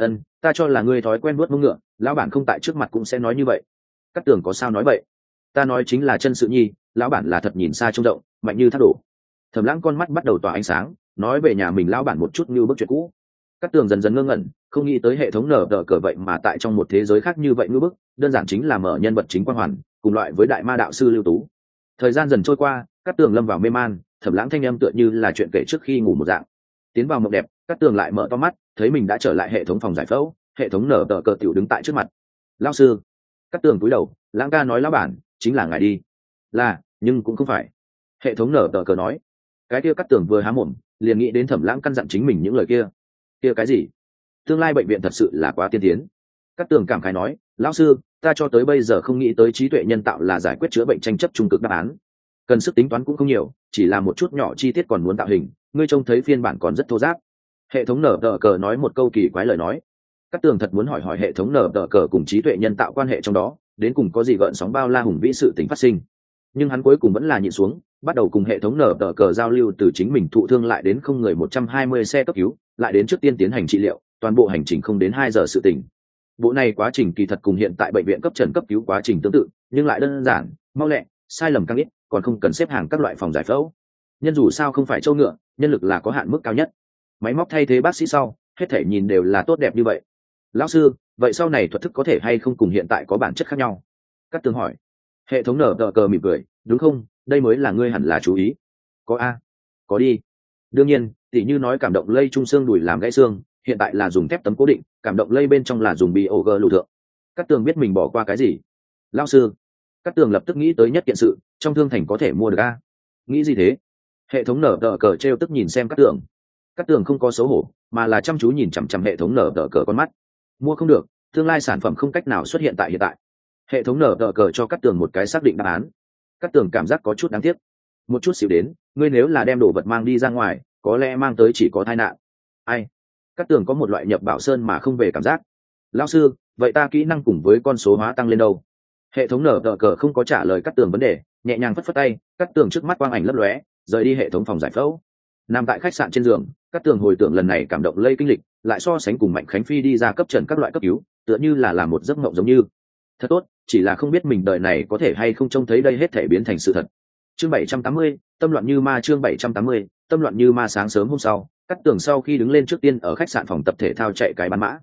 Ta cho là ngươi thói quen vuốt mông ngựa, lão bản không tại trước mặt cũng sẽ nói như vậy. Cát Tường có sao nói vậy? Ta nói chính là chân sự nhi, lão bản là thật nhìn xa trông rộng, mạnh như thác đổ. Thẩm Lãng con mắt bắt đầu tỏa ánh sáng, nói về nhà mình lão bản một chút như bức chuyện cũ. Cát Tường dần dần ngơ ngẩn, không nghĩ tới hệ thống nở đỡ cờ vậy mà tại trong một thế giới khác như vậy ngư bức, đơn giản chính là mở nhân vật chính quang hoàn, cùng loại với đại ma đạo sư Lưu Tú. Thời gian dần trôi qua, Cát Tường lâm vào mê man, Thẩm Lãng thanh âm tựa như là chuyện kể trước khi ngủ một dạng. Tiến vào mộng đẹp, Cát Tường lại mở to mắt, thấy mình đã trở lại hệ thống phòng giải phẫu, hệ thống nở đỡ cờ tiểu đứng tại trước mặt. Lão sư. Cát Tường cúi đầu, Lãng ca nói lão bản, chính là ngài đi. Là, nhưng cũng không phải. Hệ thống nở đỡ cờ nói. Cái kia Cát Tường vừa há mồm, liền nghĩ đến Thẩm Lãng căn dặn chính mình những lời kia. Kia cái gì? Tương lai bệnh viện thật sự là quá tiên tiến. Cát Tường cảm khái nói, lão sư, ta cho tới bây giờ không nghĩ tới trí tuệ nhân tạo là giải quyết chữa bệnh tranh chấp trung cực đáp án. Cần sức tính toán cũng không nhiều, chỉ là một chút nhỏ chi tiết còn muốn tạo hình, ngươi trông thấy phiên bản còn rất thô ráp. Hệ thống nở đỡ cờ nói một câu kỳ quái lời nói. Cát Tường thật muốn hỏi hệ thống nở đỡ cờ cùng trí tuệ nhân tạo quan hệ trong đó, đến cùng có gì gợn sóng bao la hùng vĩ sự tình phát sinh. Nhưng hắn cuối cùng vẫn là nhịn xuống, bắt đầu cùng hệ thống nở đỡ cờ giao lưu từ chính mình thụ thương lại đến không người 120 xe cấp cứu, lại đến trước tiên tiến hành trị liệu, toàn bộ hành trình không đến 2 giờ sự tình. Bộ này quá trình kỳ thật cùng hiện tại bệnh viện cấp trần cấp cứu quá trình tương tự, nhưng lại đơn giản, mau lẹ, sai lầm càng ít, còn không cần xếp hàng các loại phòng giải phẫu. Nhân dù sao không phải châu ngựa, nhân lực là có hạn mức cao nhất. Máy móc thay thế bác sĩ sau, hết thể nhìn đều là tốt đẹp như vậy. Lão sư, vậy sau này thuật thức có thể hay không cùng hiện tại có bản chất khác nhau? Cát Tường hỏi. Hệ thống nở đỡ cờ mỉm cười, đúng không, đây mới là ngươi hẳn là chú ý. Có a, có đi. Đương nhiên, tỉ như nói cảm động lây trung xương đùi làm gãy xương, hiện tại là dùng thép tấm cố định, cảm động lây bên trong là dùng BOG lù thượng. Cát Tường biết mình bỏ qua cái gì. Lão sư. Cát Tường lập tức nghĩ tới nhất kiện sự, trong thương thành có thể mua được a. Nghĩ gì thế? Hệ thống nở đỡ cờ trêu tức nhìn xem Cát Tường. Cát Tường không có xấu hổ, mà là chăm chú nhìn chằm chằm hệ thống nở đỡ cờ con mắt. Mua không được, tương lai sản phẩm không cách nào xuất hiện tại hiện tại. Hệ thống nở đỡ cờ cho Cát Tường một cái xác định đáp án. Cát Tường cảm giác có chút đáng tiếc. Một chút xíu đến, ngươi nếu là đem đồ vật mang đi ra ngoài, có lẽ mang tới chỉ có tai nạn. Ai? Cát Tường có một loại nhập bảo sơn mà không về cảm giác. Lão sư, vậy ta kỹ năng cùng với con số hóa tăng lên đâu? Hệ thống nở đỡ cờ không có trả lời Cát Tường vấn đề, nhẹ nhàng phất phất tay, Cát Tường trước mắt quang ảnh lấp lóe, rời đi hệ thống phòng giải phẫu. Nằm tại khách sạn trên giường, Cát Tường hồi tưởng lần này cảm động lây kinh lịch, lại so sánh cùng Mạnh Khánh Phi đi ra cấp trần các loại cấp cứu, tựa như là làm một giấc mộng giống như. Thật tốt, chỉ là không biết mình đời này có thể hay không trông thấy đây hết thể biến thành sự thật. Chương 780, tâm loạn như ma. Chương 780, tâm loạn như ma. Sáng sớm hôm sau, Cát Tường sau khi đứng lên trước tiên ở khách sạn phòng tập thể thao chạy cái bán mã.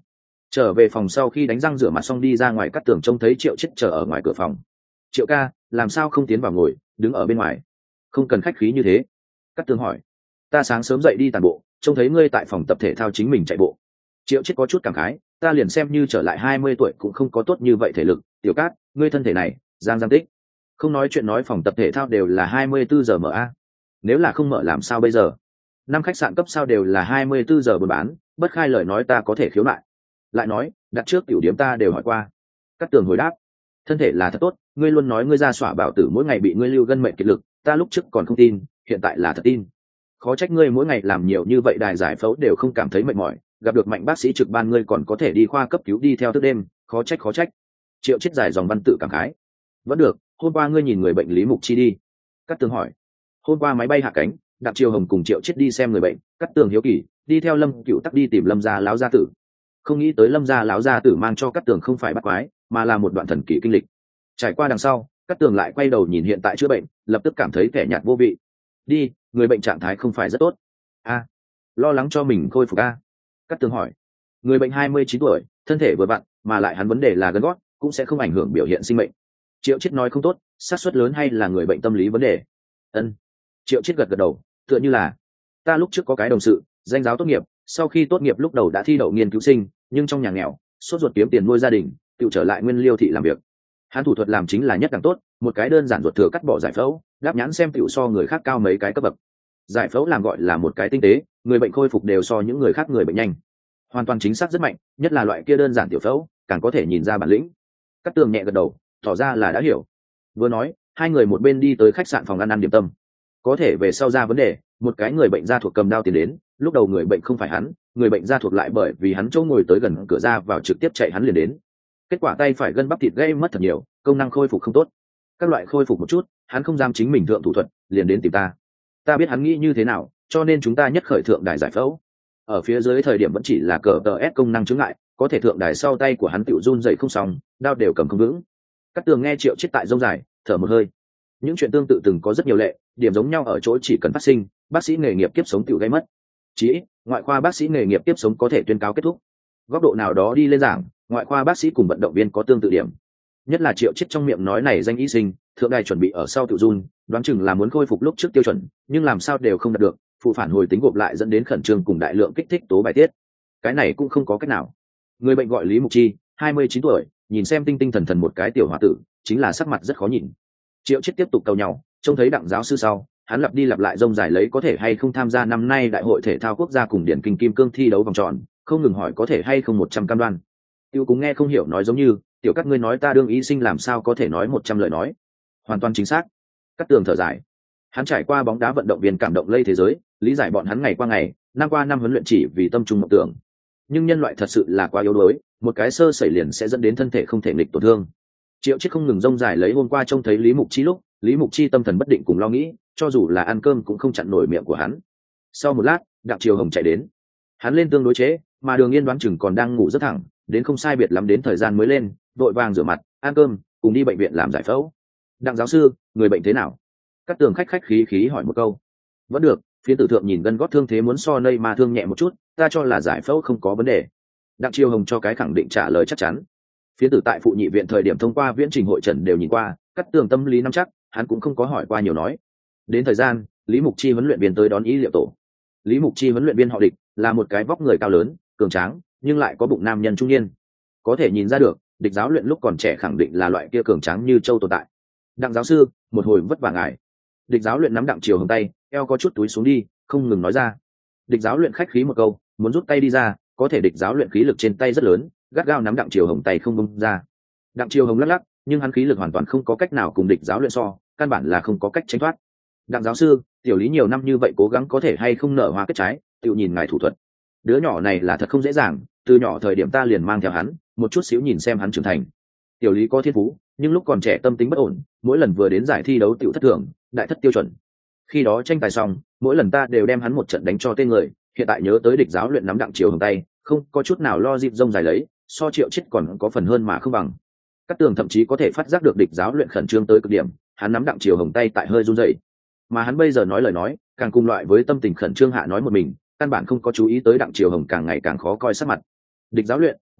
Trở về phòng sau khi đánh răng rửa mặt xong đi ra ngoài, Cát Tường trông thấy Triệu Chết chờ ở ngoài cửa phòng. Triệu ca, làm sao không tiến vào ngồi, đứng ở bên ngoài? Không cần khách khí như thế. Cát Tường hỏi. Ta sáng sớm dậy đi tàn bộ, trông thấy ngươi tại phòng tập thể thao chính mình chạy bộ. Triệu Chết có chút cảm khái, ta liền xem như trở lại 20 tuổi cũng không có tốt như vậy thể lực. Tiểu Cát, ngươi thân thể này, giang giang tích. Không nói chuyện nói phòng tập thể thao đều là 24 giờ mở a. Nếu là không mở làm sao bây giờ? Năm khách sạn cấp sao đều là 24 giờ buôn bán, bất khai lời nói ta có thể khiếu nại. Lại nói, đặt trước tiểu điểm ta đều hỏi qua. Cát Tường hồi đáp, thân thể là thật tốt, ngươi luôn nói ngươi ra xỏa bảo tử mỗi ngày bị ngươi lưu gân mệnh kiệt lực, ta lúc trước còn không tin, hiện tại là thật tin. Khó trách ngươi mỗi ngày làm nhiều như vậy, đài giải phẫu đều không cảm thấy mệt mỏi, gặp được mạnh bác sĩ trực ban ngươi còn có thể đi khoa cấp cứu đi theo thức đêm, khó trách. Triệu Chết dài dòng văn tự cảm khái. Vẫn được, hôm qua ngươi nhìn người bệnh Lý Mục Chi đi. Cát Tường hỏi. Hôm qua máy bay hạ cánh, Đặng Triều Hồng cùng Triệu Chết đi xem người bệnh, Cát Tường hiếu kỳ đi theo Lâm Cựu Tắc đi tìm Lâm gia lão gia tử. Không nghĩ tới Lâm gia lão gia tử mang cho Cát Tường không phải bắt quái, mà là một đoạn thần kỳ kinh lịch. Trải qua đằng sau, Cát Tường lại quay đầu nhìn hiện tại chữa bệnh, lập tức cảm thấy vẻ nhạt vô vị. Đi, người bệnh trạng thái không phải rất tốt. A, lo lắng cho mình khôi phục a. Cát Tường hỏi. Người bệnh 29 tuổi, thân thể vừa vặn, mà lại hắn vấn đề là gân gót, cũng sẽ không ảnh hưởng biểu hiện sinh mệnh. Triệu Chết nói không tốt, xác suất lớn hay là người bệnh tâm lý vấn đề? Ân. Triệu Chết gật đầu, tựa như là ta lúc trước có cái đồng sự, danh giáo tốt nghiệp, sau khi tốt nghiệp lúc đầu đã thi đậu nghiên cứu sinh, nhưng trong nhà nghèo, sốt ruột kiếm tiền nuôi gia đình, tự trở lại Nguyên Liêu thị làm việc. Hắn thủ thuật làm chính là nhất đẳng tốt, một cái đơn giản ruột thừa cắt bỏ giải phẫu, đáp nhãn xem tiểu so người khác cao mấy cái cấp bậc. Giải phẫu làm gọi là một cái tinh tế, người bệnh khôi phục đều so những người khác người bệnh nhanh. Hoàn toàn chính xác rất mạnh, nhất là loại kia đơn giản tiểu phẫu, càng có thể nhìn ra bản lĩnh. Cát Tường nhẹ gật đầu, tỏ ra là đã hiểu. Vừa nói, hai người một bên đi tới khách sạn phòng ăn điểm tâm. Có thể về sau ra vấn đề, một cái người bệnh gia thuộc cầm đao tiến đến, lúc đầu người bệnh không phải hắn, người bệnh gia thuộc lại bởi vì hắn chỗ ngồi tới gần cửa ra vào trực tiếp chạy hắn liền đến. Kết quả tay phải gân bắp thịt gây mất thật nhiều, công năng khôi phục không tốt. Các loại khôi phục một chút, hắn không dám chính mình thượng thủ thuật, liền đến tìm ta. Ta biết hắn nghĩ như thế nào, cho nên chúng ta nhất khởi thượng đài giải phẫu. Ở phía dưới thời điểm vẫn chỉ là cờ tờ S công năng chứng ngại, có thể thượng đài sau tay của hắn tiểu run dậy không xong, đao đều cầm không vững. Cát Tường nghe Triệu Chết tại rông dài, thở một hơi. Những chuyện tương tự từng có rất nhiều lệ, điểm giống nhau ở chỗ chỉ cần phát sinh, bác sĩ nghề nghiệp kiếp sống tiểu gây mất. Chỉ ngoại khoa bác sĩ nghề nghiệp tiếp sống có thể tuyên cáo kết thúc. Góc độ nào đó đi lên giảng, ngoại khoa bác sĩ cùng vận động viên có tương tự điểm. Nhất là Triệu Chết trong miệng nói này danh y sinh, thượng đài chuẩn bị ở sau tự run, đoán chừng là muốn khôi phục lúc trước tiêu chuẩn, nhưng làm sao đều không đạt được, phụ phản hồi tính gộp lại dẫn đến khẩn trương cùng đại lượng kích thích tố bài tiết. Cái này cũng không có cách nào. Người bệnh gọi Lý Mục Chi, 29 tuổi, nhìn xem tinh tinh thần thần một cái tiểu hòa tử, chính là sắc mặt rất khó nhìn. Triệu Chết tiếp tục cầu nhau, trông thấy Đặng giáo sư sau, hắn lặp đi lặp lại rông dài lấy có thể hay không tham gia năm nay đại hội thể thao quốc gia cùng điển kinh kim cương thi đấu vòng tròn, không ngừng hỏi có thể hay không 100 cam đoan. Tiêu cũng nghe không hiểu nói giống như, tiểu các ngươi nói ta đương y sinh làm sao có thể nói 100 lời nói. Hoàn toàn chính xác. Cát Tường thở dài. Hắn trải qua bóng đá vận động viên cảm động lây thế giới, lý giải bọn hắn ngày qua ngày, năm qua năm huấn luyện chỉ vì tâm trung mộng tưởng. Nhưng nhân loại thật sự là quá yếu đuối, một cái sơ sẩy liền sẽ dẫn đến thân thể không thể nghịch tổn thương. Triệu Chết không ngừng rông dài lấy hôm qua trông thấy Lý Mục Chi lúc, Lý Mục Chi tâm thần bất định cùng lo nghĩ, cho dù là ăn cơm cũng không chặn nổi miệng của hắn. Sau một lát, Đặng Triều Hồng chạy đến. Hắn lên tương đối chế, mà Đường Yên đoán chừng còn đang ngủ rất thẳng, đến không sai biệt lắm đến thời gian mới lên, vội vàng rửa mặt, ăn cơm, cùng đi bệnh viện làm giải phẫu. Đặng giáo sư, người bệnh thế nào? Cát Tường khách khí hỏi một câu. Vẫn được, phiến tử thượng nhìn gân gót thương thế muốn so nây mà thương nhẹ một chút, ta cho là giải phẫu không có vấn đề. Đặng Triều Hồng cho cái khẳng định trả lời chắc chắn. Phiến tử tại phụ nhị viện thời điểm thông qua viễn trình hội trần đều nhìn qua, Cát Tường tâm lý nắm chắc, hắn cũng không có hỏi qua nhiều nói. Đến thời gian, Lý Mục Chi huấn luyện viên tới đón y liệu tổ. Lý Mục Chi huấn luyện viên họ Địch, là một cái vóc người cao lớn, cường tráng, nhưng lại có bụng nam nhân trung niên. Có thể nhìn ra được, Địch giáo luyện lúc còn trẻ khẳng định là loại kia cường tráng như châu tồn tại. Đặng giáo sư, một hồi vất vả ngài. Địch giáo luyện nắm Đặng Triều Hồng tay, eo có chút túi xuống đi, không ngừng nói ra. Địch giáo luyện khách khí một câu, muốn rút tay đi ra, có thể Địch giáo luyện khí lực trên tay rất lớn, gắt gao nắm Đặng Triều Hồng tay không buông ra. Đặng Triều Hồng lắc lắc, nhưng hắn khí lực hoàn toàn không có cách nào cùng Địch giáo luyện so, căn bản là không có cách tránh thoát. Đặng giáo sư, tiểu Lý nhiều năm như vậy cố gắng có thể hay không nở hoa kết trái, tự nhìn ngài thủ thuật. Đứa nhỏ này là thật không dễ dàng, từ nhỏ thời điểm ta liền mang theo hắn, một chút xíu nhìn xem hắn trưởng thành. Tiểu Lý có thiên phú, nhưng lúc còn trẻ tâm tính bất ổn, mỗi lần vừa đến giải thi đấu tiểu thất thường, đại thất tiêu chuẩn. Khi đó tranh tài xong, mỗi lần ta đều đem hắn một trận đánh cho tên người, hiện tại nhớ tới Địch giáo luyện nắm Đặng Triều Hồng tay, không có chút nào lo dịp rông dài lấy, so Triệu Chết còn có phần hơn mà không bằng. Cát Tường thậm chí có thể phát giác được Địch giáo luyện khẩn trương tới cực điểm, hắn nắm Đặng Triều Hồng tay tại hơi run rẩy. Mà hắn bây giờ nói lời nói, càng cùng loại với tâm tình khẩn trương hạ nói một mình, căn bản không có chú ý tới Đặng Triều Hồng càng ngày càng khó coi sắc mặt. Địch giáo luyện,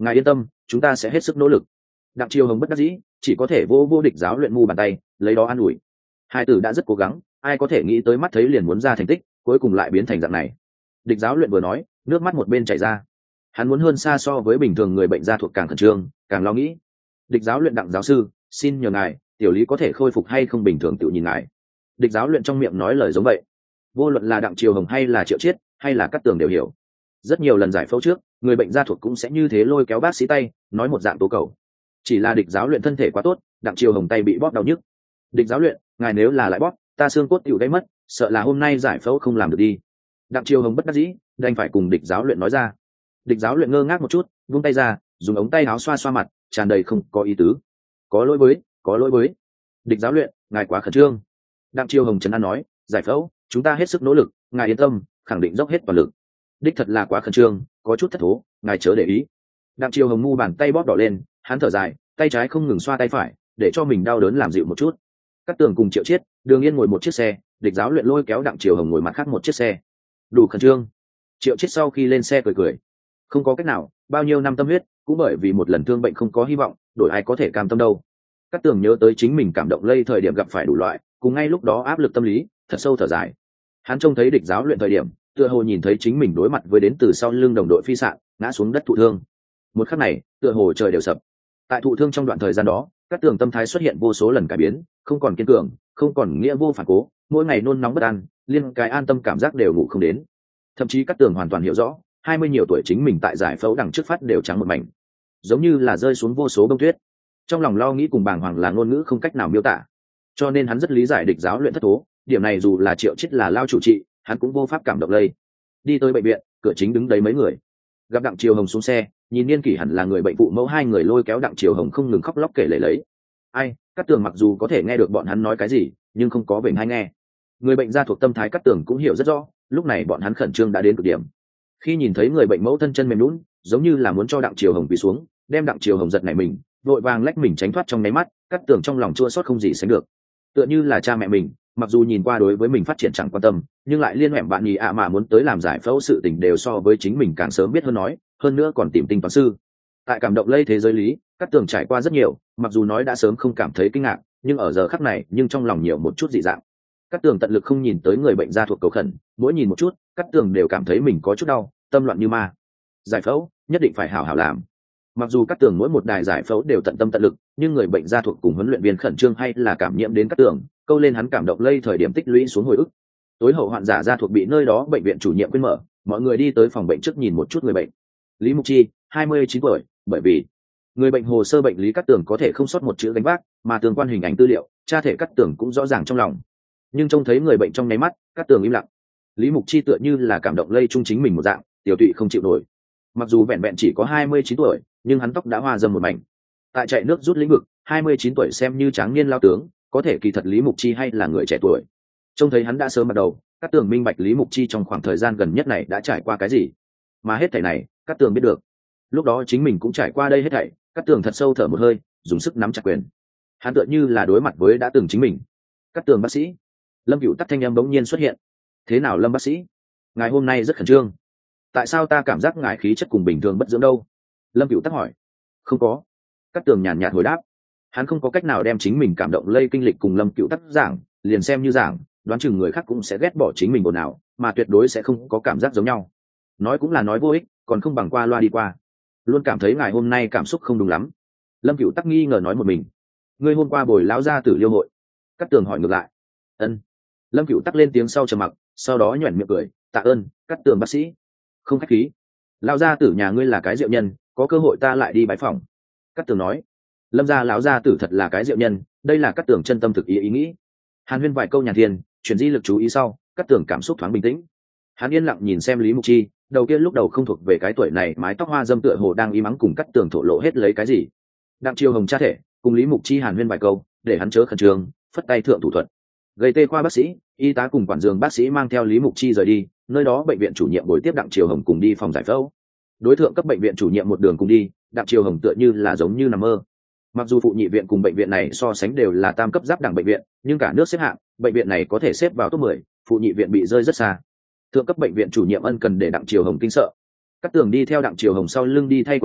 ngài yên tâm, chúng ta sẽ hết sức nỗ lực. Đặng Triều Hồng bất đắc dĩ, chỉ có thể vô địch giáo luyện mu bàn tay, lấy đó an ủi. Hai tử đã rất cố gắng, ai có thể nghĩ tới mắt thấy liền muốn ra thành tích, cuối cùng lại biến thành dạng này. Địch giáo luyện vừa nói, nước mắt một bên chảy ra. Hắn muốn hơn xa so với bình thường người bệnh da thuộc càng khẩn trương, càng lo nghĩ. Địch giáo luyện Đặng giáo sư, xin nhờ ngài, tiểu lý có thể khôi phục hay không bình thường tự nhìn ngài. Địch giáo luyện trong miệng nói lời giống vậy. Vô luận là Đặng Triều Hồng hay là Triệu Chiết, hay là Cát Tường đều hiểu. Rất nhiều lần giải phẫu trước, người bệnh da thuộc cũng sẽ như thế lôi kéo bác sĩ tay, nói một dạng tố cầu. Chỉ là địch giáo luyện thân thể quá tốt, Đặng Triều Hồng tay bị bóp đau nhức. Địch giáo luyện, ngài nếu là lại bóp, ta xương cốt tiểu gây mất, sợ là hôm nay giải phẫu không làm được đi. Đặng Triều Hồng bất đắc dĩ, đành phải cùng địch giáo luyện nói ra. Địch giáo luyện ngơ ngác một chút, vung tay ra, dùng ống tay áo xoa xoa mặt, tràn đầy không có ý tứ. Có lỗi với. Địch giáo luyện, ngài quá khẩn trương. Đặng Triều Hồng trấn an nói, giải phẫu, chúng ta hết sức nỗ lực, ngài yên tâm, khẳng định dốc hết toàn lực. Đích thật là quá khẩn trương, có chút thất thố, ngài chớ để ý. Đặng Triều Hồng mu bàn tay bóp đỏ lên, hắn thở dài, tay trái không ngừng xoa tay phải, để cho mình đau đớn làm dịu một chút. Cát Tường cùng Triệu Chiết, Đường Yên ngồi một chiếc xe, địch giáo luyện lôi kéo Đặng Triều Hồng ngồi mặt khác một chiếc xe. Đủ khẩn trương. Triệu Chiết sau khi lên xe cười. Không có cách nào, bao nhiêu năm tâm huyết, cũng bởi vì một lần thương bệnh không có hy vọng, đổi ai có thể cam tâm đâu. Cát Tường nhớ tới chính mình cảm động lây thời điểm gặp phải đủ loại, cùng ngay lúc đó áp lực tâm lý, thật sâu thở dài. Hắn trông thấy địch giáo luyện thời điểm, tựa hồ nhìn thấy chính mình đối mặt với đến từ sau lưng đồng đội phi sạn, ngã xuống đất thụ thương. Một khắc này, tựa hồ trời đều sập. Tại thụ thương trong đoạn thời gian đó, Cát Tường tâm thái xuất hiện vô số lần cải biến, không còn kiên cường, không còn nghĩa vô phản cố, mỗi ngày nôn nóng bất an, liên cái an tâm cảm giác đều ngủ không đến. Thậm chí Cát Tường hoàn toàn hiểu rõ, 20 nhiều tuổi chính mình tại giải phẫu đằng trước phát đều trắng một mảnh, giống như là rơi xuống vô số bông tuyết. Trong lòng lo nghĩ cùng bàng hoàng là ngôn ngữ không cách nào miêu tả, cho nên hắn rất lý giải địch giáo luyện thất thố. Điểm này dù là Triệu Chiết là lao chủ trị, hắn cũng vô pháp cảm động lây. Đi tới bệnh viện, cửa chính đứng đấy mấy người, gặp Đặng Triều Hồng xuống xe, nhìn niên kỷ hẳn là người bệnh phụ mẫu, hai người lôi kéo Đặng Triều Hồng không ngừng khóc lóc kể lể lấy. Ai, Cát Tường mặc dù có thể nghe được bọn hắn nói cái gì, nhưng không có bệnh hay nghe. Người bệnh da thuộc tâm thái Cát Tường cũng hiểu rất rõ, lúc này bọn hắn khẩn trương đã đến cực điểm. Khi nhìn thấy người bệnh mẫu thân chân mềm nhũn, giống như là muốn cho Đặng Triều Hồng quỳ xuống, đem Đặng Triều Hồng giật nảy mình, vội vàng lách mình tránh thoát trong nháy mắt, Cát Tường trong lòng chua xót không gì sánh được. Tựa như là cha mẹ mình, mặc dù nhìn qua đối với mình phát triển chẳng quan tâm, nhưng lại liên hoẻm bạn nhì ạ mà muốn tới làm giải phẫu sự tình đều so với chính mình càng sớm biết hơn nói, hơn nữa còn tìm tinh toán sư. Tại cảm động lây thế giới lý, Cát Tường trải qua rất nhiều, mặc dù nói đã sớm không cảm thấy kinh ngạc, nhưng ở giờ khắc này, nhưng trong lòng nhiều một chút dị dạng. Cát Tường tận lực không nhìn tới người bệnh da thuộc cầu khẩn, mỗi nhìn một chút, Cát Tường đều cảm thấy mình có chút đau, tâm loạn như ma. Giải phẫu nhất định phải hảo hảo làm. Mặc dù Cát Tường mỗi một đài giải phẫu đều tận tâm tận lực, nhưng người bệnh da thuộc cùng huấn luyện viên khẩn trương hay là cảm nhiễm đến Cát Tường, câu lên hắn cảm động lây thời điểm tích lũy xuống hồi ức. Tối hậu hoạn giả da thuộc bị nơi đó bệnh viện chủ nhiệm quên mở, mọi người đi tới phòng bệnh trước nhìn một chút người bệnh. Lý Mục Chi, 29 tuổi, bởi vì người bệnh hồ sơ bệnh lý Cát Tường có thể không sót một chữ gánh vác, mà tương quan hình ảnh tư liệu, tra thể Cát Tường cũng rõ ràng trong lòng. Nhưng trông thấy người bệnh trong nháy mắt, Cát Tường im lặng. Lý Mục Chi tựa như là cảm động lây chung chính mình một dạng, tiểu tụy không chịu nổi. Mặc dù vẹn vẹn chỉ có 29 tuổi, nhưng hắn tóc đã hoa râm một mảnh. Tại chạy nước rút lĩnh vực, 29 tuổi xem như tráng niên lao tướng, có thể kỳ thật Lý Mục Chi hay là người trẻ tuổi. Trông thấy hắn đã sớm bắt đầu, Cát Tường minh bạch Lý Mục Chi trong khoảng thời gian gần nhất này đã trải qua cái gì. Mà hết thảy này, Cát Tường biết được. Lúc đó chính mình cũng trải qua đây hết thảy, Cát Tường thật sâu thở một hơi, dùng sức nắm chặt quyền. Hắn tựa như là đối mặt với đã từng chính mình. Cát Tường bác sĩ. Lâm Cửu Tắc thanh âm bỗng nhiên xuất hiện. Thế nào Lâm bác sĩ? Ngài hôm nay rất khẩn trương. Tại sao ta cảm giác ngài khí chất cùng bình thường bất dưỡng đâu? Lâm Cửu Tắc hỏi. Không có. Cát Tường nhàn nhạt hồi đáp. Hắn không có cách nào đem chính mình cảm động lây kinh lịch cùng Lâm Cửu Tắc giảng, liền xem như giảng, đoán chừng người khác cũng sẽ ghét bỏ chính mình ồn ào, mà tuyệt đối sẽ không có cảm giác giống nhau. Nói cũng là nói vô ích, còn không bằng qua loa đi qua. Luôn cảm thấy ngài hôm nay cảm xúc không đúng lắm. Lâm Cửu Tắc nghi ngờ nói một mình. Ngươi hôm qua bồi lão gia tử liêu hội. Cát Tường hỏi ngược lại. Ân. Lâm Cửu Tắc lên tiếng sau trầm mặc, sau đó nhoẻn miệng cười, tạ ơn, Cát Tường bác sĩ. Không khách khí. Lão gia tử nhà ngươi là cái diệu nhân, có cơ hội ta lại đi bái phỏng. Cát Tường nói. Lâm gia lão gia tử thật là cái diệu nhân, đây là Cát Tường chân tâm thực ý nghĩ. Hàn Huyên vài câu nhàn thiên, chuyển di lực chú ý sau, Cát Tường cảm xúc thoáng bình tĩnh. Hắn yên lặng nhìn xem Lý Mục Chi, đầu kia lúc đầu không thuộc về cái tuổi này, mái tóc hoa dâm tựa hồ đang im ắng cùng Cát Tường thổ lộ hết lấy cái gì. Đặng Triều Hồng tra thể, cùng Lý Mục Chi hàn huyên vài câu, để hắn chớ khẩn trương, phất tay thượng thủ thuật. Gây tê khoa bác sĩ, y tá cùng quản giường bác sĩ mang theo Lý Mục Chi rời đi, nơi đó bệnh viện chủ nhiệm buổi tiếp Đặng Triều Hồng cùng đi phòng giải phẫu. Đối tượng cấp bệnh viện chủ nhiệm một đường cùng đi, Đặng Triều Hồng tựa như là giống như nằm mơ. Mặc dù phụ nhị viện cùng bệnh viện này so sánh đều là tam cấp giáp đẳng bệnh viện, nhưng cả nước xếp hạng, bệnh viện này có thể xếp vào top 10, phụ nhị viện bị rơi rất xa. Thượng cấp bệnh viện chủ nhiệm ân cần để Đặng Triều Hồng kinh sợ. Cát Tường đi theo Đặng Triều Hồng sau lưng đi thay quần áo,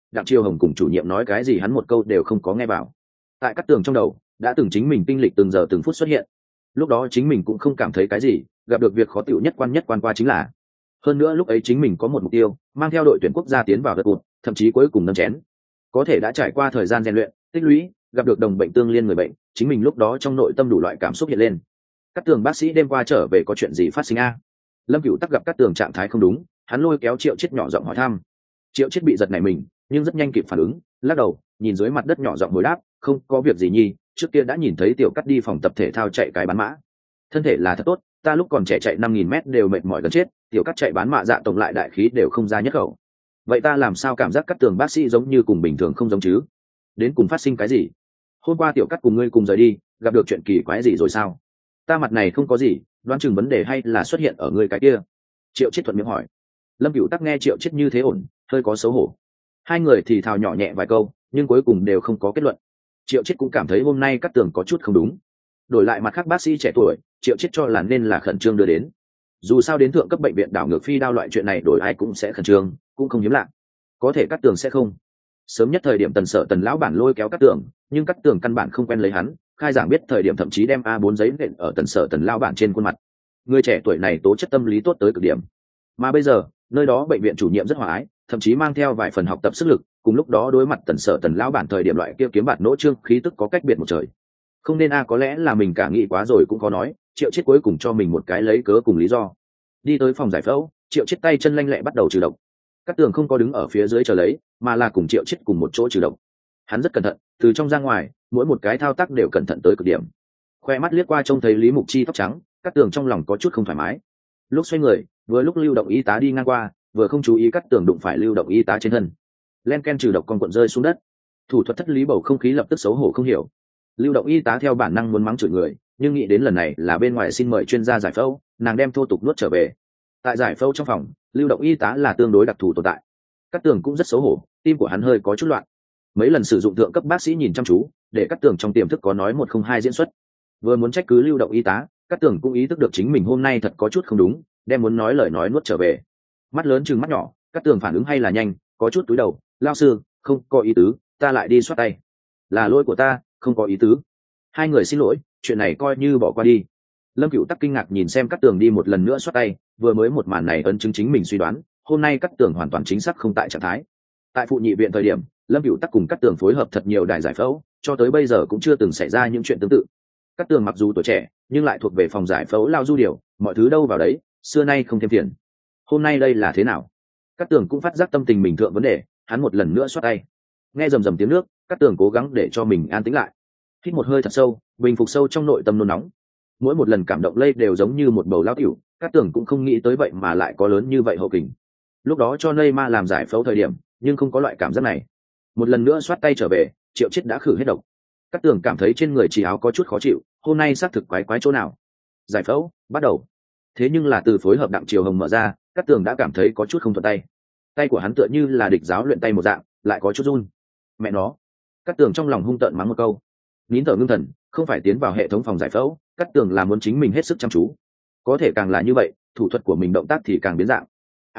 Đặng Chiêu Hồng cùng chủ nhiệm nói cái gì hắn một câu đều không có nghe vào. Tại Cát Tường trong đầu đã từng chính mình kinh lịch từng giờ từng phút xuất hiện, lúc đó chính mình cũng không cảm thấy cái gì, gặp được việc khó chịu nhất quan qua chính là, hơn nữa lúc ấy chính mình có một mục tiêu, mang theo đội tuyển quốc gia tiến vào gật cụt, thậm chí cuối cùng nâng chén. Có thể đã trải qua thời gian rèn luyện tích lũy, gặp được đồng bệnh tương liên người bệnh, chính mình lúc đó trong nội tâm đủ loại cảm xúc hiện lên. Cát Tường bác sĩ đêm qua trở về có chuyện gì phát sinh a? Lâm Cửu Tắc gặp Cát Tường trạng thái không đúng, hắn lôi kéo Triệu Chiết nhỏ giọng hỏi thăm. Triệu Chiết bị giật nảy mình, nhưng rất nhanh kịp phản ứng, lắc đầu, nhìn dưới mặt đất nhỏ giọng hồi đáp, không có việc gì nhi, trước kia đã nhìn thấy Tiểu Cát đi phòng tập thể thao chạy cái bán mã, thân thể là thật tốt, ta lúc còn trẻ chạy 5.000 mét đều mệt mỏi gần chết, Tiểu Cát chạy bán mã dạ tổng lại đại khí đều không ra nhất khẩu. Vậy ta làm sao cảm giác Cát Tường bác sĩ giống như cùng bình thường không giống chứ? Đến cùng phát sinh cái gì? Hôm qua Tiểu Cát cùng ngươi cùng rời đi, gặp được chuyện kỳ quái gì rồi sao? Ta mặt này không có gì, đoán chừng vấn đề hay là xuất hiện ở ngươi cái kia. Triệu Chiết thuận miệng hỏi. Lâm Cửu Tắc nghe Triệu Chiết như thế ổn, hơi có xấu hổ. Hai người thì thào nhỏ nhẹ vài câu, nhưng cuối cùng đều không có kết luận. Triệu Chiết cũng cảm thấy hôm nay Cát Tường có chút không đúng. Đổi lại mặt khác bác sĩ trẻ tuổi, Triệu Chiết cho là nên là khẩn trương đưa đến. Dù sao đến thượng cấp bệnh viện đảo ngược phi đao loại chuyện này đổi ai cũng sẽ khẩn trương, cũng không hiếm lạ. Có thể Cát Tường sẽ không. Sớm nhất thời điểm Tần lão bản lôi kéo Cát Tường, nhưng Cát Tường căn bản không quen lấy hắn, khai giảng biết thời điểm thậm chí đem A4 giấy nện ở Tần lão bản trên khuôn mặt. Người trẻ tuổi này tố chất tâm lý tốt tới cực điểm. Mà bây giờ, nơi đó bệnh viện chủ nhiệm rất hòa ái, thậm chí mang theo vài phần học tập sức lực, cùng lúc đó đối mặt Tần lão bản thời điểm loại kia kiếm bạt nỗ trương khí tức có cách biệt một trời. Không nên có lẽ là mình cả nghĩ quá rồi cũng có nói, Triệu Chiết cuối cùng cho mình một cái lấy cớ cùng lý do. Đi tới phòng giải phẫu, Triệu Chiết tay chân lanh lẹ bắt đầu trừ độc. Cát Tường không có đứng ở phía dưới chờ lấy, mà là cùng Triệu Chiết cùng một chỗ trừ độc. Hắn rất cẩn thận, từ trong ra ngoài, mỗi một cái thao tác đều cẩn thận tới cực điểm. Khoe mắt liếc qua trông thấy Lý Mục Chi tóc trắng, Cát Tường trong lòng có chút không thoải mái. Lúc xoay người, vừa lúc lưu động y tá đi ngang qua, vừa không chú ý Cát Tường đụng phải lưu động y tá trên thân. Len ken trừ độc con cuộn rơi xuống đất. Thủ thuật thất lý bầu không khí lập tức xấu hổ không hiểu. Lưu động y tá theo bản năng muốn mắng chửi người, nhưng nghĩ đến lần này là bên ngoài xin mời chuyên gia giải phẫu, nàng đem thô tục nuốt trở về. Tại giải phẫu trong phòng, lưu động y tá là tương đối đặc thù tồn tại. Cát Tường cũng rất xấu hổ, tim của hắn hơi có chút loạn. Mấy lần sử dụng thượng cấp bác sĩ nhìn chăm chú, để Cát Tường trong tiềm thức có nói 102 diễn xuất. Vừa muốn trách cứ lưu động y tá, Cát Tường cũng ý thức được chính mình hôm nay thật có chút không đúng, đem muốn nói lời nói nuốt trở về. Mắt lớn trừng mắt nhỏ, Cát Tường phản ứng hay là nhanh, có chút túi đầu, lao sư, không có ý tứ, ta lại đi soát tay. Là lỗi của ta, không có ý tứ. Hai người xin lỗi, chuyện này coi như bỏ qua đi. Lâm Cửu Tắc kinh ngạc nhìn xem Cát Tường đi một lần nữa soát tay, vừa mới một màn này ấn chứng chính mình suy đoán, hôm nay Cát Tường hoàn toàn chính xác không tại trạng thái. Tại phụ nhị viện thời điểm, Lâm Cửu Tắc cùng Cát Tường phối hợp thật nhiều đài giải phẫu, cho tới bây giờ cũng chưa từng xảy ra những chuyện tương tự. Cát Tường mặc dù tuổi trẻ, nhưng lại thuộc về phòng giải phẫu lao du điều, mọi thứ đâu vào đấy, xưa nay không thêm tiền. Hôm nay đây là thế nào? Cát Tường cũng phát giác tâm tình mình thượng vấn đề, hắn một lần nữa soát tay. Nghe rầm rầm tiếng nước, Cát Tường cố gắng để cho mình an tĩnh lại. Hít một hơi thật sâu, bình phục sâu trong nội tâm nôn nóng. Mỗi một lần cảm động lây đều giống như một bầu lao tiểu, Cát Tường cũng không nghĩ tới vậy mà lại có lớn như vậy hậu kình. Lúc đó cho Neymar làm giải phẫu thời điểm, nhưng không có loại cảm giác này. Một lần nữa xoát tay trở về, Triệu Chiết đã khử hết độc. Cát Tường cảm thấy trên người chỉ áo có chút khó chịu, hôm nay xác thực quái quái chỗ nào. Giải phẫu bắt đầu. Thế nhưng là từ phối hợp Đặng Triều Hồng mở ra, Cát Tường đã cảm thấy có chút không thuận tay. Tay của hắn tựa như là địch giáo luyện tay một dạng, lại có chút run. Mẹ nó. Cát Tường trong lòng hung tợn mắng một câu. Nín thở ngưng thần, không phải tiến vào hệ thống phòng giải phẫu, Cát Tường là muốn chính mình hết sức chăm chú. Có thể càng là như vậy, thủ thuật của mình động tác thì càng biến dạng.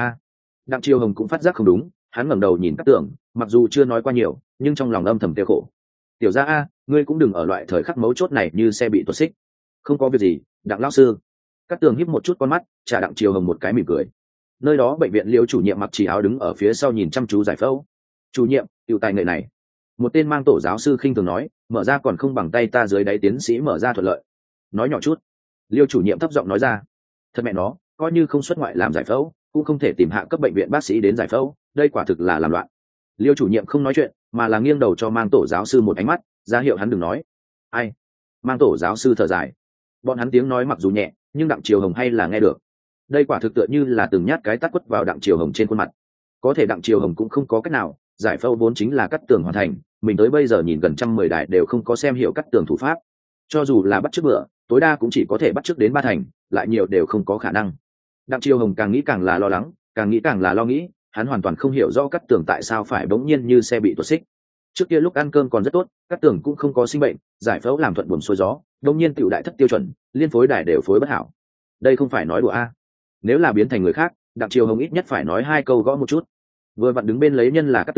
Đặng Triều Hồng cũng phát giác không đúng, hắn ngẩng đầu nhìn Cát Tường, mặc dù chưa nói qua nhiều, nhưng trong lòng âm thầm tiêu khổ. Tiểu gia ngươi cũng đừng ở loại thời khắc mấu chốt này như xe bị tuột xích. Không có việc gì, Đặng lão sư. Cát Tường híp một chút con mắt, trả Đặng Triều Hồng một cái mỉm cười. Nơi đó bệnh viện Liễu chủ nhiệm mặc chỉ áo đứng ở phía sau nhìn chăm chú giải phẫu. Chủ nhiệm, tiểu tài nghệ này. Một tên mang tổ giáo sư khinh thường nói, mở ra còn không bằng tay ta dưới đáy tiến sĩ mở ra thuận lợi. Nói nhỏ chút. Liêu chủ nhiệm thấp giọng nói ra. Thật mẹ nó, coi như không xuất ngoại làm giải phẫu, cũng không thể tìm hạ cấp bệnh viện bác sĩ đến giải phẫu, đây quả thực là làm loạn. Liêu chủ nhiệm không nói chuyện, mà là nghiêng đầu cho mang tổ giáo sư một ánh mắt, ra hiệu hắn đừng nói. Ai? Mang tổ giáo sư thở dài. Bọn hắn tiếng nói mặc dù nhẹ, nhưng Đặng Triều Hồng hay là nghe được. Đây quả thực tựa như là từng nhát cái tát quất vào Đặng Triều Hồng trên khuôn mặt. Có thể Đặng Triều Hồng cũng không có cách nào, giải phẫu vốn chính là Cát Tường hoàn thành, mình tới bây giờ nhìn gần 110 đài đều không có xem hiểu Cát Tường thủ pháp. Cho dù là bắt trước bữa, tối đa cũng chỉ có thể bắt trước đến 3 thành, lại nhiều đều không có khả năng. Đặng Triều Hồng càng nghĩ càng là lo lắng, càng nghĩ càng là lo nghĩ, hắn hoàn toàn không hiểu rõ Cát Tường tại sao phải bỗng nhiên như xe bị tuột xích. Trước kia lúc ăn cơm còn rất tốt, Cát Tường cũng không có sinh bệnh, giải phẫu làm thuận buồm xuôi gió, bỗng nhiên tiểu đại thất tiêu chuẩn, liên phối đài đều phối bất hảo. Đây không phải nói đùa Nếu là biến thành người khác, Đặng Triều Hồng ít nhất phải nói 2 câu gõ một chút. Vừa vặn đứng bên lấy nhân là Cát Tường,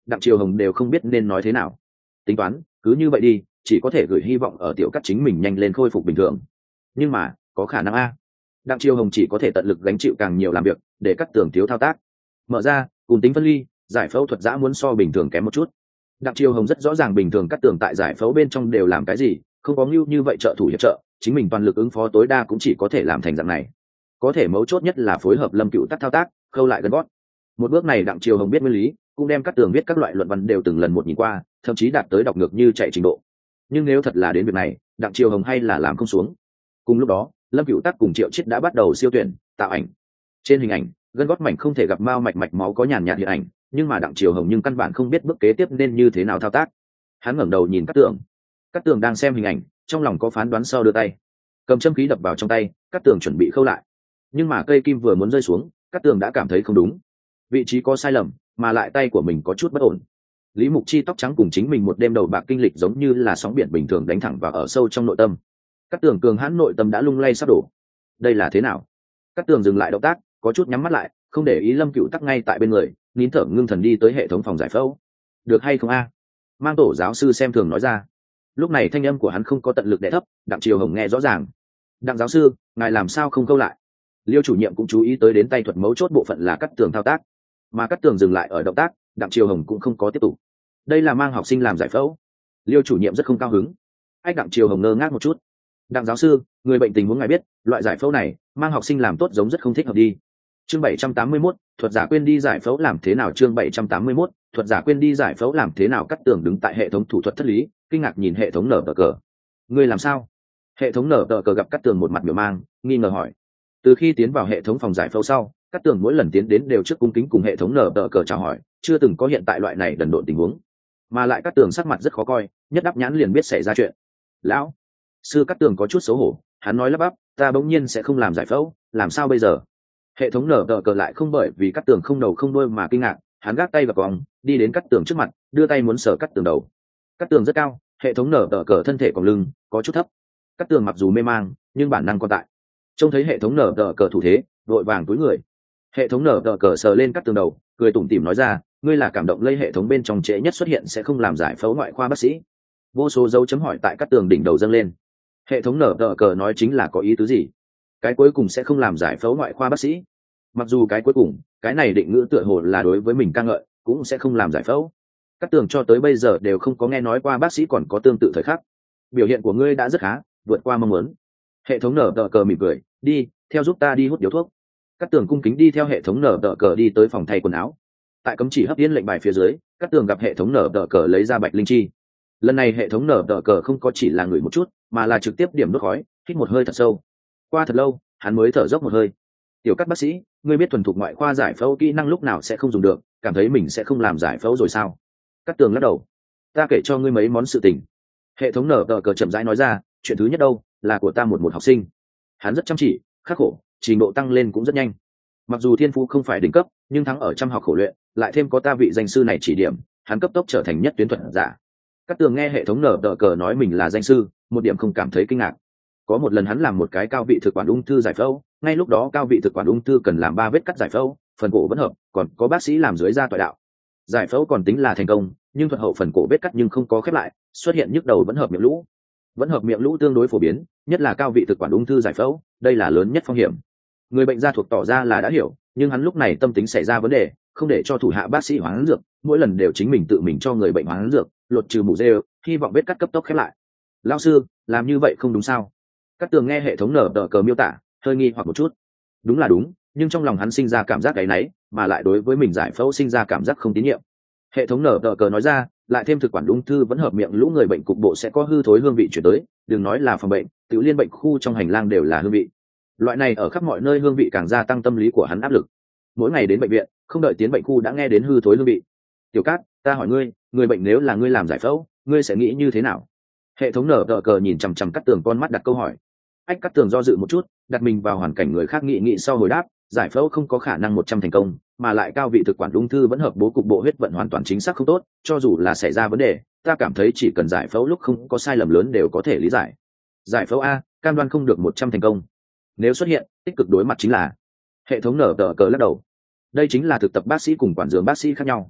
Đặng Triều Hồng đều không biết nên nói thế nào. Tính toán cứ như vậy đi, chỉ có thể gửi hy vọng ở Tiểu Cắt chính mình nhanh lên khôi phục bình thường. Nhưng mà có khả năng a? Đặng Triều Hồng chỉ có thể tận lực gánh chịu càng nhiều làm việc để Cát Tường thiếu thao tác. Mở ra cùng tính phân ly, giải phẫu thuật giã muốn so bình thường kém một chút. Đặng Triều Hồng rất rõ ràng bình thường Cát Tường tại giải phẫu bên trong đều làm cái gì, không có như vậy trợ thủ hiệp trợ, chính mình toàn lực ứng phó tối đa cũng chỉ có thể làm thành dạng này. Có thể mấu chốt nhất là phối hợp Lâm Cựu Tắc thao tác, khâu lại gần gót. Một bước này Đặng Triều Hồng biết nguyên lý, cũng đem Cát Tường viết các loại luận văn đều từng lần một nhìn qua, thậm chí đạt tới đọc ngược như chạy trình độ. Nhưng nếu thật là đến việc này, Đặng Triều Hồng hay là làm không xuống. Cùng lúc đó, Lâm Cựu Tắc cùng Triệu Chiết đã bắt đầu siêu tuyển tạo ảnh. Trên hình ảnh, gân gót mảnh không thể gặp mao mạch máu có nhàn nhạt hiện ảnh, nhưng mà Đặng Triều Hồng nhưng căn bản không biết bước kế tiếp nên như thế nào thao tác. Hắn ngẩng đầu nhìn Cát Tường đang xem hình ảnh, trong lòng có phán đoán sau đưa tay cầm châm khí đập vào trong tay. Cát Tường chuẩn bị khâu lại, nhưng mà cây kim vừa muốn rơi xuống, Cát Tường đã cảm thấy không đúng, vị trí có sai lầm, mà lại tay của mình có chút bất ổn. Lý Mục Chi tóc trắng cùng chính mình một đêm đầu bạc kinh lịch giống như là sóng biển bình thường đánh thẳng vào ở sâu trong nội tâm. Cát Tường cường hãn nội tâm đã lung lay sắp đổ. Đây là thế nào? Cát Tường dừng lại động tác, có chút nhắm mắt lại, không để ý Lâm Cựu Tắc ngay tại bên người, nín thở ngưng thần đi tới hệ thống phòng giải phẫu. Được hay không a? Mang tổ giáo sư xem thường nói ra. Lúc này thanh âm của hắn không có tận lực đè thấp, Đặng Triều Hồng nghe rõ ràng. Đặng giáo sư, ngài làm sao không câu lại? Liêu chủ nhiệm cũng chú ý tới đến tay thuật mấu chốt bộ phận là Cát Tường thao tác, mà Cát Tường dừng lại ở động tác, Đặng Triều Hồng cũng không có tiếp tục. Đây là mang học sinh làm giải phẫu. Liêu chủ nhiệm rất không cao hứng. Đặng Triều Hồng ngơ ngác một chút. Đặng giáo sư, người bệnh tình huống ngài biết, loại giải phẫu này mang học sinh làm tốt giống rất không thích hợp đi. Chương 781, thuật giả quên đi giải phẫu làm thế nào? Chương 781, thuật giả quên đi giải phẫu làm thế nào? Cát Tường đứng tại hệ thống thủ thuật thất lý, kinh ngạc nhìn hệ thống nở tờ cờ. Ngươi làm sao? Hệ thống nở tờ cờ gặp Cát Tường một mặt biểu mang, nghi ngờ hỏi. Từ khi tiến vào hệ thống phòng giải phẫu sau, Cát Tường mỗi lần tiến đến đều trước cung kính cùng hệ thống nở tờ cờ chào hỏi, chưa từng có hiện tại loại này đần độn tình huống. Mà lại Cát Tường sắc mặt rất khó coi, nhất đáp nhãn liền biết xảy ra chuyện. Lão sư, Cát Tường có chút xấu hổ, hắn nói lắp bắp, ta bỗng nhiên sẽ không làm giải phẫu, làm sao bây giờ? Hệ thống nở tờ cờ lại không bởi vì Cát Tường không đầu không đuôi mà kinh ngạc, hắn gác tay vào còng, đi đến Cát Tường trước mặt, đưa tay muốn sờ Cát Tường đầu. Cát Tường rất cao, hệ thống nở tờ cờ thân thể còn lưng có chút thấp. Cát Tường mặc dù mê mang, nhưng bản năng còn tại. Trông thấy hệ thống nở tờ cờ thủ thế, vội vàng túi người. Hệ thống nở tờ cờ sờ lên Cát Tường đầu, cười tủm tỉm nói ra, ngươi là cảm động lây hệ thống bên trong trễ nhất xuất hiện sẽ không làm giải phẫu ngoại khoa bác sĩ. Vô số dấu chấm hỏi tại Cát Tường đỉnh đầu dâng lên. Hệ thống nở tờ cờ nói chính là có ý tứ gì? Cái cuối cùng sẽ không làm giải phẫu ngoại khoa bác sĩ. Mặc dù cái cuối cùng, cái này định ngữ tựa hồ là đối với mình ca ngợi, cũng sẽ không làm giải phẫu. Cát Tường cho tới bây giờ đều không có nghe nói qua bác sĩ còn có tương tự thời khắc. Biểu hiện của ngươi đã rất khá, vượt qua mong muốn. Hệ thống nở tờ cờ mỉm cười, đi theo giúp ta đi hút điếu thuốc. Cát Tường cung kính đi theo hệ thống nở tờ cờ đi tới phòng thay quần áo. Tại cấm chỉ hấp yên lệnh bài phía dưới, Cát Tường gặp hệ thống nở tờ cờ lấy ra bạch linh chi. Lần này hệ thống nở tờ cờ không có chỉ là ngửi một chút, mà là trực tiếp điểm đốt khói, hít một hơi thật sâu. Qua thật lâu, hắn mới thở dốc một hơi. Tiểu Cát bác sĩ, ngươi biết thuần thục ngoại khoa giải phẫu kỹ năng lúc nào sẽ không dùng được, cảm thấy mình sẽ không làm giải phẫu rồi sao? Cát Tường lắc đầu. Ta kể cho ngươi mấy món sự tình. Hệ thống nở tờ cờ chậm rãi nói ra, chuyện thứ nhất đâu là của ta một học sinh. Hắn rất chăm chỉ, khắc khổ, trình độ tăng lên cũng rất nhanh. Mặc dù thiên phú không phải đỉnh cấp, nhưng thắng ở chăm học khổ luyện, lại thêm có ta vị danh sư này chỉ điểm, hắn cấp tốc trở thành nhất tuyến thuật giả. Cát Tường nghe hệ thống nở tờ cờ nói mình là danh sư, một điểm không cảm thấy kinh ngạc. Có một lần hắn làm một cái cao vị thực quản ung thư giải phẫu, ngay lúc đó cao vị thực quản ung thư cần làm 3 vết cắt giải phẫu, phần cổ vẫn hợp, còn có bác sĩ làm dưới da toại đạo. Giải phẫu còn tính là thành công, nhưng thuật hậu phần cổ vết cắt nhưng không có khép lại, xuất hiện nhức đầu vẫn hợp miệng lũ. Vẫn hợp miệng lũ tương đối phổ biến, nhất là cao vị thực quản ung thư giải phẫu, đây là lớn nhất phong hiểm. Người bệnh gia thuộc tỏ ra là đã hiểu, nhưng hắn lúc này tâm tính xảy ra vấn đề, không để cho thủ hạ bác sĩ hoán dược, mỗi lần đều chính mình tự mình cho người bệnh hoán dược, lột trừ mủ rêu, hy vọng vết cắt cấp tốc khép lại. Lão sư, làm như vậy không đúng sao? Cát Tường nghe hệ thống nở tờ cờ miêu tả, hơi nghi hoặc một chút. Đúng là đúng, nhưng trong lòng hắn sinh ra cảm giác áy náy, mà lại đối với mình giải phẫu sinh ra cảm giác không tín nhiệm. Hệ thống nở tờ cờ nói ra, lại thêm thực quản ung thư vẫn hợp miệng lũ người bệnh cục bộ sẽ có hư thối hương vị chuyển tới, đừng nói là phòng bệnh, tiểu liên bệnh khu trong hành lang đều là hương vị. Loại này ở khắp mọi nơi hương vị càng gia tăng tâm lý của hắn áp lực. Mỗi ngày đến bệnh viện, không đợi tiến bệnh khu đã nghe đến hư thối hương vị. Tiểu Cát, ta hỏi ngươi, người bệnh nếu là ngươi làm giải phẫu, ngươi sẽ nghĩ như thế nào? Hệ thống nở tờ cờ nhìn chằm chằm Cát Tường con mắt đặt câu hỏi. Cát Tường do dự một chút, đặt mình vào hoàn cảnh người khác nghĩ sau hồi đáp, giải phẫu không có khả năng 100 thành công, mà lại cao vị thực quản ung thư vẫn hợp bố cục bộ huyết vận hoàn toàn chính xác không tốt, cho dù là xảy ra vấn đề, ta cảm thấy chỉ cần giải phẫu lúc không có sai lầm lớn đều có thể lý giải. Giải phẫu a, cam đoan không được 100 thành công. Nếu xuất hiện, tích cực đối mặt chính là. Hệ thống nở tờ cờ lắc đầu. Đây chính là thực tập bác sĩ cùng quản dưỡng bác sĩ khác nhau.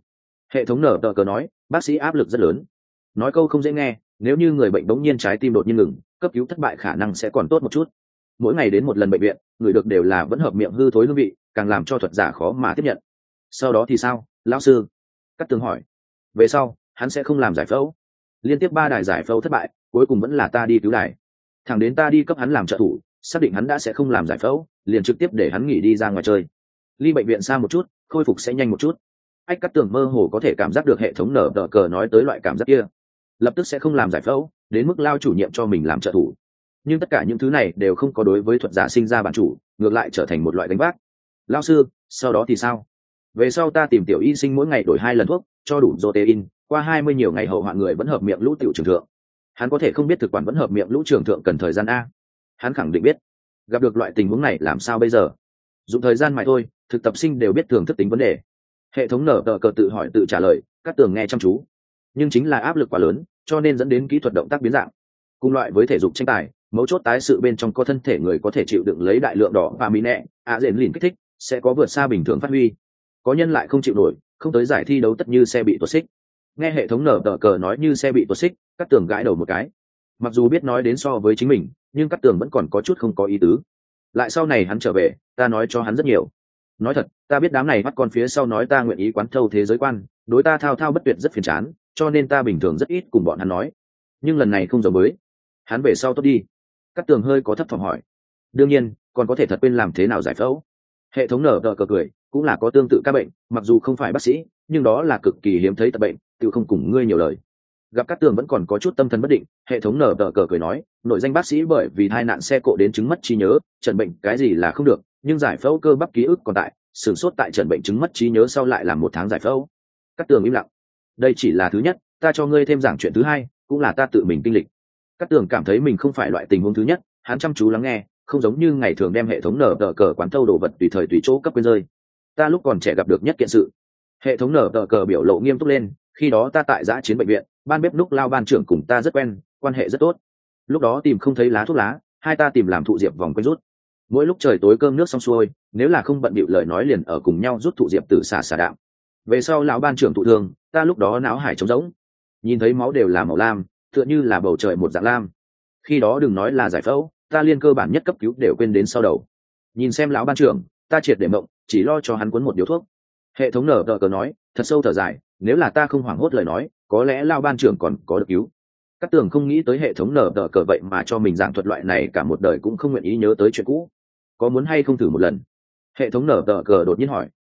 Hệ thống nở tờ cờ nói, bác sĩ áp lực rất lớn. Nói câu không dễ nghe, nếu như người bệnh bỗng nhiên trái tim đột nhiên ngừng, cấp cứu thất bại khả năng sẽ còn tốt một chút. Mỗi ngày đến một lần bệnh viện, người được đều là vẫn hợp miệng hư thối hương vị, càng làm cho thuật giả khó mà tiếp nhận. Sau đó thì sao, lão sư? Cát Tường hỏi. Về sau, hắn sẽ không làm giải phẫu. Liên tiếp 3 đài giải phẫu thất bại, cuối cùng vẫn là ta đi cứu đài. Thẳng đến ta đi cấp hắn làm trợ thủ, xác định hắn đã sẽ không làm giải phẫu, liền trực tiếp để hắn nghỉ đi ra ngoài chơi. Ly bệnh viện xa một chút, khôi phục sẽ nhanh một chút. Ách Cát Tường mơ hồ có thể cảm giác được hệ thống nở tờ cờ nói tới loại cảm giác kia. Lập tức sẽ không làm giải phẫu, đến mức lao chủ nhiệm cho mình làm trợ thủ. Nhưng tất cả những thứ này đều không có đối với thuật giả sinh ra bản chủ, ngược lại trở thành một loại đánh vác. Lao sư, sau đó thì sao? Về sau ta tìm tiểu y sinh mỗi ngày đổi 2 lần thuốc, cho đủ protein, qua 20 nhiều ngày hậu hoạn người vẫn hợp miệng lũ tiểu trường thượng. Hắn có thể không biết thực quản vẫn hợp miệng lũ trường thượng cần thời gian a? Hắn khẳng định biết. Gặp được loại tình huống này làm sao bây giờ? Dùng thời gian mà thôi, thực tập sinh đều biết thường thức tính vấn đề. Hệ thống nở tờ cờ tự hỏi tự trả lời, Cát Tường nghe chăm chú. Nhưng chính là áp lực quá lớn, cho nên dẫn đến kỹ thuật động tác biến dạng. Cùng loại với thể dục tranh tài, mấu chốt tái sự bên trong có thân thể người có thể chịu đựng lấy đại lượng đỏ và mì nẹ, dện lìn kích thích, sẽ có vượt xa bình thường phát huy. Có nhân lại không chịu nổi, không tới giải thi đấu tất như xe bị tuột xích. Nghe hệ thống nở tờ cờ nói như xe bị tuột xích, Cát Tường gãi đầu một cái. Mặc dù biết nói đến so với chính mình, nhưng Cát Tường vẫn còn có chút không có ý tứ. Lại sau này hắn trở về, ta nói cho hắn rất nhiều. Nói thật, ta biết đám này bắt con phía sau nói ta nguyện ý quán thâu thế giới quan, đối ta thao thao bất tuyệt rất phiền chán, cho nên ta bình thường rất ít cùng bọn hắn nói. Nhưng lần này không giống với. Hắn về sau tốt đi. Cát Tường hơi có thấp thỏm hỏi. Đương nhiên, còn có thể thật quên làm thế nào giải phẫu. Hệ thống nở tờ cờ cười, cũng là có tương tự các bệnh, mặc dù không phải bác sĩ, nhưng đó là cực kỳ hiếm thấy tật bệnh, tự không cùng ngươi nhiều lời. Gặp Cát Tường vẫn còn có chút tâm thần bất định, hệ thống nở tờ cờ cười nói, nội danh bác sĩ bởi vì tai nạn xe cộ đến chứng mất trí nhớ, chẩn bệnh cái gì là không được, nhưng giải phẫu cơ bắp ký ức còn tại, sửng sốt tại chẩn bệnh chứng mất trí nhớ sau lại làm 1 tháng giải phẫu. Cát Tường im lặng. Đây chỉ là thứ nhất, ta cho ngươi thêm giảng chuyện thứ hai, cũng là ta tự mình kinh lịch. Cát Tường cảm thấy mình không phải loại tình huống thứ nhất, hắn chăm chú lắng nghe, không giống như ngày thường đem hệ thống nở tờ cờ quán thâu đồ vật tùy thời tùy chỗ cấp quên rơi. Ta lúc còn trẻ gặp được nhất kiện sự. Hệ thống nở tờ cờ biểu lộ nghiêm túc lên, khi đó ta tại giã chiến bệnh viện, ban bếp lúc lao ban trưởng cùng ta rất quen, quan hệ rất tốt. Lúc đó tìm không thấy lá thuốc lá, hai ta tìm làm thụ diệp vòng quanh rút. Mỗi lúc trời tối cơm nước xong xuôi, nếu là không bận bịu lời nói liền ở cùng nhau rút thụ diệp từ xả đạm. Về sau lão ban trưởng thụ thương, ta lúc đó não hải trống rỗng, nhìn thấy máu đều là màu lam, tựa như là bầu trời một dạng lam. Khi đó đừng nói là giải phẫu, ta liên cơ bản nhất cấp cứu đều quên đến sau đầu. Nhìn xem lão ban trưởng, ta triệt để mộng, chỉ lo cho hắn cuốn một điếu thuốc. Hệ thống nở tờ cờ nói, thật sâu thở dài, nếu là ta không hoảng hốt lời nói, có lẽ lão ban trưởng còn có được cứu. Cát Tường không nghĩ tới hệ thống nở tờ cờ vậy mà cho mình giảng thuật loại này cả một đời cũng không nguyện ý nhớ tới chuyện cũ. Có muốn hay không thử một lần? Hệ thống nở tờ cờ đột nhiên hỏi.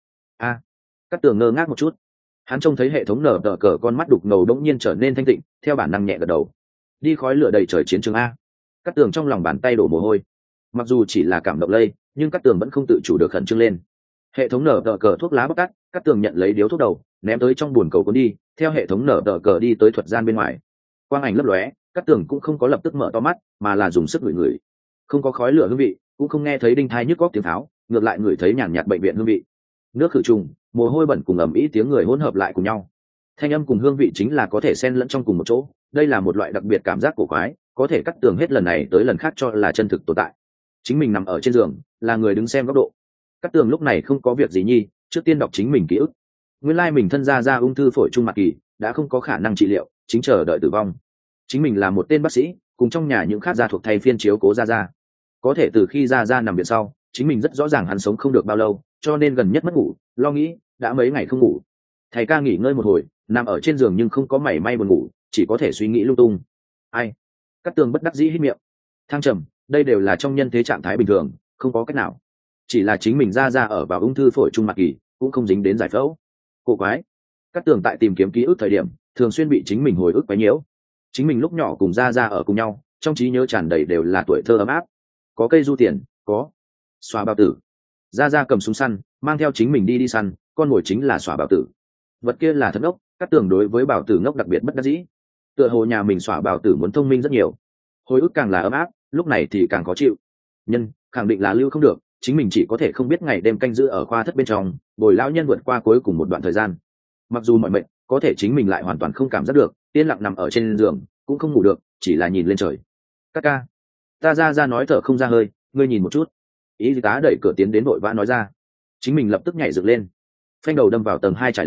Cát Tường ngơ ngác một chút. Hắn trông thấy hệ thống nở tờ cờ con mắt đục ngầu đống nhiên trở nên thanh tịnh, theo bản năng nhẹ gật đầu. Đi khói lửa đầy trời chiến trường a. Cát Tường trong lòng bàn tay đổ mồ hôi. Mặc dù chỉ là cảm động lây, nhưng Cát Tường vẫn không tự chủ được khẩn trương lên. Hệ thống nở tờ cờ thuốc lá bóc tắt, Cát Tường nhận lấy điếu thuốc đầu, ném tới trong buồn cầu cuốn đi, theo hệ thống nở tờ cờ đi tới thuật gian bên ngoài. Quang ảnh lấp lóe, Cát Tường cũng không có lập tức mở to mắt, mà là dùng sức ngửi ngửi. Không có khói lửa hương vị, cũng không nghe thấy đinh thai nhức góc tiếng tháo, ngược lại ngửi thấy nhàn nhạt bệnh viện hương vị. Nước khử trùng, mồ hôi bẩn cùng ẩm ĩ tiếng người hỗn hợp lại cùng nhau. Thanh âm cùng hương vị chính là có thể xen lẫn trong cùng một chỗ, đây là một loại đặc biệt cảm giác cổ quái, có thể Cát Tường hết lần này tới lần khác cho là chân thực tồn tại. Chính mình nằm ở trên giường, là người đứng xem góc độ. Cát Tường lúc này không có việc gì nhi, trước tiên đọc chính mình ký ức. Nguyên lai mình thân ra ung thư phổi trung mặt kỳ, đã không có khả năng trị liệu, chính chờ đợi tử vong. Chính mình là một tên bác sĩ, cùng trong nhà những khác gia thuộc thay phiên chiếu cố ra. Có thể từ khi ra nằm viện sau, chính mình rất rõ ràng hắn sống không được bao lâu, cho nên gần nhất mất ngủ, lo nghĩ, đã mấy ngày không ngủ. Thầy ca nghỉ ngơi một hồi, nằm ở trên giường nhưng không có mảy may buồn ngủ, chỉ có thể suy nghĩ lung tung. Ai? Cát Tường bất đắc dĩ hít miệng. Thăng trầm, đây đều là trong nhân thế trạng thái bình thường, không có cách nào. Chỉ là chính mình ra ở vào ung thư phổi trung mặt kỳ, cũng không dính đến giải phẫu. Cổ quái. Cát Tường tại tìm kiếm ký ức thời điểm, thường xuyên bị chính mình hồi ức quấy nhiễu. Chính mình lúc nhỏ cùng ra ở cùng nhau, trong trí nhớ tràn đầy đều là tuổi thơ ấm áp. Có cây du tiền, có xóa bào tử. Ra cầm súng săn, mang theo chính mình đi săn, con mồi chính là xóa bào tử. Vật kia là thật ngốc, Cát Tường đối với bào tử ngốc đặc biệt bất đắc dĩ. Tựa hồ nhà mình xóa bào tử muốn thông minh rất nhiều. Hồi ức càng là ấm áp, lúc này thì càng khó chịu. Nhân khẳng định là lưu không được, chính mình chỉ có thể không biết ngày đêm canh giữ ở khoa thất bên trong, bồi lão nhân vượt qua cuối cùng một đoạn thời gian. Mặc dù mọi mệnh, có thể chính mình lại hoàn toàn không cảm giác được, yên lặng nằm ở trên giường, cũng không ngủ được, chỉ là nhìn lên trời. Ca, ta ra nói thở không ra hơi, ngươi nhìn một chút. Y tá đẩy cửa tiến đến vội vã nói ra. Chính mình lập tức nhảy dựng lên, phanh đầu đâm vào tầng 2 trải lên,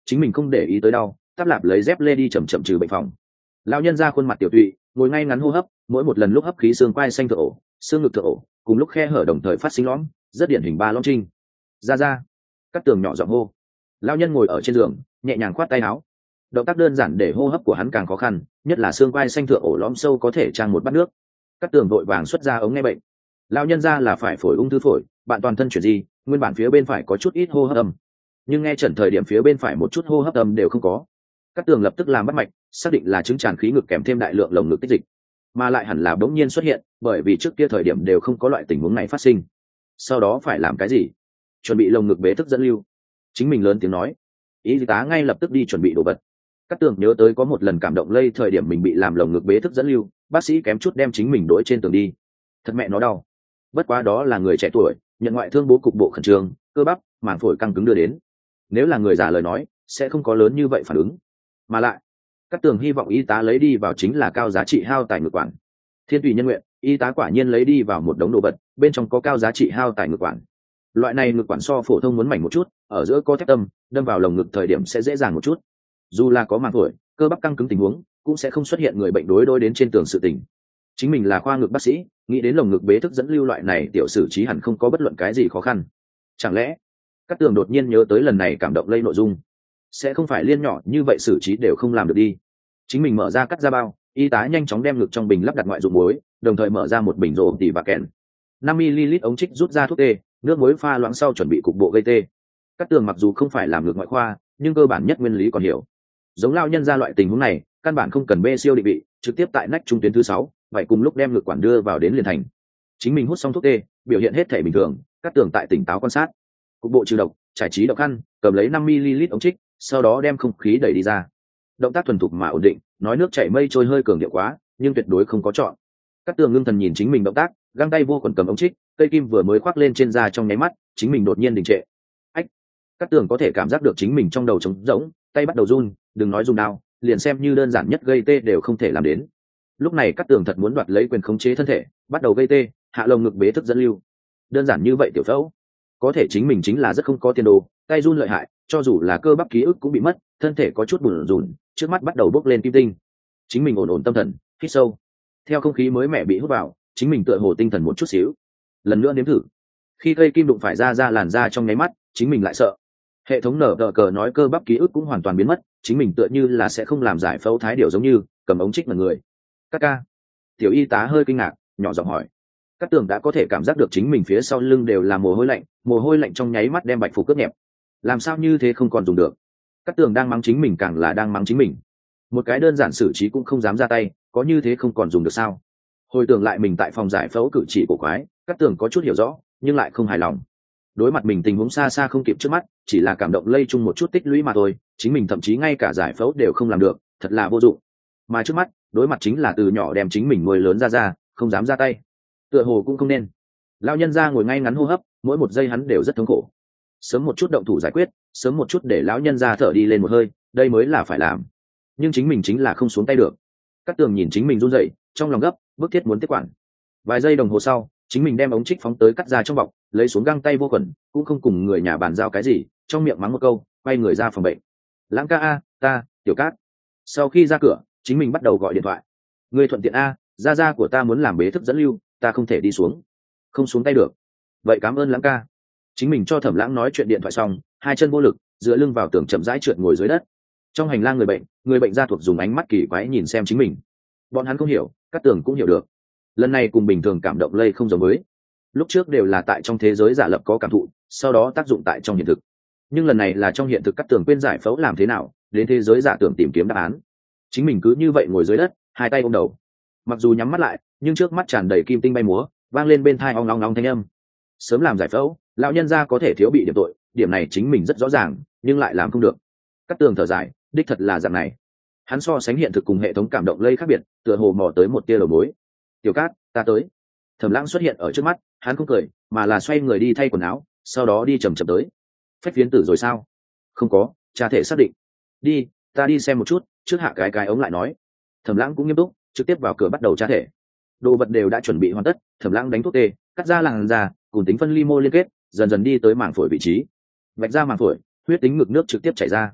chính mình không để ý tới đau, tắp lạp lấy dép lê đi chậm chậm trừ bệnh phòng. Lão nhân ra khuôn mặt tiểu tụy, ngồi ngay ngắn hô hấp, mỗi một lần lúc hấp khí xương quai xanh thượng ổ, xương ngực thượng ổ, cùng lúc khe hở đồng thời phát sinh lõm, rất điển hình ba lõm trinh. Ra, Cát Tường nhỏ giọng hô. Lão nhân ngồi ở trên giường, nhẹ nhàng khoát tay áo. Động tác đơn giản để hô hấp của hắn càng khó khăn, nhất là xương quai xanh thượng ổ lõm sâu có thể trang một bát nước. Cát Tường vội vàng xuất ra ống nghe bệnh. Lão nhân ra là phải phổi ung thư phổi, bạn toàn thân chuyển gì, nguyên bản phía bên phải có chút ít hô hấp âm, nhưng nghe chẩn thời điểm phía bên phải một chút hô hấp âm đều không có. Cát Tường lập tức làm bắt mạch, xác định là chứng tràn khí ngực kèm thêm đại lượng lồng ngực tích dịch, mà lại hẳn là bỗng nhiên xuất hiện, bởi vì trước kia thời điểm đều không có loại tình huống này phát sinh. Sau đó phải làm cái gì? Chuẩn bị lồng ngực bế thức dẫn lưu. Chính mình lớn tiếng nói. Y tá ngay lập tức đi chuẩn bị đồ vật. Cát Tường nhớ tới có một lần cảm động lây thời điểm mình bị làm lồng ngực bế thức dẫn lưu, bác sĩ kém chút đem chính mình đối trên tường đi. Thật mẹ nó đau. Bất quá đó là người trẻ tuổi, nhận ngoại thương bố cục bộ khẩn trương, cơ bắp, màng phổi căng cứng đưa đến. Nếu là người già lời nói, sẽ không có lớn như vậy phản ứng. Mà lại, Cát Tường hy vọng y tá lấy đi vào chính là cao giá trị hao tài ngực quản. Thiên tùy nhân nguyện, y tá quả nhiên lấy đi vào một đống đồ vật, bên trong có cao giá trị hao tài ngực quản. Loại này ngực quản so phổ thông muốn mảnh một chút, ở giữa có thép tâm, đâm vào lồng ngực thời điểm sẽ dễ dàng một chút. Dù là có màng phổi, cơ bắp căng cứng tình huống, cũng sẽ không xuất hiện người bệnh đối đến trên tường sự tình. Chính mình là khoa ngực bác sĩ, nghĩ đến lồng ngực bế thức dẫn lưu loại này tiểu sử trí hẳn không có bất luận cái gì khó khăn. Chẳng lẽ Cát Tường đột nhiên nhớ tới lần này cảm động lây nội dung, sẽ không phải liên nhỏ như vậy xử trí đều không làm được đi. Chính mình mở ra cắt ra bao, y tá nhanh chóng đem ngực trong bình lắp đặt ngoại dụng muối, đồng thời mở ra một bình rổ tỉ và kèn 5 ml ống trích rút ra thuốc tê, nước muối pha loãng sau chuẩn bị cục bộ gây tê. Cát Tường mặc dù không phải làm ngược ngoại khoa, nhưng cơ bản nhất nguyên lý còn hiểu. Giống lao nhân ra loại tình huống này, căn bản không cần bê siêu định vị, trực tiếp tại nách trung tuyến thứ 6, vậy cùng lúc đem ngực quản đưa vào đến liền thành. Chính mình hút xong thuốc tê, biểu hiện hết thể bình thường, Cát Tường tại tỉnh táo quan sát. Cục bộ trừ độc, trải trí độc khăn, cầm lấy 5 ml ống trích, sau đó đem không khí đẩy đi ra. Động tác thuần thục mà ổn định, nói nước chảy mây trôi hơi cường điệu quá, nhưng tuyệt đối không có chọn. Cát Tường ngưng thần nhìn chính mình động tác, găng tay vô quần cầm ống trích, cây kim vừa mới khoác lên trên da trong nháy mắt, chính mình đột nhiên đình trệ. Ách! Cát Tường có thể cảm giác được chính mình trong đầu trống rỗng, tay bắt đầu run, đừng nói dùng đao, liền xem như đơn giản nhất gây tê đều không thể làm đến. Lúc này Cát Tường thật muốn đoạt lấy quyền khống chế thân thể, bắt đầu gây tê, hạ lồng ngực bế thức dẫn lưu. Đơn giản như vậy tiểu phẫu, có thể chính mình chính là rất không có tiền đồ, tay run lợi hại, cho dù là cơ bắp ký ức cũng bị mất, thân thể có chút bủn rủn, trước mắt bắt đầu bốc lên kim tinh. Chính mình ổn ổn tâm thần, hít sâu. Theo không khí mới mẻ bị hút vào, chính mình tựa hồ tinh thần một chút xíu. Lần nữa nếm thử. Khi cây kim đụng phải ra làn da trong nháy mắt, chính mình lại sợ. Hệ thống nở đỡ cờ nói cơ bắp ký ức cũng hoàn toàn biến mất, chính mình tựa như là sẽ không làm giải phẫu thái điều giống như cầm ống trích mà người. Các ca. Tiểu y tá hơi kinh ngạc, nhỏ giọng hỏi. Cát Tường đã có thể cảm giác được chính mình phía sau lưng đều là mồ hôi lạnh trong nháy mắt đem bạch phục cướp nhẹp. Làm sao như thế không còn dùng được? Cát Tường đang mắng chính mình càng là đang mắng chính mình. Một cái đơn giản xử trí cũng không dám ra tay, có như thế không còn dùng được sao? Hồi tưởng lại mình tại phòng giải phẫu cử chỉ của quái, Cát Tường có chút hiểu rõ, nhưng lại không hài lòng. Đối mặt mình tình huống xa xa không kịp trước mắt, chỉ là cảm động lây chung một chút tích lũy mà thôi, chính mình thậm chí ngay cả giải phẫu đều không làm được, thật là vô dụng. Mà trước mắt, đối mặt chính là từ nhỏ đem chính mình nuôi lớn ra, không dám ra tay. Tựa hồ cũng không nên. Lão nhân ra ngồi ngay ngắn hô hấp, mỗi một giây hắn đều rất thống khổ. Sớm một chút động thủ giải quyết, sớm một chút để lão nhân ra thở đi lên một hơi, đây mới là phải làm. Nhưng chính mình chính là không xuống tay được. Cát Tường nhìn chính mình run rẩy, trong lòng gấp, bức thiết muốn tiếp quản. Vài giây đồng hồ sau, chính mình đem ống trích phóng tới cắt ra trong bọc, lấy xuống găng tay vô khuẩn, cũng không cùng người nhà bàn giao cái gì, trong miệng mắng một câu, quay người ra phòng bệnh. Lãng ca a, ta, Tiểu Cát. Sau khi ra cửa, chính mình bắt đầu gọi điện thoại. Người thuận tiện a, gia của ta muốn làm bế thức dẫn lưu, ta không thể đi xuống. Không xuống tay được. Vậy cảm ơn Lãng ca. Chính mình cho Thẩm Lãng nói chuyện điện thoại xong, hai chân vô lực, dựa lưng vào tường chậm rãi trượt ngồi dưới đất. Trong hành lang người bệnh gia thuộc dùng ánh mắt kỳ quái nhìn xem chính mình. Bọn hắn không hiểu, Cát Tường cũng hiểu được. Lần này cùng bình thường cảm động lây không giống với. Lúc trước đều là tại trong thế giới giả lập có cảm thụ, sau đó tác dụng tại trong hiện thực. Nhưng lần này là trong hiện thực Cát Tường quên giải phẫu làm thế nào, đến thế giới giả tưởng tìm kiếm đáp án. Chính mình cứ như vậy ngồi dưới đất, hai tay ôm đầu. Mặc dù nhắm mắt lại, nhưng trước mắt tràn đầy kim tinh bay múa, vang lên bên tai ong ong ong thanh âm. Sớm làm giải phẫu, lão nhân gia có thể thiếu bị điểm tội, điểm này chính mình rất rõ ràng, nhưng lại làm không được. Cát Tường thở dài, đích thật là dạng này. Hắn so sánh hiện thực cùng hệ thống cảm động lây khác biệt, tựa hồ mò tới một tia đầu mối. Tiểu Cát, ta tới. Thẩm Lãng xuất hiện ở trước mắt, hắn không cười, mà là xoay người đi thay quần áo, sau đó đi chậm chậm tới. Phách phiến tử rồi sao? Không có, cha thể xác định. Đi, ta đi xem một chút, trước hạ cái ống lại nói. Thẩm Lãng cũng nghiêm túc, trực tiếp vào cửa bắt đầu tra thể. Đồ vật đều đã chuẩn bị hoàn tất, Thẩm Lãng đánh thuốc tê, cắt ra làn da, cùng tính phân ly mô liên kết, dần dần đi tới màng phổi vị trí. Vạch ra màng phổi, huyết tính ngực nước trực tiếp chảy ra.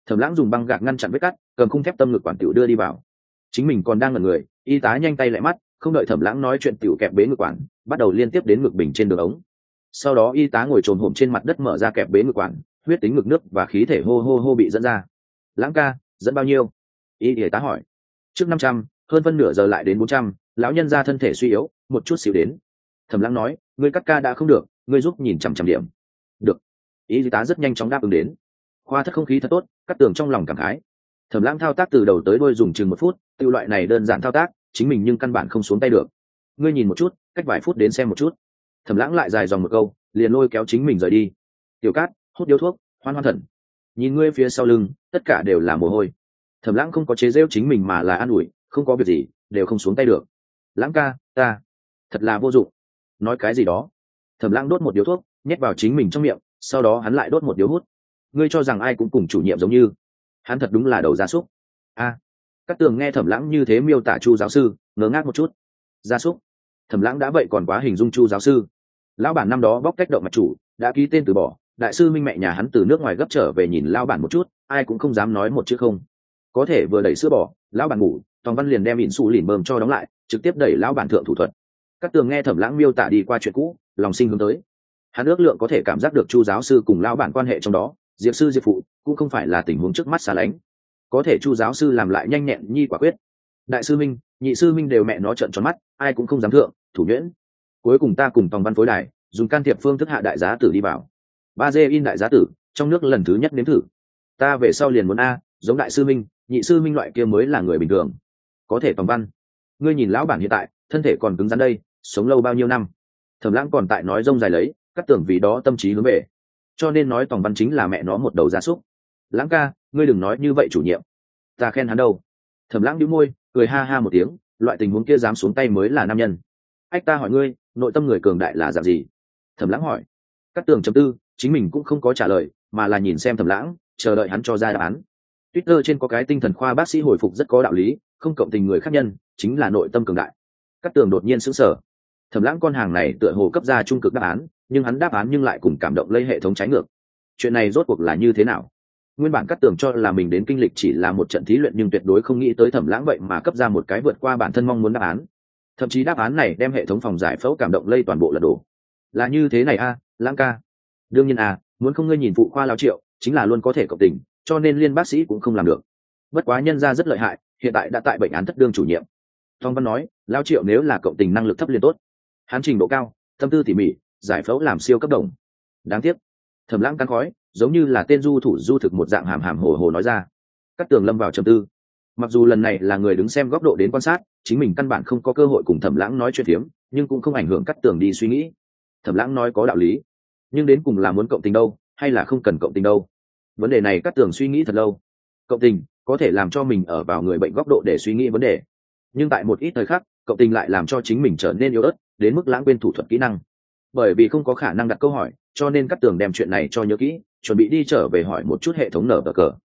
Thẩm Lãng dùng băng gạc ngăn chặn vết cắt, cầm khung thép tâm ngực quản tiểu đưa đi vào. Chính mình còn đang ngẩn người, y tá nhanh tay lại mắt, không đợi Thẩm Lãng nói chuyện tiểu kẹp bế ngực quản, bắt đầu liên tiếp đến ngực bình trên đường ống. Sau đó y tá ngồi trồm hổm trên mặt đất mở ra kẹp bế ngực quản, huyết tính ngực nước và khí thể hô hô hô bị dẫn ra. Lãng ca, dẫn bao nhiêu? Y tá hỏi. Trước 500, hơn phân nửa giờ lại đến 400, lão nhân ra thân thể suy yếu, một chút xíu đến. Thẩm Lãng nói, ngươi cắt ca đã không được, ngươi giúp nhìn chằm chằm điểm. Được. Y tá rất nhanh chóng đáp ứng đến. Khoa thất không khí thật tốt, Cát Tường trong lòng cảm khái. Thẩm Lãng thao tác từ đầu tới đuôi dùng chừng 1 phút, tiêu loại này đơn giản thao tác, chính mình nhưng căn bản không xuống tay được. Ngươi nhìn một chút, cách vài phút đến xem một chút. Thẩm Lãng lại dài dòng một câu, liền lôi kéo chính mình rời đi. Tiểu Cát, hút điếu thuốc, hoan hoan thần. Nhìn ngươi phía sau lưng, tất cả đều là mồ hôi. Thẩm Lãng không có chế giễu chính mình mà là an ủi, không có việc gì, đều không xuống tay được. Lãng ca, ta thật là vô dụng. Nói cái gì đó. Thẩm Lãng đốt một điếu thuốc, nhét vào chính mình trong miệng, sau đó hắn lại đốt một điếu hút. Ngươi cho rằng ai cũng cùng chủ nhiệm giống như? Hắn thật đúng là đầu gia súc. Cát Tường nghe Thẩm Lãng như thế miêu tả Chu giáo sư, ngớ ngác một chút. Gia súc? Thẩm Lãng đã vậy còn quá hình dung Chu giáo sư. Lão bản năm đó bóc cách động mạch chủ, đã ký tên từ bỏ. Đại sư Minh mẹ nhà hắn từ nước ngoài gấp trở về nhìn lão bản một chút, ai cũng không dám nói một chữ không. Có thể vừa đẩy sữa bỏ, lão bản ngủ, Toàn Văn liền đem ỉn xù lỉn bơm cho đóng lại, trực tiếp đẩy lão bản thượng thủ thuật. Cát Tường nghe Thẩm Lãng miêu tả đi qua chuyện cũ, lòng sinh hướng tới. Hắn ước lượng có thể cảm giác được Chu giáo sư cùng lão bản quan hệ trong đó, Diệp sư Diệp phụ cũng không phải là tình huống trước mắt xa lánh. Có thể Chu giáo sư làm lại nhanh nhẹn nhi quả quyết. Đại sư Minh, nhị sư Minh đều mẹ nó trợn tròn mắt, ai cũng không dám thượng, thủ nhuyễn. Cuối cùng ta cùng Tòng Văn phối đài, dùng can thiệp phương thức hạ đại giá tử đi vào. 3G in đại giá tử, trong nước lần thứ nhất nếm thử. Ta về sau liền muốn a, giống đại sư Minh, nhị sư Minh loại kia mới là người bình thường. Có thể Tòng Văn, ngươi nhìn lão bản hiện tại, thân thể còn cứng rắn đây, sống lâu bao nhiêu năm. Thẩm Lãng còn tại nói rông dài lấy, Cát Tường vì đó tâm trí hướng về. Cho nên nói Tòng Văn chính là mẹ nó một đầu gia súc. Lãng ca, ngươi đừng nói như vậy chủ nhiệm. Ta khen hắn đâu. Thẩm Lãng nhíu môi, cười ha ha một tiếng, loại tình huống kia dám xuống tay mới là nam nhân. Ách, ta hỏi ngươi, nội tâm người cường đại là dạng gì? Thẩm Lãng hỏi. Cát Tường chấm tư, chính mình cũng không có trả lời, mà là nhìn xem Thẩm Lãng, chờ đợi hắn cho ra đáp án. Twitter trên có cái tinh thần khoa bác sĩ hồi phục rất có đạo lý, không cộng tình người khác nhân, chính là nội tâm cường đại. Cát Tường đột nhiên sững sờ. Thẩm Lãng con hàng này tựa hồ cấp ra trung cực đáp án, nhưng hắn đáp án nhưng lại cùng cảm động lây hệ thống trái ngược. Chuyện này rốt cuộc là như thế nào? Nguyên bản Cát Tường cho là mình đến kinh lịch chỉ là một trận thí luyện, nhưng tuyệt đối không nghĩ tới Thẩm Lãng vậy mà cấp ra một cái vượt qua bản thân mong muốn đáp án. Thậm chí đáp án này đem hệ thống phòng giải phẫu cảm động lây toàn bộ lật đổ. Là như thế này a, Lãng ca. Đương nhiên muốn không ngươi nhìn phụ khoa lão Triệu, chính là luôn có thể cộng tình, cho nên liên bác sĩ cũng không làm được. Bất quá nhân gia rất lợi hại, hiện tại đã tại bệnh án thất đương chủ nhiệm. Phong Văn nói, lão Triệu nếu là cộng tình năng lực thấp liền tốt. Hắn trình độ cao, tâm tư tỉ mỉ, giải phẫu làm siêu cấp đồng. Đáng tiếc. Thẩm Lãng cắn khói, giống như là tên du thủ du thực một dạng hàm hàm hồ hồ nói ra. Cát Tường lâm vào trầm tư. Mặc dù lần này là người đứng xem góc độ đến quan sát, chính mình căn bản không có cơ hội cùng Thẩm Lãng nói chuyện phiếm, nhưng cũng không ảnh hưởng Cát Tường đi suy nghĩ. Thẩm Lãng nói có đạo lý, nhưng đến cùng là muốn cộng tình đâu, hay là không cần cộng tình đâu? Vấn đề này Cát Tường suy nghĩ thật lâu. Cộng tình có thể làm cho mình ở vào người bệnh góc độ để suy nghĩ vấn đề, nhưng tại một ít thời khắc, cộng tình lại làm cho chính mình trở nên yếu ớt, đến mức lãng quên thủ thuật kỹ năng. Bởi vì không có khả năng đặt câu hỏi, cho nên Cát Tường đem chuyện này cho nhớ kỹ, chuẩn bị đi trở về hỏi một chút hệ thống nở cờ.